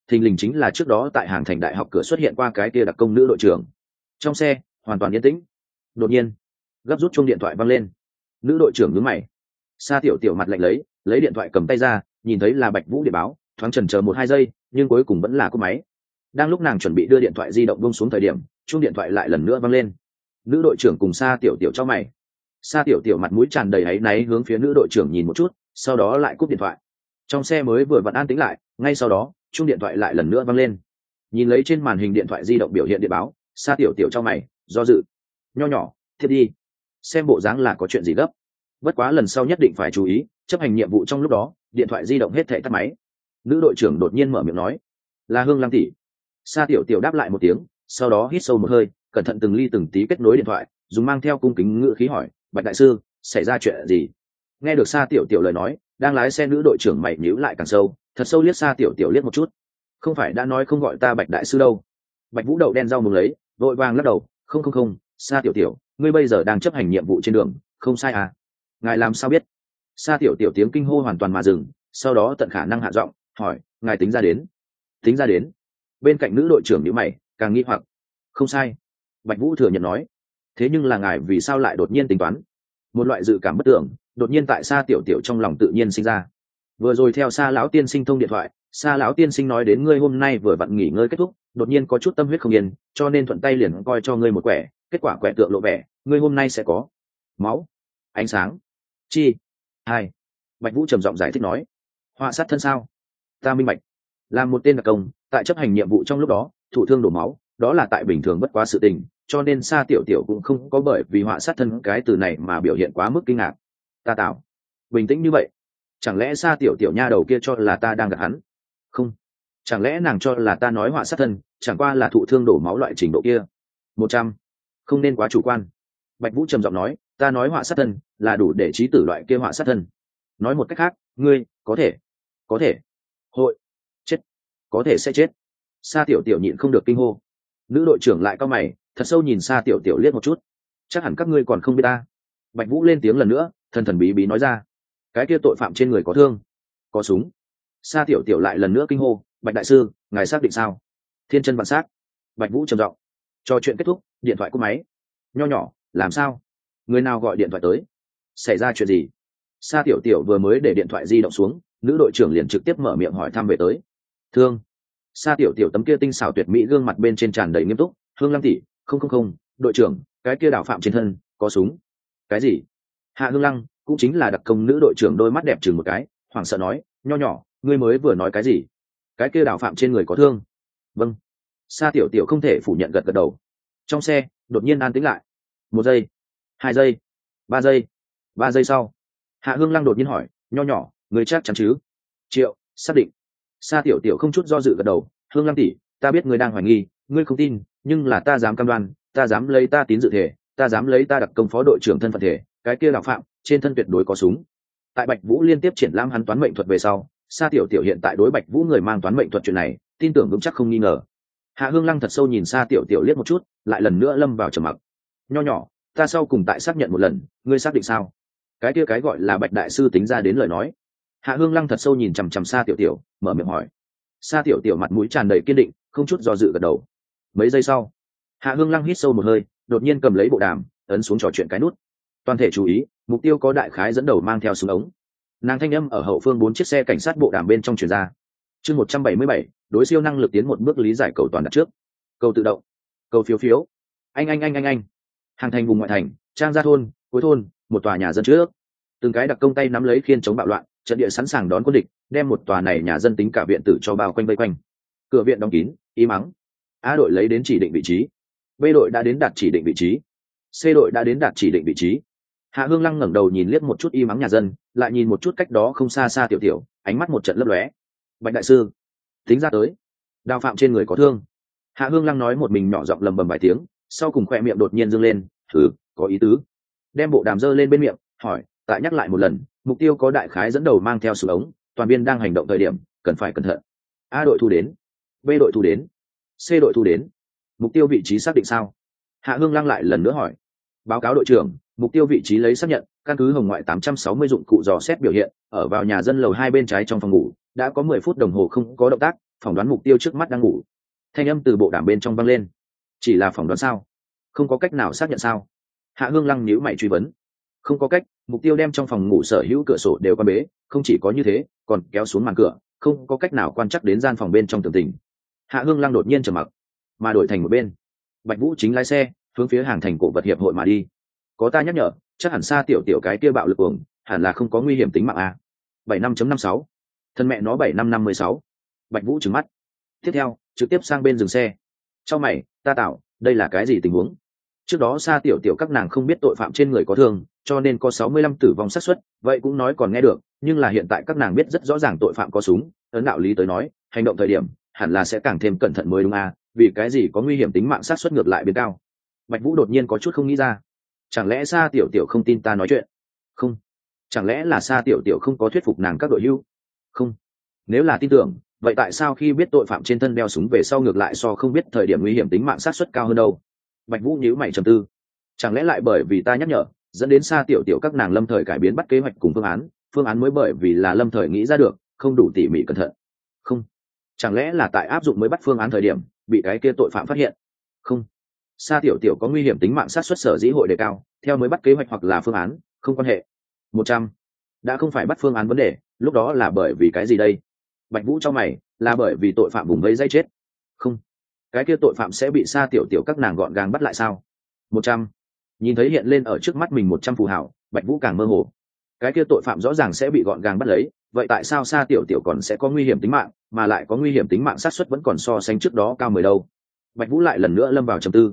thình lình chính là trước đó tại hàng thành đại học cửa xuất hiện qua cái kia đặc công nữ đội trưởng. Trong xe hoàn toàn yên tĩnh. Đột nhiên gấp rút chuông điện thoại vang lên. Nữ đội trưởng nhướng mày. Sa tiểu tiểu mặt lạnh lấy điện thoại cầm tay ra, nhìn thấy là Bạch Vũ điện báo, thoáng chần chờ 1-2 giây, nhưng cuối cùng vẫn là cúp máy. Đang lúc nàng chuẩn bị đưa điện thoại di động buông xuống thời điểm, chuông điện thoại lại lần nữa vang lên. Nữ đội trưởng cùng Sa tiểu tiểu chau mày. Sa tiểu tiểu mặt mũi tràn đầy áy náy hướng phía nữ đội trưởng nhìn một chút, sau đó lại cúp điện thoại. Trong xe mới vừa vặn an tĩnh lại, ngay sau đó chuông điện thoại lại lần nữa vang lên. Nhìn lấy trên màn hình điện thoại di động biểu hiện điện báo, Sa tiểu tiểu chau mày, do dự. Nho nhỏ, thiếp đi. Xem bộ dáng là có chuyện gì gấp. Bất quá lần sau nhất định phải chú ý, chấp hành nhiệm vụ trong lúc đó, điện thoại di động hết thảy tắt máy. Nữ đội trưởng đột nhiên mở miệng nói, là Hương Lăng tỷ. Sa tiểu tiểu đáp lại một tiếng, sau đó hít sâu một hơi, cẩn thận từng ly từng tí kết nối điện thoại, dùng mang theo cung kính ngữ khí hỏi, Bạch đại sư, xảy ra chuyện gì? Nghe được Sa tiểu tiểu lời nói, đang lái xe nữ đội trưởng mày nhíu lại càng sâu, thật sâu liếc Sa tiểu tiểu liếc một chút. Không phải đã nói không gọi ta Bạch đại sư đâu? Bạch Vũ đậu đen rau mùng lấy, vội vàng lắc đầu, không, Sa tiểu tiểu, ngươi bây giờ đang chấp hành nhiệm vụ trên đường, không sai à? Ngài làm sao biết? Sa tiểu tiểu tiếng kinh hô hoàn toàn mà dừng, sau đó tận khả năng hạ giọng hỏi, ngài tính ra đến? Bên cạnh nữ đội trưởng nhíu mày, càng nghi hoặc. Không sai. Bạch Vũ thừa nhận nói. Thế nhưng là ngài vì sao lại đột nhiên tính toán? Một loại dự cảm bất tưởng đột nhiên tại Sa tiểu tiểu trong lòng tự nhiên sinh ra. Vừa rồi theo Sa lão tiên sinh thông điện thoại, Sa lão tiên sinh nói đến ngươi hôm nay vừa vặn nghỉ ngơi kết thúc, đột nhiên có chút tâm huyết không yên, cho nên thuận tay liền coi cho ngươi một quẻ, kết quả quẻ tượng lộ vẻ, ngươi hôm nay sẽ có máu, ánh sáng. Chi? Hai. Bạch Vũ trầm giọng giải thích nói. Họa sát thân sao? Ta minh bạch. Làm một tên đặc công, tại chấp hành nhiệm vụ trong lúc đó, thụ thương đổ máu, đó là tại bình thường bất quá sự tình, cho nên Sa tiểu tiểu cũng không có bởi vì họa sát thân cái từ này mà biểu hiện quá mức kinh ngạc. Ta tạo. Bình tĩnh như vậy. Chẳng lẽ Sa tiểu tiểu nha đầu kia cho là ta đang gạt hắn? Không. Chẳng lẽ nàng cho là ta nói họa sát thân, chẳng qua là thụ thương đổ máu loại trình độ kia? 100. Không nên quá chủ quan. Bạch Vũ trầm giọng nói, ta nói họa sát thân là đủ để trí tử loại kia họa sát thân. Nói một cách khác, ngươi có thể hội chết, có thể sẽ chết. Sa tiểu tiểu nhịn không được kinh hô. Nữ đội trưởng lại cau mày, thật sâu nhìn Sa tiểu tiểu liếc một chút. Chắc hẳn các ngươi còn không biết ta. Bạch Vũ lên tiếng lần nữa, thần thần bí bí nói ra, cái kia tội phạm trên người có thương, có súng. Sa tiểu tiểu lại lần nữa kinh hô, Bạch đại sư, ngài xác định sao? Thiên chân vạn xác. Bạch Vũ trầm giọng. Trò chuyện kết thúc, điện thoại cúp máy. Nho nhỏ, làm sao? Người nào gọi điện thoại tới? Xảy ra chuyện gì? Sa tiểu tiểu vừa mới để điện thoại di động xuống, nữ đội trưởng liền trực tiếp mở miệng hỏi thăm về tới. Thương. Sa tiểu tiểu tấm kia tinh xảo tuyệt mỹ gương mặt bên trên tràn đầy nghiêm túc, Hương Lăng tỷ, không, đội trưởng, cái kia đào phạm trên thân có súng. Cái gì? Hạ Hương Lăng cũng chính là đặc công nữ đội trưởng đôi mắt đẹp chừng một cái, hoảng sợ nói, nho nhỏ, ngươi mới vừa nói cái gì? Cái kia đào phạm trên người có thương? Vâng. Sa tiểu tiểu không thể phủ nhận gật đầu. Trong xe đột nhiên an tĩnh lại. 1 giây, 2 giây, 3 giây. 3 giây sau, Hạ Hương Lăng đột nhiên hỏi, nho nhỏ, ngươi chắc chắn chứ? Triệu, xác định. Sa tiểu tiểu không chút do dự gật đầu, Hương Lăng tỷ, ta biết ngươi đang hoài nghi, ngươi không tin, nhưng là ta dám cam đoan, ta dám lấy ta tín dự thể, ta dám lấy ta đặc công phó đội trưởng thân phận thể, cái kia đạo phạm trên thân tuyệt đối có súng. Tại Bạch Vũ liên tiếp triển lãm hắn toán mệnh thuật về sau, Sa tiểu tiểu hiện tại đối Bạch Vũ người mang toán mệnh thuật chuyện này, tin tưởng vững chắc không nghi ngờ. Hạ Hương Lăng thật sâu nhìn Sa tiểu tiểu liếc một chút, lại lần nữa lâm vào trầm mặc. Nho nhỏ, ta sau cùng tại xác nhận một lần, ngươi xác định sao? Cái kia cái gọi là Bạch đại sư tính ra đến lời nói. Hạ Hương Lăng thật sâu nhìn chằm chằm Sa tiểu tiểu, mở miệng hỏi. Sa tiểu tiểu mặt mũi tràn đầy kiên định, không chút do dự gật đầu. Mấy giây sau, Hạ Hương Lăng hít sâu một hơi, đột nhiên cầm lấy bộ đàm, ấn xuống trò chuyện cái nút. Toàn thể chú ý, mục tiêu có đại khái dẫn đầu mang theo súng ống. Nàng thanh âm ở hậu phương 4 chiếc xe cảnh sát bộ đàm bên trong truyền ra. Chương 177, đối siêu năng lực tiến một bước lý giải cầu toàn đặt trước. Cầu tự động, cầu phiếu phiếu. Anh. Hàng thành vùng ngoại thành, trang gia thôn, cuối thôn, một tòa nhà dân trước. Từng cái đặc công tay nắm lấy khiên chống bạo loạn, trận địa sẵn sàng đón quân địch, đem một tòa này nhà dân tính cả viện tử cho bao quanh vây quanh. Cửa viện đóng kín, im ắng. A đội lấy đến chỉ định vị trí, B đội đã đến đạt chỉ định vị trí, C đội đã đến đạt chỉ định vị trí. Hạ Hương Lăng ngẩng đầu nhìn liếc một chút im ắng nhà dân, lại nhìn một chút cách đó không xa xa tiểu tiểu, ánh mắt một trận lấp lóe. Bạch đại sư, tính ra tới, đào phạm trên người có thương. Hạ Hương Lăng nói một mình nhỏ giọng lầm bầm vài tiếng, sau cùng khoe miệng đột nhiên dương lên, thử, có ý tứ. Đem bộ đàm dơ lên bên miệng, hỏi, tại nhắc lại một lần, mục tiêu có đại khái dẫn đầu mang theo súng ống, toàn viên đang hành động thời điểm, cần phải cẩn thận. A đội thu đến, B đội thu đến, C đội thu đến. Mục tiêu vị trí xác định sao? Hạ Hương Lăng lại lần nữa hỏi. Báo cáo đội trưởng, mục tiêu vị trí lấy xác nhận, căn cứ hồng ngoại 860 dụng cụ dò xét biểu hiện, ở vào nhà dân lầu 2 bên trái trong phòng ngủ, đã có 10 phút đồng hồ không có động tác, phỏng đoán mục tiêu trước mắt đang ngủ. Thanh âm từ bộ đàm bên trong vang lên. Chỉ là phỏng đoán sao? Không có cách nào xác nhận sao? Hạ Hương Lăng nhíu mày truy vấn. Không có cách, mục tiêu đem trong phòng ngủ sở hữu cửa sổ đều quan bế, không chỉ có như thế, còn kéo xuống màn cửa, không có cách nào quan trắc đến gian phòng bên trong tường tình. Hạ Hương Lăng đột nhiên trầm mặc, mà đổi thành một bên. Bạch Vũ chính lái xe hướng phía hàng thành cổ vật hiệp hội mà đi. Có ta nhắc nhở, chắc hẳn xa tiểu tiểu cái kia bạo lực cuồng, hẳn là không có nguy hiểm tính mạng a. 75.56. Thân mẹ nó 7556. Bạch Vũ trừng mắt. Tiếp theo, trực tiếp sang bên dừng xe. Trong mày, ta tạo, đây là cái gì tình huống? Trước đó xa tiểu tiểu các nàng không biết tội phạm trên người có thương, cho nên có 65 tử vong xác suất, vậy cũng nói còn nghe được, nhưng là hiện tại các nàng biết rất rõ ràng tội phạm có súng, ấn đạo lý tới nói, hành động thời điểm hẳn là sẽ càng thêm cẩn thận mới đúng a, vì cái gì có nguy hiểm tính mạng xác suất ngược lại biến cao. Bạch Vũ đột nhiên có chút không nghĩ ra. Chẳng lẽ xa tiểu tiểu không tin ta nói chuyện? Không. Chẳng lẽ là xa tiểu tiểu không có thuyết phục nàng các đội hưu? Không. Nếu là tin tưởng, vậy tại sao khi biết tội phạm trên thân đeo súng về sau ngược lại so không biết thời điểm nguy hiểm tính mạng xác suất cao hơn đâu? Bạch Vũ nhíu mày trầm tư. Chẳng lẽ lại bởi vì ta nhắc nhở, dẫn đến xa tiểu tiểu các nàng lâm thời cải biến bắt kế hoạch cùng phương án mới bởi vì là lâm thời nghĩ ra được, không đủ tỉ mỉ cẩn thận. Không. Chẳng lẽ là tại áp dụng mới bắt phương án thời điểm, bị cái kia tội phạm phát hiện? Không. Sa tiểu tiểu có nguy hiểm tính mạng sát xuất sở dĩ hội đề cao, theo mới bắt kế hoạch hoặc là phương án, không quan hệ. 100. Đã không phải bắt phương án vấn đề, lúc đó là bởi vì cái gì đây? Bạch Vũ cho mày, là bởi vì tội phạm vùng vây dây chết. Không. Cái kia tội phạm sẽ bị Sa tiểu tiểu các nàng gọn gàng bắt lại sao? 100. Nhìn thấy hiện lên ở trước mắt mình 100 phù hảo, Bạch Vũ càng mơ hồ. Cái kia tội phạm rõ ràng sẽ bị gọn gàng bắt lấy, vậy tại sao Sa tiểu tiểu còn sẽ có nguy hiểm tính mạng, mà lại có nguy hiểm tính mạng sát suất vẫn còn so sánh trước đó cao 10 đâu? Bạch Vũ lại lần nữa lâm vào trầm tư.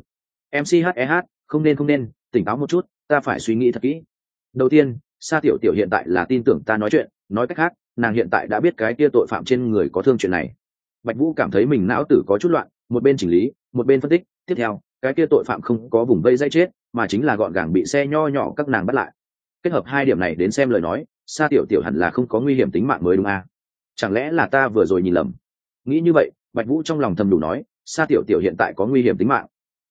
MCHEH, không nên, tỉnh táo một chút, ta phải suy nghĩ thật kỹ. Đầu tiên, Sa tiểu tiểu hiện tại là tin tưởng ta nói chuyện, nói cách khác, nàng hiện tại đã biết cái kia tội phạm trên người có thương chuyện này. Bạch Vũ cảm thấy mình não tử có chút loạn, một bên chỉnh lý, một bên phân tích, tiếp theo, cái kia tội phạm không có vùng vây dây chết, mà chính là gọn gàng bị xe nho nhỏ các nàng bắt lại. Kết hợp hai điểm này đến xem lời nói, Sa tiểu tiểu hẳn là không có nguy hiểm tính mạng mới đúng à? Chẳng lẽ là ta vừa rồi nhìn lầm? Nghĩ như vậy, Bạch Vũ trong lòng thầm đủ nói, Sa tiểu tiểu hiện tại có nguy hiểm tính mạng.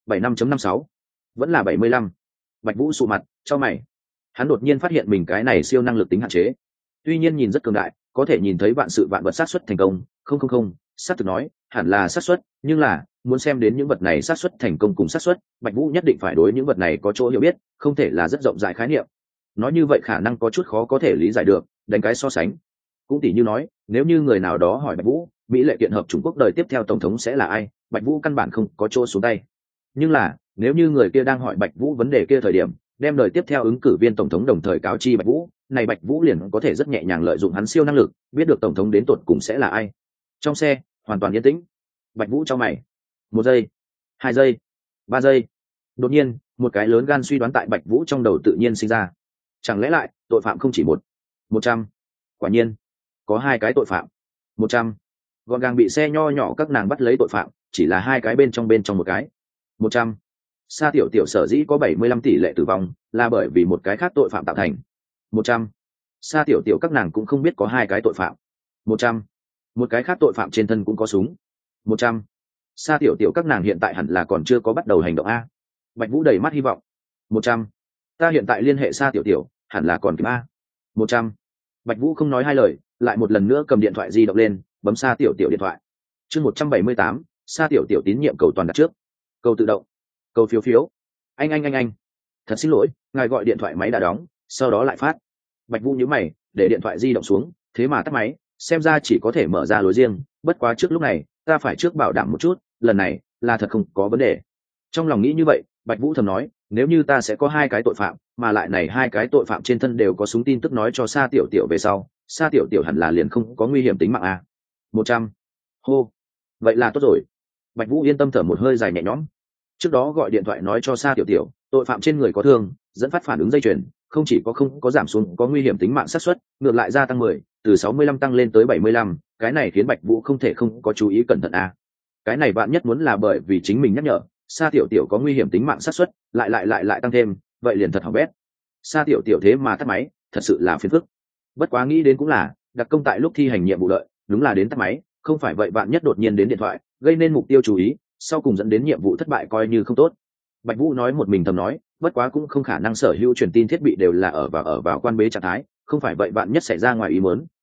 75.56. Vẫn là 75. Bạch Vũ sụ mặt, cho mày. Hắn đột nhiên phát hiện mình cái này siêu năng lực tính hạn chế. Tuy nhiên nhìn rất cường đại, có thể nhìn thấy vạn sự vạn vật xác suất thành công, không, xác thực nói, hẳn là xác suất, nhưng là, muốn xem đến những vật này xác suất thành công cùng xác suất, Bạch Vũ nhất định phải đối những vật này có chỗ hiểu biết, không thể là rất rộng rãi khái niệm. Nói như vậy khả năng có chút khó có thể lý giải được, đánh cái so sánh. Cũng tỉ như nói, nếu như người nào đó hỏi Bạch Vũ, Mỹ lệ kiện hợp Trung Quốc đời tiếp theo tổng thống sẽ là ai, Bạch Vũ căn bản không có chỗ xuống tay. Nhưng là, nếu như người kia đang hỏi Bạch Vũ vấn đề kia thời điểm, đem đời tiếp theo ứng cử viên tổng thống đồng thời cáo chi Bạch Vũ, này Bạch Vũ liền có thể rất nhẹ nhàng lợi dụng hắn siêu năng lực, biết được tổng thống đến tột cùng sẽ là ai. Trong xe, hoàn toàn yên tĩnh. Bạch Vũ cho mày. 1 giây, 2 giây, 3 giây. Đột nhiên, một cái lớn gan suy đoán tại Bạch Vũ trong đầu tự nhiên sinh ra. Chẳng lẽ lại, tội phạm không chỉ 100. Quả nhiên, có 2 cái tội phạm. 100. Gọn gàng bị xe nho nhỏ các nàng bắt lấy tội phạm, chỉ là 2 cái bên trong một cái. 100. Sa tiểu tiểu sở dĩ có 75 tỷ lệ tử vong, là bởi vì một cái khác tội phạm tạo thành. 100. Sa tiểu tiểu các nàng cũng không biết có 2 cái tội phạm. 100. Một cái khác tội phạm trên thân cũng có súng. 100. Sa tiểu tiểu các nàng hiện tại hẳn là còn chưa có bắt đầu hành động a. Bạch Vũ đầy mắt hy vọng. 100. Ta hiện tại liên hệ Sa tiểu tiểu, hẳn là còn kịp a. 100. Bạch Vũ không nói hai lời, lại một lần nữa cầm điện thoại di động lên, bấm Sa tiểu tiểu điện thoại. Chương 178, Sa tiểu tiểu tín nhiệm cầu toàn đặt trước. Cầu tự động. Cầu phiếu phiếu. Anh. Thật xin lỗi, ngài gọi điện thoại máy đã đóng, sau đó lại phát. Bạch Vũ nhíu mày, để điện thoại di động xuống, thế mà tắt máy, xem ra chỉ có thể mở ra lối riêng, bất quá trước lúc này, ta phải trước bảo đảm một chút, lần này là thật không có vấn đề. Trong lòng nghĩ như vậy, Bạch Vũ thầm nói, nếu như ta sẽ có 2 cái tội phạm, mà lại này 2 cái tội phạm trên thân đều có súng, tin tức nói cho Sa tiểu tiểu về sau, Sa tiểu tiểu hẳn là liền không có nguy hiểm tính mạng a. 100. Hô. Vậy là tốt rồi. Bạch Vũ yên tâm thở một hơi dài nhẹ nhõm. Trước đó gọi điện thoại nói cho Sa tiểu tiểu, tội phạm trên người có thương, dẫn phát phản ứng dây chuyền, không chỉ có không có giảm xuống có nguy hiểm tính mạng xác suất, ngược lại gia tăng 10, từ 65 tăng lên tới 75, cái này khiến Bạch Vũ không thể không có chú ý cẩn thận a. Cái này bạn nhất muốn là bởi vì chính mình nhắc nhở, Sa tiểu tiểu có nguy hiểm tính mạng xác suất, lại tăng thêm, vậy liền thật hỏng bét. Sa tiểu tiểu thế mà tắt máy, thật sự là phiền phức. Bất quá nghĩ đến cũng là, đặc công tại lúc thi hành nhiệm vụ lợi, đúng là đến tắt máy, không phải vậy bạn nhất đột nhiên đến điện thoại, gây nên mục tiêu chú ý, sau cùng dẫn đến nhiệm vụ thất bại coi như không tốt. Bạch Vũ nói một mình thầm nói, bất quá cũng không khả năng sở hữu truyền tin thiết bị đều là ở vào quan bế trạng thái, không phải vậy bạn nhất xảy ra ngoài ý muốn,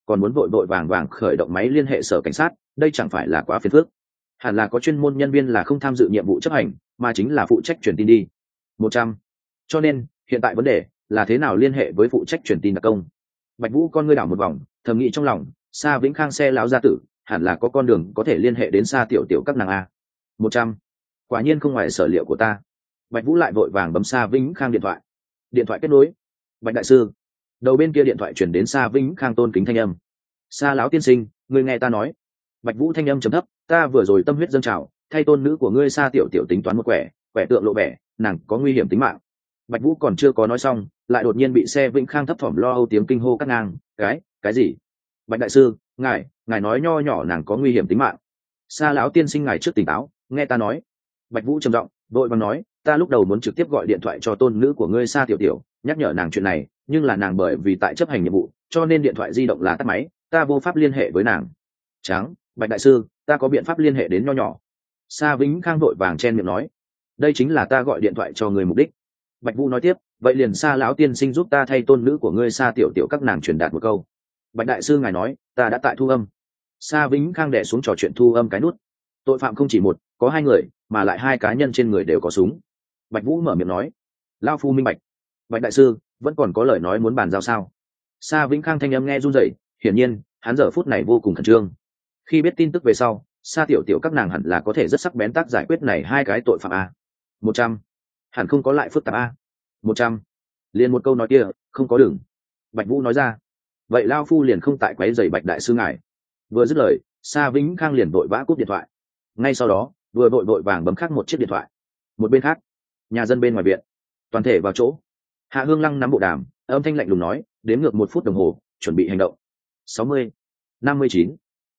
còn muốn vội vội vàng vàng khởi động máy liên hệ sở cảnh sát, đây chẳng phải là quá phiền phức. Hẳn là có chuyên môn nhân viên là không tham dự nhiệm vụ chấp hành, mà chính là phụ trách truyền tin đi. 100. Cho nên hiện tại vấn đề là thế nào liên hệ với phụ trách truyền tin đặc công. Bạch Vũ con ngươi đảo một vòng, thầm nghĩ trong lòng, Sa Vĩnh Khang xe láo gia tử, hẳn là có con đường có thể liên hệ đến Sa tiểu tiểu các nàng a. 100. Quả nhiên không ngoài sở liệu của ta. Bạch Vũ lại vội vàng bấm Sa Vĩnh Khang điện thoại. Điện thoại kết nối. Bạch đại sư. Đầu bên kia điện thoại truyền đến Sa Vĩnh Khang tôn kính thanh âm. Sa lão tiên sinh, ngươi nghe ta nói. Bạch Vũ thanh âm trầm thấp, ta vừa rồi tâm huyết dâng trào, thay tôn nữ của ngươi Sa tiểu tiểu tính toán một quẻ tượng lộ vẻ, nàng có nguy hiểm tính mạng. Bạch Vũ còn chưa có nói xong, lại đột nhiên bị xe Vĩnh Khang thấp thỏm lo âu tiếng kinh hô cắt ngang. Cái gì? Bạch đại sư, ngài nói nho nhỏ nàng có nguy hiểm tính mạng. Sa lão tiên sinh ngài trước tỉnh táo, nghe ta nói. Bạch Vũ trầm giọng, vội vàng nói, ta lúc đầu muốn trực tiếp gọi điện thoại cho tôn nữ của ngươi Sa tiểu tiểu, nhắc nhở nàng chuyện này, nhưng là nàng bởi vì tại chấp hành nhiệm vụ, cho nên điện thoại di động là tắt máy, ta vô pháp liên hệ với nàng. Tráng, Bạch đại sư, ta có biện pháp liên hệ đến nho nhỏ. Sa Vĩnh Khang vội vàng chen miệng nói, đây chính là ta gọi điện thoại cho người mục đích. Bạch Vũ nói tiếp, vậy liền Sa lão tiên sinh giúp ta thay tôn nữ của ngươi Sa tiểu tiểu các nàng truyền đạt một câu. Bạch đại sư ngài nói, ta đã tại thu âm. Sa Vĩnh Khang đè xuống trò chuyện thu âm cái nút. Tội phạm không chỉ một, có hai người, mà lại hai cá nhân trên người đều có súng. Bạch Vũ mở miệng nói, lao phu minh bạch. Bạch đại sư, vẫn còn có lời nói muốn bàn giao sao? Sa Vĩnh Khang thanh âm nghe run rẩy, hiển nhiên hắn giờ phút này vô cùng khẩn trương. Khi biết tin tức về sau, Sa tiểu tiểu các nàng hẳn là có thể rất sắc bén tác giải quyết này hai cái tội phạm a. 100. Hẳn không có lại phức tạp a. 100. Liền một câu nói kia, không có đường. Bạch Vũ nói ra, vậy lao phu liền không tại quấy rầy Bạch đại sư ngài. Vừa dứt lời, Sa Vĩnh Khang liền vội vã cúp điện thoại. Ngay sau đó, vừa vội vàng bấm khác một chiếc điện thoại. Một bên khác, nhà dân bên ngoài viện, toàn thể vào chỗ. Hạ Hương Lăng nắm bộ đàm, âm thanh lạnh lùng nói, đếm ngược 1 phút đồng hồ, chuẩn bị hành động. 60, 59,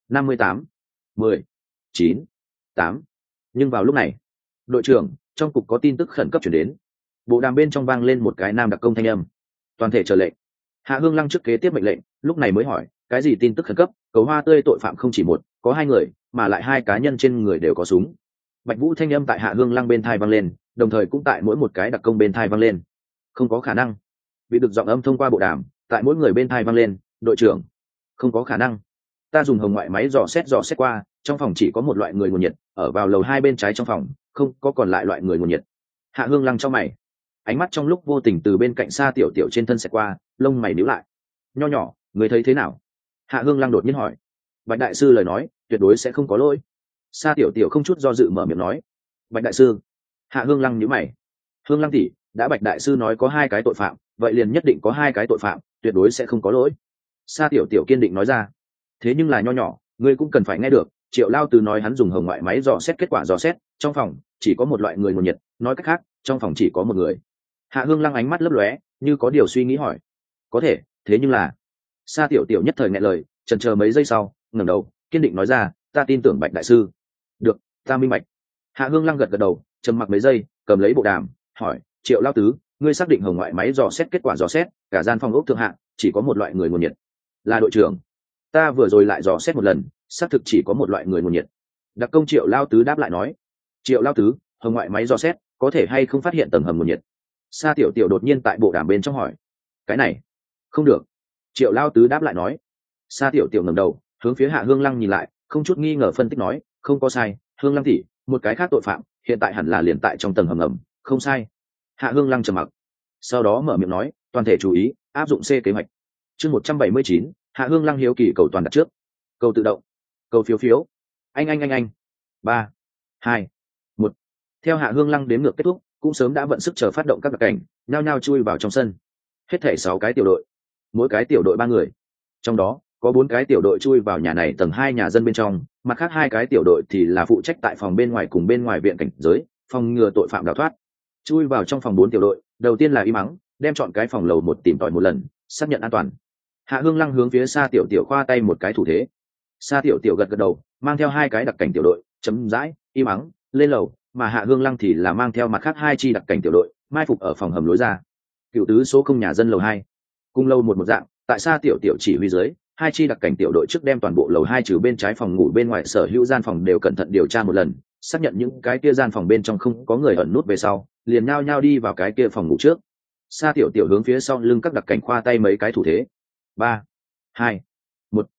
58, 10, 9, 8. Nhưng vào lúc này, đội trưởng, trong cục có tin tức khẩn cấp chuyển đến. Bộ đàm bên trong vang lên một cái nam đặc công thanh âm. Toàn thể chờ lệnh. Hạ Hương Lăng trước kế tiếp mệnh lệnh, lúc này mới hỏi, cái gì tin tức khẩn cấp? Cầu hoa tươi tội phạm không chỉ một, có hai người, mà lại hai cá nhân trên người đều có súng. Bạch Vũ thanh âm tại Hạ Hương Lăng bên thai vang lên, đồng thời cũng tại mỗi một cái đặc công bên thai vang lên. Không có khả năng. Bị được giọng âm thông qua bộ đàm, tại mỗi người bên thai vang lên, đội trưởng, không có khả năng. Ta dùng hồng ngoại máy dò xét qua, trong phòng chỉ có một loại người nguồn nhiệt, ở vào lầu 2 bên trái trong phòng, không có còn lại loại người nguồn nhiệt. Hạ Hương Lăng trong mày, ánh mắt trong lúc vô tình từ bên cạnh Sa tiểu tiểu trên thân xẹt qua, lông mày nhíu lại. Nho nhỏ, người thấy thế nào? Hạ Hương Lăng đột nhiên hỏi. Bạch đại sư lời nói, tuyệt đối sẽ không có lỗi. Sa tiểu tiểu không chút do dự mở miệng nói. Bạch đại sư. Hạ Hương Lăng nhíu mày. Hương Lăng tỷ, đã Bạch đại sư nói có hai cái tội phạm, vậy liền nhất định có hai cái tội phạm, tuyệt đối sẽ không có lỗi. Sa tiểu tiểu kiên định nói ra. Thế nhưng là nho nhỏ, ngươi cũng cần phải nghe được, Triệu Lao Tứ nói hắn dùng hồng ngoại máy dò xét kết quả dò xét, trong phòng chỉ có một loại người nguồn nhiệt, nói cách khác, trong phòng chỉ có một người. Hạ Hương Lăng ánh mắt lấp lóe, như có điều suy nghĩ hỏi. Có thể, thế nhưng là. Sa tiểu tiểu nhất thời nghẹn lời, chần chờ mấy giây sau, ngẩng đầu, kiên định nói ra, ta tin tưởng Bạch đại sư. Được, ta minh bạch. Hạ Hương Lăng gật gật đầu, trầm mặc mấy giây, cầm lấy bộ đàm, hỏi, Triệu Lao Tứ, ngươi xác định hồng ngoại máy dò xét kết quả dò xét, cả gian phòng ốc thượng hạng chỉ có một loại người nguồn nhiệt. Là đội trưởng. Ta vừa rồi lại dò xét một lần, xác thực chỉ có một loại người nguồn nhiệt. Đặc công Triệu Lao Tứ đáp lại nói. Triệu Lao Tứ, hồng ngoại máy dò xét, có thể hay không phát hiện tầng hầm nguồn nhiệt? Sa tiểu tiểu đột nhiên tại bộ đàm bên trong hỏi. Cái này, không được. Triệu Lao Tứ đáp lại nói. Sa tiểu tiểu ngẩng đầu, hướng phía Hạ Hương Lăng nhìn lại, không chút nghi ngờ phân tích nói, không có sai, Hương Lăng tỷ, một cái khác tội phạm, hiện tại hẳn là liền tại trong tầng hầm ngầm, không sai. Hạ Hương Lăng trầm mặc, sau đó mở miệng nói, toàn thể chú ý, áp dụng C kế hoạch. Chương 179, Hạ Hương Lăng hiếu kỳ cầu toàn đặt trước. Cầu tự động, cầu phiếu phiếu. Anh. 3, 2, 1. Theo Hạ Hương Lăng đếm ngược kết thúc, cũng sớm đã vận sức chờ phát động các đặc cảnh, nhao nhao chui vào trong sân. Hết thảy 6 cái tiểu đội, mỗi cái tiểu đội 3 người. Trong đó, có 4 cái tiểu đội chui vào nhà này tầng 2 nhà dân bên trong, mặt khác 2 cái tiểu đội thì là phụ trách tại phòng bên ngoài cùng bên ngoài viện cảnh giới, phòng ngừa tội phạm đào thoát. Chui vào trong phòng 4 tiểu đội, đầu tiên là im ắng, đem chọn cái phòng lầu 1 tìm tòi một lần, xác nhận an toàn. Hạ Hương Lăng hướng phía Sa tiểu tiểu khoa tay một cái thủ thế. Sa tiểu tiểu gật gật đầu, mang theo 2 cái đặc cảnh tiểu đội, chấm dãi, im ắng, lên lầu, mà Hạ Hương Lăng thì là mang theo mặt khác 2 chi đặc cảnh tiểu đội, mai phục ở phòng hầm lối ra. Cựu tứ số không nhà dân lầu 2. Cùng lầu một dạng, tại Sa tiểu tiểu chỉ huy dưới, 2 chi đặc cảnh tiểu đội trước đem toàn bộ lầu 2 trừ bên trái phòng ngủ bên ngoài sở hữu gian phòng đều cẩn thận điều tra một lần, xác nhận những cái kia gian phòng bên trong không có người ẩn nút về sau, liền nhao nhao đi vào cái kia phòng ngủ trước. Sa tiểu tiểu hướng phía sau lưng các đặc cảnh khoa tay mấy cái thủ thế. 3, 2, 1.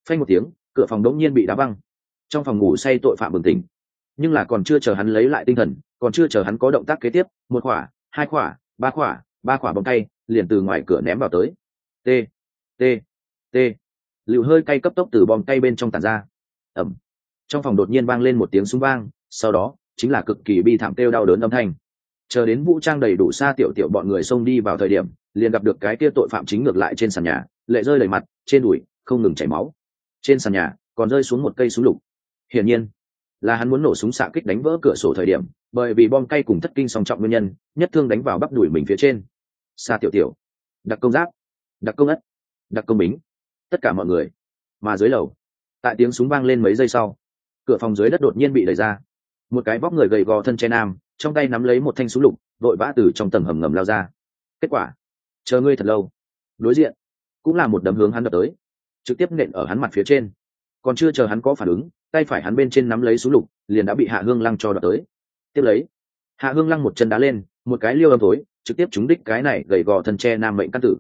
phanh một tiếng, cửa phòng đống nhiên bị đá văng. Trong phòng ngủ say tội phạm bừng tỉnh, nhưng là còn chưa chờ hắn lấy lại tinh thần, còn chưa chờ hắn có động tác kế tiếp, một quả, hai quả, ba quả bom cay liền từ ngoài cửa ném vào tới. T t t Lựu hơi cay cấp tốc từ bom cay bên trong tản ra. Ẩm. Trong phòng đột nhiên vang lên một tiếng súng vang, sau đó chính là cực kỳ bi thảm kêu đau đớn âm thanh. Chờ đến vũ trang đầy đủ Sa Tiểu Tiểu bọn người xông đi vào thời điểm, liền gặp được cái kia tội phạm chính ngược lại trên sàn nhà, lệ rơi đầy mặt, trên đùi không ngừng chảy máu. Trên sàn nhà còn rơi xuống một cây súng lục. Hiển nhiên là hắn muốn nổ súng xạ kích đánh vỡ cửa sổ thời điểm, bởi vì bom cay cùng thất kinh song trọng nguyên nhân, nhất thương đánh vào bắp đùi mình phía trên. Sa Tiểu Tiểu, đặc công giáp, đặc công ất, đặc công bính, tất cả mọi người. Mà dưới lầu, tại tiếng súng vang lên mấy giây sau, cửa phòng dưới đất đột nhiên bị đẩy ra. Một cái vóc người gầy gò thân che nam, trong tay nắm lấy một thanh súng lục, vội vã từ trong tầng hầm ngầm lao ra. Kết quả, chờ ngươi thật lâu. Đối diện cũng là một đấm hướng hắn đập tới, trực tiếp nện ở hắn mặt phía trên. Còn chưa chờ hắn có phản ứng, tay phải hắn bên trên nắm lấy súng lục, liền đã bị Hạ Hương Lăng cho đập tới. Tiếp lấy, Hạ Hương Lăng một chân đá lên, một cái liêu âm thối, trực tiếp trúng đích cái này gầy gò thân che nam mệnh căn tử.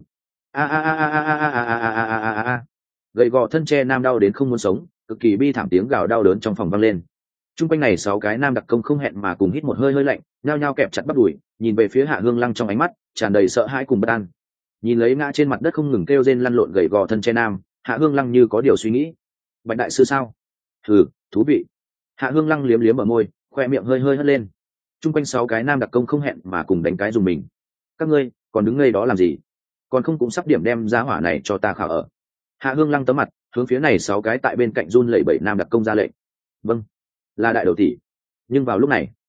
Gầy gò thân che nam đau đến không muốn sống, cực kỳ bi thảm tiếng gào đau đớn trong phòng vang lên. Trung quanh này 6 cái nam đặc công không hẹn mà cùng hít một hơi hơi lạnh, nhao nhao kẹp chặt bắp đùi, nhìn về phía Hạ Hương Lăng trong ánh mắt tràn đầy sợ hãi cùng bất an. Nhìn lấy ngã trên mặt đất không ngừng kêu rên lăn lộn gầy gò thân che nam, Hạ Hương Lăng như có điều suy nghĩ. Bạch đại sư sao? Thú vị. Hạ Hương Lăng liếm liếm ở môi, khoe miệng hơi hơi hất lên. Trung quanh 6 cái nam đặc công không hẹn mà cùng đánh cái dùng mình. Các ngươi còn đứng ngây đó làm gì? Còn không cũng sắp điểm đem giá hỏa này cho ta khảo ở. Hạ Hương Lăng tấm mặt hướng phía này 6 cái tại bên cạnh run lẩy bẩy nam đặc công ra lệnh. Vâng, là đại đầu tỷ. Nhưng vào lúc này,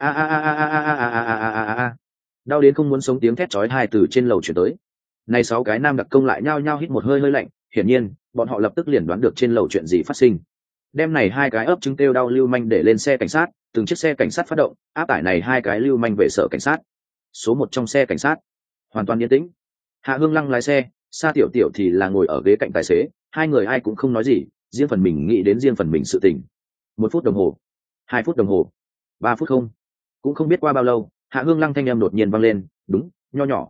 đau đến không muốn sống tiếng thét chói tai từ trên lầu chuyển tới. Này 6 cái nam đặc công lại nhao nhao hít một hơi hơi lạnh, hiển nhiên bọn họ lập tức liền đoán được trên lầu chuyện gì phát sinh. Đem này 2 cái ấp trứng kêu đau lưu manh để lên xe cảnh sát, từng chiếc xe cảnh sát phát động, áp tải này 2 cái lưu manh về sở cảnh sát. Số 1 trong xe cảnh sát hoàn toàn yên tĩnh. Hạ Hương Lăng lái xe, Sa Tiểu Tiểu thì là ngồi ở ghế cạnh tài xế, hai người ai cũng không nói gì, riêng phần mình nghĩ đến riêng phần mình sự tình. 1 phút đồng hồ, 2 phút đồng hồ, 3 phút không, cũng không biết qua bao lâu, Hạ Hương Lăng thanh âm đột nhiên vang lên, đúng, nho nhỏ.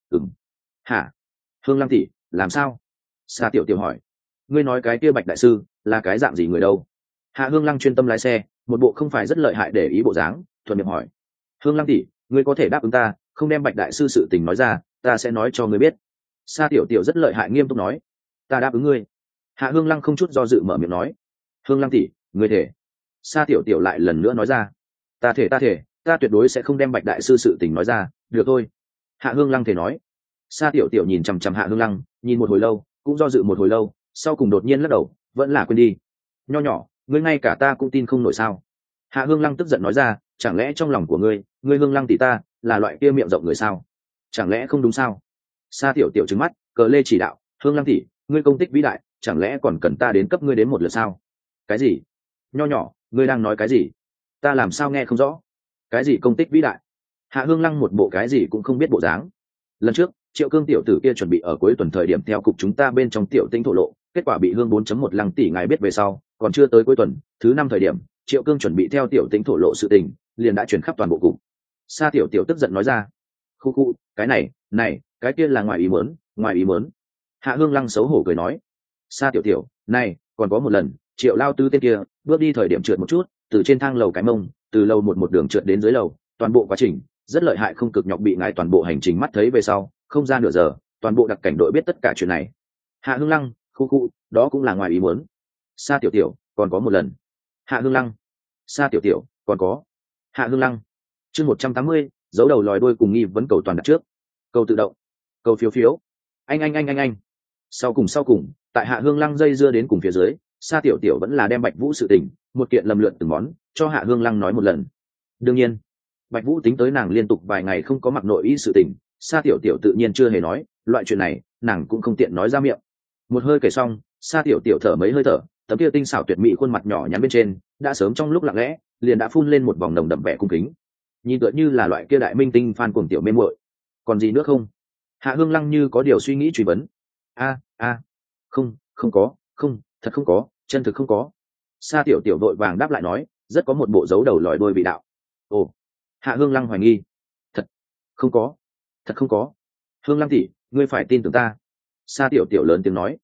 Hả? Hương Lăng tỷ, làm sao? Sa Tiểu Tiểu hỏi. Ngươi nói cái kia Bạch đại sư là cái dạng gì người đâu? Hạ Hương Lăng chuyên tâm lái xe, một bộ không phải rất lợi hại để ý bộ dáng, thuận miệng hỏi. Hương Lăng tỷ, ngươi có thể đáp ứng ta, không đem Bạch đại sư sự tình nói ra, ta sẽ nói cho ngươi biết. Sa Tiểu Tiểu rất lợi hại nghiêm túc nói. Ta đáp ứng ngươi. Hạ Hương Lăng không chút do dự mở miệng nói. Hương Lăng tỷ, ngươi thể. Sa Tiểu Tiểu lại lần nữa nói ra. Ta thể, ta tuyệt đối sẽ không đem Bạch đại sư sự tình nói ra, được thôi. Hạ Hương Lăng thể nói. Sa Tiểu Tiểu nhìn chằm chằm Hạ Hương Lăng, nhìn một hồi lâu, cũng do dự một hồi lâu, sau cùng đột nhiên lắc đầu, vẫn là quên đi. Nho nhỏ, ngươi ngay cả ta cũng tin không nổi sao? Hạ Hương Lăng tức giận nói ra, chẳng lẽ trong lòng của ngươi, ngươi Hương Lăng tỷ ta là loại kia miệng rộng người sao? Chẳng lẽ không đúng sao? Sa Tiểu Tiểu trừng mắt, cờ lê chỉ đạo, Hương Lăng tỷ, ngươi công tích vĩ đại, chẳng lẽ còn cần ta đến cấp ngươi đến một lượt sao? Cái gì? Nho nhỏ, ngươi đang nói cái gì? Ta làm sao nghe không rõ? Cái gì công tích vĩ đại? Hạ Hương Lăng một bộ cái gì cũng không biết bộ dáng. Lần trước, Triệu Cương tiểu tử kia chuẩn bị ở cuối tuần thời điểm theo cục chúng ta bên trong tiểu tinh thổ lộ, kết quả bị Hương 4.1 Lăng tỷ ngài biết về sau, còn chưa tới cuối tuần, thứ 5 thời điểm, Triệu Cương chuẩn bị theo tiểu tinh thổ lộ sự tình, liền đã chuyển khắp toàn bộ cục. Sa Tiểu Tiểu tức giận nói ra, khu, cái này, cái kia là ngoài ý muốn. Hạ Hương Lăng xấu hổ cười nói, Sa Tiểu Tiểu, này, còn có một lần, Triệu lao tư tên kia, bước đi thời điểm trượt một chút, từ trên thang lầu cái mông, từ lầu một đường trượt đến dưới lầu, toàn bộ quá trình rất lợi hại, không cực nhọc, bị ngài toàn bộ hành trình mắt thấy về sau, không ra nửa giờ, toàn bộ đặc cảnh đội biết tất cả chuyện này. Hạ Hương Lăng, khu, đó cũng là ngoài ý muốn. Sa Tiểu Tiểu, còn có một lần. Hạ Hương Lăng, Sa Tiểu Tiểu, còn có. Hạ Hương Lăng. Chương 180, giấu đầu lòi đuôi cùng nghi vấn cầu toàn đặt trước. Cầu tự động, cầu phiếu. Anh. Sau cùng, tại Hạ Hương Lăng dây dưa đến cùng phía dưới, Sa Tiểu Tiểu vẫn là đem Bạch Vũ sự tình, một kiện lầm lượt từng món, cho Hạ Hương Lăng nói một lần. Đương nhiên, Bạch Vũ tính tới nàng liên tục vài ngày không có mặc nội y sự tình, Sa Tiểu Tiểu tự nhiên chưa hề nói, loại chuyện này, nàng cũng không tiện nói ra miệng. Một hơi kể xong, Sa Tiểu Tiểu thở mấy hơi thở, tấm kia tinh xảo tuyệt mỹ khuôn mặt nhỏ nhắn bên trên, đã sớm trong lúc lặng lẽ, liền đã phun lên một vòng nồng đậm vẻ cung kính. Nhìn tựa như là loại kia đại minh tinh fan cuồng tiểu mê muội. Còn gì nữa không? Hạ Hương Lăng như có điều suy nghĩ truy vấn. Không có, thật không có, chân thực không có. Sa Tiểu Tiểu vội vàng đáp lại nói, rất có một bộ dấu đầu lòi đuôi vị đạo. Ồ. Hạ Hương Lăng hoài nghi. Thật không có. Hương Lăng tỷ, ngươi phải tin tưởng ta. Sa Tiểu Tiểu lớn tiếng nói.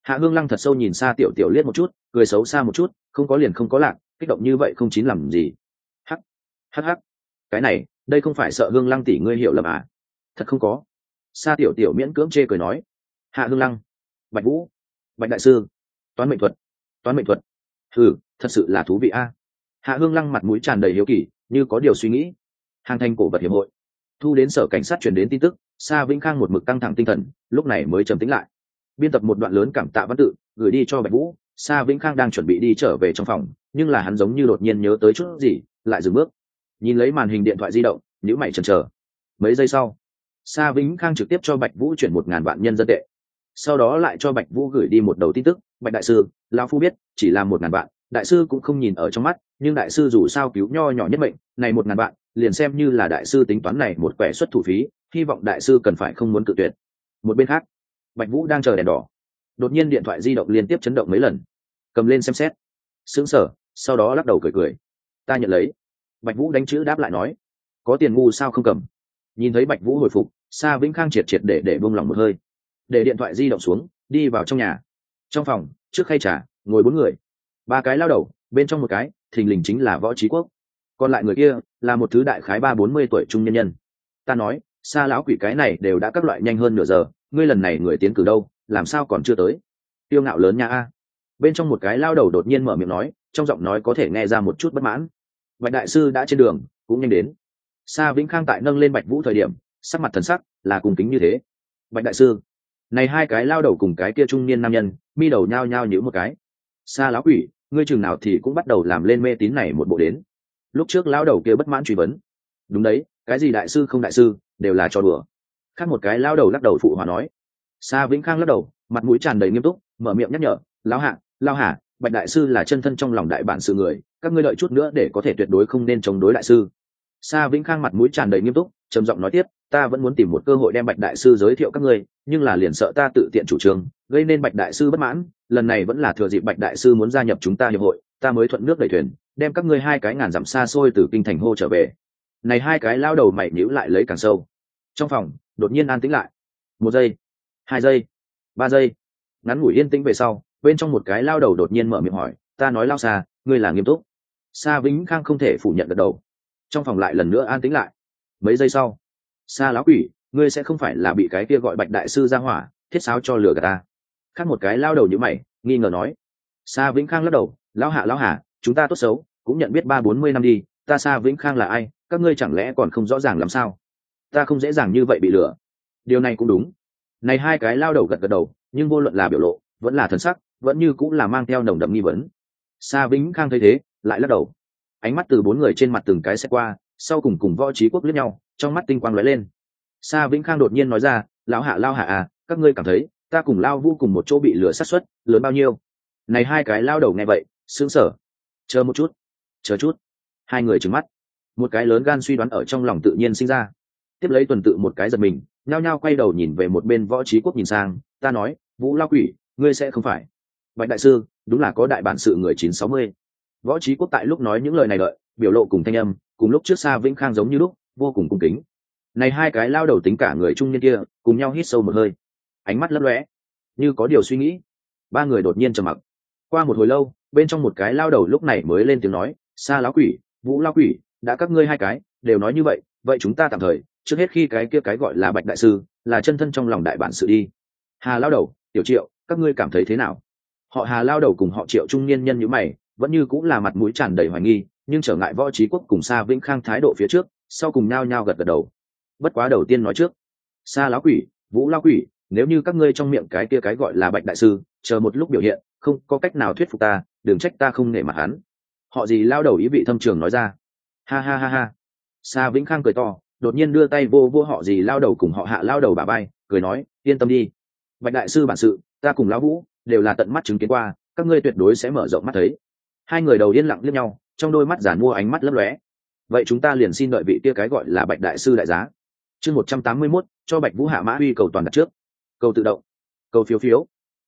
Hạ Hương Lăng thật sâu nhìn xa Tiểu Tiểu liếc một chút, cười xấu xa một chút, không có liền không có lạc, kích động như vậy không chín làm gì. Hắc hắc hắc, cái này, đây không phải sợ Hương Lăng tỷ ngươi hiểu lầm à? Thật không có. Sa Tiểu Tiểu miễn cưỡng chê cười nói. Hạ Hương Lăng, Bạch Vũ, Bạch đại sư, toán mệnh thuật, toán mệnh thuật. Ừ, thật sự là thú vị a. Hạ Hương Lăng mặt mũi tràn đầy hiếu kỳ, như có điều suy nghĩ. Hàng thành cổ vật hiệp hội thu đến sở cảnh sát truyền đến tin tức, Sa Vĩnh Khang một mực căng thẳng tinh thần, lúc này mới trầm tĩnh lại. Biên tập một đoạn lớn cảm tạ văn tự, gửi đi cho Bạch Vũ. Sa Vĩnh Khang đang chuẩn bị đi trở về trong phòng, nhưng là hắn giống như đột nhiên nhớ tới chút gì, lại dừng bước. Nhìn lấy màn hình điện thoại di động, nhíu mày chần chờ. Mấy giây sau, Sa Vĩnh Khang trực tiếp cho Bạch Vũ chuyển 1.000 vạn nhân dân tệ. Sau đó lại cho Bạch Vũ gửi đi một đầu tin tức, Bạch đại sư, lão phu biết, chỉ là 1.000 vạn, đại sư cũng không nhìn ở trong mắt, nhưng đại sư dù sao cứu nho nhỏ nhất mệnh, này 1.000 vạn, liền xem như là đại sư tính toán này một quẻ xuất thủ phí, hy vọng đại sư cần phải không muốn cự tuyệt. Một bên khác, Bạch Vũ đang chờ đèn đỏ, đột nhiên điện thoại di động liên tiếp chấn động mấy lần, cầm lên xem xét, sững sờ, sau đó lắc đầu cười cười. Ta nhận lấy. Bạch Vũ đánh chữ đáp lại nói, có tiền ngu sao không cầm. Nhìn thấy Bạch Vũ hồi phục, Sa Vĩnh Khang triệt triệt để buông lòng một hơi, để điện thoại di động xuống, đi vào trong nhà. Trong phòng, trước khay trà, ngồi 4 người. 3 cái lao đầu, bên trong một cái, thình lình chính là Võ Trí Quốc. Còn lại người kia là một thứ đại khái 30-40 tuổi trung nhân nhân. Ta nói, Sa lão quỷ cái này đều đã các loại nhanh hơn nửa giờ, ngươi lần này người tiến cử đâu, làm sao còn chưa tới? Tiêu ngạo lớn nha a. Bên trong một cái lao đầu đột nhiên mở miệng nói, trong giọng nói có thể nghe ra một chút bất mãn. Bạch đại sư đã trên đường, cũng nhanh đến. Sa Vĩnh Khang tại nâng lên Bạch Vũ thời điểm, sắc mặt thần sắc là cùng kính như thế. Bạch đại sư, này 2 cái lao đầu cùng cái kia trung niên nam nhân, mi đầu nhao nhao nhíu một cái. Sa lão quỷ, ngươi chừng nào thì cũng bắt đầu làm lên mê tín này một bộ đến. Lúc trước lao đầu kia bất mãn truy vấn. Đúng đấy, cái gì đại sư không đại sư, đều là trò đùa. Khác một cái lao đầu lắc đầu phụ hòa nói. Sa Vĩnh Khang lắc đầu, mặt mũi tràn đầy nghiêm túc, mở miệng nhắc nhở, lão hạ, lao hả, Bạch đại sư là chân thân trong lòng đại bản sự người, các ngươi đợi chút nữa để có thể tuyệt đối không nên chống đối đại sư. Sa Vĩnh Khang mặt mũi tràn đầy nghiêm túc, trầm giọng nói tiếp, ta vẫn muốn tìm một cơ hội đem Bạch đại sư giới thiệu các ngươi, nhưng là liền sợ ta tự tiện chủ trương, gây nên Bạch đại sư bất mãn, lần này vẫn là thừa dịp Bạch đại sư muốn gia nhập chúng ta hiệp hội, ta mới thuận nước đẩy thuyền, đem các ngươi 2 cái ngàn dặm xa xôi từ kinh thành hô trở về. Này 2 cái lao đầu mày nhíu lại lấy càng sâu. Trong phòng đột nhiên an tĩnh lại. 1 giây, 2 giây, 3 giây. Ngắn ngủi yên tĩnh về sau, bên trong một cái lao đầu đột nhiên mở miệng hỏi, ta nói lao Sa, ngươi là nghiêm túc? Sa Vĩnh Khang không thể phủ nhận gật đầu. Trong phòng lại lần nữa an tĩnh lại. Mấy giây sau, Sa lão quỷ, ngươi sẽ không phải là bị cái kia gọi Bạch đại sư ra hỏa thiết sáo cho lừa gạt ta? Khác một cái lao đầu như mày, nghi ngờ nói. Sa Vĩnh Khang lắc đầu, lão hạ, chúng ta tốt xấu cũng nhận biết 30-40 năm đi, ta Sa Vĩnh Khang là ai, các ngươi chẳng lẽ còn không rõ ràng làm sao? Ta không dễ dàng như vậy bị lừa. Điều này cũng đúng. Này 2 cái lao đầu gật gật đầu, nhưng vô luận là biểu lộ, vẫn là thần sắc, vẫn như cũng là mang theo nồng đậm nghi vấn. Sa Vĩnh Khang thấy thế, lại lắc đầu. Ánh mắt từ 4 người trên mặt từng cái sẽ qua, sau cùng Võ Trí Quốc liếc nhau, trong mắt tinh quang lóe lên. Sa Vĩnh Khang đột nhiên nói ra, lão hạ lao hạ à, các ngươi cảm thấy ta cùng Lao Vũ cùng một chỗ bị lừa sát suất lớn bao nhiêu? Này 2 cái lao đầu nghe vậy, sững sờ. Chờ một chút, chờ chút. 2 người trừng mắt. Một cái lớn gan suy đoán ở trong lòng tự nhiên sinh ra. Tiếp lấy tuần tự một cái giật mình, nhao nhao quay đầu nhìn về một bên Võ Trí Quốc nhìn sang, ta nói, Vũ lao quỷ, ngươi sẽ không phải? Bạch đại sư, đúng là có đại bản sự người 960. Võ Trí Quốc tại lúc nói những lời này đợi, biểu lộ cùng thanh âm, cùng lúc trước Sa Vĩnh Khang giống như lúc, vô cùng cung kính. Này 2 cái lao đầu tính cả người trung niên kia, cùng nhau hít sâu một hơi, ánh mắt lấp lóe, như có điều suy nghĩ. 3 người đột nhiên trầm mặc. Qua một hồi lâu, bên trong một cái lao đầu lúc này mới lên tiếng nói, Sa lão quỷ, Vũ lao quỷ, đã các ngươi 2 cái đều nói như vậy, vậy chúng ta tạm thời, trước hết khi cái kia cái gọi là Bạch đại sư, là chân thân trong lòng đại bản sự đi. Hà lao đầu, Tiểu Triệu, các ngươi cảm thấy thế nào? Họ Hà lao đầu cùng họ Triệu trung niên nhân như mày, vẫn như cũng là mặt mũi tràn đầy hoài nghi, nhưng trở ngại Võ Trí Quốc cùng Sa Vĩnh Khang thái độ phía trước, sau cùng nhao nhao gật gật đầu. Bất quá đầu tiên nói trước, Sa lão quỷ, Vũ lão quỷ, nếu như các ngươi trong miệng cái kia cái gọi là Bạch đại sư, chờ một lúc biểu hiện, không có cách nào thuyết phục ta, đừng trách ta không nể mặt hắn. Họ gì lao đầu ý vị thâm trường nói ra. Ha ha ha ha. Sa Vĩnh Khang cười to, đột nhiên đưa tay vô vô họ gì lao đầu cùng họ Hạ lao đầu bả vai, cười nói, yên tâm đi. Bạch đại sư bản sự, ta cùng lão Vũ đều là tận mắt chứng kiến qua, các ngươi tuyệt đối sẽ mở rộng mắt thấy. 2 người đầu yên lặng liếc nhau, trong đôi mắt giản mua ánh mắt lấp lóe. Vậy chúng ta liền xin đợi vị kia cái gọi là Bạch đại sư đại giá. Chương 181, cho Bạch Vũ hạ mã uy cầu toàn đặt trước. Cầu tự động, cầu phiếu phiếu.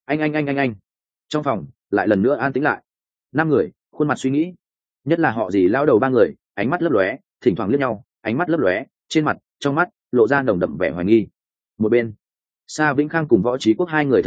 Anh. Trong phòng lại lần nữa an tĩnh lại. 5 người, khuôn mặt suy nghĩ. Nhất là họ gì lao đầu 3 người, ánh mắt lấp lóe, thỉnh thoảng liếc nhau, ánh mắt lấp lóe, trên mặt, trong mắt lộ ra nồng đậm vẻ hoài nghi. Một bên, Sa Vĩnh Khang cùng Võ Trí Quốc 2 người thấy thế,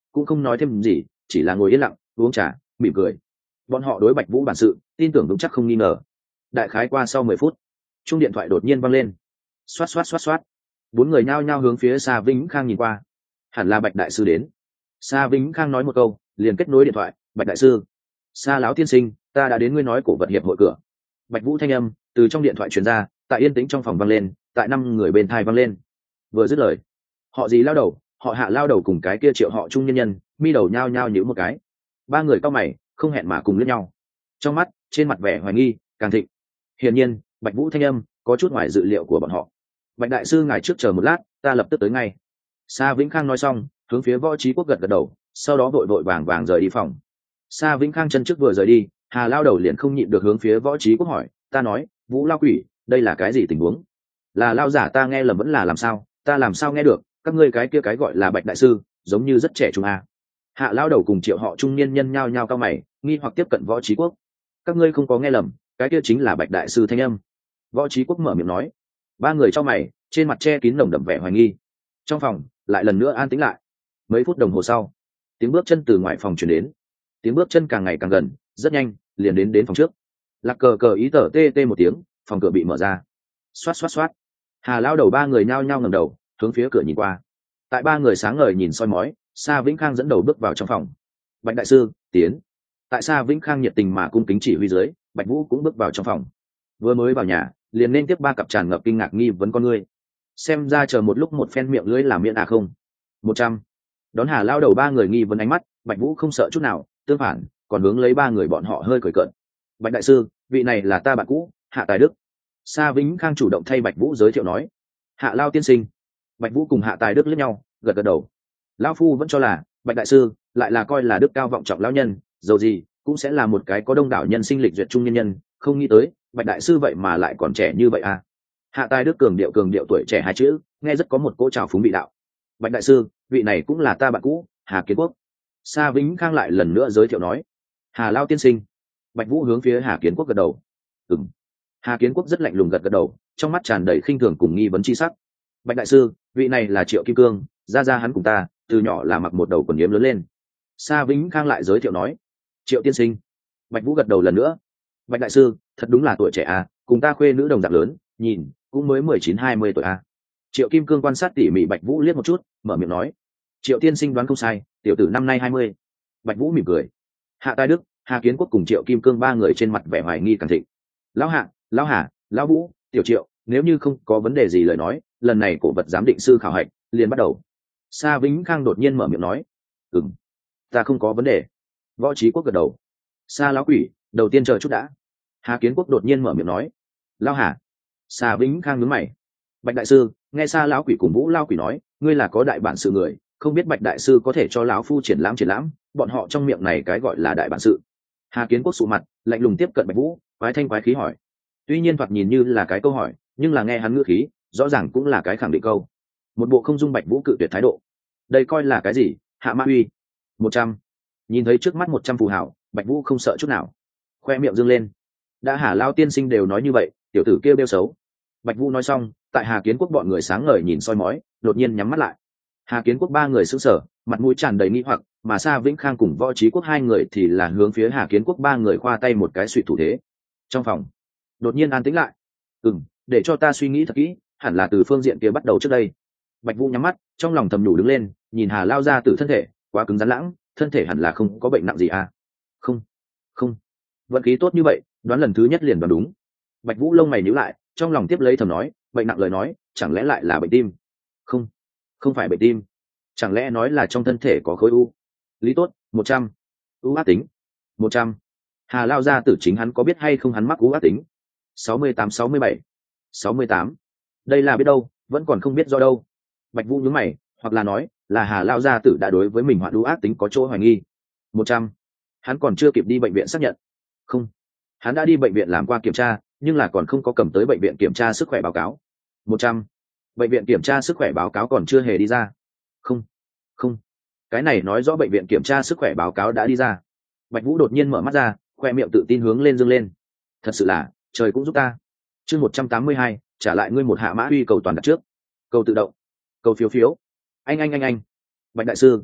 cũng không nói thêm gì, chỉ là ngồi yên lặng uống trà mỉm cười. Bọn họ đối Bạch Vũ bản sự tin tưởng vững chắc không nghi ngờ. Đại khái qua sau 10 phút, chuông điện thoại đột nhiên vang lên. Xoát xoát xoát xoát, bốn người nhao nhao hướng phía Sa Vĩnh Khang nhìn qua. Hẳn là Bạch đại sư đến. Sa Vĩnh Khang nói một câu, liền kết nối điện thoại. Bạch đại sư, Sa lão tiên sinh, ta đã đến ngươi nói cổ vật hiệp hội cửa. Bạch Vũ thanh âm từ trong điện thoại truyền ra, tại yên tĩnh trong phòng vang lên, tại năm người bên tai vang lên. Vừa dứt lời, họ gì lao đầu, họ Hạ lao đầu cùng cái kia Triệu họ Trung nhân nhân, mi đầu nhao nhao nhíu một cái. Ba người cau mày, không hẹn mà cùng liếc nhau. Trong mắt, trên mặt vẻ hoài nghi càng thịnh. Hiển nhiên, Bạch Vũ thanh âm có chút ngoài dự liệu của bọn họ. Bạch đại sư ngài trước chờ một lát, ta lập tức tới ngay. Sa Vĩnh Khang nói xong, hướng phía Võ Trí Quốc gật gật đầu, sau đó vội vội vàng vàng rời đi phòng. Sa Vĩnh Khang chân trước vừa rời đi, Hà lao đầu liền không nhịn được hướng phía Võ Trí Quốc hỏi, ta nói, Vũ lao quỷ, đây là cái gì tình huống? Là lao giả ta nghe lầm vẫn là làm sao? Ta làm sao nghe được? Các ngươi cái kia cái gọi là Bạch đại sư, giống như rất trẻ trung à? Hạ lao đầu cùng Triệu họ trung niên nhân nhao nhao cao mày, nghi hoặc tiếp cận Võ Trí Quốc. Các ngươi không có nghe lầm, cái kia chính là Bạch đại sư thanh âm. Võ Trí Quốc mở miệng nói. Ba người trong mày, trên mặt che kín nồng đậm vẻ hoài nghi. Trong phòng lại lần nữa an tĩnh lại. Mấy phút đồng hồ sau, tiếng bước chân từ ngoài phòng truyền đến. Tiếng bước chân càng ngày càng gần, rất nhanh liền đến phòng trước. Lạc cờ cờ ý tở tê tê một tiếng, phòng cửa bị mở ra. Xoát xoát xoát, Hà lao đầu ba người nhao nhao ngẩng đầu hướng phía cửa nhìn qua. Tại ba người sáng ngời nhìn soi mói, Sa Vĩnh Khang dẫn đầu bước vào trong phòng. Bạch đại sư tiến. Tại Sa Vĩnh Khang nhiệt tình mà cung kính chỉ huy dưới, Bạch Vũ cũng bước vào trong phòng. Vừa mới vào nhà, liền nên tiếp ba cặp tràn ngập kinh ngạc nghi vấn con ngươi. Xem ra chờ một lúc một phen miệng lưỡi làm miệng à không. 100. Đón Hà lao đầu ba người nghi vấn ánh mắt, Bạch Vũ không sợ chút nào, tương phản còn hướng lấy ba người bọn họ hơi cười cợt. Bạch đại sư, vị này là ta bạn cũ, Hạ Tài Đức. Sa Vĩnh Khang chủ động thay Bạch Vũ giới thiệu nói. Hạ lao tiên sinh. Bạch Vũ cùng Hạ Tài Đức liếc nhau, gật gật đầu. Lão phu vẫn cho là Bạch đại sư lại là coi là đức cao vọng trọng lão nhân, dầu gì cũng sẽ là một cái có đông đảo nhân sinh lịch duyệt trung nhân nhân, không nghĩ tới Bạch đại sư vậy mà lại còn trẻ như vậy à. Hạ Tài Đức cường điệu tuổi trẻ hai chữ, nghe rất có một cỗ trào phúng bị đạo. Bạch đại sư, vị này cũng là ta bạn cũ, Hà Kiến Quốc. Sa Vĩnh Khang lại lần nữa giới thiệu nói. Hà lao tiên sinh. Bạch Vũ hướng phía Hà Kiến Quốc gật đầu. Ừm. Hà Kiến Quốc rất lạnh lùng gật gật đầu, trong mắt tràn đầy khinh thường cùng nghi vấn chi sắc. Bạch đại sư, vị này là Triệu Kim Cương, ra hắn cùng ta từ nhỏ là mặc một đầu quần yếm lớn lên. Sa Vĩnh Khang lại giới thiệu nói. Triệu tiên sinh. Bạch Vũ gật đầu lần nữa. Bạch đại sư, thật đúng là tuổi trẻ à, cùng ta khuê nữ đồng dạng lớn, nhìn cũng mới 19-20 tuổi à. Triệu Kim Cương quan sát tỉ mỉ Bạch Vũ liếc một chút, mở miệng nói. Triệu tiên sinh đoán không sai, tiểu tử năm nay 20. Bạch Vũ mỉm cười. Hạ Tài Đức, Hà Kiến Quốc cùng Triệu Kim Cương ba người trên mặt vẻ hoài nghi càng thịnh. Lão Hạ, Lão Hà, Lão Vũ, Tiểu Triệu, nếu như không có vấn đề gì lời nói, lần này cổ vật giám định sư khảo hạch liền bắt đầu. Sa Vĩnh Khang đột nhiên mở miệng nói. Ta không có vấn đề. Võ Trí Quốc gật đầu. Sa lão quỷ, đầu tiên chờ chút đã. Hà Kiến Quốc đột nhiên mở miệng nói. Lão Hà. Sa Vĩnh Khang nhướng mày. Bạch đại sư, nghe Sa lão quỷ cùng Vũ lão quỷ nói, ngươi là có đại bản sự người, không biết Bạch đại sư có thể cho lão phu triển lãm, bọn họ trong miệng này cái gọi là đại bản sự. Hà Kiến Quốc sụ mặt, lạnh lùng tiếp cận Bạch Vũ, quái thanh quái khí hỏi. Tuy nhiên thoạt nhìn như là cái câu hỏi, nhưng là nghe hắn ngữ khí, rõ ràng cũng là cái khẳng định câu. Một bộ không dung Bạch Vũ cự tuyệt thái độ. Đây coi là cái gì? Hạ Ma Uy. 100. Nhìn thấy trước mắt 100 phù hảo, Bạch Vũ không sợ chút nào, khoe miệng dương lên. Đã Hà lao tiên sinh đều nói như vậy, tiểu tử kêu bêu xấu. Bạch Vũ nói xong, tại Hà Kiến Quốc bọn người sáng ngời nhìn soi mói, đột nhiên nhắm mắt lại. Hà Kiến Quốc ba người sững sờ, mặt mũi tràn đầy nghi hoặc, mà Sa Vĩnh Khang cùng Võ Trí Quốc hai người thì là hướng phía Hà Kiến Quốc ba người khoa tay một cái suy thủ thế. Trong phòng đột nhiên an tĩnh lại. Để cho ta suy nghĩ thật kỹ, hẳn là từ phương diện kia bắt đầu trước đây. Bạch Vũ nhắm mắt, trong lòng thầm nhủ đứng lên, nhìn Hà lao ra từ thân thể quá cứng rắn lãng, thân thể hẳn là không có bệnh nặng gì à. Không, vận khí tốt như vậy, đoán lần thứ nhất liền đoán đúng. Bạch Vũ lông mày nhíu lại, trong lòng tiếp lấy thầm nói, bệnh nặng lời nói, chẳng lẽ lại là bệnh tim? Không phải bệnh tim, chẳng lẽ nói là trong thân thể có khối u? Lý tốt, 100. U ác tính, 100. Hà lao ra tử chính hắn có biết hay không hắn mắc u ác tính? 68. Đây là biết đâu, vẫn còn không biết do đâu. Bạch Vũ nhướng mày, hoặc là nói là Hà lao gia tử đã đối với mình hoạn u ác tính có chỗ hoài nghi. 100. Hắn còn chưa kịp đi bệnh viện xác nhận. Không, hắn đã đi bệnh viện làm qua kiểm tra, nhưng là còn không có cầm tới bệnh viện kiểm tra sức khỏe báo cáo. 100. Bệnh viện kiểm tra sức khỏe báo cáo còn chưa hề đi ra. Không, cái này nói rõ bệnh viện kiểm tra sức khỏe báo cáo đã đi ra. Bạch Vũ đột nhiên mở mắt ra, khoe miệng tự tin hướng lên dương lên. Thật sự là trời cũng giúp ta. Chương 182, trả lại ngươi một hạ mã uy cầu toàn đặt trước. Cầu tự động, cầu phiếu. Anh. Bạch đại sư,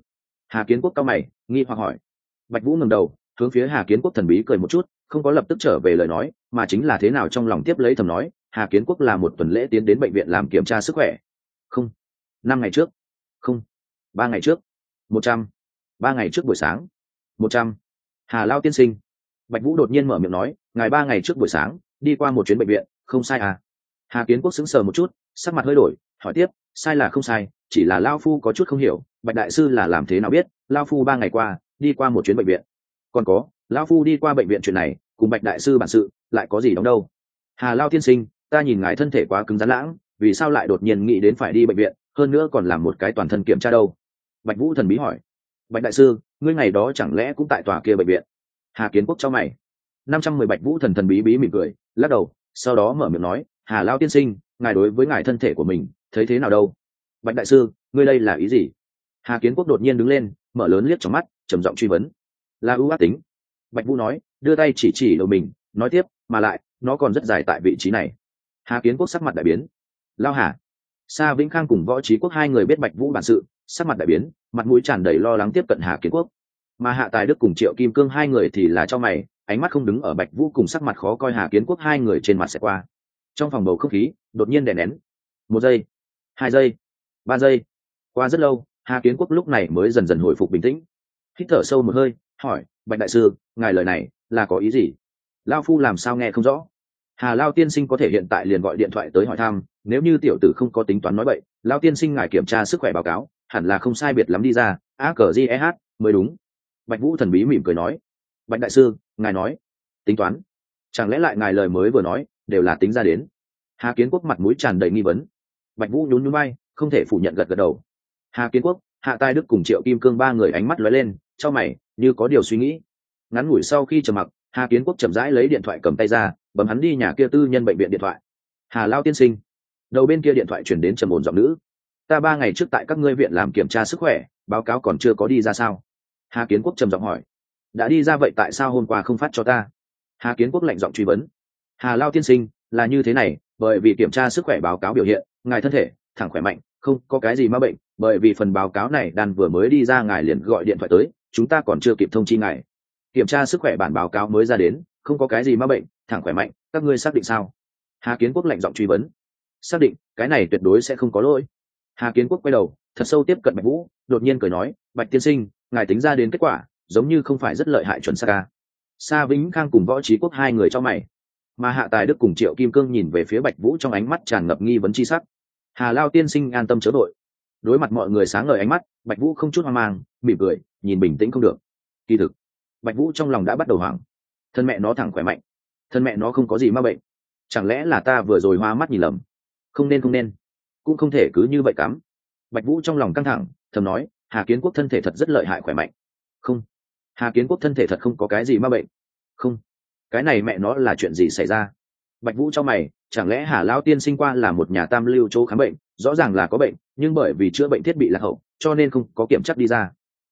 Hà Kiến Quốc cao mày nghi hoặc hỏi. Bạch Vũ ngẩng đầu hướng phía Hà Kiến Quốc thần bí cười một chút, không có lập tức trở về lời nói, mà chính là thế nào trong lòng tiếp lấy thầm nói, Hà Kiến Quốc là một tuần lễ tiến đến bệnh viện làm kiểm tra sức khỏe. Không, 5 ngày trước. Không, 3 ngày trước. 100. 3 ngày trước buổi sáng. 100. Hà Lao tiên sinh. Bạch Vũ đột nhiên mở miệng nói, ngài 3 ngày trước buổi sáng đi qua một chuyến bệnh viện, không sai à? Hà Kiến Quốc sững sờ một chút, sắc mặt hơi đổi, hỏi tiếp, sai là không sai, chỉ là Lao Phu có chút không hiểu, Bạch đại sư là làm thế nào biết Lao Phu 3 ngày qua đi qua một chuyến bệnh viện? Còn có, Lao Phu đi qua bệnh viện chuyện này cùng Bạch đại sư bản sự lại có gì đóng đâu? Hà Lao tiên sinh, ta nhìn ngài thân thể quá cứng rắn lãng, vì sao lại đột nhiên nghĩ đến phải đi bệnh viện, hơn nữa còn làm một cái toàn thân kiểm tra đâu? Bạch Vũ thần bí hỏi. Bạch đại sư, ngươi ngày đó chẳng lẽ cũng tại tòa kia bệnh viện? Hà Kiến Quốc cho mày. 510 Bạch Vũ thần bí mỉm cười, lắc đầu, sau đó mở miệng nói, Hà Lao tiên sinh, ngài đối với ngài thân thể của mình thấy thế nào đâu? Bạch đại sư, ngươi đây là ý gì? Hà Kiến Quốc đột nhiên đứng lên, mở lớn liếc trong mắt, trầm giọng truy vấn. Là ưu ác tính. Bạch Vũ nói, đưa tay chỉ đầu mình, nói tiếp, mà lại nó còn rất dài tại vị trí này. Hà Kiến Quốc sắc mặt đại biến. Lao Hà. Sa Vĩnh Khang cùng Võ Trí Quốc hai người biết Bạch Vũ bản sự, sắc mặt đại biến, mặt mũi tràn đầy lo lắng tiếp cận Hà Kiến Quốc. Mà Hạ Tài Đức cùng Triệu Kim Cương hai người thì là cho mày, ánh mắt không đứng ở Bạch Vũ cùng sắc mặt khó coi Hà Kiến Quốc hai người trên mặt sẽ qua. Trong phòng bầu không khí đột nhiên đè nén. 1 giây, 2 giây, 3 giây. Qua rất lâu, Hà Kiến Quốc lúc này mới dần dần hồi phục bình tĩnh. Hít thở sâu một hơi, hỏi, Bạch đại sư, ngài lời này là có ý gì? Lao Phu làm sao nghe không rõ? Hà Lao tiên sinh có thể hiện tại liền gọi điện thoại tới hỏi thăm, nếu như tiểu tử không có tính toán nói bậy, Lao tiên sinh ngài kiểm tra sức khỏe báo cáo, hẳn là không sai biệt lắm đi ra, ACGEH mới đúng. Bạch Vũ thần bí mỉm cười nói. Bạch đại sư, ngài nói tính toán, chẳng lẽ lại ngài lời mới vừa nói đều là tính ra đến? Hà Kiến Quốc mặt mũi tràn đầy nghi vấn. Bạch Vũ nhún nhún vai, không thể phủ nhận gật gật đầu. Hà Kiến Quốc, Hạ Tài Đức cùng Triệu Kim Cương ba người ánh mắt lóe lên, chau mày, như có điều suy nghĩ. Ngắn ngủi sau khi trầm mặc, Hà Kiến Quốc chậm rãi lấy điện thoại cầm tay ra, bấm hắn đi nhà kia tư nhân bệnh viện điện thoại. Hà Lao tiên sinh. Đầu bên kia điện thoại chuyển đến trầm ổn giọng nữ. Ta 3 ngày trước tại các ngươi viện làm kiểm tra sức khỏe, báo cáo còn chưa có đi ra sao? Hà Kiến Quốc trầm giọng hỏi. Đã đi ra vậy tại sao hôm qua không phát cho ta? Hà Kiến Quốc lạnh giọng truy vấn. Hà Lao tiên sinh, là như thế này, bởi vì kiểm tra sức khỏe báo cáo biểu hiện ngài thân thể thẳng khỏe mạnh, không có cái gì ma bệnh, bởi vì phần báo cáo này đan vừa mới đi ra ngài liền gọi điện thoại tới, chúng ta còn chưa kịp thông chi ngài. Kiểm tra sức khỏe bản báo cáo mới ra đến, không có cái gì ma bệnh, thẳng khỏe mạnh, các ngươi xác định sao? Hà Kiến Quốc lạnh giọng truy vấn. Xác định, cái này tuyệt đối sẽ không có lỗi. Hà Kiến Quốc quay đầu thật sâu tiếp cận Bạch Vũ, đột nhiên cười nói, Bạch tiên sinh, ngài tính ra đến kết quả giống như không phải rất lợi hại, chuẩn xác ca. Sa Vĩnh Khang cùng Võ Trí Quốc hai người cho mày, mà Hạ Tài Đức cùng Triệu Kim Cương nhìn về phía Bạch Vũ trong ánh mắt tràn ngập nghi vấn chi sắc. Hà Lao tiên sinh an tâm chớ vội. Đối mặt mọi người sáng ngời ánh mắt, Bạch Vũ không chút hoang mang, mỉm cười, nhìn bình tĩnh không được. Kỳ thực, Bạch Vũ trong lòng đã bắt đầu hoảng. Thân mẹ nó thẳng khỏe mạnh, thân mẹ nó không có gì ma bệnh, chẳng lẽ là ta vừa rồi hoa mắt nhìn lầm? Không nên, cũng không thể cứ như vậy cắm. Bạch Vũ trong lòng căng thẳng, thầm nói, Hà Kiến Quốc thân thể thật rất lợi hại khỏe mạnh. Không, Hà Kiến Quốc thân thể thật không có cái gì ma bệnh. Không, cái này mẹ nó là chuyện gì xảy ra? Bạch Vũ cho mày, chẳng lẽ Hà Lão tiên sinh qua là một nhà tam lưu chỗ khám bệnh, rõ ràng là có bệnh, nhưng bởi vì chữa bệnh thiết bị lạc hậu, cho nên không có kiểm chắc đi ra.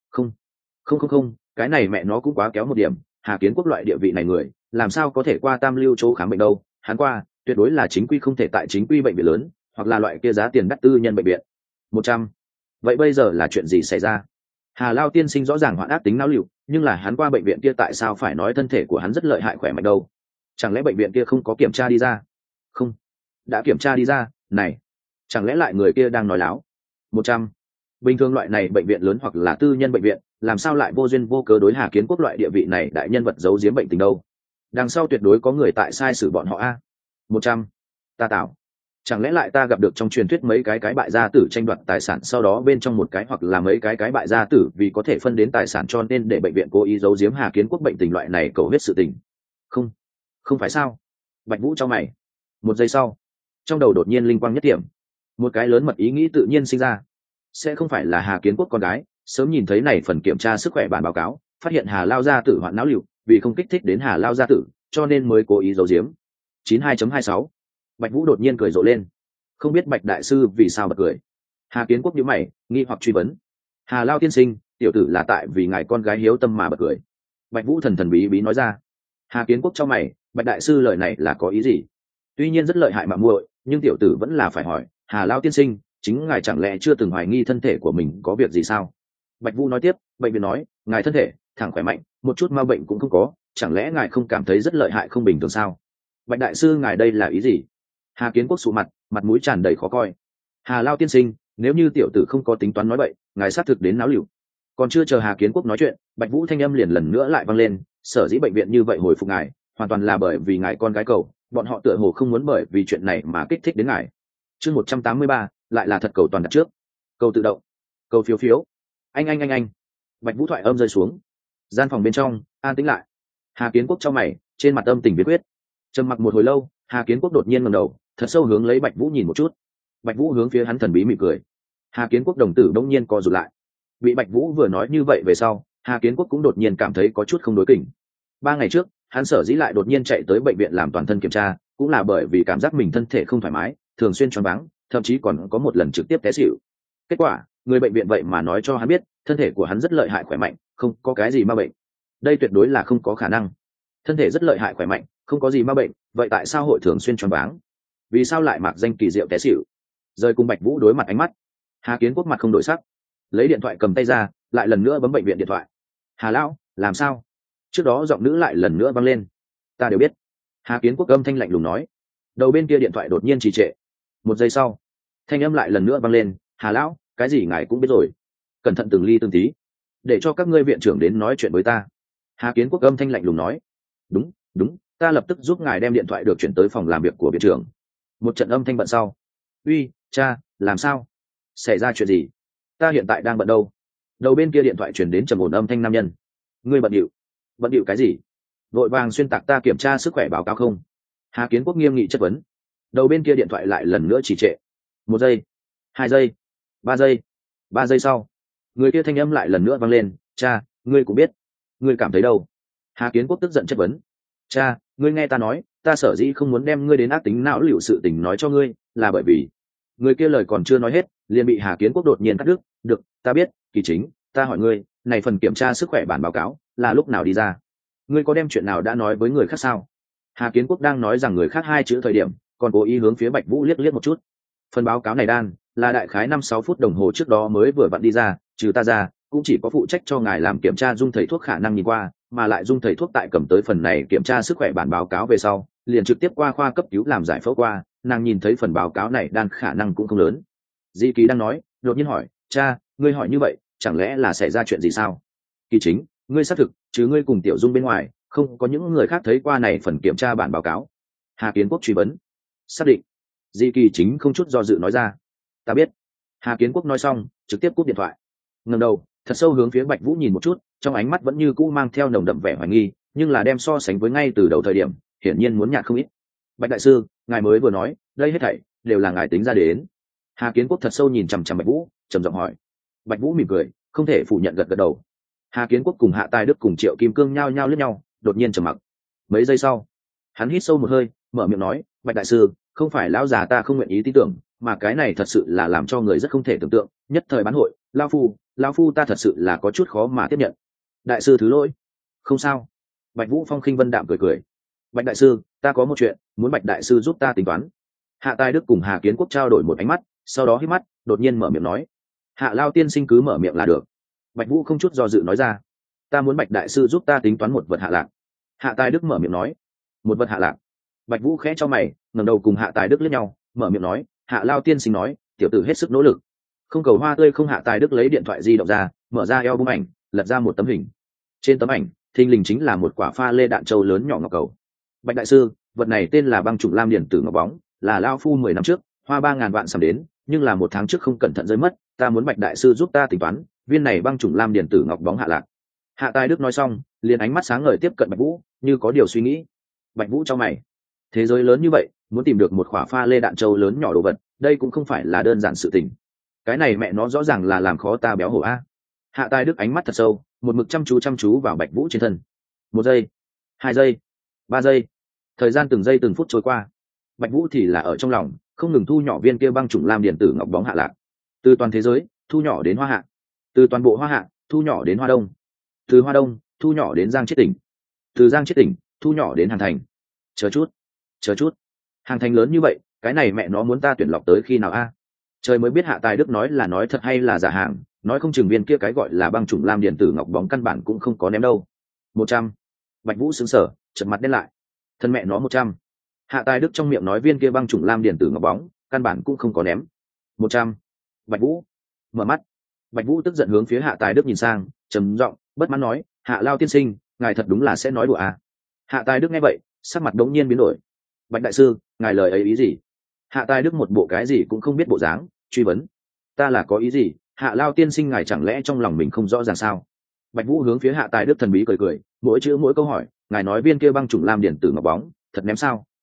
Không, cái này mẹ nó cũng quá kéo một điểm. Hà Kiến Quốc loại địa vị này người, làm sao có thể qua tam lưu chỗ khám bệnh đâu? Hắn qua, tuyệt đối là chính quy không thể tại chính quy bệnh viện lớn, hoặc là loại kia giá tiền đắt tư nhân bệnh viện. 100. Vậy bây giờ là chuyện gì xảy ra? Hà Lao tiên sinh rõ ràng hoạn ác tính não liệu, nhưng là hắn qua bệnh viện kia tại sao phải nói thân thể của hắn rất lợi hại khỏe mạnh đâu? Chẳng lẽ bệnh viện kia không có kiểm tra đi ra? Không, đã kiểm tra đi ra. Này, chẳng lẽ lại người kia đang nói láo? 100. Bình thường loại này bệnh viện lớn hoặc là tư nhân bệnh viện, làm sao lại vô duyên vô cớ đối Hà Kiến Quốc loại địa vị này đại nhân vật giấu giếm bệnh tình đâu? Đằng sau tuyệt đối có người tại sai sử bọn họ a. 100. Ta tạo. Chẳng lẽ lại ta gặp được trong truyền thuyết mấy cái bại gia tử tranh đoạt tài sản, sau đó bên trong một cái hoặc là mấy cái bại gia tử vì có thể phân đến tài sản cho nên để bệnh viện cố ý giấu giếm Hà Kiến Quốc bệnh tình loại này cầu hết sự tình? Không phải sao? Bạch Vũ cho mày. 1 giây sau, trong đầu đột nhiên linh quang nhất điểm, một cái lớn mật ý nghĩ tự nhiên sinh ra. Sẽ không phải là Hà Kiến Quốc con gái sớm nhìn thấy này phần kiểm tra sức khỏe bản báo cáo, phát hiện Hà Lao gia tử hoạn não liệu, vì không kích thích đến Hà Lao gia tử, cho nên mới cố ý giấu giếm. 92.26. Bạch Vũ đột nhiên cười rộ lên. Không biết Bạch đại sư vì sao bật cười? Hà Kiến Quốc nhíu mày, nghi hoặc truy vấn. Hà Lao tiên sinh, tiểu tử là tại vì ngài con gái hiếu tâm mà bật cười. Bạch Vũ thần bí bí nói ra. Hà Kiến Quốc trong mày, Bạch đại sư lời này là có ý gì? Tuy nhiên rất lợi hại mà muội, nhưng tiểu tử vẫn là phải hỏi, Hà Lao tiên sinh, chính ngài chẳng lẽ chưa từng hoài nghi thân thể của mình có việc gì sao? Bạch Vũ nói tiếp, Bệnh viện nói ngài thân thể thẳng khỏe mạnh, một chút ma bệnh cũng không có, chẳng lẽ ngài không cảm thấy rất lợi hại không bình thường sao? Bạch đại sư ngài đây là ý gì? Hà Kiến Quốc sụ mặt, mặt mũi tràn đầy khó coi. Hà Lao tiên sinh, nếu như tiểu tử không có tính toán nói bậy, ngài xác thực đến náo lựu. Còn chưa chờ Hà Kiến Quốc nói chuyện, Bạch Vũ thanh âm liền lần nữa lại vang lên, sở dĩ bệnh viện như vậy hồi phục ngài, hoàn toàn là bởi vì ngài con gái cầu, bọn họ tựa hồ không muốn bởi vì chuyện này mà kích thích đến ngài. Chương 183, lại là thật cầu toàn đặt trước. Cầu tự động, cầu phiếu phiếu. Anh. Bạch Vũ thoại âm rơi xuống. Gian phòng bên trong an tĩnh lại. Hà Kiến Quốc trong mày, trên mặt âm tình biết quyết. Trầm mặc một hồi lâu, Hà Kiến Quốc đột nhiên ngẩng đầu, thật sâu hướng lấy Bạch Vũ nhìn một chút. Bạch Vũ hướng phía hắn thần bí mỉm cười. Hà Kiến Quốc đồng tử đông nhiên co rụt lại. Bị Bạch Vũ vừa nói như vậy về sau, Hà Kiến Quốc cũng đột nhiên cảm thấy có chút không đối kình. 3 ngày trước, hắn sở dĩ lại đột nhiên chạy tới bệnh viện làm toàn thân kiểm tra, cũng là bởi vì cảm giác mình thân thể không thoải mái, thường xuyên choáng váng, thậm chí còn có một lần trực tiếp té xỉu. Kết quả, người bệnh viện vậy mà nói cho hắn biết, thân thể của hắn rất lợi hại khỏe mạnh, không có cái gì ma bệnh. Đây tuyệt đối là không có khả năng. Thân thể rất lợi hại khỏe mạnh, không có gì ma bệnh, vậy tại sao hội thường xuyên choáng váng? Vì sao lại mạc danh kỳ diệu té xỉu? Rời cùng Bạch Vũ đối mặt ánh mắt, Hà Kiến Quốc mặt không đổi sắc, lấy điện thoại cầm tay ra, lại lần nữa bấm bệnh viện điện thoại. Hà lão, làm sao? Trước đó giọng nữ lại lần nữa vang lên. Ta đều biết. Hà Kiến Quốc âm thanh lạnh lùng nói. Đầu bên kia điện thoại đột nhiên trì trệ. 1 giây sau, thanh âm lại lần nữa vang lên. Hà lão, cái gì ngài cũng biết rồi. Cẩn thận từng ly từng tí, để cho các ngươi viện trưởng đến nói chuyện với ta. Hà Kiến Quốc âm thanh lạnh lùng nói. Đúng, ta lập tức giúp ngài đem điện thoại được chuyển tới phòng làm việc của viện trưởng. Một trận âm thanh bận sau. Uy, cha, làm sao? Xảy ra chuyện gì? Ta hiện tại đang bận đâu? Đầu bên kia điện thoại chuyển đến trầm ổn âm thanh nam nhân. Ngươi bận điệu? Bận điệu cái gì? Vội vàng xuyên tạc ta kiểm tra sức khỏe báo cáo không? Hà Kiến Quốc nghiêm nghị chất vấn. Đầu bên kia điện thoại lại lần nữa trì trệ. 1 giây, 2 giây, 3 giây. 3 giây sau, người kia thanh âm lại lần nữa vang lên. Cha, ngươi cũng biết. Ngươi cảm thấy đâu? Hà Kiến Quốc tức giận chất vấn. Cha, ngươi nghe ta nói, ta sở dĩ không muốn đem ngươi đến ác tính não liệu sự tình nói cho ngươi, là bởi vì... Người kia lời còn chưa nói hết, liền bị Hà Kiến Quốc đột nhiên cắt đứt. Được, ta biết, Kỳ Chính, ta hỏi ngươi, này phần kiểm tra sức khỏe bản báo cáo là lúc nào đi ra? Ngươi có đem chuyện nào đã nói với người khác sao? Hà Kiến Quốc đang nói rằng người khác 2 chữ thời điểm, còn cố ý hướng phía Bạch Vũ liếc liếc một chút. Phần báo cáo này là đại khái 5-6 phút đồng hồ trước đó mới vừa vặn đi ra, trừ ta ra, cũng chỉ có phụ trách cho ngài làm kiểm tra Dung thầy thuốc khả năng nhìn qua, mà lại Dung thầy thuốc tại cầm tới phần này kiểm tra sức khỏe bản báo cáo về sau, liền trực tiếp qua khoa cấp cứu làm giải phẫu qua, nàng nhìn thấy phần báo cáo này khả năng cũng không lớn. Di Kỳ đang nói, đột nhiên hỏi, cha, ngươi hỏi như vậy, chẳng lẽ là xảy ra chuyện gì sao? Kỳ Chính, ngươi xác thực, chứ ngươi cùng Tiểu Dung bên ngoài, không có những người khác thấy qua này phần kiểm tra bản báo cáo. Hà Kiến Quốc truy vấn. Xác định. Di Kỳ Chính không chút do dự nói ra. Ta biết. Hà Kiến Quốc nói xong, trực tiếp cúp điện thoại. Ngẩng đầu, thật sâu hướng phía Bạch Vũ nhìn một chút, trong ánh mắt vẫn như cũ mang theo nồng đậm vẻ hoài nghi, nhưng là đem so sánh với ngay từ đầu thời điểm, hiển nhiên muốn nhạt không ít. Bạch đại sư, ngài mới vừa nói, đây hết thảy đều là ngài tính ra đến. Hà Kiến Quốc thật sâu nhìn chằm chằm Bạch Vũ, trầm giọng hỏi. Bạch Vũ mỉm cười, không thể phủ nhận, gật gật đầu. Hà Kiến Quốc cùng Hạ Tài Đức cùng Triệu Kim Cương nhao nhao liếc nhau, đột nhiên trầm mặc. Mấy giây sau, hắn hít sâu một hơi, mở miệng nói, Bạch đại sư, không phải lão già ta không nguyện ý tin tưởng, mà cái này thật sự là làm cho người rất không thể tưởng tượng, nhất thời bán hội, lão phu ta thật sự là có chút khó mà tiếp nhận. Đại sư thứ lỗi. Không sao. Bạch Vũ Phong khinh vân đạm cười cười. Bạch đại sư, ta có một chuyện, muốn Bạch đại sư giúp ta tính toán. Hạ Tài Đức cùng Hà Kiến Quốc trao đổi một ánh mắt, sau đó hít mắt, đột nhiên mở miệng nói. Hạ Lao tiên sinh cứ mở miệng là được. Bạch Vũ không chút do dự nói ra. Ta muốn Bạch đại sư giúp ta tính toán một vật hạ lạc. Hạ Tài Đức mở miệng nói. Một vật hạ lạc. Bạch Vũ khẽ cho mày, ngẩng đầu cùng Hạ Tài Đức liếc nhau, mở miệng nói. Hạ Lao tiên sinh nói, tiểu tử hết sức nỗ lực. Không cầu hoa tươi không. Hạ Tài Đức lấy điện thoại di động ra, mở ra album ảnh, lật ra một tấm hình. Trên tấm ảnh, thình lình chính là một quả pha lê đạn châu lớn nhỏ ngọc cầu. Bạch đại sư, vật này tên là băng trùng lam điển tử ngọc bóng, là lao phu 10 năm trước hoa 3.000 vạn sắm đến, nhưng là 1 tháng trước không cẩn thận rơi mất, ta muốn Bạch đại sư giúp ta tính toán, viên này băng trùng lam điển tử ngọc bóng hạ lạc. Hạ Tài Đức nói xong, liền ánh mắt sáng ngời tiếp cận Bạch Vũ, như có điều suy nghĩ. Bạch Vũ cho mày, thế giới lớn như vậy, muốn tìm được một quả pha lê đạn châu lớn nhỏ đồ vật, đây cũng không phải là đơn giản sự tình. Cái này mẹ nó rõ ràng là làm khó ta béo hổ a. Hạ Tài Đức ánh mắt thật sâu, một mực chăm chú vào Bạch Vũ trên thân. 1 giây, 2 giây, 3 giây, thời gian từng giây từng phút trôi qua. Bạch Vũ thì là ở trong lòng không ngừng thu nhỏ viên kia băng trùng lam điện tử ngọc bóng hạ lạc, từ toàn thế giới thu nhỏ đến Hoa Hạ, từ toàn bộ Hoa Hạ thu nhỏ đến Hoa Đông, từ Hoa Đông thu nhỏ đến Giang Chiết tỉnh, từ Giang Chiết tỉnh thu nhỏ đến Hàn Thành. Chờ chút, Hàn Thành lớn như vậy, cái này mẹ nó muốn ta tuyển lọc tới khi nào a? Trời mới biết Hạ Tài Đức nói là nói thật hay là giả hàng, nói không chừng viên kia cái gọi là băng chủng lam điện tử ngọc bóng căn bản cũng không có ném đâu. 100. Bạch Vũ sững sờ, trợn mặt đen lại. Thân mẹ nó 100. Hạ Tài Đức trong miệng nói viên kia băng chủng lam điện tử ngọc bóng, căn bản cũng không có ném. 100. Bạch Vũ mở mắt. Bạch Vũ tức giận hướng phía Hạ Tài Đức nhìn sang, trầm giọng, bất mãn nói, Hạ Lao tiên sinh, ngài thật đúng là sẽ nói đùa à? Hạ Tài Đức nghe vậy, sắc mặt đống nhiên biến đổi. Bạch đại sư, ngài lời ấy ý gì? Hạ Tài Đức một bộ cái gì cũng không biết bộ dáng, truy vấn. Ta là có ý gì? Hạ Lao tiên sinh, ngài chẳng lẽ trong lòng mình không rõ ràng sao? Bạch Vũ hướng phía Hạ Tài Đức thần bí cười cười, mỗi chữ mỗi câu hỏi, ngài nói viên kia băng chủng lam điện tử ngọc bóng, thật ném sao?